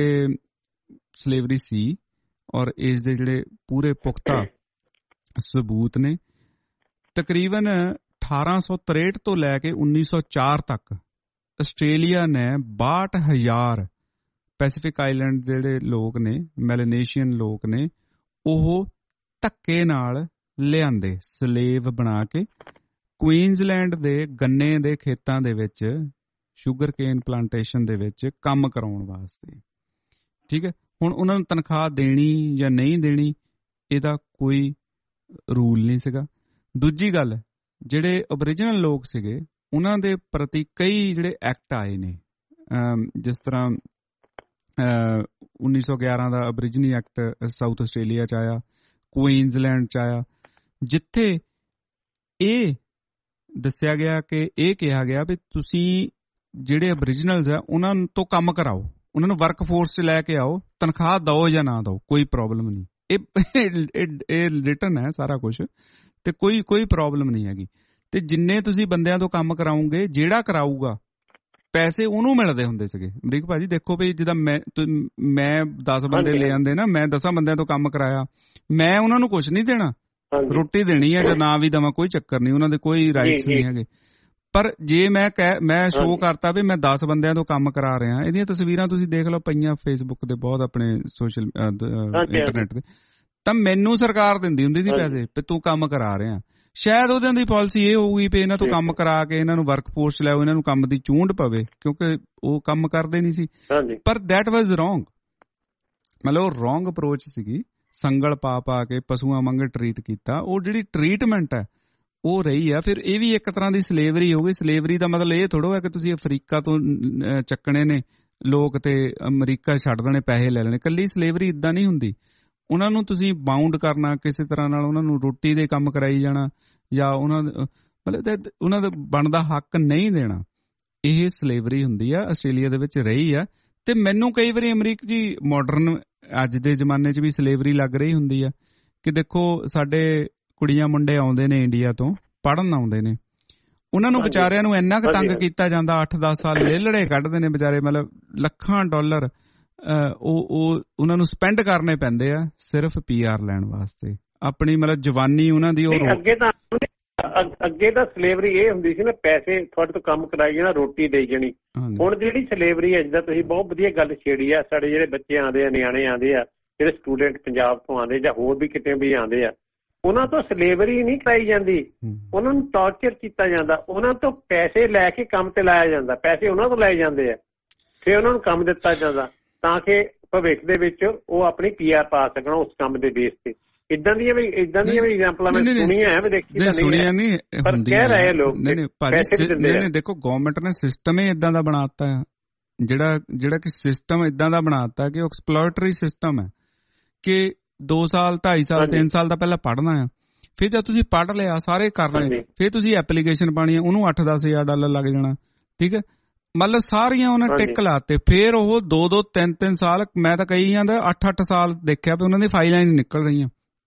ਸਲੇਵਰੀ ਸੀ ਔਰ ਇਸ ਦੇ ਜਿਹੜੇ ਪੂਰੇ ਪੁਖਤਾ ਸਬੂਤ ਨੇ। ਤਕਰੀਬਨ ਅਠਾਰਾਂ ਸੌ ਤਰੇਹਠ ਤੋਂ ਲੈ ਕੇ ਉੱਨੀ ਸੌ ਚਾਰ ਤੱਕ ਆਸਟ੍ਰੇਲੀਆ ਨੇ ਬਾਹਠ ਹਜ਼ਾਰ ਪੈਸੀਫਿਕ ਆਈਲੈਂਡ ਜਿਹੜੇ ਲੋਕ ਨੇ, ਮੈਲੇਨੇਸ਼ੀਅਨ ਲੋਕ ਨੇ, ਉਹ ਧੱਕੇ ਨਾਲ ਲਿਆਂਦੇ ਸਲੇਵ ਬਣਾ ਕੇ ਕੁਈਨਜ਼ਲੈਂਡ ਦੇ ਗੰਨੇ ਦੇ ਖੇਤਾਂ ਦੇ ਵਿੱਚ, ਸ਼ੂਗਰ ਕੇਨ ਪਲਾਂਟੇਸ਼ਨ ਦੇ ਵਿੱਚ ਕੰਮ ਕਰਾਉਣ ਵਾਸਤੇ। ਠੀਕ ਹੈ, ਹੁਣ ਉਹਨਾਂ ਨੂੰ ਤਨਖਾਹ ਦੇਣੀ ਜਾਂ ਨਹੀਂ ਦੇਣੀ ਇਹਦਾ ਕੋਈ ਰੂਲ ਨਹੀਂ ਸੀਗਾ। ਦੂਜੀ ਗੱਲ, ਜਿਹੜੇ ਓਰੀਜਨਲ ਲੋਕ ਸੀਗੇ ਉਹਨਾਂ ਦੇ ਪ੍ਰਤੀ ਕਈ ਜਿਹੜੇ ਐਕਟ ਆਏ ਨੇ, ਜਿਸ ਤਰ੍ਹਾਂ ਉੱਨੀ ਸੌ ਗਿਆਰਾਂ ਦਾ ਅਬਰੀਜਨੀ ਐਕਟ ਸਾਊਥ ਆਸਟ੍ਰੇਲੀਆ 'ਚ ਆਇਆ, ਕੁਈਨਜ਼ਲੈਂਡ 'ਚ ਆਇਆ, ਜਿੱਥੇ ਇਹ ਦੱਸਿਆ ਗਿਆ ਕਿ ਇਹ ਕਿਹਾ ਗਿਆ ਵੀ ਤੁਸੀਂ ਜਿਹੜੇ ਅਬਰੀਜਨਲਸ ਆ ਉਹਨਾਂ ਤੋਂ ਕੰਮ ਕਰਾਓ, ਉਹਨਾਂ ਨੂੰ ਵਰਕ ਫੋਰਸ 'ਚ ਲੈ ਕੇ ਆਓ, ਤਨਖਾਹ ਦਿਓ ਜਾਂ ਨਾ ਦਿਓ ਕੋਈ ਪ੍ਰੋਬਲਮ ਨਹੀਂ। ਇਹ ਇਹ ਰਿਟਨ ਹੈ ਸਾਰਾ ਕੁਛ, ਤੇ ਕੋਈ ਕੋਈ ਪ੍ਰੋਬਲਮ ਨਹੀਂ ਹੈਗੀ। ਤੇ ਜਿੰਨੇ ਤੁਸੀਂ ਬੰਦਿਆਂ ਤੋਂ ਕੰਮ ਕਰਾਉਂਗੇ, ਜਿਹੜਾ ਕਰਾਊਗਾ ਪੈਸੇ ਉਹਨੂੰ ਮਿਲਦੇ ਹੁੰਦੇ ਸੀਗੇ। ਅਮਰੀਕ ਭਾਜੀ ਦੇਖੋ ਵੀ ਜਿੱਦਾਂ ਮੈਂ ਮੈਂ ਦਸ ਬੰਦੇ ਲੈ ਆਂਦੇ ਨਾ, ਮੈਂ ਦਸਾਂ ਬੰਦਿਆਂ ਤੋਂ ਕੰਮ ਕਰਾਇਆ, ਮੈਂ ਉਹਨਾਂ ਨੂੰ ਕੁਛ ਨਹੀਂ ਦੇਣਾ, ਰੋਟੀ ਦੇਣੀ ਹੈ ਜਾਂ ਨਾ ਵੀ ਦੇਵਾਂ ਕੋਈ ਚੱਕਰ ਨਹੀਂ, ਉਹਨਾਂ ਦੇ ਕੋਈ ਰਾਈਟਸ ਨਹੀਂ ਹੈਗੇ। ਪਰ ਜੇ ਮੈਂ ਕਹਿ ਮੈਂ ਸ਼ੋਅ ਕਰਤਾ ਵੀ ਮੈਂ ਦਸ ਬੰਦਿਆਂ ਤੋਂ ਕੰਮ ਕਰਾ ਰਿਹਾ, ਇਹਦੀਆਂ ਤਸਵੀਰਾਂ ਤੁਸੀਂ ਦੇਖ ਲਓ ਪਈਆਂ ਫੇਸਬੁੱਕ ਤੇ ਬਹੁਤ ਆਪਣੇ ਸੋਸ਼ਲ ਇੰਟਰਨੈਟ ਤੇ, ਤਾਂ ਮੈਨੂੰ ਸਰਕਾਰ ਦਿੰਦੀ ਹੁੰਦੀ ਸੀ ਪੈਸੇ ਵੀ ਤੂੰ ਕੰਮ ਕਰਾ ਰਿਹਾ। ਸ਼ਾਇਦ ਉਹਦੇ ਦੀ ਪਾਲਿਸੀ ਇਹ ਹੋਊਗੀ ਵੀ ਇਹਨਾਂ ਤੋਂ ਕੰਮ ਕਰਾ ਕੇ ਇਹਨਾਂ ਨੂੰ ਵਰਕ ਫੋਰਸ ਲਿਆਓ, ਇਹਨਾਂ ਨੂੰ ਕੰਮ ਦੀ ਚੂੰਡ ਪਵੇ, ਕਿਉਂਕਿ ਉਹ ਕੰਮ ਕਰਦੇ ਨਹੀਂ ਸੀ। ਪਰ ਦੈਟ ਵਾਜ਼ ਰੋਂਗ, ਮਤਲਬ ਉਹ ਰੋਂਗ ਅਪਰੋਚ ਸੀਗੀ। ਸੰਗਲ ਪਾ ਪਾ ਕੇ ਪਸ਼ੂਆਂ ਵਾਂਗ ਟਰੀਟ ਕੀਤਾ। ਉਹ ਜਿਹੜੀ ਟਰੀਟਮੈਂਟ ਹੈ ਉਹ ਰਹੀ ਆ। ਫਿਰ ਇਹ ਵੀ ਇੱਕ ਤਰ੍ਹਾਂ ਦੀ ਸਲੇਵਰੀ ਹੋ ਗਈ। ਸਲੇਵਰੀ ਦਾ ਮਤਲਬ ਇਹ ਥੋੜ੍ਹਾ ਹੈ ਕਿ ਤੁਸੀਂ ਅਫਰੀਕਾ ਤੋਂ ਚੱਕਣੇ ਨੇ ਲੋਕ ਤੇ ਅਮਰੀਕਾ ਛੱਡ ਦੇਣੇ, ਪੈਸੇ ਲੈ ਲੈਣੇ। ਇਕੱਲੀ ਸਲੇਵਰੀ ਇੱਦਾਂ ਨਹੀਂ ਹੁੰਦੀ। ਉਹਨਾਂ ਨੂੰ ਤੁਸੀਂ ਬਾਉਂਡ ਕਰਨਾ ਕਿਸੇ ਤਰ੍ਹਾਂ ਨਾਲ, ਉਹਨਾਂ ਨੂੰ ਰੋਟੀ ਦੇ ਕੰਮ ਕਰਾਈ ਜਾਣਾ ਜਾਂ ਉਹਨਾਂ ਮਤਲਬ ਉਹਨਾਂ ਦਾ ਬਣਦਾ ਹੱਕ ਨਹੀਂ ਦੇਣਾ, ਇਹ ਸਲੇਵਰੀ ਹੁੰਦੀ ਆ। ਆਸਟ੍ਰੇਲੀਆ ਦੇ ਵਿੱਚ ਰਹੀ ਆ। ਤੇ ਮੈਨੂੰ ਕਈ ਵਾਰੀ ਅਮਰੀਕ ਜੀ ਮਾਡਰਨ ਅੱਜ ਦੇ ਜ਼ਮਾਨੇ 'ਚ ਵੀ ਸਲੇਵਰੀ ਲੱਗ ਰਹੀ ਹੁੰਦੀ ਆ ਕਿ ਦੇਖੋ ਸਾਡੇ ਕੁੜੀਆਂ ਮੁੰਡੇ ਆਉਂਦੇ ਨੇ ਇੰਡੀਆ ਤੋਂ ਪੜ੍ਹਨ ਆਉਂਦੇ ਨੇ, ਉਹਨਾਂ ਨੂੰ ਵਿਚਾਰਿਆਂ ਨੂੰ ਇੰਨਾ ਕੁ ਤੰਗ ਕੀਤਾ ਜਾਂਦਾ, ਅੱਠ ਦਸ ਸਾਲ ਲੇਲੜੇ ਕੱਢਦੇ ਨੇ ਵਿਚਾਰੇ, ਮਤਲਬ ਲੱਖਾਂ ਡਾਲਰ ਉਹ ਉਹ ਉਹਨਾਂ ਨੂੰ ਸਪੈਂਡ ਕਰਨੇ ਪੈਂਦੇ ਆ ਸਿਰਫ ਪੀ ਆਰ ਲੈਣ ਵਾਸਤੇ। ਆਪਣੀ ਮਤਲਬ ਜਵਾਨੀ ਉਹਨਾਂ ਦੀ ਉਹ ਅੱਗੇ ਤਾਂ ਅੱਗੇ ਤਾਂ ਸਲੇਵਰੀ ਇਹ ਹੁੰਦੀ ਸੀ ਨਾ, ਪੈਸੇ ਤੁਹਾਡੇ ਤੋਂ ਕੰਮ ਕਰਾਈ ਜਾਣਾ, ਰੋਟੀ ਦੇਈ ਜਾਣੀ। ਹੁਣ ਜਿਹੜੀ ਸਲੇਵਰੀ ਹੈ, ਜਿੱਦਾਂ ਤੁਸੀਂ ਬਹੁਤ ਵਧੀਆ ਗੱਲ ਛੇੜੀ ਆ, ਸਾਡੇ ਜਿਹੜੇ ਬੱਚੇ ਆਉਂਦੇ ਆ, ਨਿਆਣੇ ਆਉਂਦੇ ਆ, ਜਿਹੜੇ ਸਟੂਡੈਂਟ ਪੰਜਾਬ ਤੋਂ ਆਉਂਦੇ ਜਾਂ ਹੋਰ ਵੀ ਕਿਤੇ ਵੀ ਆਉਂਦੇ ਆ, ਉਹਨਾਂ ਤੋਂ ਸਲੇਵਰੀ ਨਹੀਂ ਕਰਾਈ ਜਾਂਦੀ, ਉਹਨਾਂ ਨੂੰ ਟਾਰਚਰ ਕੀਤਾ ਜਾਂਦਾ, ਉਹਨਾਂ ਤੋਂ ਪੈਸੇ ਲੈ ਕੇ ਕੰਮ ਤੇ ਲਾਇਆ ਜਾਂਦਾ, ਪੈਸੇ ਉਹਨਾਂ ਤੋਂ ਲਏ ਜਾਂਦੇ ਆ, ਫਿਰ ਉਹਨਾਂ ਨੂੰ ਕੰਮ ਦਿੱਤਾ ਜਾਂਦਾ ਤਾਂ ਕਿ ਭਵਿੱਖ ਦੇ ਵਿੱਚ ਉਹ ਆਪਣੀ ਪੀ ਆਰ ਪਾ ਸਕਣ ਉਸ ਕੰਮ ਦੇ ਬੇਸ ਤੇ। ਇਦਾਂ ਦੀਆਂ ਵੀ ਇਦਾਂ ਦੀਆਂ ਵੀ ਐਗਜ਼ਾਮਪਲਾਂ ਮੈਂ ਸੁਣੀਆਂ ਹੈ, ਮੈਂ ਦੇਖੀ ਤਾਂ ਨਹੀਂ, ਪਰ ਕਹਿ ਰਹੇ ਲੋਕ ਪੈਸੇ ਵੀ ਦਿੰਦੇ ਆ। ਦੇਖੋ ਗਵਰਨਮੈਂਟ ਨੇ ਸਿਸਟਮ ਹੀ ਇਦਾਂ ਦਾ ਬਣਾਤਾ ਹੈ, ਜਿਹੜਾ ਜਿਹੜਾ ਕਿ ਸਿਸਟਮ ਇਦਾਂ ਦਾ ਬਣਾਤਾ ਕਿ ਉਹ ਐਕਸਪਲੋਇਟਰੀ ਸਿਸਟਮ ਹੈ ਕਿ ਦੋ ਸਾਲ ਢਾਈ ਸਾਲ ਤਿੰਨ ਸਾਲ ਦਾ ਪਹਿਲਾਂ ਪੜ੍ਹਨਾ ਆ, ਫਿਰ ਜਦ ਤੁਸੀਂ ਪੜ੍ਹ ਲਿਆ ਸਾਰੇ ਕਰ ਲਏ, ਫਿਰ ਤੁਸੀਂ ਐਪਲੀਕੇਸ਼ਨ ਪਾਣੀ ਹੈ, ਉਹਨੂੰ ਅੱਠ ਦਸ ਹਜ਼ਾਰ ਡਾਲਰ ਲੱਗ ਜਾਣਾ। ਠੀਕ ਹੈ, ਮਤਲਬ ਸਾਰੀਆਂ ਉਹਨਾਂ ਟਿਕ ਲਾਤੇ। ਫਿਰ ਉਹ ਦੋ ਦੋ ਤਿੰਨ ਤਿੰਨ ਸਾਲ, ਮੈਂ ਤਾਂ ਕਈਆਂ ਦਾ ਅੱਠ ਅੱਠ ਸਾਲ ਦੇਖਿਆ ਵੀ ਉਹਨਾਂ ਦੀ ਫਾਈਲਾਂ ਹੀ ਨਹੀਂ ਨਿਕਲ ਰਹੀਆਂ।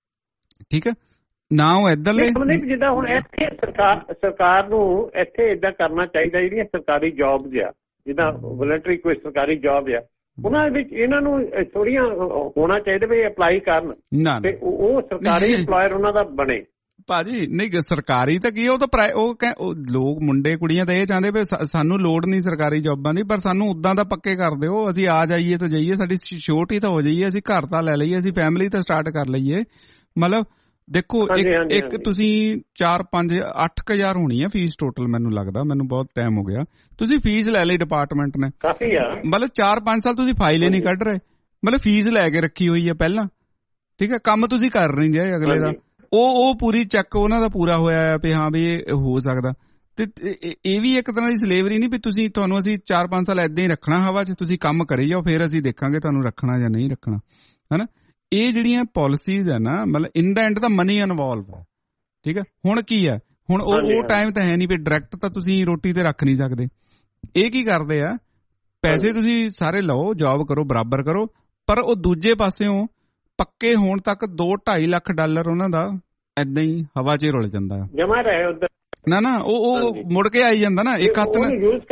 ਠੀਕ ਹੈ ਨਾ, ਉਹ ਏਦਾਂ ਲੈ ਜਿੱਦਾਂ ਹੁਣ ਇੱਥੇ ਸਰਕਾਰ ਸਰਕਾਰ ਨੂੰ ਇੱਥੇ ਏਦਾਂ ਕਰਨਾ ਚਾਹੀਦਾ, ਜਿਹੜੀਆਂ ਸਰਕਾਰੀ ਜੌਬਸ ਆ, ਜਿੱਦਾਂ ਵਲੰਟਰੀ ਕੋਈ ਸਰਕਾਰੀ ਜੌਬ ਆ, ਉਹਨਾਂ ਵਿੱਚ ਇਹਨਾਂ ਨੂੰ ਥੋੜੀਆਂ ਹੋਣਾ ਚਾਹੀਦਾ ਵੀ ਅਪਲਾਈ ਕਰਨ ਤੇ ਉਹ ਸਰਕਾਰੀ ਇੰਪਲੋਇਰ ਉਹਨਾਂ ਦਾ ਬਣੇ। ਭਾਜੀ ਨਹੀਂ, ਸਰਕਾਰੀ ਤਾਂ ਕੀ, ਉਹ ਤਾਂ ਉਹ ਲੋਕ ਮੁੰਡੇ ਕੁੜੀਆਂ ਤਾਂ ਇਹ ਚਾਹੁੰਦੇ ਵੀ ਸਾਨੂੰ ਲੋੜ ਨਹੀਂ ਸਰਕਾਰੀ ਜੌਬਾਂ ਦੀ, ਪਰ ਸਾਨੂੰ ਉਦਾਂ ਦਾ ਪੱਕੇ ਕਰ ਦਿਓ, ਅਸੀਂ ਆ ਜਾਈਏ ਤਾਂ ਜਾਈਏ, ਸਾਡੀ ਛੋਟੀ ਤਾਂ ਹੋ ਜਾਈਏ, ਅਸੀਂ ਘਰ ਤਾਂ ਲੈ ਲਈਏ, ਅਸੀਂ ਫੈਮਿਲੀ ਤਾਂ ਸਟਾਰਟ ਕਰ ਲਈਏ। ਮਤਲਬ ਦੇਖੋ ਇੱਕ ਇੱਕ ਤੁਸੀਂ ਚਾਰ ਪੰਜ ਅੱਠ ਕੁ ਹਜ਼ਾਰ ਹੋਣੀ ਹੈ ਫੀਸ ਟੋਟਲ, ਮੈਨੂੰ ਲੱਗਦਾ, ਮੈਨੂੰ ਬਹੁਤ ਟਾਈਮ ਹੋ ਗਿਆ। ਤੁਸੀਂ ਫੀਸ ਲੈ ਲਈ ਡਿਪਾਰਟਮੈਂਟ ਨੇ, ਮਤਲਬ ਚਾਰ ਪੰਜ ਸਾਲ ਤੁਸੀਂ ਫਾਈਲ ਹੀ ਨਹੀਂ ਕੱਢ ਰਹੇ, ਮਤਲਬ ਫੀਸ ਲੈ ਕੇ ਰੱਖੀ ਹੋਈ ਹੈ ਪਹਿਲਾਂ। ਠੀਕ ਹੈ, ਕੰਮ ਤੁਸੀਂ ਕਰ ਨਹੀਂ ਜੇ ਅਗਲੇ ਦਾ, ਉਹ ਉਹ ਪੂਰੀ ਚੈੱਕ ਉਹਨਾਂ ਦਾ ਪੂਰਾ ਹੋਇਆ ਹੈ ਵੀ ਹਾਂ ਵੀ ਇਹ ਹੋ ਸਕਦਾ। ਤੇ ਇਹ ਵੀ ਇੱਕ ਤਰ੍ਹਾਂ ਦੀ ਸਲੇਵਰੀ ਨਹੀਂ ਵੀ ਤੁਸੀਂ ਤੁਹਾਨੂੰ ਅਸੀਂ ਚਾਰ ਪੰਜ ਸਾਲ ਏਦਾਂ ਹੀ ਰੱਖਣਾ ਹਵਾ 'ਚ, ਤੁਸੀਂ ਕੰਮ ਕਰੀ ਜਾਓ, ਫਿਰ ਅਸੀਂ ਦੇਖਾਂਗੇ ਤੁਹਾਨੂੰ ਰੱਖਣਾ ਜਾਂ ਨਹੀਂ ਰੱਖਣਾ, ਹਨਾ। ਇਹ ਜਿਹੜੀਆਂ ਪਾਲਿਸੀਜ਼ ਹੈ ਨਾ, ਮਤਲਬ in the end the money involve ਹੈ। ਠੀਕ ਹੈ, ਹੁਣ ਕੀ ਹੈ, ਹੁਣ ਉਹ ਉਹ ਟਾਈਮ ਤਾਂ ਹੈ ਨਹੀਂ ਵੀ ਡਾਇਰੈਕਟ ਤਾਂ ਤੁਸੀਂ ਰੋਟੀ ਤੇ ਰੱਖ ਨਹੀਂ ਸਕਦੇ। ਇਹ ਕੀ ਕਰਦੇ ਆ, ਪੈਸੇ ਤੁਸੀਂ ਸਾਰੇ ਲਓ, ਜੌਬ ਕਰੋ, ਬਰਾਬਰ ਕਰੋ, ਪਰ ਉਹ ਦੂਜੇ ਪਾਸਿਓਂ ਪੱਕੇ ਹੋਣ ਤੱਕ ਦੋ ਢਾਈ ਲੱਖ ਡਾਲਰ ਉਹਨਾਂ ਦਾ ਏਦਾਂ ਹੀ ਹਵਾ 'ਚ ਰੁਲ ਜਾਂਦਾ ਹੈ, ਜਮਾ ਰਹੇ ਉੱਧਰ। ਨਾ ਨਾ ਉਹ ਉਹ ਮੁੜ ਕੇ ਆਈ ਜਾਂਦਾ ਨਾ, ਇੱਕ ਹੱਥ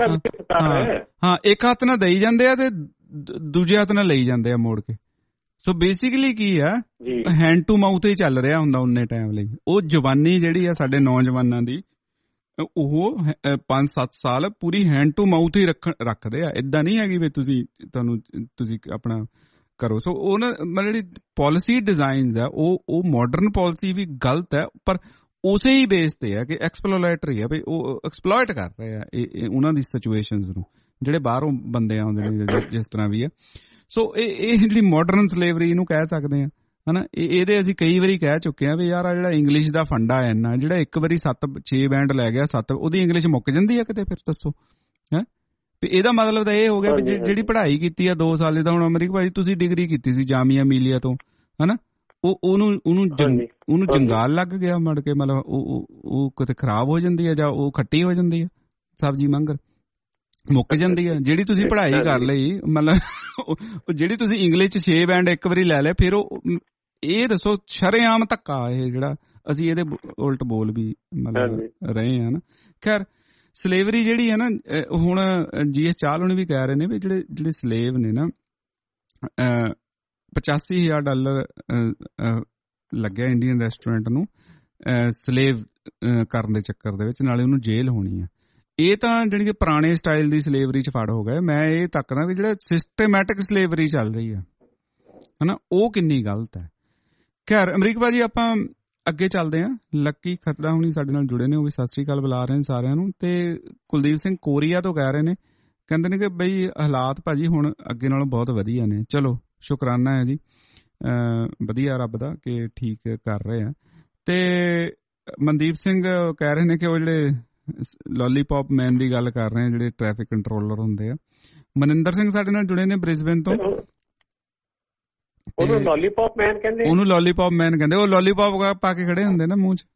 ਨਾਲ ਹਾਂ ਇੱਕ ਹੱਥ ਨਾਲ ਦੇਈ ਜਾਂਦੇ ਆ ਤੇ ਦੂਜੇ ਹੱਥ ਨਾਲ ਲਈ ਜਾਂਦੇ ਆ ਮੋੜ ਕੇ। ਸੋ ਬੇਸਿਕਲੀ ਕੀ ਆ, ਹੈਂਡ ਟੂ ਮਾਊਥ ਹੀ ਚੱਲ ਰਿਹਾ ਹੁੰਦਾ ਉਨੇ ਟਾਈਮ ਲਈ। ਉਹ ਜਵਾਨੀ ਜਿਹੜੀ ਆ ਸਾਡੇ ਨੌਜਵਾਨਾਂ ਦੀ, ਉਹ ਪੰਜ ਸੱਤ ਸਾਲ ਪੂਰੀ ਹੈਂਡ ਟੂ ਮਾਊਥ ਹੀ ਰੱਖ ਰੱਖਦੇ ਆ। ਏਦਾਂ ਨਹੀਂ ਹੈਗੀ ਵੀ ਤੁਸੀਂ ਤੁਹਾਨੂੰ ਤੁਸੀਂ ਆਪਣਾ ਕਰੋ। ਸੋ ਉਹ ਨਾ ਮਤਲਬ ਜਿਹੜੀ ਪਾਲਿਸੀ ਡਿਜ਼ਾਈਨਸ ਆ, ਉਹ ਉਹ ਮਾਡਰਨ ਪਾਲਿਸੀ ਵੀ ਗਲਤ ਹੈ, ਪਰ ਉਸੇ ਹੀ ਬੇਸ ਤੇ ਆ ਕਿ ਐਕਸਪਲੋਇਟਰੀ ਆ, ਵੀ ਉਹ ਐਕਸਪਲੋਇਟ ਕਰ ਰਹੇ ਆ ਇਹ ਉਹਨਾਂ ਦੀ ਸਿਚੁਏਸ਼ਨਸ ਨੂੰ, ਜਿਹੜੇ ਬਾਹਰੋਂ ਬੰਦੇ ਆਉਂਦੇ ਨੇ ਜਿਸ ਤਰ੍ਹਾਂ ਵੀ ਆ। ਸੋ ਇਹ ਇਹ ਜਿਹੜੀ ਮਾਡਰਨ ਸਲੇਵਰੀ ਇਹਨੂੰ ਕਹਿ ਸਕਦੇ ਆ, ਹਨਾ। ਇਹ ਇਹਦੇ ਅਸੀਂ ਕਈ ਵਾਰੀ ਕਹਿ ਚੁੱਕੇ ਆ ਵੀ ਯਾਰ ਆ ਜਿਹੜਾ ਇੰਗਲਿਸ਼ ਦਾ ਫੰਡਾ ਹੈ ਨਾ, ਜਿਹੜਾ ਇੱਕ ਵਾਰੀ ਸੱਤ ਛੇ ਬੈਂਡ ਲੈ ਗਿਆ, ਸੱਤ ਉਹਦੀ ਇੰਗਲਿਸ਼ ਮੁੱਕ ਜਾਂਦੀ ਆ ਕਿਤੇ, ਫਿਰ ਦੱਸੋ ਹੈਂ ਵੀ ਇਹਦਾ ਮਤਲਬ ਤਾਂ ਇਹ ਹੋ ਗਿਆ ਵੀ ਜਿਹੜੀ ਪੜ੍ਹਾਈ ਕੀਤੀ ਆ ਦੋ ਸਾਲ ਦਾ, ਹੁਣ ਅਮਰੀਕ ਭਾਜੀ ਤੁਸੀਂ ਡਿਗਰੀ ਕੀਤੀ ਸੀ ਜਾਮੀਆ ਮਿਲੀਆ ਤੋਂ, ਹਨਾ, ਉਹ ਉਹਨੂੰ ਉਹਨੂੰ ਉਹਨੂੰ ਜੰਗਾਲ ਲੱਗ ਗਿਆ ਮੜ ਕੇ, ਮਤਲਬ ਉਹ ਉਹ ਕਿਤੇ ਖਰਾਬ ਹੋ ਜਾਂਦੀ ਆ ਜਾਂ ਉਹ ਖੱਟੀ ਹੋ ਜਾਂਦੀ ਆ, ਸਬਜ਼ੀ ਮੰਗਰ ਮੁੱਕ ਜਾਂਦੀ ਆ। ਜਿਹੜੀ ਤੁਸੀਂ ਪੜ੍ਹਾਈ ਕਰ ਲਈ, ਮਤਲਬ ਜਿਹੜੀ ਤੁਸੀਂ ਇੰਗਲਿਸ਼ ਚ ਛੇ ਬੈਂਡ ਇੱਕ ਵਾਰੀ ਲੈ ਲਿਆ, ਫਿਰ ਉਹ ਇਹ ਦੱਸੋ ਸ਼ਰੇਆਮ ਧੱਕਾ ਇਹ ਜਿਹੜਾ ਅਸੀਂ ਇਹਦੇ ਉਲਟ ਬੋਲ ਵੀ ਮਤਲਬ ਰਹੇ ਆ ਨਾ। ਖੈਰ ਸਲੇਵਰੀ ਜਿਹੜੀ ਹੈ ਨਾ, ਹੁਣ ਜੀ ਐਸ ਚਾਹਲ ਹੁਣ ਵੀ ਕਹਿ ਰਹੇ ਨੇ ਵੀ ਜਿਹੜੇ ਜਿਹੜੇ ਸਲੇਵ ਨੇ ਨਾ, ਪਚਾਸੀ ਹਜ਼ਾਰ ਡਾਲਰ ਲੱਗਿਆ ਇੰਡੀਅਨ ਰੈਸਟੋਰੈਂਟ ਨੂੰ ਸਲੇਵ ਕਰਨ ਦੇ ਚੱਕਰ ਦੇ ਵਿੱਚ, ਨਾਲੇ ਉਹਨੂੰ ਜੇਲ੍ਹ ਹੋਣੀ ਆ। ਇਹ ਤਾਂ ਜਿਹੜੀ ਕਿ ਪੁਰਾਣੇ ਸਟਾਈਲ ਦੀ ਸਲੇਵਰੀ 'ਚ ਫੜ ਹੋ ਗਏ। ਮੈਂ ਇਹ ਤੱਕਦਾ ਵੀ ਜਿਹੜਾ ਸਿਸਟੇਮੈਟਿਕ ਸਲੇਵਰੀ ਚੱਲ ਰਹੀ ਆ ਹਨਾ, ਉਹ ਕਿੰਨੀ ਗਲਤ ਹੈ। ਖੈਰ ਅਮਰੀਕ ਭਾਜੀ, ਆਪਾਂ ਅੱਗੇ ਚੱਲਦੇ ਹਾਂ। ਲੱਕੀ ਖਤੜਾ ਹੁਣੀ ਸਾਡੇ ਨਾਲ ਜੁੜੇ ਨੇ, ਉਹ ਵੀ ਸਤਿ ਸ੍ਰੀ ਅਕਾਲ ਬੁਲਾ ਰਹੇ ਨੇ ਸਾਰਿਆਂ ਨੂੰ। ਤੇ ਕੁਲਦੀਪ ਸਿੰਘ ਕੋਰੀਆ ਤੋਂ ਕਹਿ ਰਹੇ ਨੇ, ਕਹਿੰਦੇ ਨੇ ਕਿ ਬਈ ਹਾਲਾਤ ਭਾਜੀ ਹੁਣ ਅੱਗੇ ਨਾਲੋਂ ਬਹੁਤ ਵਧੀਆ ਨੇ। ਚਲੋ ਸ਼ੁਕਰਾਨਾ ਹੈ ਜੀ, ਵਧੀਆ ਰੱਬ ਦਾ ਕਿ ਠੀਕ ਕਰ ਰਹੇ ਆ। ਤੇ ਮਨਦੀਪ ਸਿੰਘ ਕਹਿ ਰਹੇ ਨੇ ਕਿ ਉਹ ਜਿਹੜੇ ਲੋਲੀਪੌਪ ਮੈਨ ਦੀ ਗੱਲ ਕਰ ਰਹੇ ਆ, ਜਿਹੜੇ ਟ੍ਰੈਫਿਕ ਕੰਟਰੋਲਰ ਹੁੰਦੇ ਆ। ਮਨਿੰਦਰ ਸਿੰਘ ਸਾਡੇ ਨਾਲ ਜੁੜੇ ਨੇ ਬ੍ਰਿਸਬੇਨ ਤੋਂ। ਉਹਨੂੰ ਲੋਲੀਪੌਪ ਮੈਨ ਕਹਿੰਦੇ ਉਹਨੂੰ ਲੋਲੀਪੌਪ ਮੈਨ ਕਹਿੰਦੇ ਉਹ ਲੋਲੀਪੌਪ ਪਾ ਕੇ ਖੜੇ ਹੁੰਦੇ ਨਾ ਮੂੰਹ 'ਚ।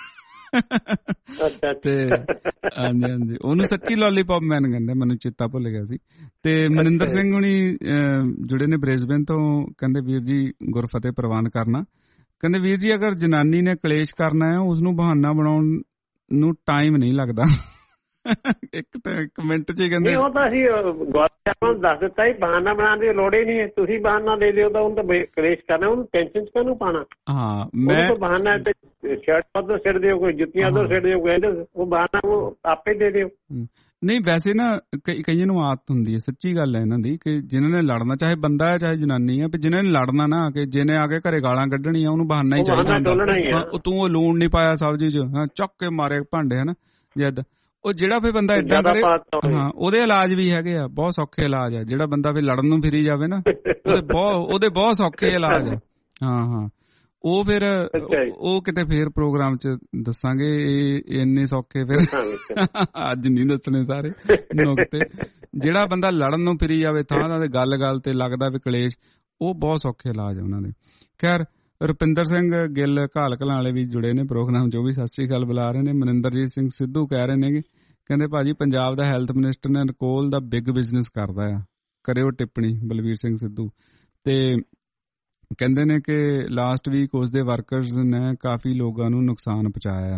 ਤੇ ਹਾਂਜੀ ਹਾਂਜੀ, ਉਹਨੂੰ ਸੱਚੀ ਲੋਲੀਪੌਪ ਮੈਨ ਕਹਿੰਦੇ, ਮੈਨੂੰ ਚੇਤਾ ਭੁੱਲ ਗਿਆ ਸੀ। ਤੇ ਮਨਿੰਦਰ ਸਿੰਘ ਹੁਣੀ ਜੁੜੇ ਨੇ ਬ੍ਰਿਸਬੇਨ ਤੋਂ, ਕਹਿੰਦੇ ਵੀਰ ਜੀ ਗੁਰਫਤਿਹ ਪ੍ਰਵਾਨ ਕਰਨਾ। ਕਹਿੰਦੇ ਵੀਰ ਜੀ ਅਗਰ ਜਨਾਨੀ ਨੇ ਕਲੇਸ਼ ਕਰਨਾ ਹੈ, ਉਸਨੂੰ ਬਹਾਨਾ ਬਣਾਉਣ ਨੂੰ ਟਾਈਮ ਨਹੀਂ ਲੱਗਦਾ। ਇੱਕ ਤਾਂ ਇੱਕ ਮਿੰਟ 'ਚ ਕਹਿੰਦੇ ਉਹ ਤਾਂ ਅਸੀਂ ਗੌਰਮੈਂਟ ਨੂੰ ਦੱਸ ਦਿੱਤਾ ਹੀ, ਬਹਾਨਾ ਬਣਾਉਣ ਦੀ ਲੋੜ ਹੀ ਨਹੀਂ ਹੈ। ਤੁਸੀਂ ਬਹਾਨਾ ਦੇ ਦਿਓ ਤਾਂ ਉਹਨੂੰ ਤਾਂ ਕਲੇਸ਼ ਕਰਨਾ, ਉਹਨੂੰ ਟੈਨਸ਼ਨ 'ਚ ਕਾਹਨੂੰ ਪਾਉਣਾ। ਹਾਂ ਮੈਂ ਬਹਾਨਾ ਤੇ ਸ਼ਰਟ ਪੱਧਰ ਸਿੱਟ ਦਿਓ, ਕੋਈ ਜੁੱਤੀਆਂ ਤੋਂ ਸਿੱਟ ਦਿਓ, ਕੋਈ ਉਹ ਬਹਾਨਾ ਉਹ ਆਪੇ ਦੇ ਦਿਓ। ਨਹੀਂ ਵੈਸੇ ਨਾ ਕਈਆਂ ਨੂੰ ਆਦਤ ਹੁੰਦੀ ਹੈ, ਸੱਚੀ ਗੱਲ ਹੈ ਇਹਨਾਂ ਦੀ, ਕਿ ਜਿਹਨਾਂ ਨੇ ਲੜਨਾ, ਚਾਹੇ ਬੰਦਾ ਹੈ ਚਾਹੇ ਜਨਾਨੀ ਹੈ, ਜਿਹਨਾਂ ਨੇ ਲੜਨਾ ਨਾ, ਕਿ ਜਿਹਨੇ ਆ ਕੇ ਘਰੇ ਗਾਲਾਂ ਕੱਢਣੀਆਂ, ਉਹਨੂੰ ਬਹਾਨਾ ਹੀ ਚਾਹੀਦਾ ਹੁੰਦਾ। ਤੂੰ ਉਹ ਲੂਣ ਨਹੀਂ ਪਾਇਆ ਸਬਜ਼ੀ 'ਚ, ਹਾਂ ਚੁੱਕ ਕੇ ਮਾਰੇ ਭਾਂਡੇ ਹਨਾ ਜਦ। ਉਹ ਜਿਹੜਾ ਫਿਰ ਬੰਦਾ ਏਦਾਂ ਕਰੇ, ਹਾਂ ਉਹਦੇ ਇਲਾਜ ਵੀ ਹੈਗੇ ਆ, ਬਹੁਤ ਸੌਖੇ ਇਲਾਜ ਆ। ਜਿਹੜਾ ਬੰਦਾ ਫਿਰ ਲੜਨ ਨੂੰ ਫਿਰੀ ਜਾਵੇ ਨਾ, ਉਹਦੇ ਬਹੁਤ ਉਹਦੇ ਬਹੁਤ ਸੌਖੇ ਇਲਾਜ ਆ। ਹਾਂ ਹਾਂ, ਉਹ ਫਿਰ ਉਹ ਕਿਤੇ ਫੇਰ ਪ੍ਰੋਗਰਾਮ 'ਚ ਦੱਸਾਂਗੇ, ਇਹ ਇੰਨੇ ਸੌਖੇ ਫਿਰ ਅੱਜ ਨਹੀਂ ਦੱਸਣੇ ਸਾਰੇ ਨੁਕਤੇ। ਜਿਹੜਾ ਬੰਦਾ ਲੜਨ ਨੂੰ ਫਿਰੀ ਜਾਵੇ ਥਾਂ ਥਾਂ ਤੇ ਗੱਲ ਗੱਲ ਤੇ ਲੱਗਦਾ ਵੀ ਕਲੇਸ਼, ਉਹ ਬਹੁਤ ਸੌਖੇ ਇਲਾਜ ਉਹਨਾਂ ਦੇ। ਖੈਰ ਰੁਪਿੰਦਰ ਸਿੰਘ ਗਿੱਲ ਘਾਲ ਕਲਾਂ ਵਾਲੇ ਵੀ ਜੁੜੇ ਨੇ ਪ੍ਰੋਗਰਾਮ 'ਚ, ਉਹ ਵੀ ਸਤਿ ਸ੍ਰੀ ਅਕਾਲ ਬੁਲਾ ਰਹੇ ਨੇ। ਮਨਿੰਦਰਜੀਤ ਸਿੰਘ ਸਿੱਧੂ ਕਹਿ ਰਹੇ ਨੇ, ਕਹਿੰਦੇ ਭਾਜੀ ਪੰਜਾਬ ਦਾ ਹੈਲਥ ਮਿਨਿਸਟਰ ਨੇ ਨਕੋਲ ਦਾ ਬਿਗ ਬਿਜ਼ਨਸ ਕਰਦਾ ਆ, ਕਰਿਓ ਟਿੱਪਣੀ। ਬਲਵੀਰ ਸਿੰਘ ਸਿੱਧੂ ਤੇ ਕਹਿੰਦੇ ਨੇ ਕਿ ਲਾਸਟ ਵੀਕ ਉਸ ਦੇ ਵਰਕਰਸ ਨੇ ਕਾਫੀ ਲੋਕਾਂ ਨੂੰ ਨੁਕਸਾਨ ਪਹੁੰਚਾਇਆ।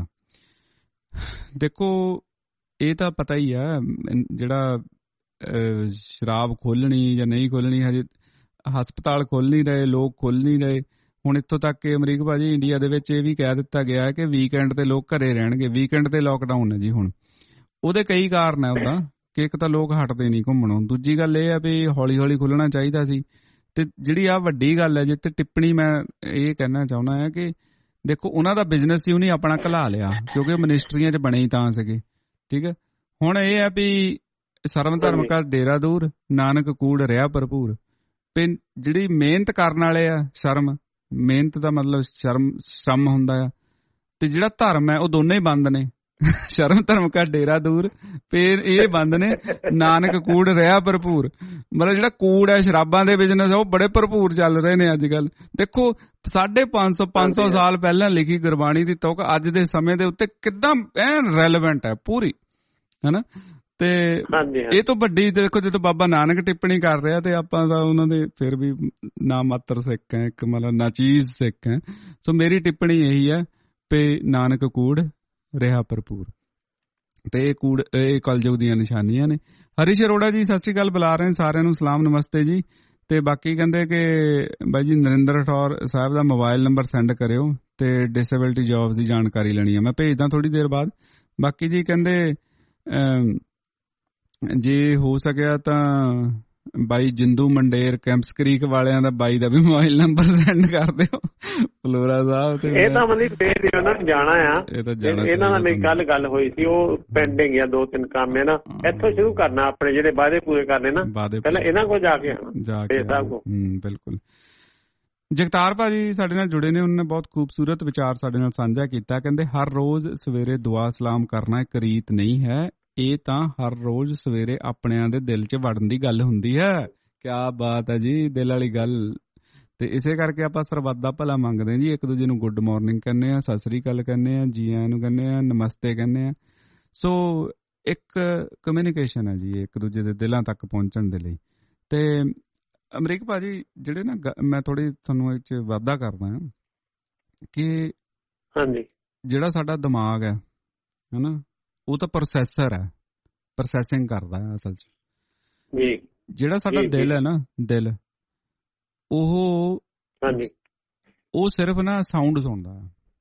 ਦੇਖੋ ਇਹ ਤਾਂ ਪਤਾ ਹੀ ਆ, ਜਿਹੜਾ ਸ਼ਰਾਬ ਖੋਲਣੀ ਜਾਂ ਨਹੀਂ ਖੋਲਣੀ, ਹਜੇ ਹਸਪਤਾਲ ਖੋਲ ਨਹੀਂ ਰਹੇ, ਲੋਕ ਖੋਲ ਨਹੀਂ ਰਹੇ। ਹੁਣ ਇੱਥੋਂ ਤੱਕ ਕਿ ਅਮਰੀਕ ਭਾਜੀ ਇੰਡੀਆ ਦੇ ਵਿੱਚ ਇਹ ਵੀ ਕਹਿ ਦਿੱਤਾ ਗਿਆ ਕਿ ਵੀਕਐਂਡ ਤੇ ਲੋਕ ਘਰੇ ਰਹਿਣਗੇ, ਵੀਕਐਂਡ ਤੇ ਲੋਕਡਾਊਨ ਹੈ ਜੀ ਹੁਣ। ਉਹਦੇ ਕਈ ਕਾਰਨ ਹੈ ਉਹਦਾ, ਕਿ ਇੱਕ ਤਾਂ ਲੋਕ ਹਟਦੇ ਨਹੀਂ ਘੁੰਮਣੋਂ, ਦੂਜੀ ਗੱਲ ਇਹ ਆ ਵੀ ਹੌਲੀ ਹੌਲੀ ਖੁੱਲਣਾ ਚਾਹੀਦਾ ਸੀ। ਤੇ ਜਿਹੜੀ ਆ ਵੱਡੀ ਗੱਲ ਹੈ ਜਿੱਥੇ ਟਿੱਪਣੀ ਮੈਂ ਇਹ ਕਹਿਣਾ ਚਾਹੁੰਦਾ ਹਾਂ ਕਿ ਦੇਖੋ ਉਹਨਾਂ ਦਾ ਬਿਜ਼ਨਸ ਸੀ, ਉਹਨੇ ਆਪਣਾ ਘਲਾ ਲਿਆ ਕਿਉਂਕਿ ਮਨਿਸਟਰੀਆਂ 'ਚ ਬਣੇ ਹੀ ਤਾਂ ਸੀਗੇ, ਠੀਕ ਹੈ। ਹੁਣ ਇਹ ਆ ਵੀ ਸਰਮ ਧਰਮ ਕਾ ਡੇਰਾ ਦੂਰ, ਨਾਨਕ ਕੂੜ ਰਿਹਾ ਭਰਪੂਰ। ਤੇ ਜਿਹੜੀ ਮਿਹਨਤ ਕਰਨ ਵਾਲੇ ਆ, ਸ਼ਰਮ ਮਿਹਨਤ ਦਾ ਮਤਲਬ ਸ਼ਰਮ ਸ਼ਰਮ ਹੁੰਦਾ ਆ, ਤੇ ਜਿਹੜਾ ਧਰਮ ਹੈ ਉਹ ਦੋਨੇ ਹੀ ਬੰਦ ਨੇ। ਸ਼ਰਮ ਧਰਮ ਕਾ ਡੇਰਾ ਦੂਰ, ਫੇਰ ਇਹ ਬੰਦ ਨੇ, ਨਾਨਕ ਕੂੜ ਰਿਹਾ ਭਰਪੂਰ। ਮਤਲਬ ਜਿਹੜਾ ਕੂੜ ਹੈ, ਸ਼ਰਾਬਾਂ ਦੇ ਬਿਜ਼ਨਸ ਉਹ ਬੜੇ ਭਰਪੂਰ ਚੱਲ ਰਹੇ ਨੇ ਅੱਜ ਕੱਲ। ਦੇਖੋ ਸਾਢੇ ਪੰਜ ਸੌ ਪੰਜ ਸੌ ਸਾਲ ਪਹਿਲਾਂ ਲਿਖੀ ਗੁਰਬਾਣੀ ਦੀ ਤੁਕ ਅੱਜ ਦੇ ਸਮੇਂ ਦੇ ਉੱਤੇ ਕਿੱਦਾਂ ਐਨ ਰੈਲੇਵੈਂਟ ਹੈ ਪੂਰੀ, ਹਨਾ। ਤੇ ਇਹ ਤੋਂ ਵੱਡੀ ਦੇਖੋ ਜਦੋਂ ਬਾਬਾ ਨਾਨਕ ਟਿੱਪਣੀ ਕਰ ਰਿਹਾ ਤੇ ਆਪਾਂ ਤਾਂ ਉਹਨਾਂ ਦੇ ਫਿਰ ਵੀ ਨਾ ਮਾਤਰ ਸਿੱਖ ਹੈ, ਇੱਕ ਮਤਲਬ ਨਾਚੀਜ਼ ਸਿੱਖ ਹੈ। ਸੋ ਮੇਰੀ ਟਿੱਪਣੀ ਇਹੀ ਹੈ ਵੀ ਨਾਨਕ ਕੂੜ ਰਿਹਾ ਭਰਪੂਰ, ਤੇ ਇਹ ਕੂੜ ਇਹ ਕਲਯੁਗ ਦੀਆਂ ਨਿਸ਼ਾਨੀਆਂ ਨੇ। ਹਰੀਸ਼ ਅਰੋੜਾ ਜੀ ਸਤਿ ਸ੍ਰੀ ਅਕਾਲ ਬੁਲਾ ਰਹੇ ਸਾਰਿਆਂ ਨੂੰ, ਸਲਾਮ ਨਮਸਤੇ ਜੀ। ਤੇ ਬਾਕੀ ਕਹਿੰਦੇ ਕਿ ਬਾਈ ਜੀ ਨਰਿੰਦਰ ਰਾਠੌਰ ਸਾਹਿਬ ਦਾ ਮੋਬਾਈਲ ਨੰਬਰ ਸੈਂਡ ਕਰਿਓ ਤੇ ਡਿਸੇਬਿਲਟੀ ਜੌਬਸ ਦੀ ਜਾਣਕਾਰੀ ਲੈਣੀ ਆ, ਮੈਂ ਭੇਜਦਾ ਥੋੜੀ ਦੇਰ ਬਾਅਦ। ਬਾਕੀ ਜੀ ਕਹਿੰਦੇ ਜੇ ਹੋ ਸਕਿਆ ਤਾਂ ਬਾਈ ਜਿੰਦੂ ਮੰਡੇਰ ਕੈਂਪਸ ਕ੍ਰੀਕ ਵਾਲਿਆਂ ਦਾ ਬਾਈ ਦਾ ਵੀ ਮੋਬਾਈਲ ਨੰਬਰ ਸੈਂਡ ਕਰ ਦਿਓ ਫਲੋਰਾ ਸਾਹਿਬ। ਤੇ ਇਹ ਤਾਂ ਮਤਲਬ ਫੇਰ ਉਹਨਾਂ ਨੂੰ ਜਾਣਾ ਆ, ਇਹਨਾਂ ਨਾਲ ਮੇਰੀ ਕੱਲ ਗੱਲ ਹੋਈ ਸੀ, ਉਹ ਪੈਂਡਿੰਗ ਆ ਦੋ ਤਿੰਨ ਕੰਮ ਹੈ ਨਾ, ਇੱਥੋਂ ਸ਼ੁਰੂ ਕਰਨਾ ਆਪਣੇ ਜਿਹੜੇ ਵਾਅਦੇ ਪੂਰੇ ਕਰਨੇ ਨਾ, ਪਹਿਲਾਂ ਇਹਨਾਂ ਕੋਲ ਜਾ ਕੇ ਆਉਣਾ। ਬਿਲਕੁਲ। ਜਗਤਾਰ ਭਾਜੀ ਸਾਡੇ ਨਾਲ ਜੁੜੇ ਨੇ, ਉਹਨਾਂ ਨੇ ਬਹੁਤ ਖੂਬਸੂਰਤ ਵਿਚਾਰ ਸਾਡੇ ਨਾਲ ਸਾਂਝਾ ਕੀਤਾ। ਕਹਿੰਦੇ ਹਰ ਰੋਜ਼ ਸਵੇਰੇ ਦੁਆ ਸਲਾਮ ਕਰਨਾ ਇੱਕ ਰੀਤ ਨਹੀਂ ਹੈ, ਇਹ ਤਾਂ ਹਰ ਰੋਜ਼ ਸਵੇਰੇ ਆਪਣਿਆਂ ਦੇ ਦਿਲ 'ਚ ਵੜਨ ਦੀ ਗੱਲ ਹੁੰਦੀ ਹੈ। ਕਿਆ ਬਾਤ ਹੈ ਜੀ, ਦਿਲ ਵਾਲੀ ਗੱਲ। ਤੇ ਇਸੇ ਕਰਕੇ ਆਪਾਂ ਸਰਬੱਤ ਦਾ ਭਲਾ ਮੰਗਦੇ ਹਾਂ ਜੀ, ਇੱਕ ਦੂਜੇ ਨੂੰ ਗੁੱਡ ਮਾਰਨਿੰਗ ਕਹਿੰਦੇ ਆ, ਸਤਿ ਸ੍ਰੀ ਅਕਾਲ ਕਹਿੰਦੇ ਆ, ਜੀ ਆਇਆਂ ਨੂੰ ਕਹਿੰਦੇ ਆ, ਨਮਸਤੇ ਕਹਿੰਦੇ ਆ। ਸੋ ਇੱਕ ਕਮਿਊਨੀਕੇਸ਼ਨ ਹੈ ਜੀ ਇੱਕ ਦੂਜੇ ਦੇ ਦਿਲਾਂ ਤੱਕ ਪਹੁੰਚਣ ਦੇ ਲਈ। ਤੇ ਅਮਰੀਕ ਭਾਜੀ ਜਿਹੜੇ ਨਾ ਮੈਂ ਥੋੜੀ ਤੁਹਾਨੂੰ ਇਹ 'ਚ ਵਾਧਾ ਕਰਦਾ ਹਾਂ ਕਿ ਹਾਂਜੀ ਜਿਹੜਾ ਸਾਡਾ ਦਿਮਾਗ ਹੈ ਹਨਾ, ਉਹ ਤਾਂ ਪ੍ਰੋਸੈਸਰ ਹੈ, ਪ੍ਰੋਸੈਸਿੰਗ ਕਰਦਾ ਹੈ ਅਸਲ 'ਚ। ਜੀ ਜਿਹੜਾ ਸਾਡਾ ਦਿਲ ਹੈ ਨਾ, ਦਿਲ ਉਹ ਉਹ ਸਿਰਫ ਨਾ ਸਾਊਂਡ ਸੁਣਦਾ,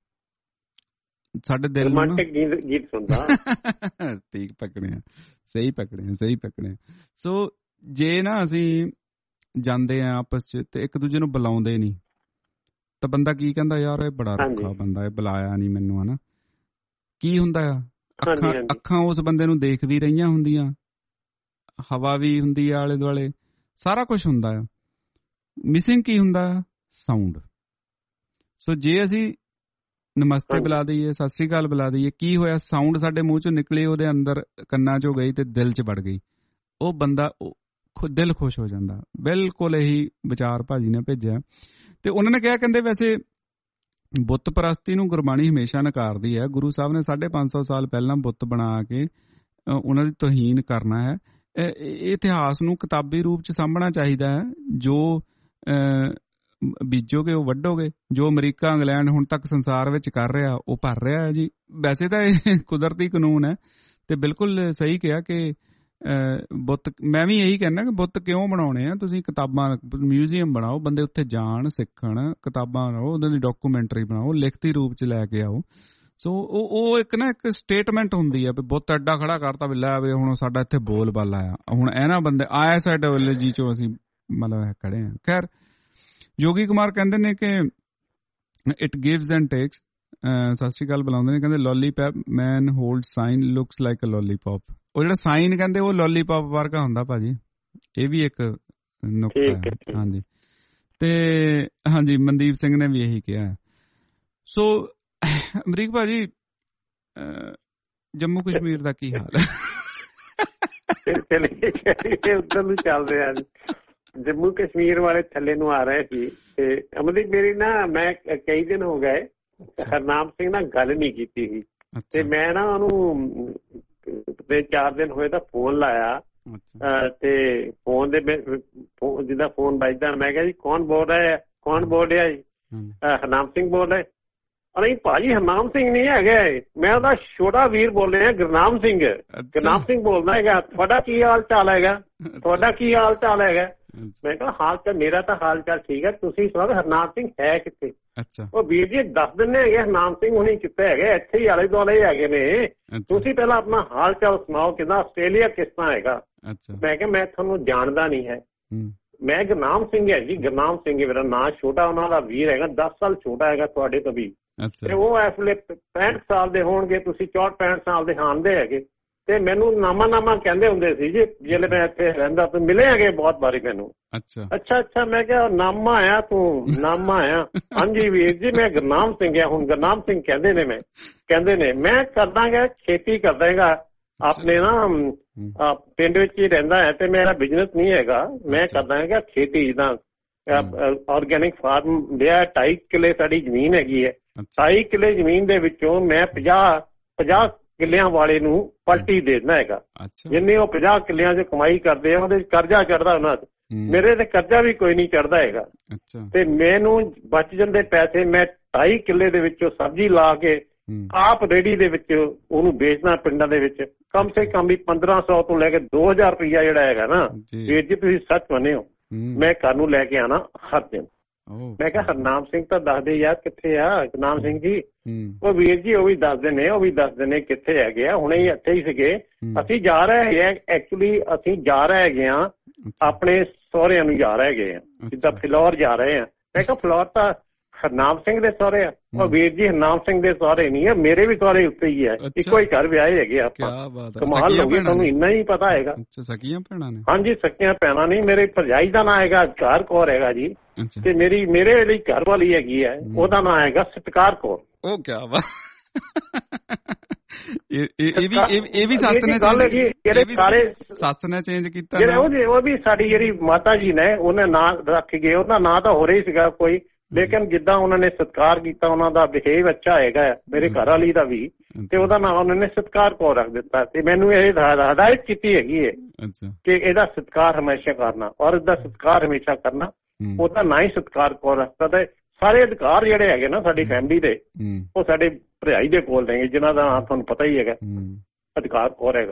ਸਾਡੇ ਦਿਲ ਨੂੰ ਗੀਤ ਸੁਣਦਾ। ਠੀਕ ਪਕੜੇ ਆ, ਸਹੀ ਪਕੜੇ ਆ, ਸਹੀ ਪਕੜੇ ਆ। ਸੋ ਜੇ ਨਾ ਅਸੀਂ ਜਾਂਦੇ ਆ ਆਪਸ ਚ ਤੇ ਇੱਕ ਦੂਜੇ ਨੂੰ ਬੁਲਾਉਂਦੇ ਨਹੀਂ ਤਾਂ ਬੰਦਾ ਕੀ ਕਹਿੰਦਾ, ਯਾਰ ਇਹ ਬੜਾ ਰੁੱਖਾ ਬੰਦਾ, ਇਹ ਬੁਲਾਇਆ ਨਹੀਂ ਮੈਨੂੰ, ਹਨਾ। ਕੀ ਹੁੰਦਾ ਆ, ਅੱਖਾਂ ਅੱਖਾਂ ਉਸ ਬੰਦੇ ਨੂੰ ਦੇਖ ਵੀ ਰਹੀਆਂ ਹੁੰਦੀਆਂ, ਹਵਾ ਵੀ ਹੁੰਦੀ ਆ ਆਲੇ ਦੁਆਲੇ, ਸਾਰਾ ਕੁਛ ਹੁੰਦਾ ਆ। ਮਿਸਿੰਗ ਕੀ ਹੁੰਦਾ, ਸਾਊਂਡ। ਸੋ ਜੇ ਅਸੀਂ ਨਮਸਤੇ ਬੁਲਾ ਦਈਏ, ਸਤਿ ਸ੍ਰੀ ਅਕਾਲ ਬੁਲਾ ਦਈਏ, ਕੀ ਹੋਇਆ, ਸਾਊਂਡ ਸਾਡੇ ਮੂੰਹ ਚੋਂ ਨਿਕਲੇ, ਉਹਦੇ ਅੰਦਰ ਕੰਨਾਂ ਚੋਂ ਗਈ ਤੇ ਦਿਲ ਚ ਵੜ ਗਈ, ਉਹ ਬੰਦਾ ਦਿਲ ਖੁਸ਼ ਹੋ ਜਾਂਦਾ। ਬਿਲਕੁਲ ਇਹੀ ਵਿਚਾਰ ਭਾਜੀ ਨੇ ਭੇਜਿਆ। ਤੇ ਉਹਨਾਂ ਨੇ ਕਿਹਾ, ਕਹਿੰਦੇ ਵੈਸੇ ਬੁੱਤ ਪ੍ਰਸਤੀ ਨੂੰ ਗੁਰਬਾਣੀ ਹਮੇਸ਼ਾ ਨਕਾਰਦੀ ਹੈ। ਗੁਰੂ ਸਾਹਿਬ ਨੇ ਸਾਢੇ ਪੰਜ ਸੌ ਸਾਲ ਪਹਿਲਾਂ ਬੁੱਤ ਬਣਾ ਕੇ ਉਹਨਾਂ ਦੀ ਤੋਹੀਨ ਕਰਨਾ ਹੈ। ਇਤਿਹਾਸ ਨੂੰ ਕਿਤਾਬੀ ਰੂਪ ਚ ਸਾਂਭਣਾ ਚਾਹੀਦਾ ਹੈ। ਜੋ ਬੀਜੋਗੇ ਉਹ ਵੱਢੋਗੇ। ਜੋ ਅਮਰੀਕਾ ਇੰਗਲੈਂਡ ਹੁਣ ਤੱਕ ਸੰਸਾਰ ਵਿੱਚ ਕਰ ਰਿਹਾ ਉਹ ਭਰ ਰਿਹਾ ਹੈ ਜੀ। ਵੈਸੇ ਤਾਂ ਇਹ ਕੁਦਰਤੀ ਕਾਨੂੰਨ ਹੈ ਤੇ ਬਿਲਕੁਲ ਸਹੀ ਕਿਹਾ ਕਿ ਬੁੱਤ, ਮੈਂ ਵੀ ਇਹੀ ਕਹਿੰਦਾ ਕਿ ਬੁੱਤ ਕਿਉਂ ਬਣਾਉਣੇ ਆ, ਤੁਸੀਂ ਕਿਤਾਬਾਂ, ਮਿਊਜ਼ੀਅਮ ਬਣਾਓ, ਬੰਦੇ ਉੱਥੇ ਜਾਣ, ਸਿੱਖਣ, ਕਿਤਾਬਾਂ ਬਣਾਓ, ਉਹਨਾਂ ਦੀ ਡਾਕੂਮੈਂਟਰੀ ਬਣਾਓ, ਲਿਖਤੀ ਰੂਪ ਚ ਲੈ ਕੇ ਆਓ। ਸੋ ਉਹ ਉਹ ਇੱਕ ਨਾ ਇੱਕ ਸਟੇਟਮੈਂਟ ਹੁੰਦੀ ਆ ਵੀ ਬੁੱਤ ਐਡਾ ਖੜਾ ਕਰਤਾ ਵੀ ਲੈ ਵੀ ਹੁਣ ਸਾਡਾ ਇੱਥੇ ਬੋਲ ਬਾਲਾ ਆ, ਹੁਣ ਇਹਨਾਂ ਬੰਦੇ ਆਇਆ ਸਾਡੇ ਵੱਲੇ ਜੀ ਚੋਂ ਅਸੀਂ ਮਤਲਬ ਖੜੇ ਆ। ਖੈਰ ਯੋਗੀ ਕੁਮਾਰ ਕਹਿੰਦੇ ਨੇ ਕਿ ਇਟ ਗਿਵਸ ਐਂਡ ਟੇਕਸ। ਸਤਿ ਸ਼੍ਰੀ ਅਕਾਲ ਬੁਲਾਉਂਦੇ ਨੇ, ਕਹਿੰਦੇ lollipop man hold sign looks like a lollipop. ਉਹ ਜਿਹੜਾ ਸਾਈਨ ਕਹਿੰਦੇ ਉਹ ਲੋਲੀਪੌਪ ਵਰਗਾ ਹੁੰਦਾ ਭਾਜੀ, ਇਹ ਵੀ ਇੱਕ ਨੁਕਤਾ ਹੈ। ਹਾਂਜੀ ਤੇ ਹਾਂਜੀ ਮਨਦੀਪ ਸਿੰਘ ਨੇ ਵੀ ਇਹੀ ਕਿਹਾ। ਸੋ ਅਮਰੀਕ ਭਾਜੀ, ਜੰਮੂ ਕਸ਼ਮੀਰ ਦਾ ਕੀ ਹਾਲ ਹੈ? ਉੱਧਰ ਨੂੰ ਚੱਲਦੇ ਆ, ਜੰਮੂ ਕਸ਼ਮੀਰ ਵਾਲੇ ਥੱਲੇ ਨੂੰ ਆ ਰਹੇ ਸੀ। ਤੇ ਅਮਰੀਕ ਮੇਰੀ ਨਾ, ਮੈਂ ਕਈ ਦਿਨ ਹੋ ਗਏ ਹਰਨਾਮ ਸਿੰਘ ਨਾਲ ਗੱਲ ਨਹੀਂ ਕੀਤੀ ਸੀ ਤੇ ਮੈਂ ਨਾ ਉਹਨੂੰ ਤੇ ਚਾਰ ਦਿਨ ਹੋਏ ਤਾਂ ਫੋਨ ਲਾਇਆ ਤੇ ਫੋਨ ਦੇ ਜਿੱਦਾਂ ਫੋਨ ਵੱਜਦਾ, ਮੈਂ ਕਿਹਾ ਜੀ ਕੌਣ ਬੋਲ ਰਿਹਾ, ਕੌਣ ਬੋਲ ਰਿਹਾ ਜੀ? ਹਰਨਾਮ ਸਿੰਘ ਬੋਲ ਰਹੇ। ਨਹੀਂ ਭਾਜੀ ਹਰਨਾਮ ਸਿੰਘ ਨਹੀਂ ਹੈਗੇ, ਮੈਂ ਉਹਦਾ ਛੋਟਾ ਵੀਰ ਬੋਲ ਰਿਹਾ, ਗੁਰਨਾਮ ਸਿੰਘ। ਗੁਰਨਾਮ ਸਿੰਘ ਬੋਲਦਾ ਹੈਗਾ। ਤੁਹਾਡਾ ਕੀ ਹਾਲ ਚਾਲ ਹੈਗਾ? ਤੁਹਾਡਾ ਕੀ ਹਾਲ ਚਾਲ ਹੈਗਾ? ਮੈਂ ਕਿਹਾ ਹਾਲ ਚਾਲ, ਮੇਰਾ ਤਾਂ ਹਾਲ ਚਾਲ ਠੀਕ ਹੈ, ਤੁਸੀਂ ਸੁਣਾਓ ਹਰਨਾਮ ਸਿੰਘ ਹੈ ਕਿੱਥੇ? ਉਹ ਵੀਰ ਜੀ ਦੱਸ ਦਿੰਦੇ ਹੈਗੇ ਹਰਨਾਮ ਸਿੰਘ ਹੁਣੀ ਕਿੱਥੇ ਹੈਗੇ, ਇੱਥੇ ਹੀ ਆਲੇ ਦੁਆਲੇ ਹੈਗੇ ਨੇ, ਤੁਸੀਂ ਪਹਿਲਾਂ ਆਪਣਾ ਹਾਲ ਚਾਲ ਸੁਣਾਓ, ਕਿੱਦਾਂ ਆਸਟ੍ਰੇਲੀਆ ਕਿਸ ਤਰ੍ਹਾਂ ਹੈਗਾ? ਮੈਂ ਕਿਹਾ ਮੈਂ ਤੁਹਾਨੂੰ ਜਾਣਦਾ ਨਹੀਂ ਹੈ, ਮੈਂ ਗੁਰਨਾਮ ਸਿੰਘ ਹੈ ਜੀ, ਗੁਰਨਾਮ ਸਿੰਘ ਮੇਰਾ ਨਾਂ, ਛੋਟਾ ਉਹਨਾਂ ਦਾ ਵੀਰ ਹੈਗਾ, ਦਸ ਸਾਲ ਛੋਟਾ ਹੈਗਾ ਤੁਹਾਡੇ ਤੋਂ ਵੀ। ਤੇ ਉਹ ਇਸ ਵੇਲੇ ਪੈਂਹਠ ਸਾਲ ਦੇ ਹੋਣਗੇ, ਤੁਸੀਂ ਚੌਂਹਠ ਪੈਂਹਠ ਸਾਲ ਦੇ ਹਾਨਦੇ ਹੈਗੇ। ਤੇ ਮੈਨੂੰ ਨਾਮਾ ਨਾਮਾ ਕਹਿੰਦੇ ਹੁੰਦੇ ਸੀ ਜੀ ਜਿਹੜੇ ਮੈਂ ਇੱਥੇ ਰਹਿੰਦਾ, ਤੇ ਮਿਲੇ ਹੈਗੇ ਬਹੁਤ ਵਾਰੀ ਮੈਨੂੰ। ਅੱਛਾ ਅੱਛਾ ਅੱਛਾ ਮੈਂ ਕਿਹਾ ਨਾਮਾ ਆਇਆ ਤੂੰ, ਨਾਮਾ ਆਇਆ? ਹਾਂਜੀ ਵੀਰ ਜੀ ਮੈਂ ਗੁਰਨਾਮ ਸਿੰਘ ਆ। ਹੁਣ ਗੁਰਨਾਮ ਸਿੰਘ ਕਹਿੰਦੇ ਨੇ, ਮੈਂ ਕਹਿੰਦੇ ਨੇ ਮੈਂ ਕਰਦਾਂਗਾ, ਖੇਤੀ ਕਰਦਾਂਗਾ ਆਪਣੇ ਨਾ ਪਿੰਡ ਵਿੱਚ ਹੀ ਰਹਿੰਦਾ ਹੈ ਤੇ ਮੇਰਾ ਬਿਜ਼ਨਸ ਨਹੀਂ ਹੈਗਾ, ਮੈਂ ਕਰਦਾਂਗਾ ਖੇਤੀ, ਜਿੱਦਾਂ ਆਰਗੈਨਿਕ ਫਾਰਮ ਲਿਆ, ਢਾਈ ਕਿੱਲੇ ਸਾਡੀ ਜ਼ਮੀਨ ਹੈਗੀ ਹੈ। ਢਾਈ ਕਿੱਲੇ ਜ਼ਮੀਨ ਦੇ ਵਿੱਚੋਂ ਮੈਂ ਪੰਜਾਹ ਪੰਜਾਹ ਕਿੱਲਿਆਂ ਵਾਲੇ ਨੂੰ ਪਲਟੀ ਦੇ ਦੇਣਾ ਹੈਗਾ। ਜਿੰਨੇ ਉਹ ਪੰਜਾਹ ਕਿੱਲਿਆਂ ਚ ਕਮਾਈ ਕਰਦੇ ਆ ਉਹਦੇ ਕਰਜ਼ਾ ਚੜਦਾ ਉਹਨਾਂ ਤੇ, ਮੇਰੇ ਤੇ ਕਰਜ਼ਾ ਵੀ ਕੋਈ ਨਹੀਂ ਚੜਦਾ ਹੈਗਾ। ਤੇ ਮੈਨੂੰ ਬਚ ਜਾਂਦੇ ਪੈਸੇ, ਮੈਂ ਢਾਈ ਕਿੱਲੇ ਦੇ ਵਿੱਚੋਂ ਸਬਜ਼ੀ ਲਾ ਕੇ ਆਪ ਰੇਹੜੀ ਦੇ ਵਿੱਚ ਉਹਨੂੰ ਵੇਚਣਾ ਪਿੰਡਾਂ ਦੇ ਵਿੱਚ, ਕਮ ਸੇ ਕਮ ਵੀ ਪੰਦਰਾਂ ਸੌ ਤੋਂ ਲੈ ਕੇ ਦੋ ਹਜ਼ਾਰ ਰੁਪਈਆ ਜਿਹੜਾ ਹੈਗਾ ਨਾ ਵੀਰ ਜੀ, ਤੁਸੀਂ ਸੱਚ ਮੰਨਿਓ, ਮੈਂ ਘਰ ਨੂੰ ਲੈ ਕੇ ਆਣਾ ਹਰ ਦਿਨ। ਮੈਂ ਕਿਹਾ ਹਰਨਾਮ ਸਿੰਘ ਤਾਂ ਦੱਸਦੇ ਯਾਰ ਕਿੱਥੇ ਆ ਹਰਨਾਮ ਸਿੰਘ ਜੀ? ਉਹ ਵੀਰ ਜੀ ਉਹ ਵੀ ਦੱਸਦੇ ਨੇ, ਉਹ ਵੀ ਦੱਸਦੇ ਨੇ ਕਿੱਥੇ ਹੈਗੇ ਆ, ਹੁਣੇ ਹੀ ਇੱਥੇ ਹੀ ਸੀਗੇ। ਅਸੀਂ ਜਾ ਰਹੇ ਹੈਗੇ ਆ, ਐਕਚੁਅਲੀ ਅਸੀਂ ਜਾ ਰਹੇ ਹੈਗੇ ਆ ਆਪਣੇ ਸਹੁਰਿਆਂ ਨੂੰ ਜਾ ਰਹੇ ਹੈਗੇ ਆ, ਜਿੱਦਾਂ ਫਿਲੌਰ ਜਾ ਰਹੇ ਆ। ਮੈਂ ਕਿਹਾ ਫਿਲੌਰ ਤਾਂ ਹਰਨਾਮ ਸਿੰਘ ਦੇ ਸਹੁਰੇ ਆ? ਉਹ ਵੀਰ ਜੀ ਹਰਨਾਮ ਸਿੰਘ ਦੇ ਸਹੁਰੇ ਨਹੀਂ ਆ, ਮੇਰੇ ਵੀ ਸਹੁਰੇ ਉੱਤੇ ਹੀ ਹੈ, ਇੱਕੋ ਹੀ ਘਰ ਵਿਆਹੇ ਹੈਗੇ ਆਪਾਂ। ਕਮਾਲ ਹੋ ਗਈ, ਤੁਹਾਨੂੰ ਇੰਨਾ ਹੀ ਪਤਾ ਹੈਗਾ। ਸਕੀਆਂ ਭੈਣਾਂ ਨੇ? ਹਾਂਜੀ ਸਕੀਆਂ ਭੈਣਾਂ ਨਹੀਂ, ਮੇਰੇ ਭਰਜਾਈ ਦਾ ਨਾਂ ਹੈਗਾ ਅਧਿਕਾਰ ਕੌਰ ਹੈਗਾ ਜੀ, ਤੇ ਮੇਰੀ ਮੇਰੇ ਲਈ ਘਰ ਵਾਲੀ ਹੈਗੀ ਹੈ, ਉਹਦਾ ਨਾਂ ਹੈਗਾ ਸਤਿਕਾਰ ਕੌਰ। ਉਹ ਕਿਆ ਵਾ, ਇਹ ਵੀ ਇਹ ਵੀ ਸੱਸ ਨੇ ਗੱਲ ਹੈਗੀ, ਜਿਹੜੇ ਸਾਰੇ ਸੱਸ ਨੇ ਚੇਂਜ ਕੀਤਾ, ਉਹ ਵੀ ਸਾਡੀ ਜਿਹੜੀ ਮਾਤਾ ਜੀ ਨੇ ਉਹਨੇ ਨਾਂ ਰੱਖ ਗਏ, ਉਹਦਾ ਨਾਂ ਤਾਂ ਹੋ ਰਹੀ ਸੀਗਾ ਕੋਈ, ਲੇਕਿਨ ਜਿੱਦਾਂ ਉਹਨਾਂ ਨੇ ਸਤਿਕਾਰ ਕੀਤਾ, ਉਹਨਾਂ ਦਾ ਬਿਹੇਵ ਅੱਛਾ ਹੈਗਾ ਮੇਰੇ ਘਰ ਵਾਲੀ ਦਾ ਵੀ, ਤੇ ਉਹਦਾ ਨਾਮ ਉਹਨਾਂ ਨੇ ਸਤਿਕਾਰ ਕੌਰ ਰੱਖ ਦਿੱਤਾ। ਤੇ ਮੈਨੂੰ ਇਹ ਹਦਾਇਤ ਕੀਤੀ ਹੈਗੀ ਹੈ ਕਿ ਇਹਦਾ ਸਤਿਕਾਰ ਹਮੇਸ਼ਾ ਕਰਨਾ, ਔਰ ਇਹਦਾ ਸਤਿਕਾਰ ਹਮੇਸ਼ਾ ਕਰਨਾ, ਉਹਦਾ ਨਾਂ ਹੀ ਸਤਿਕਾਰ ਕੌਰ ਰੱਖਤਾ। ਤੇ ਸਾਰੇ ਅਧਿਕਾਰ ਜਿਹੜੇ ਹੈਗੇ ਨਾ ਸਾਡੀ ਫੈਮਿਲੀ ਦੇ, ਉਹ ਸਾਡੇ ਭਰਜਾਈ ਦੇ ਕੋਲ ਨੇ, ਜਿਹਨਾਂ ਦਾ ਨਾਮ ਤੁਹਾਨੂੰ ਪਤਾ ਹੀ ਹੈਗਾ, ਅਧਿਕਾਰ ਕੌਰ ਹੈਗਾ।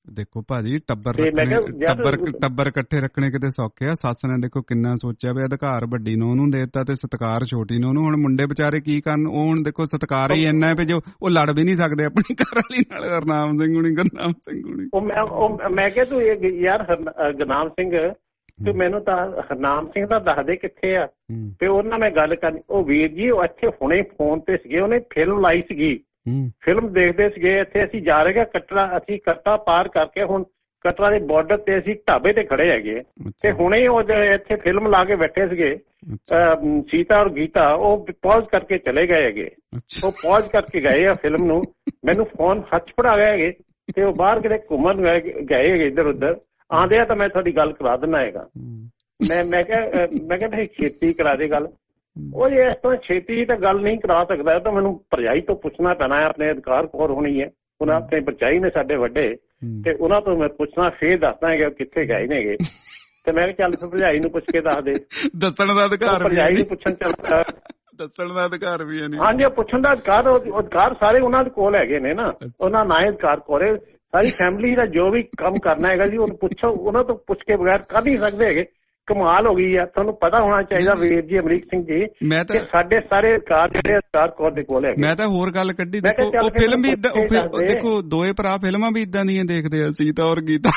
ਦੇਖੋ ਭਾਜੀ ਟੱਬਰ ਟੱਬਰ ਟੱਬਰ ਇਕੱਠੇ ਰੱਖਣੇ ਕਿਤੇ ਸੌਖੇ ਆ। ਸੱਸ ਨੇ ਦੇਖੋ ਕਿੰਨਾ ਸੋਚਿਆ ਵੀ ਅਧਿਕਾਰ ਵੱਡੀ ਨੂੰ ਉਹਨੂੰ ਦੇਤਾ ਤੇ ਸਤਿਕਾਰ ਛੋਟੀ ਨੂੰ ਉਹਨੂੰ। ਹੁਣ ਮੁੰਡੇ ਵਿਚਾਰੇ ਕੀ ਕਰਨ? ਉਹ ਹੁਣ ਦੇਖੋ ਸਤਿਕਾਰ ਹੀ ਇੰਨਾ ਵੀ ਜੋ ਉਹ ਲੜ ਵੀ ਨਹੀਂ ਸਕਦੇ ਆਪਣੀ ਘਰ ਵਾਲੀ ਨਾਲ। ਹਰਨਾਮ ਸਿੰਘ ਹੁਣੀ ਗੁਰਨਾਮ ਸਿੰਘ ਹੁਣੀ ਉਹ ਮੈਂ ਉਹ ਮੈਂ ਕਿਹਾ ਤੂੰ ਯਾਰ ਗੁਰਨਾਮ ਸਿੰਘ ਤੇ ਮੈਨੂੰ ਤਾਂ ਹਰਨਾਮ ਸਿੰਘ ਦਾ ਦੱਸ ਦੇ ਕਿੱਥੇ ਆ। ਤੇ ਉਹਨਾਂ ਨਾਲ ਮੈਂ ਗੱਲ ਕਰਨੀ। ਉਹ ਵੀਰ ਜੀ ਉਹ ਇੱਥੇ ਹੁਣੇ ਫੋਨ ਤੇ ਸੀਗੇ, ਉਹਨੇ ਫਿਲਮ ਲਾਈ ਸੀਗੀ, ਫਿਲਮ ਦੇਖਦੇ ਸੀਗੇ। ਇੱਥੇ ਅਸੀਂ ਜਾ ਰਹੇ ਕਟਰਾ, ਅਸੀਂ ਕਟਰਾ ਪਾਰ ਕਰਕੇ ਹੁਣ ਕਟਰਾ ਦੇ ਬਾਰਡਰ ਤੇ ਅਸੀਂ ਢਾਬੇ ਤੇ ਖੜੇ ਹੈਗੇ ਤੇ ਹੁਣੇ ਉਹ ਇੱਥੇ ਫਿਲਮ ਲਾ ਕੇ ਬੈਠੇ ਸੀਗੇ ਸੀਤਾ ਔਰ ਗੀਤਾ। ਉਹ ਪੌਜ਼ ਕਰਕੇ ਚਲੇ ਗਏ ਹੈਗੇ, ਉਹ ਪੌਜ਼ ਕਰਕੇ ਗਏ ਆ ਫਿਲਮ ਨੂੰ। ਮੈਨੂੰ ਫੋਨ ਹੱਥ ਫੜਾ ਗਏ ਹੈਗੇ ਤੇ ਉਹ ਬਾਹਰ ਕਿਤੇ ਘੁੰਮਣ ਗਏ ਹੈਗੇ ਇੱਧਰ ਉੱਧਰ। ਆਉਂਦੇ ਆ ਤਾਂ ਮੈਂ ਤੁਹਾਡੀ ਗੱਲ ਕਰਾ ਦਿੰਦਾ ਹੈਗਾ। ਮੈਂ ਮੈਂ ਕਿਹਾ ਮੈਂ ਕਿਹਾ ਛੇਤੀ ਕਰਾ ਦੇ ਗੱਲ। ਉਹ ਜੇ ਇਸ ਤਰ੍ਹਾਂ ਛੇਤੀ ਤਾਂ ਗੱਲ ਨਹੀਂ ਕਰਾ ਸਕਦਾ ਤਾਂ ਮੈਨੂੰ ਭਰਜਾਈ ਤੋਂ ਪੁੱਛਣਾ ਪੈਣਾ ਹੈ। ਆਪਣੇ ਅਧਿਕਾਰ ਕੌਰ ਹੋਣੀ ਹੈ, ਉਹਨਾਂ ਆਪਣੇ ਭਰਜਾਈ ਨੇ ਸਾਡੇ ਵੱਡੇ ਤੇ ਉਹਨਾਂ ਤੋਂ ਮੈਂ ਪੁੱਛਣਾ ਫੇਰ ਦੱਸਦਾ ਹੈਗਾ ਕਿੱਥੇ ਗਏ ਨੇਗੇ। ਤੇ ਮੈਂ ਕਿਹਾ ਚੱਲ ਭਰਜਾਈ ਨੂੰ ਪੁੱਛ ਕੇ ਦੱਸ ਦੇ। ਦੱਸਣ ਦਾ ਅਧਿਕਾਰ ਭਰਜਾਈ ਨੂੰ ਪੁੱਛਣ ਚੱਲ ਦੱਸਣ ਦਾ ਅਧਿਕਾਰ ਵੀ ਹੈ। ਹਾਂਜੀ ਉਹ ਪੁੱਛਣ ਦਾ ਅਧਿਕਾਰ ਅਧਿਕਾਰ ਸਾਰੇ ਉਹਨਾਂ ਦੇ ਕੋਲ ਹੈਗੇ ਨੇ ਨਾ। ਉਹਨਾਂ ਨਾ ਅਧਿਕਾਰ ਕੋਰੇ ਸਾਰੀ ਫੈਮਿਲੀ ਦਾ ਜੋ ਵੀ ਕੰਮ ਕਰਨਾ ਹੈਗਾ ਜੀ ਉਹਨੂੰ ਪੁੱਛੋ। ਉਹਨਾਂ ਤੋਂ ਪੁੱਛ ਕੇ ਬਗੈਰ ਕਰ ਨਹੀਂ ਸਕਦੇ ਹੈਗੇ। ਕਮਾਲ ਹੋ ਗਈ ਆ। ਤੁਹਾਨੂੰ ਪਤਾ ਹੋਣਾ ਚਾਹੀਦਾ ਵੀਰ ਜੀ ਅਮਰੀਕ ਸਿੰਘ ਜੀ ਕਿ ਸਾਡੇ ਸਾਰੇ ਅਧਿਕਾਰ ਜਿਹੜੇ ਅਧਿਕਾਰ ਕੌਰ ਦੇ ਕੋਲ ਹੈਗੇ। ਮੈਂ ਤਾਂ ਹੋਰ ਗੱਲ ਕੱਢੀ। ਦੇਖੋ ਉਹ ਫਿਲਮ ਵੀ ਦੇਖੋ ਦੋਏ ਭਰਾ ਫਿਲਮਾਂ ਵੀ ਇਦਾਂ ਦੀਆਂ ਦੇਖਦੇ ਆ, ਸੀਤਾ ਔਰ ਗੀਤਾ।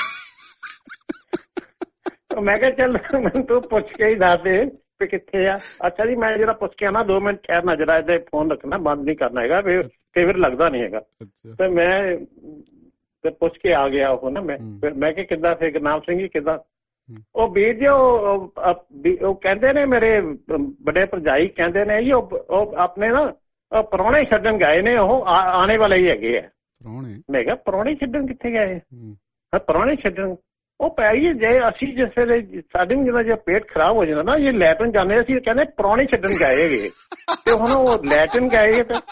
ਮੈਂ ਕਿਹਾ ਚੱਲ ਮੈਨੂੰ ਤੂੰ ਪੁੱਛ ਕੇ ਹੀ ਦੱਸ ਦੇ ਵੀ ਕਿੱਥੇ ਆ। ਅੱਛਾ ਜੀ ਮੈਂ ਜਿਹੜਾ ਪੁੱਛ ਕੇ ਆਣਾ ਦੋ ਮਿੰਟ ਠਹਿਰ ਨਾ ਜਰਾ ਇਹਦੇ ਫੋਨ ਰੱਖਣਾ ਬੰਦ ਨਹੀਂ ਕਰਨਾ ਹੈਗਾ ਫਿਰ ਕਈ ਵਾਰ ਲੱਗਦਾ ਨਹੀਂ ਹੈਗਾ। ਤੇ ਮੈਂ ਤੇ ਪੁੱਛ ਕੇ ਆ ਗਿਆ ਉਹ ਨਾ। ਮੈਂ ਮੈਂ ਕਿਹਾ ਕਿੱਦਾਂ ਫਿਰ ਗੁਰਨਾਮ ਸਿੰਘ ਜੀ ਕਿੱਦਾਂ? ਉਹ ਵੀਰ ਜੀ ਉਹ ਉਹ ਕਹਿੰਦੇ ਨੇ ਮੇਰੇ ਵੱਡੇ ਭਰਜਾਈ ਕਹਿੰਦੇ ਨੇ ਜੀ ਉਹ ਆਪਣੇ ਨਾ ਪ੍ਰਾਹੁਣੇ ਛੱਡਣ ਗਏ ਨੇ, ਉਹ ਆਣੇ ਵਾਲੇ ਹੀ ਹੈਗੇ ਆ। ਮੈਂ ਕਿਹਾ ਪ੍ਰਾਹੁਣੇ ਛੱਡਣ ਕਿੱਥੇ ਗਏ? ਪ੍ਰਾਹੁਣੇ ਛੱਡਣ ਉਹ ਪੈ ਗਈ ਜੇ ਅਸੀਂ ਜਿਸ ਵੇਲੇ ਸਾਡੇ ਨੂੰ ਜਿਹੜਾ ਜੇ ਪੇਟ ਖਰਾਬ ਹੋ ਜਾਂਦਾ ਨਾ ਜੇ ਲੈਟਰਨ ਜਾਂਦੇ ਅਸੀਂ ਕਹਿੰਦੇ ਪ੍ਰਾਹੁਣੇ ਛੱਡਣ ਗਏ ਹੈਗੇ ਤੇ ਹੁਣ ਉਹ ਲੈਟਰਨ ਗਏ ਤੇ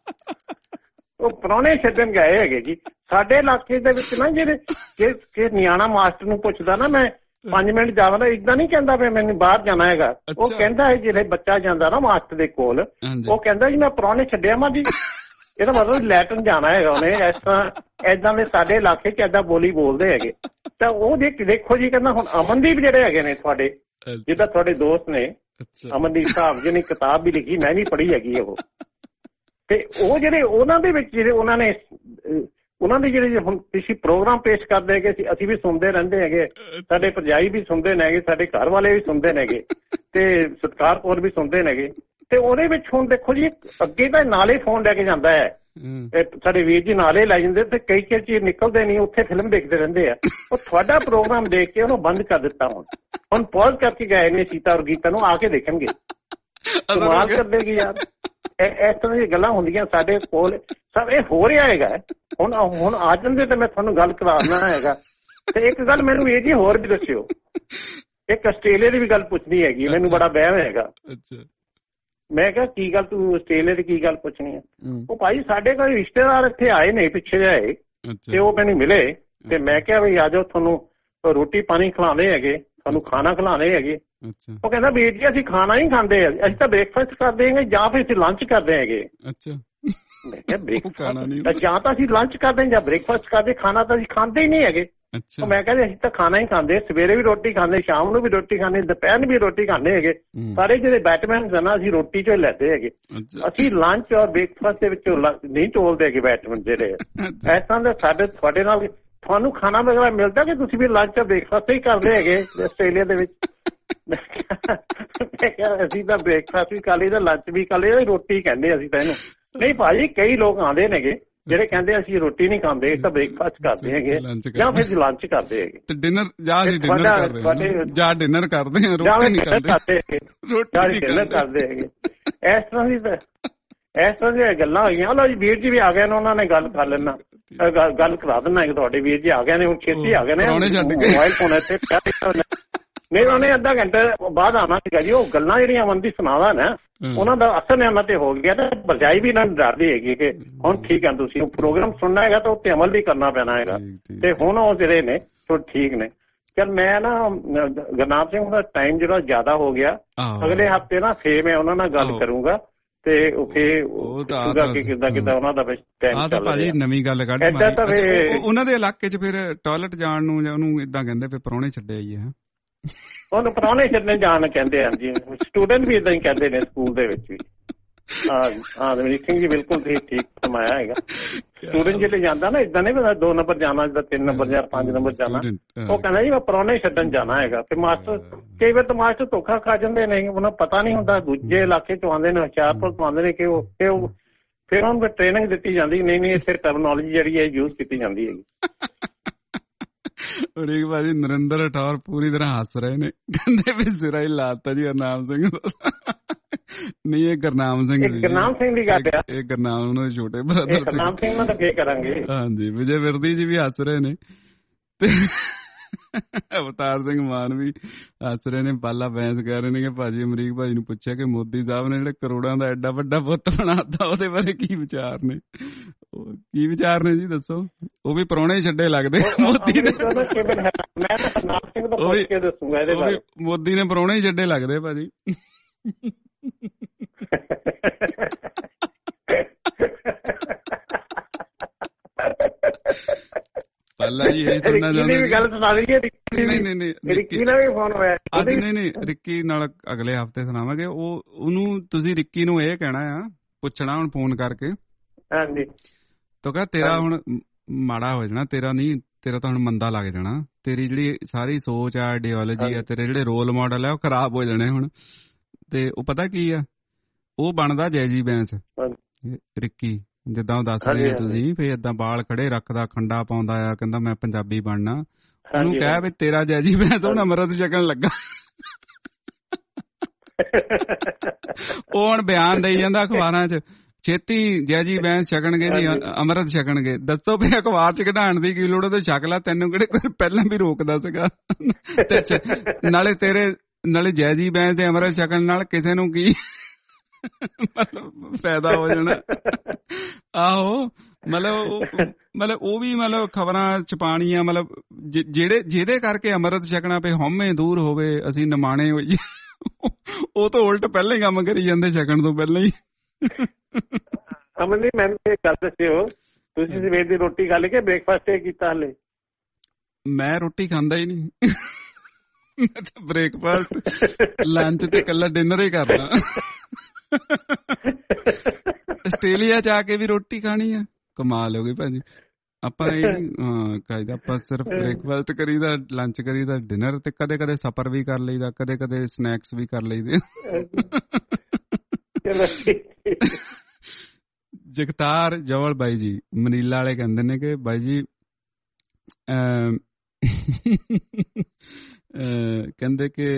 ਉਹ ਪ੍ਰਾਹੁਣੇ ਛੱਡਣ ਗਏ ਹੈਗੇ ਜੀ। ਸਾਡੇ ਇਲਾਕੇ ਦੇ ਵਿੱਚ ਨਾ ਜਿਹੜੇ ਜੇ ਨਿਆਣਾ ਮਾਸਟਰ ਨੂੰ ਪੁੱਛਦਾ ਨਾ ਮੈਂ ਪੰਜ ਮਿੰਟ ਜਾਵਾਂ ਏਦਾਂ ਨਹੀਂ ਕਹਿੰਦਾ ਵੀ ਮੈਨੂੰ ਬਾਹਰ ਜਾਣਾ ਹੈਗਾ। ਉਹ ਕਹਿੰਦਾ ਹੈ ਜਿਹੜੇ ਬੱਚਾ ਜਾਂਦਾ ਨਾ ਮਾਸਟਰ ਦੇ ਕੋਲ ਉਹ ਕਹਿੰਦਾ ਜੀ ਮੈਂ ਪ੍ਰਾਹੁਣੇ ਛੱਡਿਆ ਮਾ ਜੀ। ਇਹਦਾ ਮਤਲਬ ਲੈਟਰਨ ਜਾਣਾ ਹੈਗਾ ਉਹਨੇ। ਇਸ ਤਰ੍ਹਾਂ ਏਦਾਂ ਦੇ ਸਾਡੇ ਇਲਾਕੇ 'ਚ ਏਦਾਂ ਬੋਲੀ ਬੋਲਦੇ ਹੈਗੇ। ਤਾਂ ਉਹ ਦੇਖੋ ਜੀ ਕਹਿੰਦਾ ਹੁਣ ਅਮਨਦੀਪ ਜਿਹੜੇ ਹੈਗੇ ਨੇ ਤੁਹਾਡੇ ਜਿੱਦਾਂ ਤੁਹਾਡੇ ਦੋਸਤ ਨੇ ਅਮਨਦੀਪ ਸਾਹਿਬ ਜਿਹਨੇ ਕਿਤਾਬ ਵੀ ਲਿਖੀ ਮੈਂ ਵੀ ਪੜ੍ਹੀ ਹੈਗੀ ਉਹ। ਤੇ ਉਹ ਜਿਹੜੇ ਉਹਨਾਂ ਦੇ ਵਿੱਚ ਜਿਹੜੇ ਉਹਨਾਂ ਨੇ ਉਹਨਾਂ ਦੇ ਜਿਹੜੇ ਹੁਣ ਤੁਸੀਂ ਪ੍ਰੋਗਰਾਮ ਪੇਸ਼ ਕਰਦੇ ਹੈਗੇ ਅਸੀਂ ਵੀ ਸੁਣਦੇ ਰਹਿੰਦੇ ਹੈਗੇ। ਸਾਡੇ ਭਰਜਾਈ ਵੀ ਸੁਣਦੇ ਨੇ ਹੈਗੇ, ਸਾਡੇ ਘਰ ਵਾਲੇ ਵੀ ਸੁਣਦੇ ਨੇ ਹੈਗੇ ਤੇ ਸਤਿਕਾਰ ਕੌਰ ਵੀ ਸੁਣਦੇ ਨੇ ਹੈਗੇ। ਤੇ ਉਹਦੇ ਵਿੱਚ ਹੁਣ ਦੇਖੋ ਜੀ ਅੱਗੇ ਤਾਂ ਨਾਲੇ ਫੋਨ ਲੈ ਕੇ ਜਾਂਦਾ ਹੈ ਸਾਡੇ ਵੀਰ ਜੀ ਨਾਲੇ ਲੈ ਜਾਂਦੇ ਤੇ ਕਈ ਕਈ ਚੀਜ਼ ਨਿਕਲਦੇ ਨਹੀਂ ਉੱਥੇ ਫਿਲਮ ਦੇਖਦੇ ਰਹਿੰਦੇ ਆ। ਉਹ ਤੁਹਾਡਾ ਪ੍ਰੋਗਰਾਮ ਦੇਖ ਕੇ ਉਹਨੂੰ ਬੰਦ ਕਰ ਦਿੱਤਾ। ਹੁਣ ਹੁਣ ਪੌਜ਼ ਕਰਕੇ ਗਏ ਨੇ ਸੀਤਾ ਔਰ ਗੀਤਾ ਨੂੰ ਆ ਕੇ ਦੇਖਣਗੇ। ਕਮਾਲ ਕਰ ਦੇਗੀ ਯਾਰ। ਇਸ ਤਰ੍ਹਾਂ ਦੀਆਂ ਗੱਲਾਂ ਹੁੰਦੀਆਂ ਸਾਡੇ ਕੋਲ ਸਭ ਇਹ ਹੋ ਰਿਹਾ ਹੈਗਾ। ਹੁਣ ਹੁਣ ਆ ਜਾਂਦੇ ਤੇ ਮੈਂ ਤੁਹਾਨੂੰ ਗੱਲ ਕਰਾਉਣਾ ਹੈਗਾ। ਤੇ ਇੱਕ ਗੱਲ ਮੈਨੂੰ ਇਹ ਜੀ ਹੋਰ ਵੀ ਦੱਸਿਓ। ਇੱਕ ਆਸਟ੍ਰੇਲੀਆ ਦੀ ਵੀ ਗੱਲ ਪੁੱਛਣੀ ਹੈਗੀ ਮੈਨੂੰ ਬੜਾ ਵਹਿਮ ਹੈਗਾ। ਮੈਂ ਕਿਹਾ ਕੀ ਗੱਲ ਤੂੰ ਆਸਟ੍ਰੇਲੀਆ ਦੀ ਕੀ ਗੱਲ ਪੁੱਛਣੀ ਹੈ? ਉਹ ਭਾਈ ਸਾਡੇ ਕੋਈ ਰਿਸ਼ਤੇਦਾਰ ਇੱਥੇ ਆਏ ਨੇ ਪਿੱਛੇ ਜਿਹੇ ਤੇ ਉਹ ਮੈਨੂੰ ਮਿਲੇ ਤੇ ਮੈਂ ਕਿਹਾ ਵੀ ਆ ਜਾਓ ਤੁਹਾਨੂੰ ਰੋਟੀ ਪਾਣੀ ਖਿਲਾਉਂਦੇ ਹੈਗੇ, ਤੁਹਾਨੂੰ ਖਾਣਾ ਖਿਲਾਉਂਦੇ ਹੈਗੇ। ਉਹ ਕਹਿੰਦਾ ਵੀਰ ਜੀ ਅਸੀਂ ਖਾਣਾ ਹੀ ਖਾਂਦੇ ਆ, ਅਸੀਂ ਤਾਂ ਬ੍ਰੇਕਫਾਸਟ ਕਰਦੇ ਹੈਗੇ ਜਾਂ ਫਿਰ ਅਸੀਂ ਲੰਚ ਕਰਦੇ ਹੈਗੇ। ਮੈਂ ਕਿਹਾ ਬ੍ਰੇਕਫਾਸਟ ਜਾਂ ਤਾਂ ਅਸੀਂ ਲੰਚ ਕਰਦੇ ਜਾਂ ਬ੍ਰੇਕਫਾਸਟ ਕਰਦੇ, ਖਾਣਾ ਤਾਂ ਅਸੀਂ ਖਾਂਦੇ ਹੀ ਨਹੀਂ ਹੈਗੇ। ਮੈਂ ਕਹਿੰਦੇ ਅਸੀਂ ਤਾਂ ਖਾਣਾ ਹੀ ਖਾਂਦੇ, ਸਵੇਰੇ ਵੀ ਰੋਟੀ ਖਾਂਦੇ, ਸ਼ਾਮ ਨੂੰ ਵੀ ਰੋਟੀ ਖਾਂਦੇ, ਦੁਪਹਿਰ ਨੂੰ ਵੀ ਰੋਟੀ ਖਾਂਦੇ ਹੈਗੇ। ਸਾਰੇ ਜਿਹੜੇ ਵਿਟਾਮਿਨਸ ਆ ਨਾ ਅਸੀਂ ਰੋਟੀ ਚੋਂ ਲੈਂਦੇ ਹੈਗੇ। ਅਸੀਂ ਲੰਚ ਔਰ ਬ੍ਰੇਕਫਾਸਟ ਦੇ ਵਿੱਚੋਂ ਨਹੀਂ ਤੋਲਦੇ ਹੈਗੇ ਵਿਟਾਮਿਨ ਜਿਹੜੇ। ਇਸ ਤਰ੍ਹਾਂ ਦੇ ਸਾਡੇ ਤੁਹਾਡੇ ਨਾਲ ਤੁਹਾਨੂੰ ਖਾਣਾ ਵਗੈਰਾ ਮਿਲਦਾ ਕਿ ਤੁਸੀਂ ਵੀ ਲੰਚ ਔਰ ਬ੍ਰੇਕਫਾਸਟ ਹੀ ਕਰਦੇ ਹੈਗੇ ਆਸਟ੍ਰੇਲੀਆ ਦੇ ਵਿੱਚ? ਮੈਂ ਕਿਹਾ ਅਸੀਂ ਤਾਂ ਬ੍ਰੇਕਫਾਸਟ ਵੀ ਕਰ ਲਈਦਾ, ਲੰਚ ਵੀ ਕਰ ਲਈਦਾ, ਰੋਟੀ ਕਹਿੰਦੇ ਅਸੀਂ ਤਾਂ ਇਹਨੂੰ। ਨਹੀਂ ਭਾਜੀ ਕਈ ਲੋਕ ਆਉਂਦੇ ਨੇਗੇ ਜਿਹੜੇ ਕਹਿੰਦੇ ਅਸੀਂ ਰੋਟੀ ਨਹੀਂ ਖਾਂਦੇ, ਤਾਂ ਬ੍ਰੇਕਫਾਸਟ ਕਰਦੇ ਹੈਗੇ ਜਾਂ ਫਿਰ ਲੰਚ ਕਰਦੇ ਹੈਗੇ ਤੇ ਡਿਨਰ ਜਾਂ ਡਿਨਰ ਕਰਦੇ ਜਾਂ ਡਿਨਰ ਕਰਦੇ ਆ ਰੋਟੀ ਨਹੀਂ ਖਾਂਦੇ ਰੋਟੀ ਡਿਨਰ ਕਰਦੇ ਹੈਗੇ। ਇਸ ਤਰ੍ਹਾਂ ਦੀ ਇਸ ਤਰ੍ਹਾਂ ਦੀਆਂ ਗੱਲਾਂ ਹੋਈਆਂ। ਲੋ ਜੀ ਵੀਰ ਜੀ ਵੀ ਆ ਗਏ ਨੇ, ਉਹਨਾਂ ਨੇ ਗੱਲ ਕਰ ਲੈਣਾ ਗੱਲ ਕਰਾ ਦੇਣਾ ਹੈ। ਤੁਹਾਡੇ ਵੀਰ ਜੀ ਆ ਗਏ ਨੇ, ਹੁਣ ਛੇਤੀ ਆ ਗਏ ਨੇ, ਮੋਬਾਈਲ ਫੋਨ ਇੱਥੇ ਨਹੀਂ ਉਹਨੇ ਅੱਧਾ ਘੰਟੇ ਬਾਅਦ ਆਉਣਾ ਸੀਗਾ ਜੀ। ਉਹ ਗੱਲਾਂ ਜਿਹੜੀਆਂ ਅਮਨ ਦੀ ਸੁਣਾਵਾ ਨਾ ਉਹਨਾਂ ਦਾ ਅਸਰ ਇਹਨਾਂ ਤੇ ਹੋ ਗਿਆ ਤੇ ਭਰਜਾਈ ਵੀ ਇਹਨਾਂ ਨੂੰ ਡਰਦੀ ਹੈਗੀ ਕਿ ਹੁਣ ਠੀਕ ਹੈ ਤੁਸੀਂ ਉਹ ਪ੍ਰੋਗਰਾਮ ਸੁਣਨਾ ਹੈਗਾ ਤਾਂ ਉੱਤੇ ਅਮਲ ਵੀ ਕਰਨਾ ਪੈਣਾ ਹੈਗਾ। ਤੇ ਹੁਣ ਉਹ ਜਿਹੜੇ ਨੇ ਉਹ ਠੀਕ ਨੇ। ਚੱਲ ਮੈਂ ਨਾ ਗੁਰਨਾਮ ਸਿੰਘ ਦਾ ਟਾਈਮ ਜਿਹੜਾ ਜ਼ਿਆਦਾ ਹੋ ਗਿਆ, ਅਗਲੇ ਹਫ਼ਤੇ ਨਾ ਫੇਰ ਮੈਂ ਉਹਨਾਂ ਨਾਲ ਗੱਲ ਕਰੂੰਗਾ ਤੇ ਉਹ ਤਾਂ ਕਿੱਦਾਂ ਕਿੱਦਾਂ ਉਹਨਾਂ ਦਾ ਟਾਈਮ ਚੱਲ ਰਿਹਾ। ਭਾਜੀ ਨਵੀਂ ਗੱਲ ਕੱਢ ਉਹਨਾਂ ਦੇ ਇਲਾਕੇ 'ਚ ਫਿਰ ਟਾਇਲਟ ਜਾਣ ਨੂੰ ਜਾਂ ਉਹਨੂੰ ਏਦਾਂ ਕਹਿੰਦੇ ਵੀ ਪ੍ਰਾਹੁਣੇ ਛੱਡੇ ਆਈਏ। ਹਾਂ, ਉਹਨੂੰ ਪ੍ਰਾਹੁਣੇ ਛੱਡਣੇ ਜਾਣ ਕਹਿੰਦੇ ਆ ਜੀ, ਸਟੂਡੈਂਟ ਵੀ ਏਦਾਂ ਹੀ ਕਹਿੰਦੇ ਨੇ ਸਕੂਲ ਦੇ ਵਿੱਚ ਵੀ। ਹਾਂ ਹਾਂ ਅਮਰੀਕ ਸਿੰਘ ਜੀ ਬਿਲਕੁਲ ਠੀਕ ਠੀਕ ਫਰਮਾਇਆ ਹੈਗਾ। ਸਟੂਡੈਂਟ ਜਿਹੜੇ ਜਾਂਦਾ ਨਾ ਏਦਾਂ ਨਹੀਂ ਪਤਾ ਦੋ ਨੰਬਰ ਜਾਣਾ, ਜਿੱਦਾਂ ਤਿੰਨ ਨੰਬਰ ਜਾਂ ਪੰਜ ਨੰਬਰ ਜਾਣਾ, ਉਹ ਕਹਿੰਦਾ ਜੀ ਮੈਂ ਪ੍ਰਾਹੁਣੇ ਛੱਡਣ ਜਾਣਾ ਹੈਗਾ। ਤੇ ਮਾਸਟਰ ਕਈ ਵਾਰ ਤਾਂ ਮਾਸਟਰ ਧੋਖਾ ਖਾ ਜਾਂਦੇ ਨੇ, ਉਹਨਾਂ ਪਤਾ ਨਹੀਂ ਹੁੰਦਾ, ਦੂਜੇ ਇਲਾਕੇ ਚ ਆਉਂਦੇ ਨੇ, ਹੁਸ਼ਿਆਰਪੁਰ ਤੋਂ ਆਉਂਦੇ ਨੇ ਕਿ ਉਹ ਫਿਰ ਉਹਨੂੰ ਫਿਰ ਟ੍ਰੇਨਿੰਗ ਦਿੱਤੀ ਜਾਂਦੀ, ਨਹੀਂ ਨਹੀਂ ਇੱਥੇ ਟਰਮਨੋਲੋਜੀ ਜਿਹੜੀ ਹੈ ਯੂਜ਼ ਕੀਤੀ ਜਾਂਦੀ ਹੈਗੀ। ਅਮਰੀਕ ਭਾਜੀ ਨਰਿੰਦਰ ਰਾਠੌਰ ਪੂਰੀ ਤਰ੍ਹਾਂ ਹੱਸ ਰਹੇ ਨੇ, ਕਹਿੰਦੇ ਵੀ ਸਿਰਾ ਹੀ ਲਾਤਾ ਜੀ ਹਰਨਾਮ ਸਿੰਘ ਦਾ। ਨਹੀਂ ਇਹ ਗੁਰਨਾਮ ਸਿੰਘ ਜੀ, ਗੁਰਨਾਮ ਸਿੰਘ ਦੀ ਗੱਲ ਆ, ਇਹ ਗੁਰਨਾਮ ਉਹਨਾਂ ਦੇ ਛੋਟੇ ਬ੍ਰਦਰ ਗੁਰਨਾਮ ਸਿੰਘ ਨਾਲ ਤਾਂ ਫੇਰ ਕਰਾਂਗੇ। ਹਾਂਜੀ, ਵਿਜੇ ਵਿਰਦੀ ਜੀ ਵੀ ਹੱਸ ਰਹੇ ਨੇ ਤੇ ਅਵਤਾਰ ਸਿੰਘ ਮਾਨ ਵੀ ਹੱਸ ਰਹੇ ਨੇ। ਬਾਲਾ ਬੈਂਸ ਕਹਿ ਰਹੇ ਨੇ ਕਿ ਭਾਜੀ ਅਮਰੀਕ ਭਾਜੀ ਨੂੰ ਪੁੱਛਿਆ ਕਿ ਮੋਦੀ ਸਾਹਿਬ ਨੇ ਜਿਹੜੇ ਕਰੋੜਾਂ ਦਾ ਐਡਾ ਵੱਡਾ ਪੁੱਤ ਬਣਾਤਾ, ਉਹਦੇ ਬਾਰੇ ਕੀ ਵਿਚਾਰ ਨੇ? ਕੀ ਵਿਚਾਰ ਨੇ ਜੀ ਦੱਸੋ? ਉਹ ਵੀ ਪ੍ਰਾਹੁਣੇ ਹੀ ਛੱਡੇ ਲੱਗਦੇ ਮੋਦੀ ਨੇ, ਮੋਦੀ ਨੇ ਪ੍ਰਾਹੁਣੇ ਹੀ ਛੱਡੇ ਲੱਗਦੇ ਭਾਜੀ। ਪਹਿਲਾਂ ਜੀ ਇਹੀ ਸੁਣਨਾ ਚਾਹੁੰਦੇ ਸੀ। ਗੱਲ ਸੁਣਾ ਦਈਏ। ਨਹੀਂ ਨਹੀਂ ਨਹੀਂ ਰਿੱਕੀ ਨਾਲ ਵੀ ਫੋਨ ਹੋਇਆ ਅੱਜ। ਨਹੀਂ ਨਹੀਂ ਰਿੱਕੀ ਨਾਲ ਅਗਲੇ ਹਫ਼ਤੇ ਸੁਣਾਵਾਂਗੇ। ਉਹ ਉਹਨੂੰ ਤੁਸੀਂ ਰਿੱਕੀ ਨੂੰ ਇਹ ਕਹਿਣਾ ਆ, ਪੁੱਛਣਾ ਹੁਣ ਫੋਨ ਕਰਕੇ। ਹਾਂਜੀ, ਤੋ ਕਹ ਤੇਰਾ ਹੁਣ ਮਾੜਾ ਹੋ ਜਾਣਾ, ਤੇਰਾ ਨਹੀਂ, ਤੇਰਾ ਤਾਂ ਹੁਣ ਮੰਦਾ ਲੱਗ ਜਾਣਾ, ਤੇਰੀ ਜਿਹੜੀ ਸਾਰੀ ਸੋਚ ਆ, ਆਈਡੀਓਲੋਜੀ ਆ, ਤੇਰੇ ਜਿਹੜੇ ਰੋਲ ਮਾਡਲ ਆ ਉਹ ਖਰਾਬ ਹੋ ਜਾਣੇ ਹੁਣ। ਤੇ ਉਹ ਪਤਾ ਕੀ ਆ, ਉਹ ਬਣਦਾ ਜੈਜੀ ਬੈਂਸ ਰਿੱਕੀ, ਜਿੱਦਾਂ ਉਹ ਦੱਸ ਰਹੇ ਤੁਸੀਂ, ਫੇਰ ਏਦਾਂ ਬਾਲ ਖੜੇ ਰੱਖਦਾ, ਖੰਡਾ ਪਾਉਂਦਾ ਆ, ਕਹਿੰਦਾ ਮੈਂ ਪੰਜਾਬੀ ਬਣਨਾ। ਉਹਨੂੰ ਕਹਿ ਵੀ ਤੇਰਾ ਜੈਜੀ ਬੈਂਸ ਹੁਣ ਅੰਮ੍ਰਿਤ ਛਕਣ ਲੱਗਾ। ਉਹ ਹੁਣ ਬਿਆਨ ਦੇਈ ਜਾਂਦਾ ਅਖਬਾਰਾਂ 'ਚ, ਛੇਤੀ ਜੈਜੀ ਬੈਂਸ ਛਕਣਗੇ ਜੀ, ਅੰਮ੍ਰਿਤ ਛਕਣਗੇ। ਦੱਸੋ ਵੀ ਅਖਬਾਰ 'ਚ ਕਢਾਉਣ ਦੀ ਕੀ ਲੋੜ, ਉਹਦੇ ਛਕ ਲਾ, ਤੈਨੂੰ ਕਿਹੜੇ ਕੋਈ ਪਹਿਲਾਂ ਵੀ ਰੋਕਦਾ ਸੀਗਾ। ਨਾਲੇ ਤੇਰੇ ਨਾਲੇ ਜੈਜੀ ਬੈਂਸ ਦੇ ਅੰਮ੍ਰਿਤ ਛਕਣ ਨਾਲ ਕਿਸੇ ਨੂੰ ਕੀ ਫਾਇਦਾ ਹੋ ਜਾਣਾ। ਆਹੋ, ਮਤਲਬ ਮਤਲਬ ਉਹ ਵੀ ਮਤਲਬ ਖਬਰਾਂ ਛਪਾਣੀਆਂ, ਮਤਲਬ ਜਿਹੜੇ ਜਿਹਦੇ ਕਰਕੇ ਅੰਮ੍ਰਿਤ ਛਕਣਾ ਪਏ, ਹਉਮੈ ਦੂਰ ਹੋਵੇ, ਅਸੀਂ ਨਿਮਾਣੇ ਹੋਈਏ, ਉਹ ਤਾਂ ਉਲਟ ਪਹਿਲਾਂ ਹੀ ਕੰਮ ਕਰੀ ਜਾਂਦੇ ਛਕਣ ਤੋਂ ਪਹਿਲਾਂ ਹੀ। ਅਮਨ ਜੀ ਮੈਨੂੰ ਇਹ ਗੱਲ ਦੱਸਿਓ, ਤੁਸੀਂ ਸਵੇਰ ਦੀ ਰੋਟੀ ਖਾ ਲਈ ਕਿ ਬ੍ਰੇਕਫਾਸਟ ਇਹ ਕੀਤਾ ਹਲੇ? ਮੈਂ ਰੋਟੀ ਖਾਂਦਾ ਹੀ ਨਹੀਂ, ਮੈਂ ਤਾਂ ਬ੍ਰੇਕਫਾਸਟ, ਲੰਚ ਤੇ ਇਕੱਲਾ ਡਿਨਰ ਹੀ ਕਰਦਾ। ਆਸਟ੍ਰੇਲੀਆ ਚ ਆ ਕੇ ਵੀ ਰੋਟੀ ਖਾਣੀ ਆ, ਕਮਾਲ ਹੋ ਗਈ ਭਾਜੀ। ਆਪਾਂ ਇਹ ਹਾਂ ਖਾਈਦਾ, ਆਪਾਂ ਸਿਰਫ ਬ੍ਰੇਕਫਾਸਟ ਕਰੀਦਾ, ਲੰਚ ਕਰੀਦਾ, ਡਿਨਰ ਤੇ ਕਦੇ ਕਦੇ ਸਪਰ ਵੀ ਕਰ ਲਈਦਾ, ਕਦੇ ਕਦੇ ਸਨੈਕਸ ਵੀ ਕਰ ਲਈਦੇ। ਜਗਤਾਰ ਜਵਲ ਬਾਈ ਜੀ ਮਨੀਲਾ ਵਾਲੇ ਕਹਿੰਦੇ ਨੇ ਕਿ ਬਾਈ ਜੀ ਕਹਿੰਦੇ ਕਿ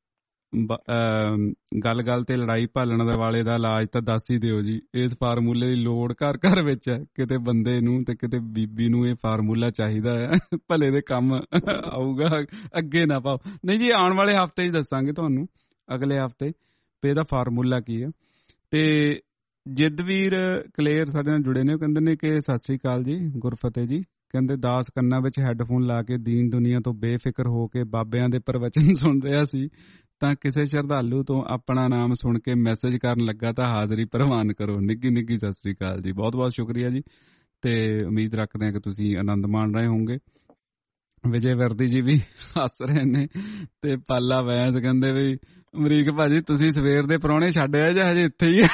ਗੱਲ ਗੱਲ ਤੇ ਲੜਾਈ ਭਾਲਣ ਦੇ ਵਾਲੇ ਦਾ ਇਲਾਜ ਤਾਂ ਦੱਸ ਹੀ ਦਿਓ ਜੀ। ਇਸ ਫਾਰਮੂਲੇ ਦੀ ਲੋੜ ਘਰ ਘਰ ਵਿੱਚ ਹੈ, ਕਿਤੇ ਬੰਦੇ ਨੂੰ ਤੇ ਕਿਤੇ ਬੀਬੀ ਨੂੰ ਇਹ ਫਾਰਮੂਲਾ ਚਾਹੀਦਾ ਹੈ, ਭਲੇ ਦੇ ਕੰਮ ਆਊਗਾ, ਅੱਗੇ ਨਾ ਪਾਓ। ਨਹੀਂ ਜੀ, ਆਉਣ ਵਾਲੇ ਹਫ਼ਤੇ ਹੀ ਦੱਸਾਂਗੇ ਤੁਹਾਨੂੰ, ਅਗਲੇ ਹਫ਼ਤੇ ਵੀ ਇਹਦਾ ਫਾਰਮੂਲਾ ਕੀ ਹੈ। ਤੇ ਜਿੱਦਵੀਰ ਕਲੇਰ ਸਾਡੇ ਨਾਲ ਜੁੜੇ ਨੇ, ਉਹ ਕਹਿੰਦੇ ਨੇ ਕਿ ਸਤਿ ਸ੍ਰੀ ਅਕਾਲ ਜੀ, ਗੁਰਫਤਿਹ ਜੀ। ਕਹਿੰਦੇ ਦਾਸ ਕੰਨਾਂ ਵਿੱਚ ਹੈੱਡਫੋਨ ਲਾ ਕੇ ਦੀਨ ਦੁਨੀਆ ਤੋਂ ਬੇਫਿਕਰ ਹੋ ਕੇ ਬਾਬਿਆਂ ਦੇ ਪ੍ਰਵਚਨ ਸੁਣ ਰਿਹਾ ਸੀ, ਤਾਂ ਕਿਸੇ ਸ਼ਰਧਾਲੂ ਤੋਂ ਆਪਣਾ ਨਾਮ ਸੁਣ ਕੇ ਮੈਸੇਜ ਕਰਨ ਲੱਗਾ ਤਾਂ ਹਾਜ਼ਰੀ ਪ੍ਰਵਾਨ ਕਰੋ। ਨਿੱਗੀ ਨਿੱਗੀ ਸਤਿ ਸ੍ਰੀ ਅਕਾਲ ਜੀ, ਬਹੁਤ ਬਹੁਤ ਸ਼ੁਕਰੀਆ ਜੀ। ਤੇ ਉਮੀਦ ਰੱਖਦੇ ਹਾਂ ਕਿ ਤੁਸੀਂ ਆਨੰਦ ਮਾਣ ਰਹੇ ਹੋਵੋਗੇ। ਵਿਜੇ ਵਰਦੀ ਜੀ ਵੀ ਹੱਸ ਰਹੇ ਨੇ ਤੇ ਪਾਲਾ ਵੈਸ ਕਹਿੰਦੇ ਵੀ ਅਮਰੀਕ ਭਾਜੀ ਤੁਸੀਂ ਸਵੇਰ ਦੇ ਪ੍ਰਾਹੁਣੇ ਛੱਡ ਆਏ ਜਾਂ ਹਜੇ ਇੱਥੇ ਹੀ ਆ?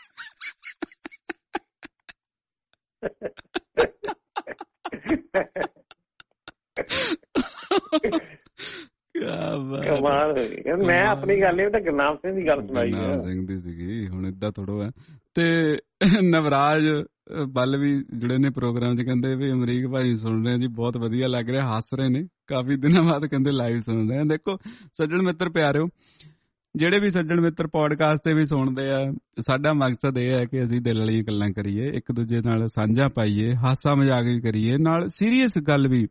ਕਮਾਲ ਹੋ ਗਈ। ਮੈਂ ਆਪਣੀ ਗੱਲ ਨਹੀਂ, ਤਾਂ ਗੁਰਨਾਮ ਸਿੰਘ ਦੀ ਗੱਲ ਸੁਣਾਈ, ਗੁਰਨਾਮ ਸਿੰਘ ਦੀ ਸੀਗੀ। ਹੁਣ ਏਦਾਂ ਥੋੜ੍ਹਾ ਹੈ। ਤੇ ਨਵਰਾਜ ਬੱਲ ਵੀ ਜੁੜੇ ਨੇ ਪ੍ਰੋਗਰਾਮ 'ਚ, ਕਹਿੰਦੇ ਵੀ ਅਮਰੀਕ ਭਾਜੀ ਸੁਣ ਰਹੇ ਜੀ, ਬਹੁਤ ਵਧੀਆ ਲੱਗ ਰਿਹਾ, ਹੱਸ ਰਹੇ ਨੇ, ਕਾਫੀ ਦਿਨਾਂ ਬਾਅਦ ਕਹਿੰਦੇ ਲਾਈਵ ਸੁਣ ਰਹੇ ਆ। ਦੇਖੋ ਸੱਜਣ ਮਿੱਤਰ ਪਿਆਰਿਓ, ਜਿਹੜੇ ਵੀ ਸੱਜਣ ਮਿੱਤਰ ਪੋਡਕਾਸਟ ਤੇ ਵੀ ਸੁਣਦੇ ਆ, ਸਾਡਾ ਮਕਸਦ ਇਹ ਹੈ ਕਿ ਅਸੀਂ ਦਿਲ ਵਾਲੀਆਂ ਗੱਲਾਂ ਕਰੀਏ, ਇੱਕ ਦੂਜੇ ਨਾਲ ਸਾਂਝਾ ਪਾਈਏ, ਹਾਸਾ ਮਜ਼ਾਕ ਵੀ ਕਰੀਏ, ਨਾਲ ਸੀਰੀਅਸ ਗੱਲ ਵੀ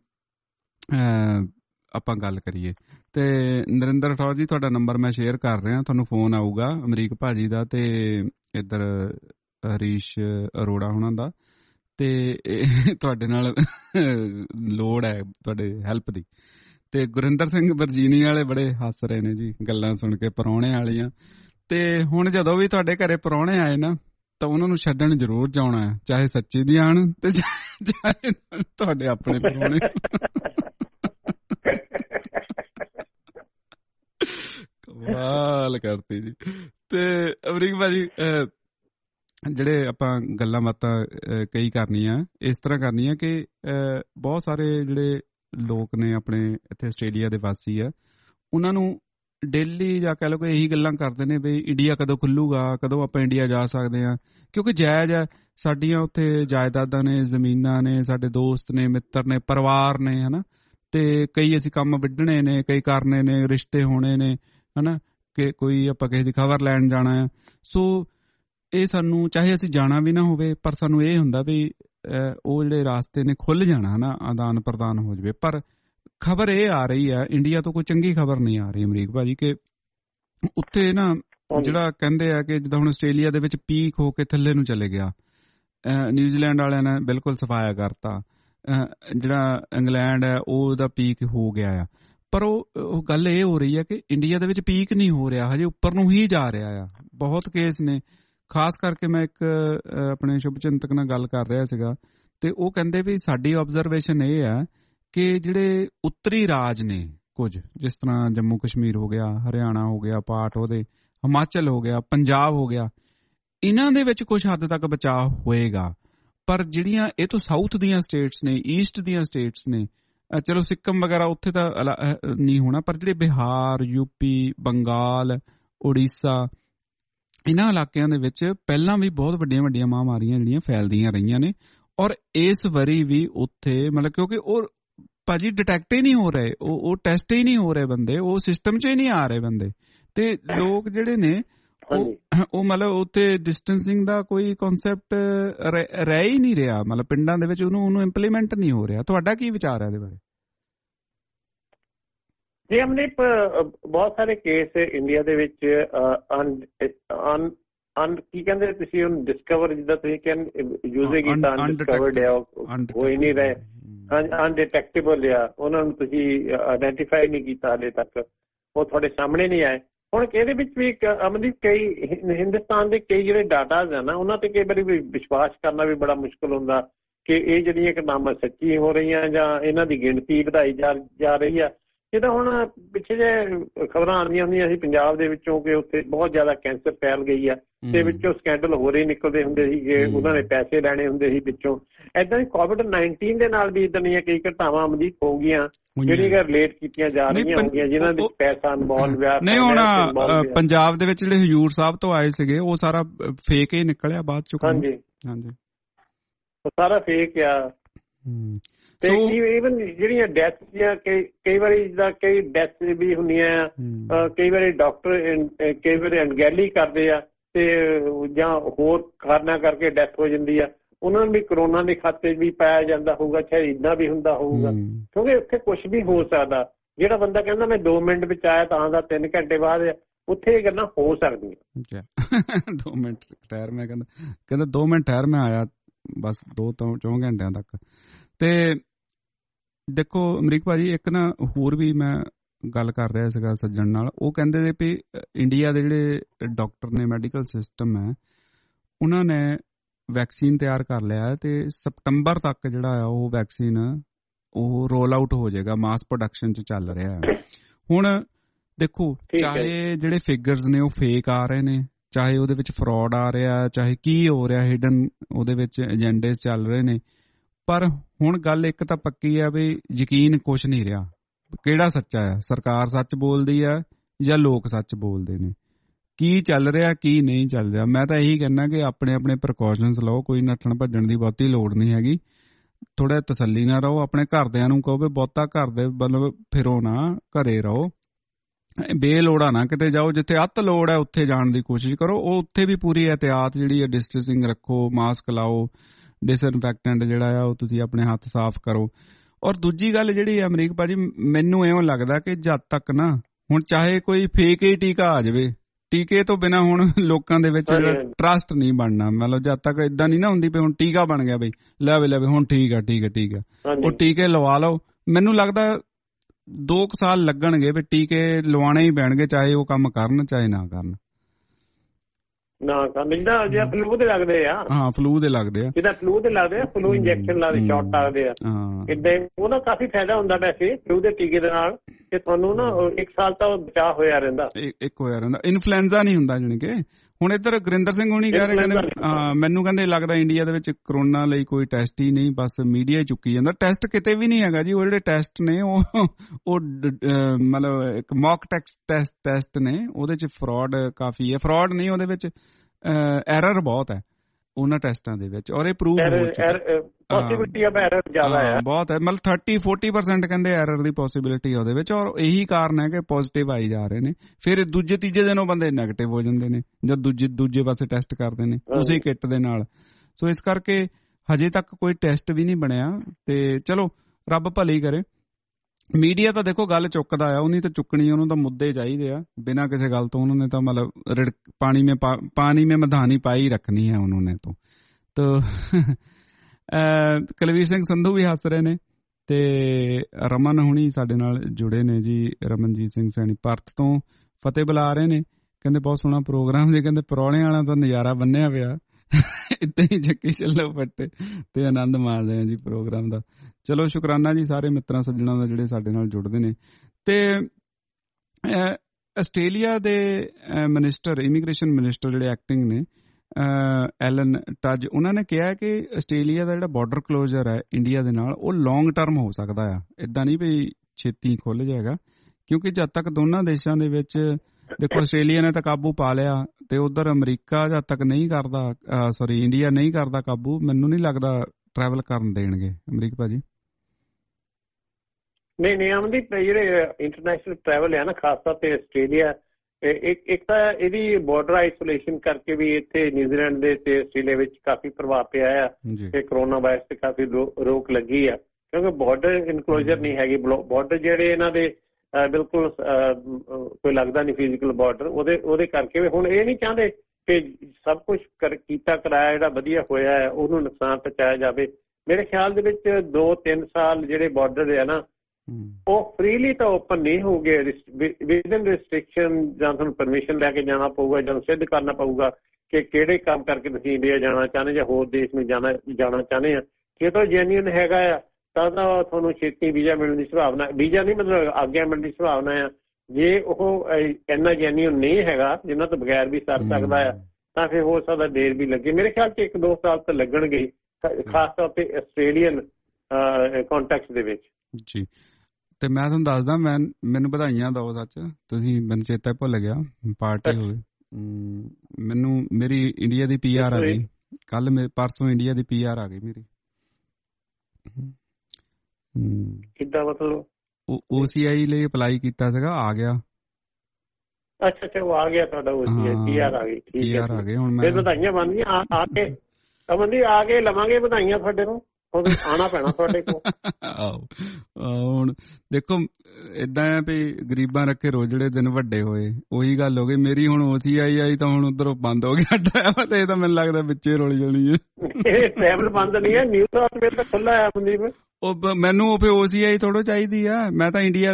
ਆਪਾਂ ਗੱਲ ਕਰੀਏ। ਤੇ ਨਰਿੰਦਰ ਰਾਠੌਰ ਜੀ, ਤੁਹਾਡਾ ਨੰਬਰ ਮੈਂ ਸ਼ੇਅਰ ਕਰ ਰਿਹਾ, ਤੁਹਾਨੂੰ ਫੋਨ ਆਊਗਾ ਅਮਰੀਕ ਭਾਜੀ ਦਾ ਤੇ ਇੱਧਰ ਹਰੀਸ਼ ਅਰੋੜਾ ਹੋਣਾ ਦਾ, ਤੇ ਤੁਹਾਡੇ ਨਾਲ ਲੋੜ ਹੈ ਤੁਹਾਡੇ ਹੈਲਪ ਦੀ। ਤੇ ਗੁਰਿੰਦਰ ਸਿੰਘ ਵਰਜੀਨੀ ਵਾਲੇ ਬੜੇ ਹੱਸ ਰਹੇ ਨੇ ਜੀ ਗੱਲਾਂ ਸੁਣ ਕੇ ਪ੍ਰਾਹੁਣੇ ਵਾਲੀਆਂ। ਤੇ ਹੁਣ ਜਦੋਂ ਵੀ ਤੁਹਾਡੇ ਘਰੇ ਪ੍ਰਾਹੁਣੇ ਆਏ ਨਾ ਤਾਂ ਉਹਨਾਂ ਨੂੰ ਛੱਡਣ ਜ਼ਰੂਰ ਜਾਣਾ ਹੈ, ਚਾਹੇ ਸੱਚੀ ਦੀ ਆਣ ਤੇ ਚਾਹੇ ਤੁਹਾਡੇ ਆਪਣੇ ਪ੍ਰਾਹੁਣੇ। ਕਮਾਲ ਕਰਤੀ ਜੀ। ਤੇ ਅਮਰੀਕ ਭਾਜੀ, ਜਿਹੜੇ ਆਪਾਂ ਗੱਲਾਂ ਬਾਤਾਂ ਕਈ ਕਰਨੀਆਂ ਇਸ ਤਰ੍ਹਾਂ ਕਰਨੀਆਂ ਕਿ ਬਹੁਤ ਸਾਰੇ ਜਿਹੜੇ ਲੋਕ ਨੇ ਆਪਣੇ ਇੱਥੇ ਆਸਟ੍ਰੇਲੀਆ ਦੇ ਵਾਸੀ ਆ, ਉਹਨਾਂ ਨੂੰ ਡੇਲੀ ਜਾਂ ਕਹਿ ਲਓ ਕਿ ਇਹੀ ਗੱਲਾਂ ਕਰਦੇ ਨੇ ਵੀ ਇੰਡੀਆ ਕਦੋਂ ਖੁੱਲੂਗਾ, ਕਦੋਂ ਆਪਾਂ ਇੰਡੀਆ ਜਾ ਸਕਦੇ ਹਾਂ, ਕਿਉਂਕਿ ਜਾਇਜ਼ ਹੈ, ਸਾਡੀਆਂ ਉੱਥੇ ਜਾਇਦਾਦਾਂ ਨੇ, ਜ਼ਮੀਨਾਂ ਨੇ, ਸਾਡੇ ਦੋਸਤ ਨੇ, ਮਿੱਤਰ ਨੇ, ਪਰਿਵਾਰ ਨੇ, ਹਨਾ, ਤੇ ਕਈ ਅਸੀਂ ਕੰਮ ਵੱਢਣੇ ਨੇ, ਕਈ ਕਰਨੇ ਨੇ, ਰਿਸ਼ਤੇ ਹੋਣੇ ਨੇ, ਹਨਾ, ਕਿ ਕੋਈ ਆਪਾਂ ਕਿਸੇ ਦੀ ਖਬਰ ਲੈਣ ਜਾਣਾ ਆ। ਸੋ ਇਹ ਸਾਨੂੰ ਚਾਹੇ ਅਸੀਂ ਜਾਣਾ ਵੀ ਨਾ ਹੋਵੇ, ਪਰ ਸਾਨੂੰ ਇਹ ਹੁੰਦਾ ਵੀ ਉਹ ਜਿਹੜੇ ਰਾਸਤੇ ਨੇ ਖੁੱਲ ਜਾਣਾ, ਹਨਾ, ਆਦਾਨ ਪ੍ਰਦਾਨ ਹੋ ਜਾਵੇ। ਪਰ ਖਬਰ ਇਹ ਆ ਰਹੀ ਹੈ ਇੰਡੀਆ ਤੋਂ ਕੋਈ ਚੰਗੀ ਖਬਰ ਨਹੀਂ ਆ ਰਹੀ ਅਮਰੀਕ ਭਾਜੀ, ਕਿ ਉੱਥੇ ਨਾ ਜਿਹੜਾ ਕਹਿੰਦੇ ਆ ਕਿ ਜਿੱਦਾਂ ਹੁਣ ਆਸਟ੍ਰੇਲੀਆ ਦੇ ਵਿੱਚ ਪੀਕ ਹੋ ਕੇ ਥੱਲੇ ਨੂੰ ਚਲੇ ਗਿਆ, ਨਿਊਜ਼ੀਲੈਂਡ ਵਾਲਿਆਂ ਨੇ ਬਿਲਕੁਲ ਸਫਾਇਆ ਕਰਤਾ, ਜਿਹੜਾ ਇੰਗਲੈਂਡ ਹੈ ਉਹਦਾ ਪੀਕ ਹੋ ਗਿਆ ਆ। ਪਰ ਉਹ ਗੱਲ ਇਹ ਹੋ ਰਹੀ ਹੈ ਕਿ ਇੰਡੀਆ ਦੇ ਵਿੱਚ ਪੀਕ ਨਹੀਂ ਹੋ ਰਿਹਾ, ਹਜੇ ਉੱਪਰ ਨੂੰ ਹੀ ਜਾ ਰਿਹਾ ਆ। ਬਹੁਤ ਕੇਸ ਨੇ, ਖਾਸ ਕਰਕੇ ਮੈਂ ਇੱਕ ਆਪਣੇ ਸ਼ੁਭ ਚਿੰਤਕ ਨਾਲ ਗੱਲ ਕਰ ਰਿਹਾ ਸੀਗਾ, ਤੇ ਉਹ ਕਹਿੰਦੇ ਵੀ ਸਾਡੀ ਆਬਜ਼ਰਵੇਸ਼ਨ ਇਹ ਹੈ ਕਿ ਜਿਹੜੇ ਉੱਤਰੀ ਰਾਜ ਨੇ ਕੁਝ, ਜਿਸ ਤਰ੍ਹਾਂ ਜੰਮੂ ਕਸ਼ਮੀਰ ਹੋ ਗਿਆ, ਹਰਿਆਣਾ ਹੋ ਗਿਆ, ਪਾਰਟ ਉਹਦੇ, ਹਿਮਾਚਲ ਹੋ ਗਿਆ, ਪੰਜਾਬ ਹੋ ਗਿਆ, ਇਹਨਾਂ ਦੇ ਵਿੱਚ ਕੁਝ ਹੱਦ ਤੱਕ ਬਚਾਅ ਹੋਏਗਾ। ਪਰ ਜਿਹੜੀਆਂ ਇਹ ਤੋਂ ਸਾਊਥ ਦੀਆਂ ਸਟੇਟਸ ਨੇ, ਈਸਟ ਦੀਆਂ ਸਟੇਟਸ ਨੇ, ਚਲੋ ਸਿੱਕਮ ਵਗੈਰਾ ਉੱਥੇ ਤਾਂ ਨਹੀਂ ਹੋਣਾ, ਪਰ ਜਿਹੜੇ ਬਿਹਾਰ, ਯੂਪੀ, ਬੰਗਾਲ, ਉੜੀਸਾ, ਇਹਨਾਂ ਇਲਾਕਿਆਂ ਦੇ ਵਿੱਚ ਪਹਿਲਾਂ ਵੀ ਬਹੁਤ ਵੱਡੀਆਂ ਵੱਡੀਆਂ ਮਹਾਂਮਾਰੀਆਂ ਜਿਹੜੀਆਂ ਫੈਲਦੀਆਂ ਰਹੀਆਂ ਨੇ, ਔਰ ਇਸ ਵਾਰੀ ਵੀ ਉੱਥੇ ਮਤਲਬ ਕਿਉਂਕਿ ਉਹ ਭਾਜੀ ਡਿਟੈਕਟ ਹੀ ਨਹੀਂ ਹੋ ਰਹੇ, ਉਹ ਉਹ ਟੈਸਟ ਹੀ ਨਹੀਂ ਹੋ ਰਹੇ ਬੰਦੇ, ਉਹ ਸਿਸਟਮ 'ਚ ਹੀ ਨਹੀਂ ਆ ਰਹੇ ਬੰਦੇ, ਤੇ ਲੋਕ ਜਿਹੜੇ ਨੇ ਉਹ ਮਤਲਬ ਉੱਥੇ ਡਿਸਟੈਂਸਿੰਗ ਦਾ ਕੋਈ ਕਨਸੈਪਟ ਰਹਿ ਹੀ ਨਹੀਂ ਰਿਹਾ, ਮਤਲਬ ਪਿੰਡਾਂ ਦੇ ਵਿੱਚ ਉਹਨੂੰ ਉਹਨੂੰ ਇੰਪਲੀਮੈਂਟ ਨਹੀਂ ਹੋ ਰਿਹਾ। ਤੁਹਾਡਾ ਕੀ ਵਿਚਾਰ ਹੈ ਇਹਦੇ ਬਾਰੇ? ਜੀ ਅਮਨੀਪ, ਬਹੁਤ ਸਾਰੇ ਕੇਸ ਇੰਡੀਆ ਦੇ ਵਿੱਚ ਅਨ ਕੀ ਕਹਿੰਦੇ ਤੁਸੀਂ ਉਹਨੂੰ ਡਿਸਕਵਰ, ਜਿੱਦਾਂ ਤੁਸੀਂ ਕਹਿੰਦੇ ਯੂਜ਼ ਕੀਤਾ, ਅਨਡਿਸਕਵਰਡ ਆ, ਹੋ ਹੀ ਨਹੀਂ ਰਹੇ, ਅਨਡਿਟੈਕਟੇਬਲ ਆ, ਉਹਨਾਂ ਨੂੰ ਤੁਸੀਂ ਆਇਡੈਂਟੀਫਾਈ ਨਹੀਂ ਕੀਤਾ ਹਾਲੇ ਤੱਕ, ਉਹ ਤੁਹਾਡੇ ਸਾਹਮਣੇ ਨਹੀਂ ਆਏ। ਹੁਣ ਇਹਦੇ ਵਿੱਚ ਵੀ ਅਮਨਦੀਪ ਕਈ ਹਿੰਦੁਸਤਾਨ ਦੇ ਕਈ ਜਿਹੜੇ ਡਾਟਾਜ਼ ਆ ਨਾ, ਉਹਨਾਂ ਤੇ ਕਈ ਵਾਰੀ ਵਿਸ਼ਵਾਸ ਕਰਨਾ ਵੀ ਬੜਾ ਮੁਸ਼ਕਿਲ ਹੁੰਦਾ ਕਿ ਇਹ ਜਿਹੜੀਆਂ ਕਿਤਾਬਾਂ ਸੱਚੀ ਹੋ ਰਹੀਆਂ ਜਾਂ ਇਹਨਾਂ ਦੀ ਗਿਣਤੀ ਵਧਾਈ ਜਾ ਜਾ ਰਹੀ ਆ। ਜਿੱਦਾਂ ਹੁਣ ਪਿੱਛੇ ਜਿਹੇ ਖਬਰਾਂ ਆਉਂਦੀਆਂ ਹੁੰਦੀਆਂ ਸੀ ਪੰਜਾਬ ਦੇ ਵਿੱਚੋਂ ਕਿ ਉੱਥੇ ਬਹੁਤ ਜ਼ਿਆਦਾ ਕੈਂਸਰ ਫੈਲ ਗਈ ਆ, ਤੇ ਵਿੱਚੋਂ ਸਕੈਂਡਲ ਹੋ ਰਹੇ ਨਿਕਲਦੇ ਹੁੰਦੇ ਸੀ ਕਿ ਉਹਨਾਂ ਨੇ ਪੈਸੇ ਲੈਣੇ ਹੁੰਦੇ ਸੀ ਵਿੱਚੋਂ। ਏਦਾਂ ਹੀ ਕੋਵਿਡ ਨਾਈਨਟੀਨ ਦੇ ਨਾਲ ਵੀ ਏਦਾਂ ਦੀਆਂ ਕਈ ਘਟਨਾਵਾਂ ਅਮਰੀਕ ਹੋ ਗਈਆਂ ਜਿਹੜੀਆਂ ਰਿਲੇਟ ਕੀਤੀਆਂ ਜਾ ਰਹੀਆਂ ਹੋਗੀਆਂ, ਜਿਨ੍ਹਾਂ ਵਿੱਚ ਪੈਸਾ ਇਨਵੋਲਵ ਆ। ਨਹੀਂ, ਹੁਣ ਪੰਜਾਬ ਦੇ ਵਿੱਚ ਜਿਹੜੇ ਹਜ਼ੂਰ ਸਾਹਿਬ ਤੋਂ ਆਏ ਸੀਗੇ ਉਹ ਸਾਰਾ ਫੇਕ ਹੀ ਨਿਕਲਿਆ ਬਾਅਦ ਚੋਂ। ਹਾਂਜੀ ਹਾਂਜੀ, ਉਹ ਸਾਰਾ ਫੇਕ ਆ। ਤੇ ਈਵਨ ਜਿਹੜੀਆਂ ਡੈਥ ਦੀਆਂ ਕਈ ਕਈ ਵਾਰੀ ਜਿੱਦਾਂ ਕਈ ਡੈਥ ਵੀ ਹੁੰਦੀਆਂ, ਕਈ ਵਾਰੀ ਡਾਕਟਰ ਕਈ ਵਾਰੀ ਅਣਗਹਿਲੀ ਕਰਦੇ ਆ ਤੇ ਜਾਂ ਹੋਰ ਕਾਰਨਾਂ ਕਰਕੇ ਡੈਥ ਹੋ ਜਾਂਦੀ ਆ, ਉਹਨਾਂ ਨੂੰ ਵੀ ਕਰੋਨਾ ਦੇ ਖਾਤੇ ਵੀ ਪਾਇਆ ਜਾਂਦਾ ਹੋਊਗਾ, ਚਾਹੇ ਇੱਦਾਂ ਵੀ ਹੁੰਦਾ ਹੋਊਗਾ, ਕਿਉਂਕਿ ਉੱਥੇ ਕੁਛ ਵੀ ਹੋ ਸਕਦਾ। ਜਿਹੜਾ ਬੰਦਾ ਕਹਿੰਦਾ ਮੈਂ ਦੋ ਮਿੰਟ ਵਿੱਚ ਆਇਆ ਤਾਂ ਦਾ ਤਿੰਨ ਘੰਟੇ ਬਾਅਦ, ਉੱਥੇ ਇਹ ਗੱਲਾਂ ਹੋ ਸਕਦੀਆਂ। ਦੋ ਮਿੰਟ ਠਹਿਰ, ਮੈਂ ਕਹਿੰਦਾ ਕਹਿੰਦਾ ਦੋ ਮਿੰਟ ਠਹਿਰ, ਮੈਂ ਆਇਆ ਬਸ ਦੋ ਤੋਂ ਚੌਂ ਘੰਟਿਆਂ ਤੱਕ। ਤੇ ਦੇਖੋ ਅਮਰੀਕ ਭਾਜੀ, ਇੱਕ ਨਾ ਹੋਰ ਵੀ ਮੈਂ ਗੱਲ ਕਰ ਰਿਹਾ ਸੀਗਾ ਸੱਜਣ ਨਾਲ, ਉਹ ਕਹਿੰਦੇ ਨੇ ਵੀ ਇੰਡੀਆ ਦੇ ਜਿਹੜੇ ਡਾਕਟਰ ਨੇ, ਮੈਡੀਕਲ ਸਿਸਟਮ ਹੈ, ਉਹਨਾਂ ਨੇ ਵੈਕਸੀਨ ਤਿਆਰ ਕਰ ਲਿਆ ਤੇ ਸਤੰਬਰ ਤੱਕ ਜਿਹੜਾ ਆ ਉਹ ਵੈਕਸੀਨ ਉਹ ਰੋਲ ਆਊਟ ਹੋ ਜਾਏਗਾ, ਮਾਸ ਪ੍ਰੋਡਕਸ਼ਨ 'ਚ ਚੱਲ ਰਿਹਾ ਹੈ। ਹੁਣ ਦੇਖੋ, ਚਾਹੇ ਜਿਹੜੇ ਫਿਗਰਸ ਨੇ ਉਹ ਫੇਕ ਆ ਰਹੇ ਨੇ, ਚਾਹੇ ਉਹਦੇ ਵਿੱਚ ਫਰਾਡ ਆ ਰਿਹਾ, ਚਾਹੇ ਕੀ ਹੋ ਰਿਹਾ, ਹਿਡਨ ਉਹਦੇ ਵਿੱਚ ਏਜੰਡੇ ਚੱਲ ਰਹੇ ਨੇ, ਪਰ ਹੁਣ ਗੱਲ ਇੱਕ ਤਾਂ ਪੱਕੀ ਆ ਵੀ ਯਕੀਨ ਕੁਛ ਨਹੀਂ ਰਿਹਾ, ਕਿਹੜਾ ਸੱਚਾ ਆ, ਸਰਕਾਰ ਸੱਚ ਬੋਲਦੀ ਆ ਜਾਂ ਲੋਕ ਸੱਚ ਬੋਲਦੇ ਨੇ, ਕੀ ਚੱਲ ਰਿਹਾ ਕੀ ਨਹੀਂ ਚੱਲ ਰਿਹਾ। ਮੈਂ ਤਾਂ ਇਹੀ ਕਹਿਣਾ ਕਿ ਆਪਣੇ ਆਪਣੇ ਪ੍ਰੀਕਾਸ਼ਨਸ ਲਓ, ਕੋਈ ਨੱਠਣ ਭੱਜਣ ਦੀ ਬਹੁਤੀ ਲੋੜ ਨਹੀਂ ਹੈਗੀ, ਥੋੜਾ ਤਸੱਲੀ ਨਾਲ ਰਹੋ, ਆਪਣੇ ਘਰਦਿਆਂ ਨੂੰ ਕਹੋ ਵੀ ਬਹੁਤਾ ਘਰ ਦੇ ਮਤਲਬ ਫਿਰੋ ਨਾ, ਘਰੇ ਰਹੋ, ਬੇਲੋੜਾ ਨਾ ਕਿਤੇ ਜਾਓ, ਜਿੱਥੇ ਅੱਤ ਲੋੜ ਹੈ ਉੱਥੇ ਜਾਣ ਦੀ ਕੋਸ਼ਿਸ਼ ਕਰੋ, ਉਹ ਉੱਥੇ ਵੀ ਪੂਰੀ ਇਹਤਿਆਤ ਜਿਹੜੀ ਹੈ, ਡਿਸਟੈਂਸਿੰਗ ਰੱਖੋ, ਮਾਸਕ ਲਾਓ, ਡਿਸਇਨਫੈਕਟੈਂਟ ਜਿਹੜਾ ਆ ਉਹ ਤੁਸੀਂ ਆਪਣੇ ਹੱਥ ਸਾਫ਼ ਕਰੋ। ਔਰ ਦੂਜੀ ਗੱਲ ਜਿਹੜੀ ਹੈ ਅਮਰੀਕ ਭਾਜੀ, ਮੈਨੂੰ ਇਉਂ ਲੱਗਦਾ ਕਿ ਜਦ ਤੱਕ ਨਾ ਹੁਣ ਚਾਹੇ ਕੋਈ ਫੇਕ ਹੀ ਟੀਕਾ ਆ ਜਾਵੇ, ਟੀਕੇ ਤੋਂ ਬਿਨਾਂ ਹੁਣ ਲੋਕਾਂ ਦੇ ਵਿੱਚ ਟਰਸਟ ਨਹੀਂ ਬਣਨਾ। ਮਤਲਬ ਜਦ ਤੱਕ ਏਦਾਂ ਨਹੀਂ ਨਾ ਹੁੰਦੀ ਵੀ ਹੁਣ ਟੀਕਾ ਬਣ ਗਿਆ ਬਈ ਲੈ ਵੇ ਲੈ ਵੇ ਹੁਣ ਠੀਕ ਆ ਠੀਕ ਆ ਠੀਕ ਆ, ਉਹ ਟੀਕੇ ਲਵਾ ਲਓ। ਮੈਨੂੰ ਲੱਗਦਾ ਦੋ ਕੁ ਸਾਲ ਲੱਗਣਗੇ ਵੀ ਟੀਕੇ ਲਵਾਉਣੇ ਹੀ ਪੈਣਗੇ, ਚਾਹੇ ਉਹ ਕੰਮ ਕਰਨ ਚਾਹੇ ਨਾ ਕਰਨ। ਨਾ ਖਾਂਦੇ ਜਿੱਦਾਂ ਜਿੱਦਾਂ ਫਲੂ ਦੇ ਲੱਗਦੇ ਆ। ਹਾਂ ਫਲੂ ਦੇ ਲੱਗਦੇ ਆ, ਜਿੱਦਾਂ ਫਲੂ ਦੇ ਲੱਗਦੇ ਆ, ਫਲੂ ਇੰਜੈਕਸ਼ਨ ਲੱਗਦੇ, ਸ਼ਾਟ ਲੱਗਦੇ ਆ, ਏਦਾਂ ਉਹਦਾ ਕਾਫੀ ਫਾਇਦਾ ਹੁੰਦਾ ਵੈਸੇ ਫਲੂ ਦੇ ਟੀਕੇ ਦੇ ਨਾਲ, ਤੇ ਤੁਹਾਨੂੰ ਨਾ ਇੱਕ ਸਾਲ ਤਾਂ ਬਚਾਅ ਹੋਇਆ ਰਹਿੰਦਾ, ਇੱਕ ਹੋਇਆ ਰਹਿੰਦਾ, ਇਨਫਲੂਐਂਜ਼ਾ ਨਹੀਂ ਹੁੰਦਾ। ਜਾਣੀ ਕਿ ਹੁਣ ਇੱਧਰ ਗੁਰਿੰਦਰ ਸਿੰਘ ਹੁਣੀ ਕਹਿ ਰਹੇ, ਕਹਿੰਦੇ ਮੈਨੂੰ ਕਹਿੰਦੇ ਲੱਗਦਾ ਇੰਡੀਆ ਦੇ ਵਿੱਚ ਕਰੋਨਾ ਲਈ ਕੋਈ ਟੈਸਟ ਹੀ ਨਹੀਂ, ਬਸ ਮੀਡੀਆ ਹੀ ਚੁੱਕੀ ਜਾਂਦਾ। ਟੈਸਟ ਕਿਤੇ ਵੀ ਨਹੀਂ ਹੈਗਾ ਜੀ, ਉਹ ਜਿਹੜੇ ਟੈਸਟ ਨੇ ਉਹ ਉਹ ਮਤਲਬ ਇੱਕ ਮੌਕ ਟੈਸਟ ਟੈਸਟ ਨੇ, ਉਹਦੇ ਚ ਫਰਾਡ ਕਾਫੀ ਹੈ। ਫਰਾਡ ਨਹੀਂ, ਉਹਦੇ ਵਿੱਚ ਐਰਰ ਬਹੁਤ ਹੈ ਉਹਨਾਂ ਟੈਸਟਾਂ ਦੇ ਵਿੱਚ, ਔਰ ਇਹ ਪ੍ਰੂਵ ਹੋ ਚੁੱਕਾ ਪੋਸਿਬਿਲਿਟੀ ਆਫ ਐਰਰ ਜ਼ਿਆਦਾ ਹੈ, ਬਹੁਤ ਹੈ। ਮਤਲਬ ਥਰਟੀ ਫੋਰਟੀ ਪਰਸੈਂਟ ਕਹਿੰਦੇ ਐਰਰ ਦੀ ਪੋਸਿਬਿਲਿਟੀ ਉਹਦੇ ਵਿੱਚ, ਔਰ ਇਹੀ ਕਾਰਨ ਹੈ ਕਿ ਪੋਜ਼ਿਟਿਵ ਆਈ ਜਾ ਰਹੇ ਨੇ। ਫਿਰ ਦੂਜੇ ਤੀਜੇ ਦਿਨ ਉਹ ਬੰਦੇ ਨੈਗੇਟਿਵ ਹੋ ਜਾਂਦੇ ਨੇ ਜਦ ਦੂਜੇ ਦੂਜੇ ਪਾਸੇ ਟੈਸਟ ਕਰਦੇ ਨੇ ਉਸੇ ਕਿੱਟ ਦੇ ਨਾਲ। ਸੋ ਇਸ ਕਰਕੇ ਹਜੇ ਤੱਕ ਕੋਈ ਟੈਸਟ ਵੀ ਨਹੀਂ ਬਣਿਆ, ਤੇ ਚਲੋ ਰੱਬ ਭਲੀ ਕਰੇ। ਮੀਡੀਆ ਤਾਂ ਦੇਖੋ ਗੱਲ ਚੁੱਕਦਾ ਆ, ਉਹਨੀ ਤਾਂ ਚੁੱਕਣੀ, ਉਹਨੂੰ ਤਾਂ ਮੁੱਦੇ ਚਾਹੀਦੇ ਆ ਬਿਨਾਂ ਕਿਸੇ ਗੱਲ ਤੋਂ। ਉਹਨਾਂ ਨੇ ਤਾਂ ਮਤਲਬ ਰਿੜ ਪਾਣੀ ਮੇ ਪਾਣੀ ਮੇ ਮਧਾਨੀ ਪਾਈ ਰੱਖਣੀ ਹੈ ਉਹਨਾਂ ਨੇ ਤੋਂ। ਤਾਂ ਕੁਲਵੀਰ ਸਿੰਘ ਸੰਧੂ ਵੀ ਹੱਸ ਰਹੇ ਨੇ, ਤੇ ਰਮਨ ਹੁਣੀ ਸਾਡੇ ਨਾਲ ਜੁੜੇ ਨੇ ਜੀ, ਰਮਨਜੀਤ ਸਿੰਘ ਸੈਣੀ ਭਾਰਤ ਤੋਂ ਫਤਿਹ ਬੁਲਾ ਰਹੇ ਨੇ, ਕਹਿੰਦੇ ਬਹੁਤ ਸੋਹਣਾ ਪ੍ਰੋਗਰਾਮ ਜੀ, ਕਹਿੰਦੇ ਪ੍ਰਾਹੁਣੇ ਵਾਲਾ ਤਾਂ ਨਜ਼ਾਰਾ ਬੰਨਿਆ ਪਿਆ, ਏਦਾਂ ਹੀ ਚੱਕੀ ਚੱਲੋ ਫੱਟੇ, ਤੇ ਆਨੰਦ ਮਾਣ ਰਹੇ ਆ ਜੀ ਪ੍ਰੋਗਰਾਮ ਦਾ। ਚਲੋ ਸ਼ੁਕਰਾਨਾ ਜੀ ਸਾਰੇ ਮਿੱਤਰਾਂ ਸੱਜਣਾਂ ਦਾ ਜਿਹੜੇ ਸਾਡੇ ਨਾਲ ਜੁੜਦੇ ਨੇ। ਤੇ ਆਸਟ੍ਰੇਲੀਆ ਦੇ ਮਿਨਿਸਟਰ, ਇਮੀਗ੍ਰੇਸ਼ਨ ਮਿਨਿਸਟਰ ਜਿਹੜੇ ਐਕਟਿੰਗ ਨੇ, ਐਲਨ ਟੱਜ, ਉਹਨਾਂ ਨੇ ਕਿਹਾ ਕਿ ਆਸਟ੍ਰੇਲੀਆ ਦਾ ਜਿਹੜਾ ਬਾਰਡਰ ਕਲੋਜ਼ਰ ਹੈ ਇੰਡੀਆ ਦੇ ਨਾਲ, ਉਹ ਲੌਂਗ ਟਰਮ ਹੋ ਸਕਦਾ ਆ, ਏਦਾਂ ਨਹੀਂ ਵੀ ਛੇਤੀ ਖੁੱਲ ਜਾਏਗਾ, ਕਿਉਂਕਿ ਜਦ ਤੱਕ ਦੋਨਾਂ ਦੇਸ਼ਾਂ ਦੇ ਵਿੱਚ ਦੇਖੋ ਆਸਟ੍ਰੇਲੀਆ ਨੇ ਤਾਂ ਕਾਬੂ ਪਾ ਲਿਆ, ਤੇ ਉਧਰ ਅਮਰੀਕਾ ਜਦ ਤੱਕ ਨਹੀਂ ਕਰਦਾ, ਸੌਰੀ ਇੰਡੀਆ ਨਹੀਂ ਕਰਦਾ ਕਾਬੂ, ਮੈਨੂੰ ਨਹੀਂ ਲੱਗਦਾ ਟਰੈਵਲ ਕਰਨ ਦੇਣਗੇ ਅਮਰੀਕ ਭਾਜੀ। ਨਹੀਂ ਨਹੀਂ ਅਮਨਦੀਪ, ਜਿਹੜੇ ਇੰਟਰਨੈਸ਼ਨਲ ਟਰੈਵਲ ਹੈ ਨਾ, ਖਾਸ ਤੌਰ ਤੇ ਆਸਟ੍ਰੇਲੀਆ, ਇੱਕ ਇੱਕ ਤਾਂ ਇਹਦੀ ਬਾਰਡਰ ਆਈਸੋਲੇਸ਼ਨ ਕਰਕੇ ਵੀ ਇੱਥੇ ਨਿਊਜ਼ੀਲੈਂਡ ਦੇ ਤੇ ਆਸਟ੍ਰੇਲੀਆ ਵਿੱਚ ਕਾਫੀ ਪ੍ਰਭਾਵ ਪਿਆ ਆ, ਤੇ ਕਰੋਨਾ ਵਾਇਰਸ ਤੇ ਕਾਫੀ ਰੋਕ ਲੱਗੀ ਆ, ਕਿਉਂਕਿ ਬਾਰਡਰ ਇਨਕਲੋਜ਼ਰ ਨਹੀਂ ਹੈਗੀ। ਬਾਰਡਰ ਜਿਹੜੇ ਇਹਨਾਂ ਦੇ ਬਿਲਕੁਲ ਕੋਈ ਲੱਗਦਾ ਨਹੀਂ ਫਿਜ਼ੀਕਲ ਬਾਰਡਰ, ਉਹਦੇ ਉਹਦੇ ਕਰਕੇ ਹੁਣ ਇਹ ਨਹੀਂ ਚਾਹੁੰਦੇ ਕਿ ਸਭ ਕੁਝ ਕੀਤਾ ਕਰਾਇਆ ਜਿਹੜਾ ਵਧੀਆ ਹੋਇਆ ਹੈ ਉਹਨੂੰ ਨੁਕਸਾਨ ਪਹੁੰਚਾਇਆ ਜਾਵੇ। ਮੇਰੇ ਖਿਆਲ ਦੇ ਵਿੱਚ ਦੋ ਤਿੰਨ ਸਾਲ ਜਿਹੜੇ ਬਾਰਡਰ ਹੈ ਨਾ, ਉਹ ਫ੍ਰੀਲੀ ਤਾਂ ਓਪਨ ਨਹੀਂ ਹੋਊਗੇ, ਵਿਦਨ ਰਿਸਟ੍ਰਿਕਸ਼ਨ, ਜਾਂ ਤੁਹਾਨੂੰ ਪਰਮਿਸ਼ਨ ਲੈ ਕੇ ਜਾਣਾ ਪਊਗਾ, ਜਾਂ ਸਿੱਧ ਕਰਨਾ ਪਊਗਾ ਕਿ ਕਿਹੜੇ ਕੰਮ ਕਰਕੇ ਤੁਸੀਂ ਇੰਡੀਆ ਜਾਣਾ ਚਾਹੁੰਦੇ ਜਾਂ ਹੋਰ ਦੇਸ਼ ਨੂੰ ਜਾਣਾ ਜਾਣਾ ਚਾਹੁੰਦੇ ਆ। ਜੇ ਤਾਂ ਜੈਨੂਇਨ ਹੈਗਾ ਆ ਤਾਂ ਤਾਂ ਤੁਹਾਨੂੰ ਛੇਤੀ ਵੀਜ਼ਾ ਮਿਲਣ ਦੀ ਸੰਭਾਵਨਾ, ਵੀਜ਼ਾ ਨਹੀਂ ਮਤਲਬ ਆਗਿਆ ਮਿਲਣ ਦੀ ਸੰਭਾਵਨਾ ਆ। ਜੇ ਉਹ ਇੰਨਾ ਜੈਨੂਇਨ ਨਹੀਂ ਹੈਗਾ ਜਿਨ੍ਹਾਂ ਤੋਂ ਬਗੈਰ ਵੀ ਸਰ ਸਕਦਾ ਆ, ਤਾਂ ਫਿਰ ਹੋ ਸਕਦਾ ਦੇਰ ਵੀ ਲੱਗੇ। ਮੇਰੇ ਖਿਆਲ 'ਚ ਇੱਕ ਦੋ ਸਾਲ ਤਾਂ ਲੱਗਣਗੇ, ਖਾਸ ਤੌਰ ਤੇ ਆਸਟ੍ਰੇਲੀਅਨ ਕੰਟੈਕਸਟ ਦੇ ਵਿੱਚ ਜੀ। ਤੇ ਮੈਂ ਤੁਹਾਨੂੰ ਦੱਸਦਾ, ਮੈਂ ਮੈਨੂੰ ਵਧਾਈਆਂ ਦਿਓ, ਸੱਚ ਤੁਸੀਂ ਮੈਨੂੰ ਚੇਤਾ ਭੁੱਲ ਗਿਆ, ਪਾਰਟੀ ਹੋਵੇ ਮੈਨੂੰ, ਮੇਰੀ ਇੰਡੀਆ ਦੀ ਪੀ ਆਰ ਆ ਗਈ ਕੱਲ, ਮੇਰੇ ਪਰਸੋਂ ਇੰਡੀਆ ਦੀ ਪੀ ਆਰ ਆ ਗਈ ਮੇਰੀ। ਕਿੱਦਾਂ ਮਤਲਬ? ਓ ਸੀ ਆਈ ਲਈ ਅਪਲਾਈ ਕੀਤਾ ਸੀਗਾ, ਆ ਗਿਆ। ਅੱਛਾ ਅੱਛਾ, ਉਹ ਆ ਗਿਆ ਤੁਹਾਡਾ ਓ ਸੀ ਆਈ, ਪੀ ਆਰ ਆ ਗਈ, ਠੀਕ ਹੈ। ਆ ਗਏ ਹੁਣ, ਮੈਂ ਵਧਾਈਆਂ ਬਣ ਗਈਆਂ ਆ ਕੇ, ਅਮਨਦੀਪ ਆ ਕੇ ਲਵਾਂਗੇ ਵਧਾਈਆਂ ਤੁਹਾਡੇ ਨੂੰ, ਆਉਣਾ ਪੈਣਾ ਤੁਹਾਡੇ ਕੋਲ। ਹੁਣ ਦੇਖੋ ਏਦਾਂ ਆ ਵੀ ਗਰੀਬਾਂ ਰੱਖੇ ਰੋਜੜੇ ਦਿਨ ਵੱਡੇ ਹੋਏ, ਉਹੀ ਗੱਲ ਹੋ ਗਈ ਮੇਰੀ। ਹੁਣ ਓ ਸੀ ਆਈ ਆਈ ਤਾਂ ਹੁਣ ਉਧਰੋਂ ਬੰਦ ਹੋ ਗਿਆ ਟਰੈਵਲ, ਤੇ ਇਹ ਤਾਂ ਮੈਨੂੰ ਲੱਗਦਾ ਵਿੱਚੇ ਰੁਲ ਜਾਣੀ ਹੈ। ਇਹ ਟਰੈਵਲ ਬੰਦ ਨਹੀਂ ਹੈ, ਨਿਊ ਸਾਊਥ ਵੇਲਸ ਤਾਂ ਖੁੱਲਾ ਹੈ ਮਨਦੀਪ। ਉਹ ਮੈਨੂੰ ਉਹ ਓ ਸੀ ਆਈ ਥੋੜ੍ਹਾ ਚਾਹੀਦੀ ਆ, ਮੈਂ ਤਾਂ ਇੰਡੀਆ।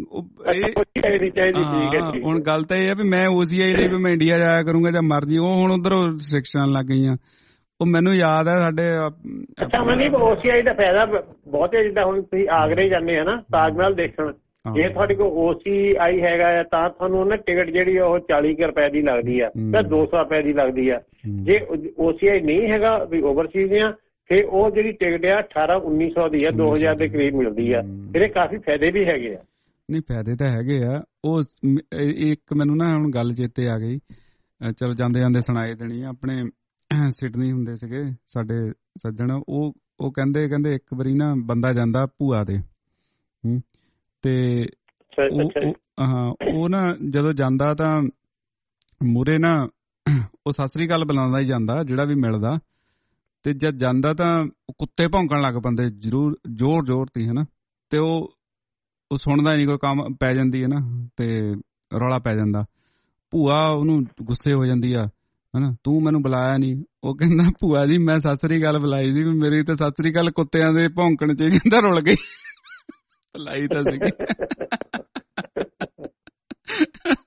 ਹੁਣ ਗੱਲ ਤਾਂ ਇਹ ਆ ਵੀ ਮੈਂ ਓ ਸੀ ਆਈ ਲਈ ਵੀ ਮੈਂ ਇੰਡੀਆ ਜਾਇਆ ਕਰੂੰਗਾ ਜਾਂ ਮਰਜੀ, ਉਹ ਹੁਣ ਉਧਰੋਂ ਰਿਸਟ੍ਰਿਕਸ਼ਨ ਲੱਗ ਗਈਆਂ। ਉਹ ਮੈਨੂੰ ਯਾਦ ਹੈ ਸਾਡੇ। ਅੱਛਾ ਮਨਦੀਪ, ਓ ਸੀ ਆਈ ਦਾ ਫਾਇਦਾ ਬਹੁਤ ਹੈ, ਜਿੱਦਾਂ ਹੁਣ ਤੁਸੀਂ ਆਗਰੇ ਜਾਂਦੇ ਆ ਨਾ ਤਾਜ ਮਹਿਲ ਦੇਖਣ, ਜੇ ਤੁਹਾਡੇ ਕੋਲ ਓ ਸੀ ਆਈ ਹੈਗਾ ਆ ਤਾਂ ਤੁਹਾਨੂੰ ਉਹਨਾਂ ਟਿਕਟ ਜਿਹੜੀ ਉਹ ਚਾਲੀ ਕੁ ਰੁਪਏ ਦੀ ਲੱਗਦੀ ਆ ਜਾਂ ਦੋ ਸੌ ਰੁਪਏ ਦੀ ਲੱਗਦੀ ਆ। ਜੇ ਓ ਸੀ ਆਈ ਨਹੀਂ ਹੈਗਾ ਵੀ ਓਵਰਸੀਜ਼ ਆ, ਫਿਰ ਉਹ ਜਿਹੜੀ ਟਿਕਟ ਆ ਅਠਾਰਾਂ ਉੱਨੀ ਸੌ ਦੀ ਆ, ਦੋ ਹਜ਼ਾਰ ਦੇ ਕਰੀਬ ਮਿਲਦੀ ਆ। ਇਹਦੇ ਕਾਫੀ ਫਾਇਦੇ ਵੀ ਹੈਗੇ ਆ। ਨਹੀਂ ਫਾਇਦੇ ਤਾਂ ਹੈਗੇ ਆ। ਉਹ ਇੱਕ ਮੈਨੂੰ ਨਾ ਹੁਣ ਗੱਲ ਚੇਤੇ ਆ ਗਈ, ਚਲੋ ਜਾਂਦੇ ਜਾਂਦੇ ਸੁਣਾਏ ਦੇਣੀ। ਆਪਣੇ ਸਿਡਨੀ ਹੁੰਦੇ ਸੀਗੇ ਸਾਡੇ ਸੱਜਣ, ਉਹ ਉਹ ਕਹਿੰਦੇ ਕਹਿੰਦੇ ਇੱਕ ਵਾਰੀ ਨਾ ਬੰਦਾ ਜਾਂਦਾ ਭੂਆ ਦੇ, ਹੂੰ, ਤੇ ਹਾਂ ਉਹ ਨਾ ਜਦੋਂ ਜਾਂਦਾ ਤਾਂ ਮੂਹਰੇ ਨਾ ਉਹ ਸਤਿ ਸ੍ਰੀ ਅਕਾਲ ਬੁਲਾਉਂਦਾ ਹੀ ਜਾਂਦਾ ਜਿਹੜਾ ਵੀ ਮਿਲਦਾ, ਤੇ ਜਦ ਜਾਂਦਾ ਤਾਂ ਕੁੱਤੇ ਭੌਂਕਣ ਲੱਗ ਪੈਂਦੇ ਜ਼ਰੂਰ ਜ਼ੋਰ ਜ਼ੋਰ ਤੀ, ਹਨਾ। ਤੇ ਉਹ ਉਹ ਸੁਣਦਾ ਨਹੀਂ, ਕੋਈ ਕੰਮ ਪੈ ਜਾਂਦੀ ਹੈ ਨਾ, ਤੇ ਰੌਲਾ ਪੈ ਜਾਂਦਾ। ਭੂਆ ਉਹਨੂੰ ਗੁੱਸੇ ਹੋ ਜਾਂਦੀ ਆ, ਹਨਾ, ਤੂੰ ਮੈਨੂੰ ਬੁਲਾਇਆ ਨਹੀਂ। ਉਹ ਕਹਿੰਦਾ ਭੂਆ ਜੀ ਮੈਂ ਸਤਿ ਸ੍ਰੀ ਅਕਾਲ ਬੁਲਾਈ ਸੀ, ਮੇਰੀ ਤਾਂ ਸਤਿ ਸ੍ਰੀ ਅਕਾਲ ਕੁੱਤਿਆਂ ਦੇ ਭੌਂਕਣ ਚ ਕਹਿੰਦਾ ਰੁਲ ਗਈ, ਲਾਈ ਤਾਂ ਸੀਗੀ।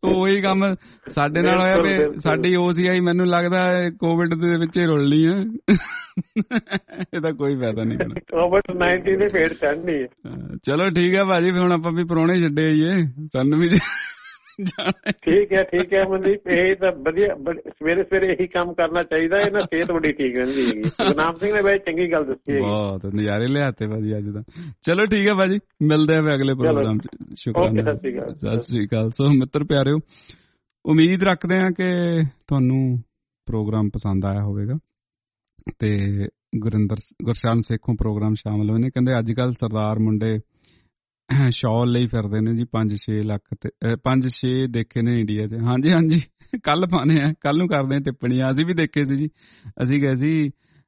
ਦੇਖੋ ਉਹੀ ਕੰਮ ਸਾਡੇ ਨਾਲ ਹੋਇਆ ਵੀ ਸਾਡੀ ਓਸੀਆਈ ਮੈਨੂੰ ਲੱਗਦਾ ਕੋਵਿਡ ਦੇ ਵਿੱਚ ਹੀ ਰੁਲਣੀ ਹੈ। ਇਹਦਾ ਕੋਈ ਫਾਇਦਾ ਨਹੀਂ ਕੋਵਿਡ ਨਾਈਨਟੀਨ ਦੀ ਭੇਡ ਚੜ੍ਹਨੀ ਹੈ। ਚਲੋ ਠੀਕ ਹੈ ਭਾਜੀ, ਫਿਰ ਹੁਣ ਆਪਾਂ ਵੀ ਪ੍ਰਾਹੁਣੇ ਛੱਡੇ ਆਈਏ, ਸਾਨੂੰ ਵੀ ਠੀਕ ਹੈ ਠੀਕ ਹੈ ਮਨਦੀਪ, ਇਹ ਤਾਂ ਵਧੀਆ ਸਵੇਰੇ ਸਵੇਰੇ ਇਹੀ ਕੰਮ ਕਰਨਾ ਚਾਹੀਦਾ, ਇਹਨਾਂ ਸਿਹਤ ਬੜੀ ਠੀਕ ਰਹਿੰਦੀ ਹੈਗੀ। ਗੁਰਨਾਮ ਸਿੰਘ ਨੇ ਬਈ ਚੰਗੀ ਗੱਲ ਦੱਸੀ ਹੈ, ਬਹੁਤ ਨਜ਼ਾਰੇ ਲਿਆਤੇ ਭਾਜੀ ਅੱਜ ਤਾਂ। ਚਲੋ ਠੀਕ ਹੈ ਭਾਜੀ, ਮਿਲਦੇ ਆ ਅਗਲੇ ਪ੍ਰੋਗਰਾਮ ਚ। ਸ਼ੁਕਰਾਨਾ, ਸਤਿ ਸ੍ਰੀ ਅਕਾਲ। ਸੋ ਮਿੱਤਰ ਪਿਆਰਿਓ, ਉਮੀਦ ਰੱਖਦੇ ਹਾਂ ਕਿ ਤੁਹਾਨੂੰ ਪ੍ਰੋਗਰਾਮ ਪਸੰਦ ਆਇਆ ਹੋਵੇਗਾ ਤੇ ਗੁਰਿੰਦਰ ਗੁਰਸ਼ਰਨ ਸੇਖੋਂ ਪ੍ਰੋਗਰਾਮ ਸ਼ਾਮਲ ਹੋਏ ਨੇ। ਕਹਿੰਦੇ ਅੱਜ ਕੱਲ ਸਰਦਾਰ ਮੁੰਡੇ ਸ਼ਾਲ ਲਈ ਫਿਰਦੇ ਨੇ ਜੀ, ਪੰਜ ਛੇ ਲੱਖ ਤੇ ਪੰਜ ਛੇ ਦੇਖੇ ਨੇ ਇੰਡੀਆ ਚ। ਹਾਂਜੀ ਹਾਂਜੀ, ਕੱਲ ਪਾਣੇ ਆ, ਕੱਲ ਨੂੰ ਕਰਦੇ ਆ ਟਿੱਪਣੀਆਂ। ਅਸੀਂ ਵੀ ਦੇਖੇ ਸੀ ਜੀ, ਅਸੀਂ ਗਏ ਸੀ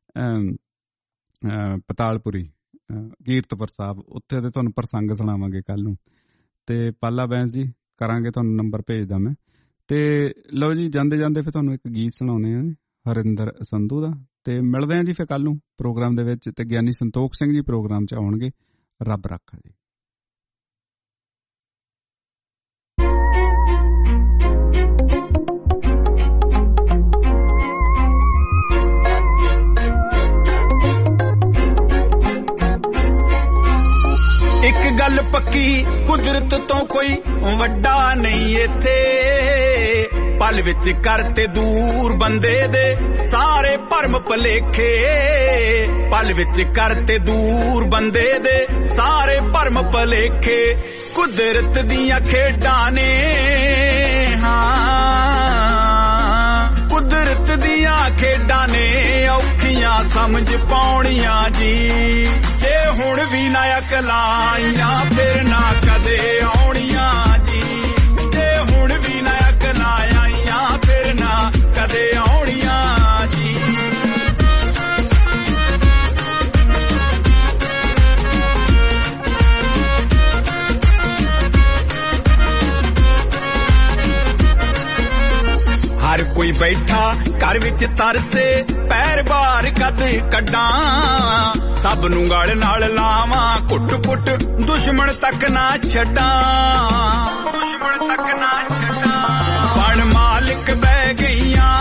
ਪਤਾਲਪੁਰੀ ਕੀਰਤਪੁਰ ਸਾਹਿਬ, ਉੱਥੇ ਤੇ ਤੁਹਾਨੂੰ ਪ੍ਰਸੰਗ ਸੁਣਾਵਾਂਗੇ ਕੱਲ ਨੂੰ। ਤੇ ਪਾਲਾ ਬੈਂਸ ਜੀ ਕਰਾਂਗੇ, ਤੁਹਾਨੂੰ ਨੰਬਰ ਭੇਜਦਾ ਮੈਂ। ਤੇ ਲਓ ਜੀ, ਜਾਂਦੇ ਜਾਂਦੇ ਫਿਰ ਤੁਹਾਨੂੰ ਇੱਕ ਗੀਤ ਸੁਣਾਉਣੇ ਆ ਹਰਿੰਦਰ ਸੰਧੂ ਦਾ। ਤੇ ਮਿਲਦੇ ਆ ਜੀ ਫਿਰ ਕੱਲ ਨੂੰ ਪ੍ਰੋਗਰਾਮ ਦੇ ਵਿੱਚ। ਤੇ ਗਿਆਨੀ ਸੰਤੋਖ ਸਿੰਘ ਜੀ ਪ੍ਰੋਗਰਾਮ ਚ ਆਉਣਗੇ। ਰੱਬ ਰਾਖਾ ਜੀ। ਇੱਕ ਗੱਲ ਪੱਕੀ, ਕੁਦਰਤ ਤੋਂ ਕੋਈ ਵੱਡਾ ਨਹੀਂ ਇੱਥੇ, ਪਲ ਵਿੱਚ ਕਰਤੇ ਦੂਰ ਬੰਦੇ ਦੇ ਸਾਰੇ ਭਰਮ ਭਲੇਖੇ, ਪਲ ਵਿੱਚ ਕਰਤੇ ਦੂਰ ਬੰਦੇ ਦੇ ਸਾਰੇ ਭਰਮ ਭਲੇਖੇ, ਕੁਦਰਤ ਦੀਆਂ ਖੇਡਾਂ ਨੇ। ਹਾਂ ਕੁਦਰਤ ਦੀਆਂ ਖੇਡਾਂ ਨੇ, ਔਖੀਆਂ ਸਮਝ ਪਾਉਣੀਆਂ ਜੀ, ਜੇ ਹੁਣ ਵੀ ਨਾ ਅਕਲਾਈਆਂ ਫਿਰ ਨਾ ਕਦੇ ਆਉਣੀਆਂ ਜੀ, ਜੇ ਹੁਣ ਵੀ ਨਾ ਅਕਲਾਈਆਂ ਫਿਰ ਨਾ ਕਦੇ ਆਉਣੀਆਂ ਜੀ। ਹਰ ਕੋਈ ਬੈਠਾ ਘਰ ਵਿੱਚ ਤਰਸੇ, ਪੈਰ ਬਾਹਰ ਕਦ ਕੱਢਾਂ, ਸਭ ਨੂੰ ਗਲ ਨਾਲ ਲਾਵਾਂ, ਕੁੱਟ ਕੁੱਟ ਦੁਸ਼ਮਣ ਤੱਕ ਨਾ ਛੱਡਾਂ, ਦੁਸ਼ਮਣ ਤੱਕ ਨਾ ਛੱਡਾਂ। ਬਣ ਮਾਲਿਕ ਬਹਿ ਗਈਆਂ,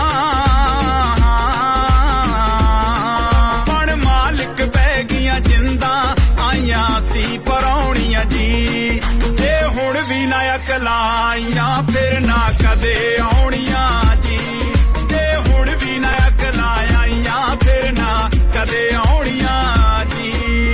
ਬਣ ਮਾਲਿਕ ਬਹਿ ਗਈਆਂ, ਜਿੰਦਾਂ ਆਈਆਂ ਸੀ ਪਰਾਉਣੀਆਂ ਜੀ, ਜੇ ਹੁਣ ਵੀ ਨਾ ਅਕਲਾਈਆਂ ਫਿਰ ਨਾ ਕਦੇ ਆਉਣੀਆਂ ਜੀ, ਜੇ ਹੁਣ ਵੀ ਨਾ ਅਕਲਾਈਆਂ ਫਿਰ ਨਾ ਕਦੇ ਆਉਣੀਆਂ ਜੀ।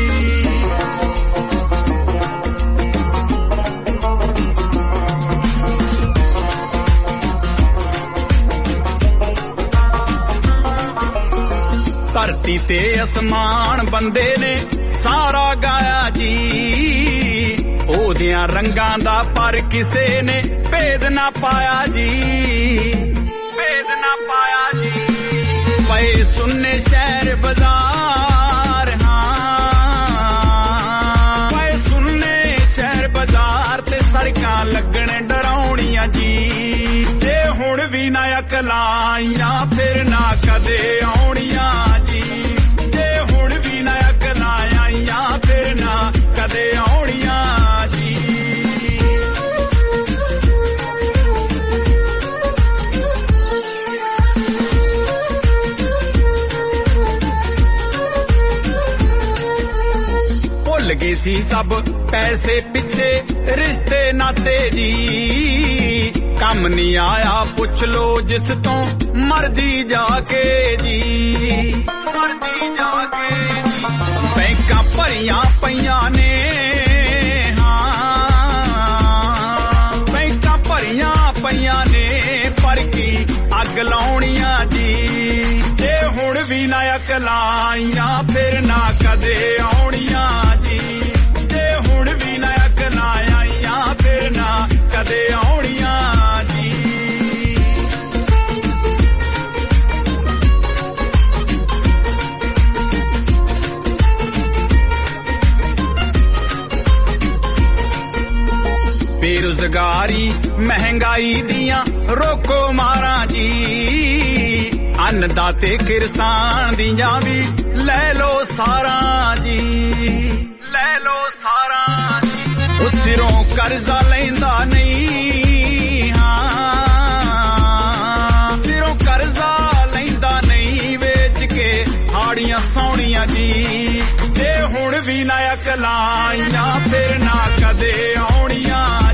ਧਰਤੀ ਤੇ ਅਸਮਾਨ ਬੰਦੇ ਨੇ ਸਾਰਾ ਗਾਇਆ ਜੀ, ਉਹਦਿਆਂ ਰੰਗਾਂ ਦਾ ਪਰ ਕਿਸੇ ਨੇ ਭੇਦ ਨਾ ਪਾਇਆ ਜੀ, ਭੇਦ ਨਾ ਪਾਇਆ ਜੀ। ਪਏ ਸੁੰਨੇ ਸ਼ਹਿਰ ਬਾਜ਼ਾਰ, ਹਾਂ ਪਏ ਸੁੰਨੇ ਸ਼ਹਿਰ ਬਾਜ਼ਾਰ ਤੇ ਸੜਕਾਂ ਲੱਗਣ ਡਰਾਉਣੀਆਂ ਜੀ, ਜੇ ਹੁਣ ਵੀ ਨਾ ਅਕਲਾਈਆਂ ਫਿਰ ਨਾ ਕਦੇ ਆਉਣੀਆਂ ਜੀ, ਜੇ ਹੁਣ ਵੀ ਨਾ ਅਕਲਾਈਆਂ ਫਿਰ ਨਾ ਕਦੇ ਆਉਣੀਆਂ ਜੀ। ਭੁੱਲ ਗਏ ਸੀ ਸਭ ਪੈਸੇ ਪਿੱਛੇ ਰਿਸ਼ਤੇ ਨਾਤੇ ਜੀ, ਕੰਮ ਨਹੀਂ ਆਇਆ ਪੁੱਛ ਲੋ ਜਿਸ ਤੋਂ ਮਰਜ਼ੀ ਜਾ ਕੇ ਜੀ, ਮਰਜ਼ੀ ਜਾ ਕੇ ਜੀ। ਬੈਂਕਾਂ ਭਰੀਆਂ ਪਈਆਂ ਨੇ, ਹਾਂ ਬੈਂਕਾਂ ਭਰੀਆਂ ਪਈਆਂ ਨੇ, ਪਰ ਕੀ ਅੱਗ ਲਾਉਣੀਆਂ ਜੀ, ਜੇ ਹੁਣ ਵੀ ਨਾ ਅਕਲਾਈਆਂ ਫਿਰ ਨਾ ਕਦੇ ਆਉਣੀਆਂ ਜੀ, ਜੇ ਹੁਣ ਵੀ ਨਾ ਅਕਲਾਈਆਂ ਫਿਰ ਨਾ ਕਦੇ ਆਉਣੀਆਂ ਜੀ। ਬੇਰੁਜ਼ਗਾਰੀ ਮਹਿੰਗਾਈ ਦੀਆਂ ਰੋਕੋ ਮਾਰਾਂ ਜੀ, ਅੰਨਦਾਤੇ ਕਿਰਸਾਨ ਦੀਆਂ ਵੀ ਲੈ ਲੋ ਸਾਰਾਂ ਜੀ, ਲੈ ਲੋ ਸਾਰਾਂ ਜੀ। ਉਹ ਸਿਰੋਂ ਕਰਜ਼ਾ ਲੈਂਦਾ ਨਹੀਂ, ਹਾਂ ਆਈਆਂ ਜੀ ਜੇ ਹੁਣ ਵੀ ਨਾ ਅਕਲਾਈਆਂ ਫਿਰ ਨਾ ਕਦੇ ਆਉਣੀਆਂ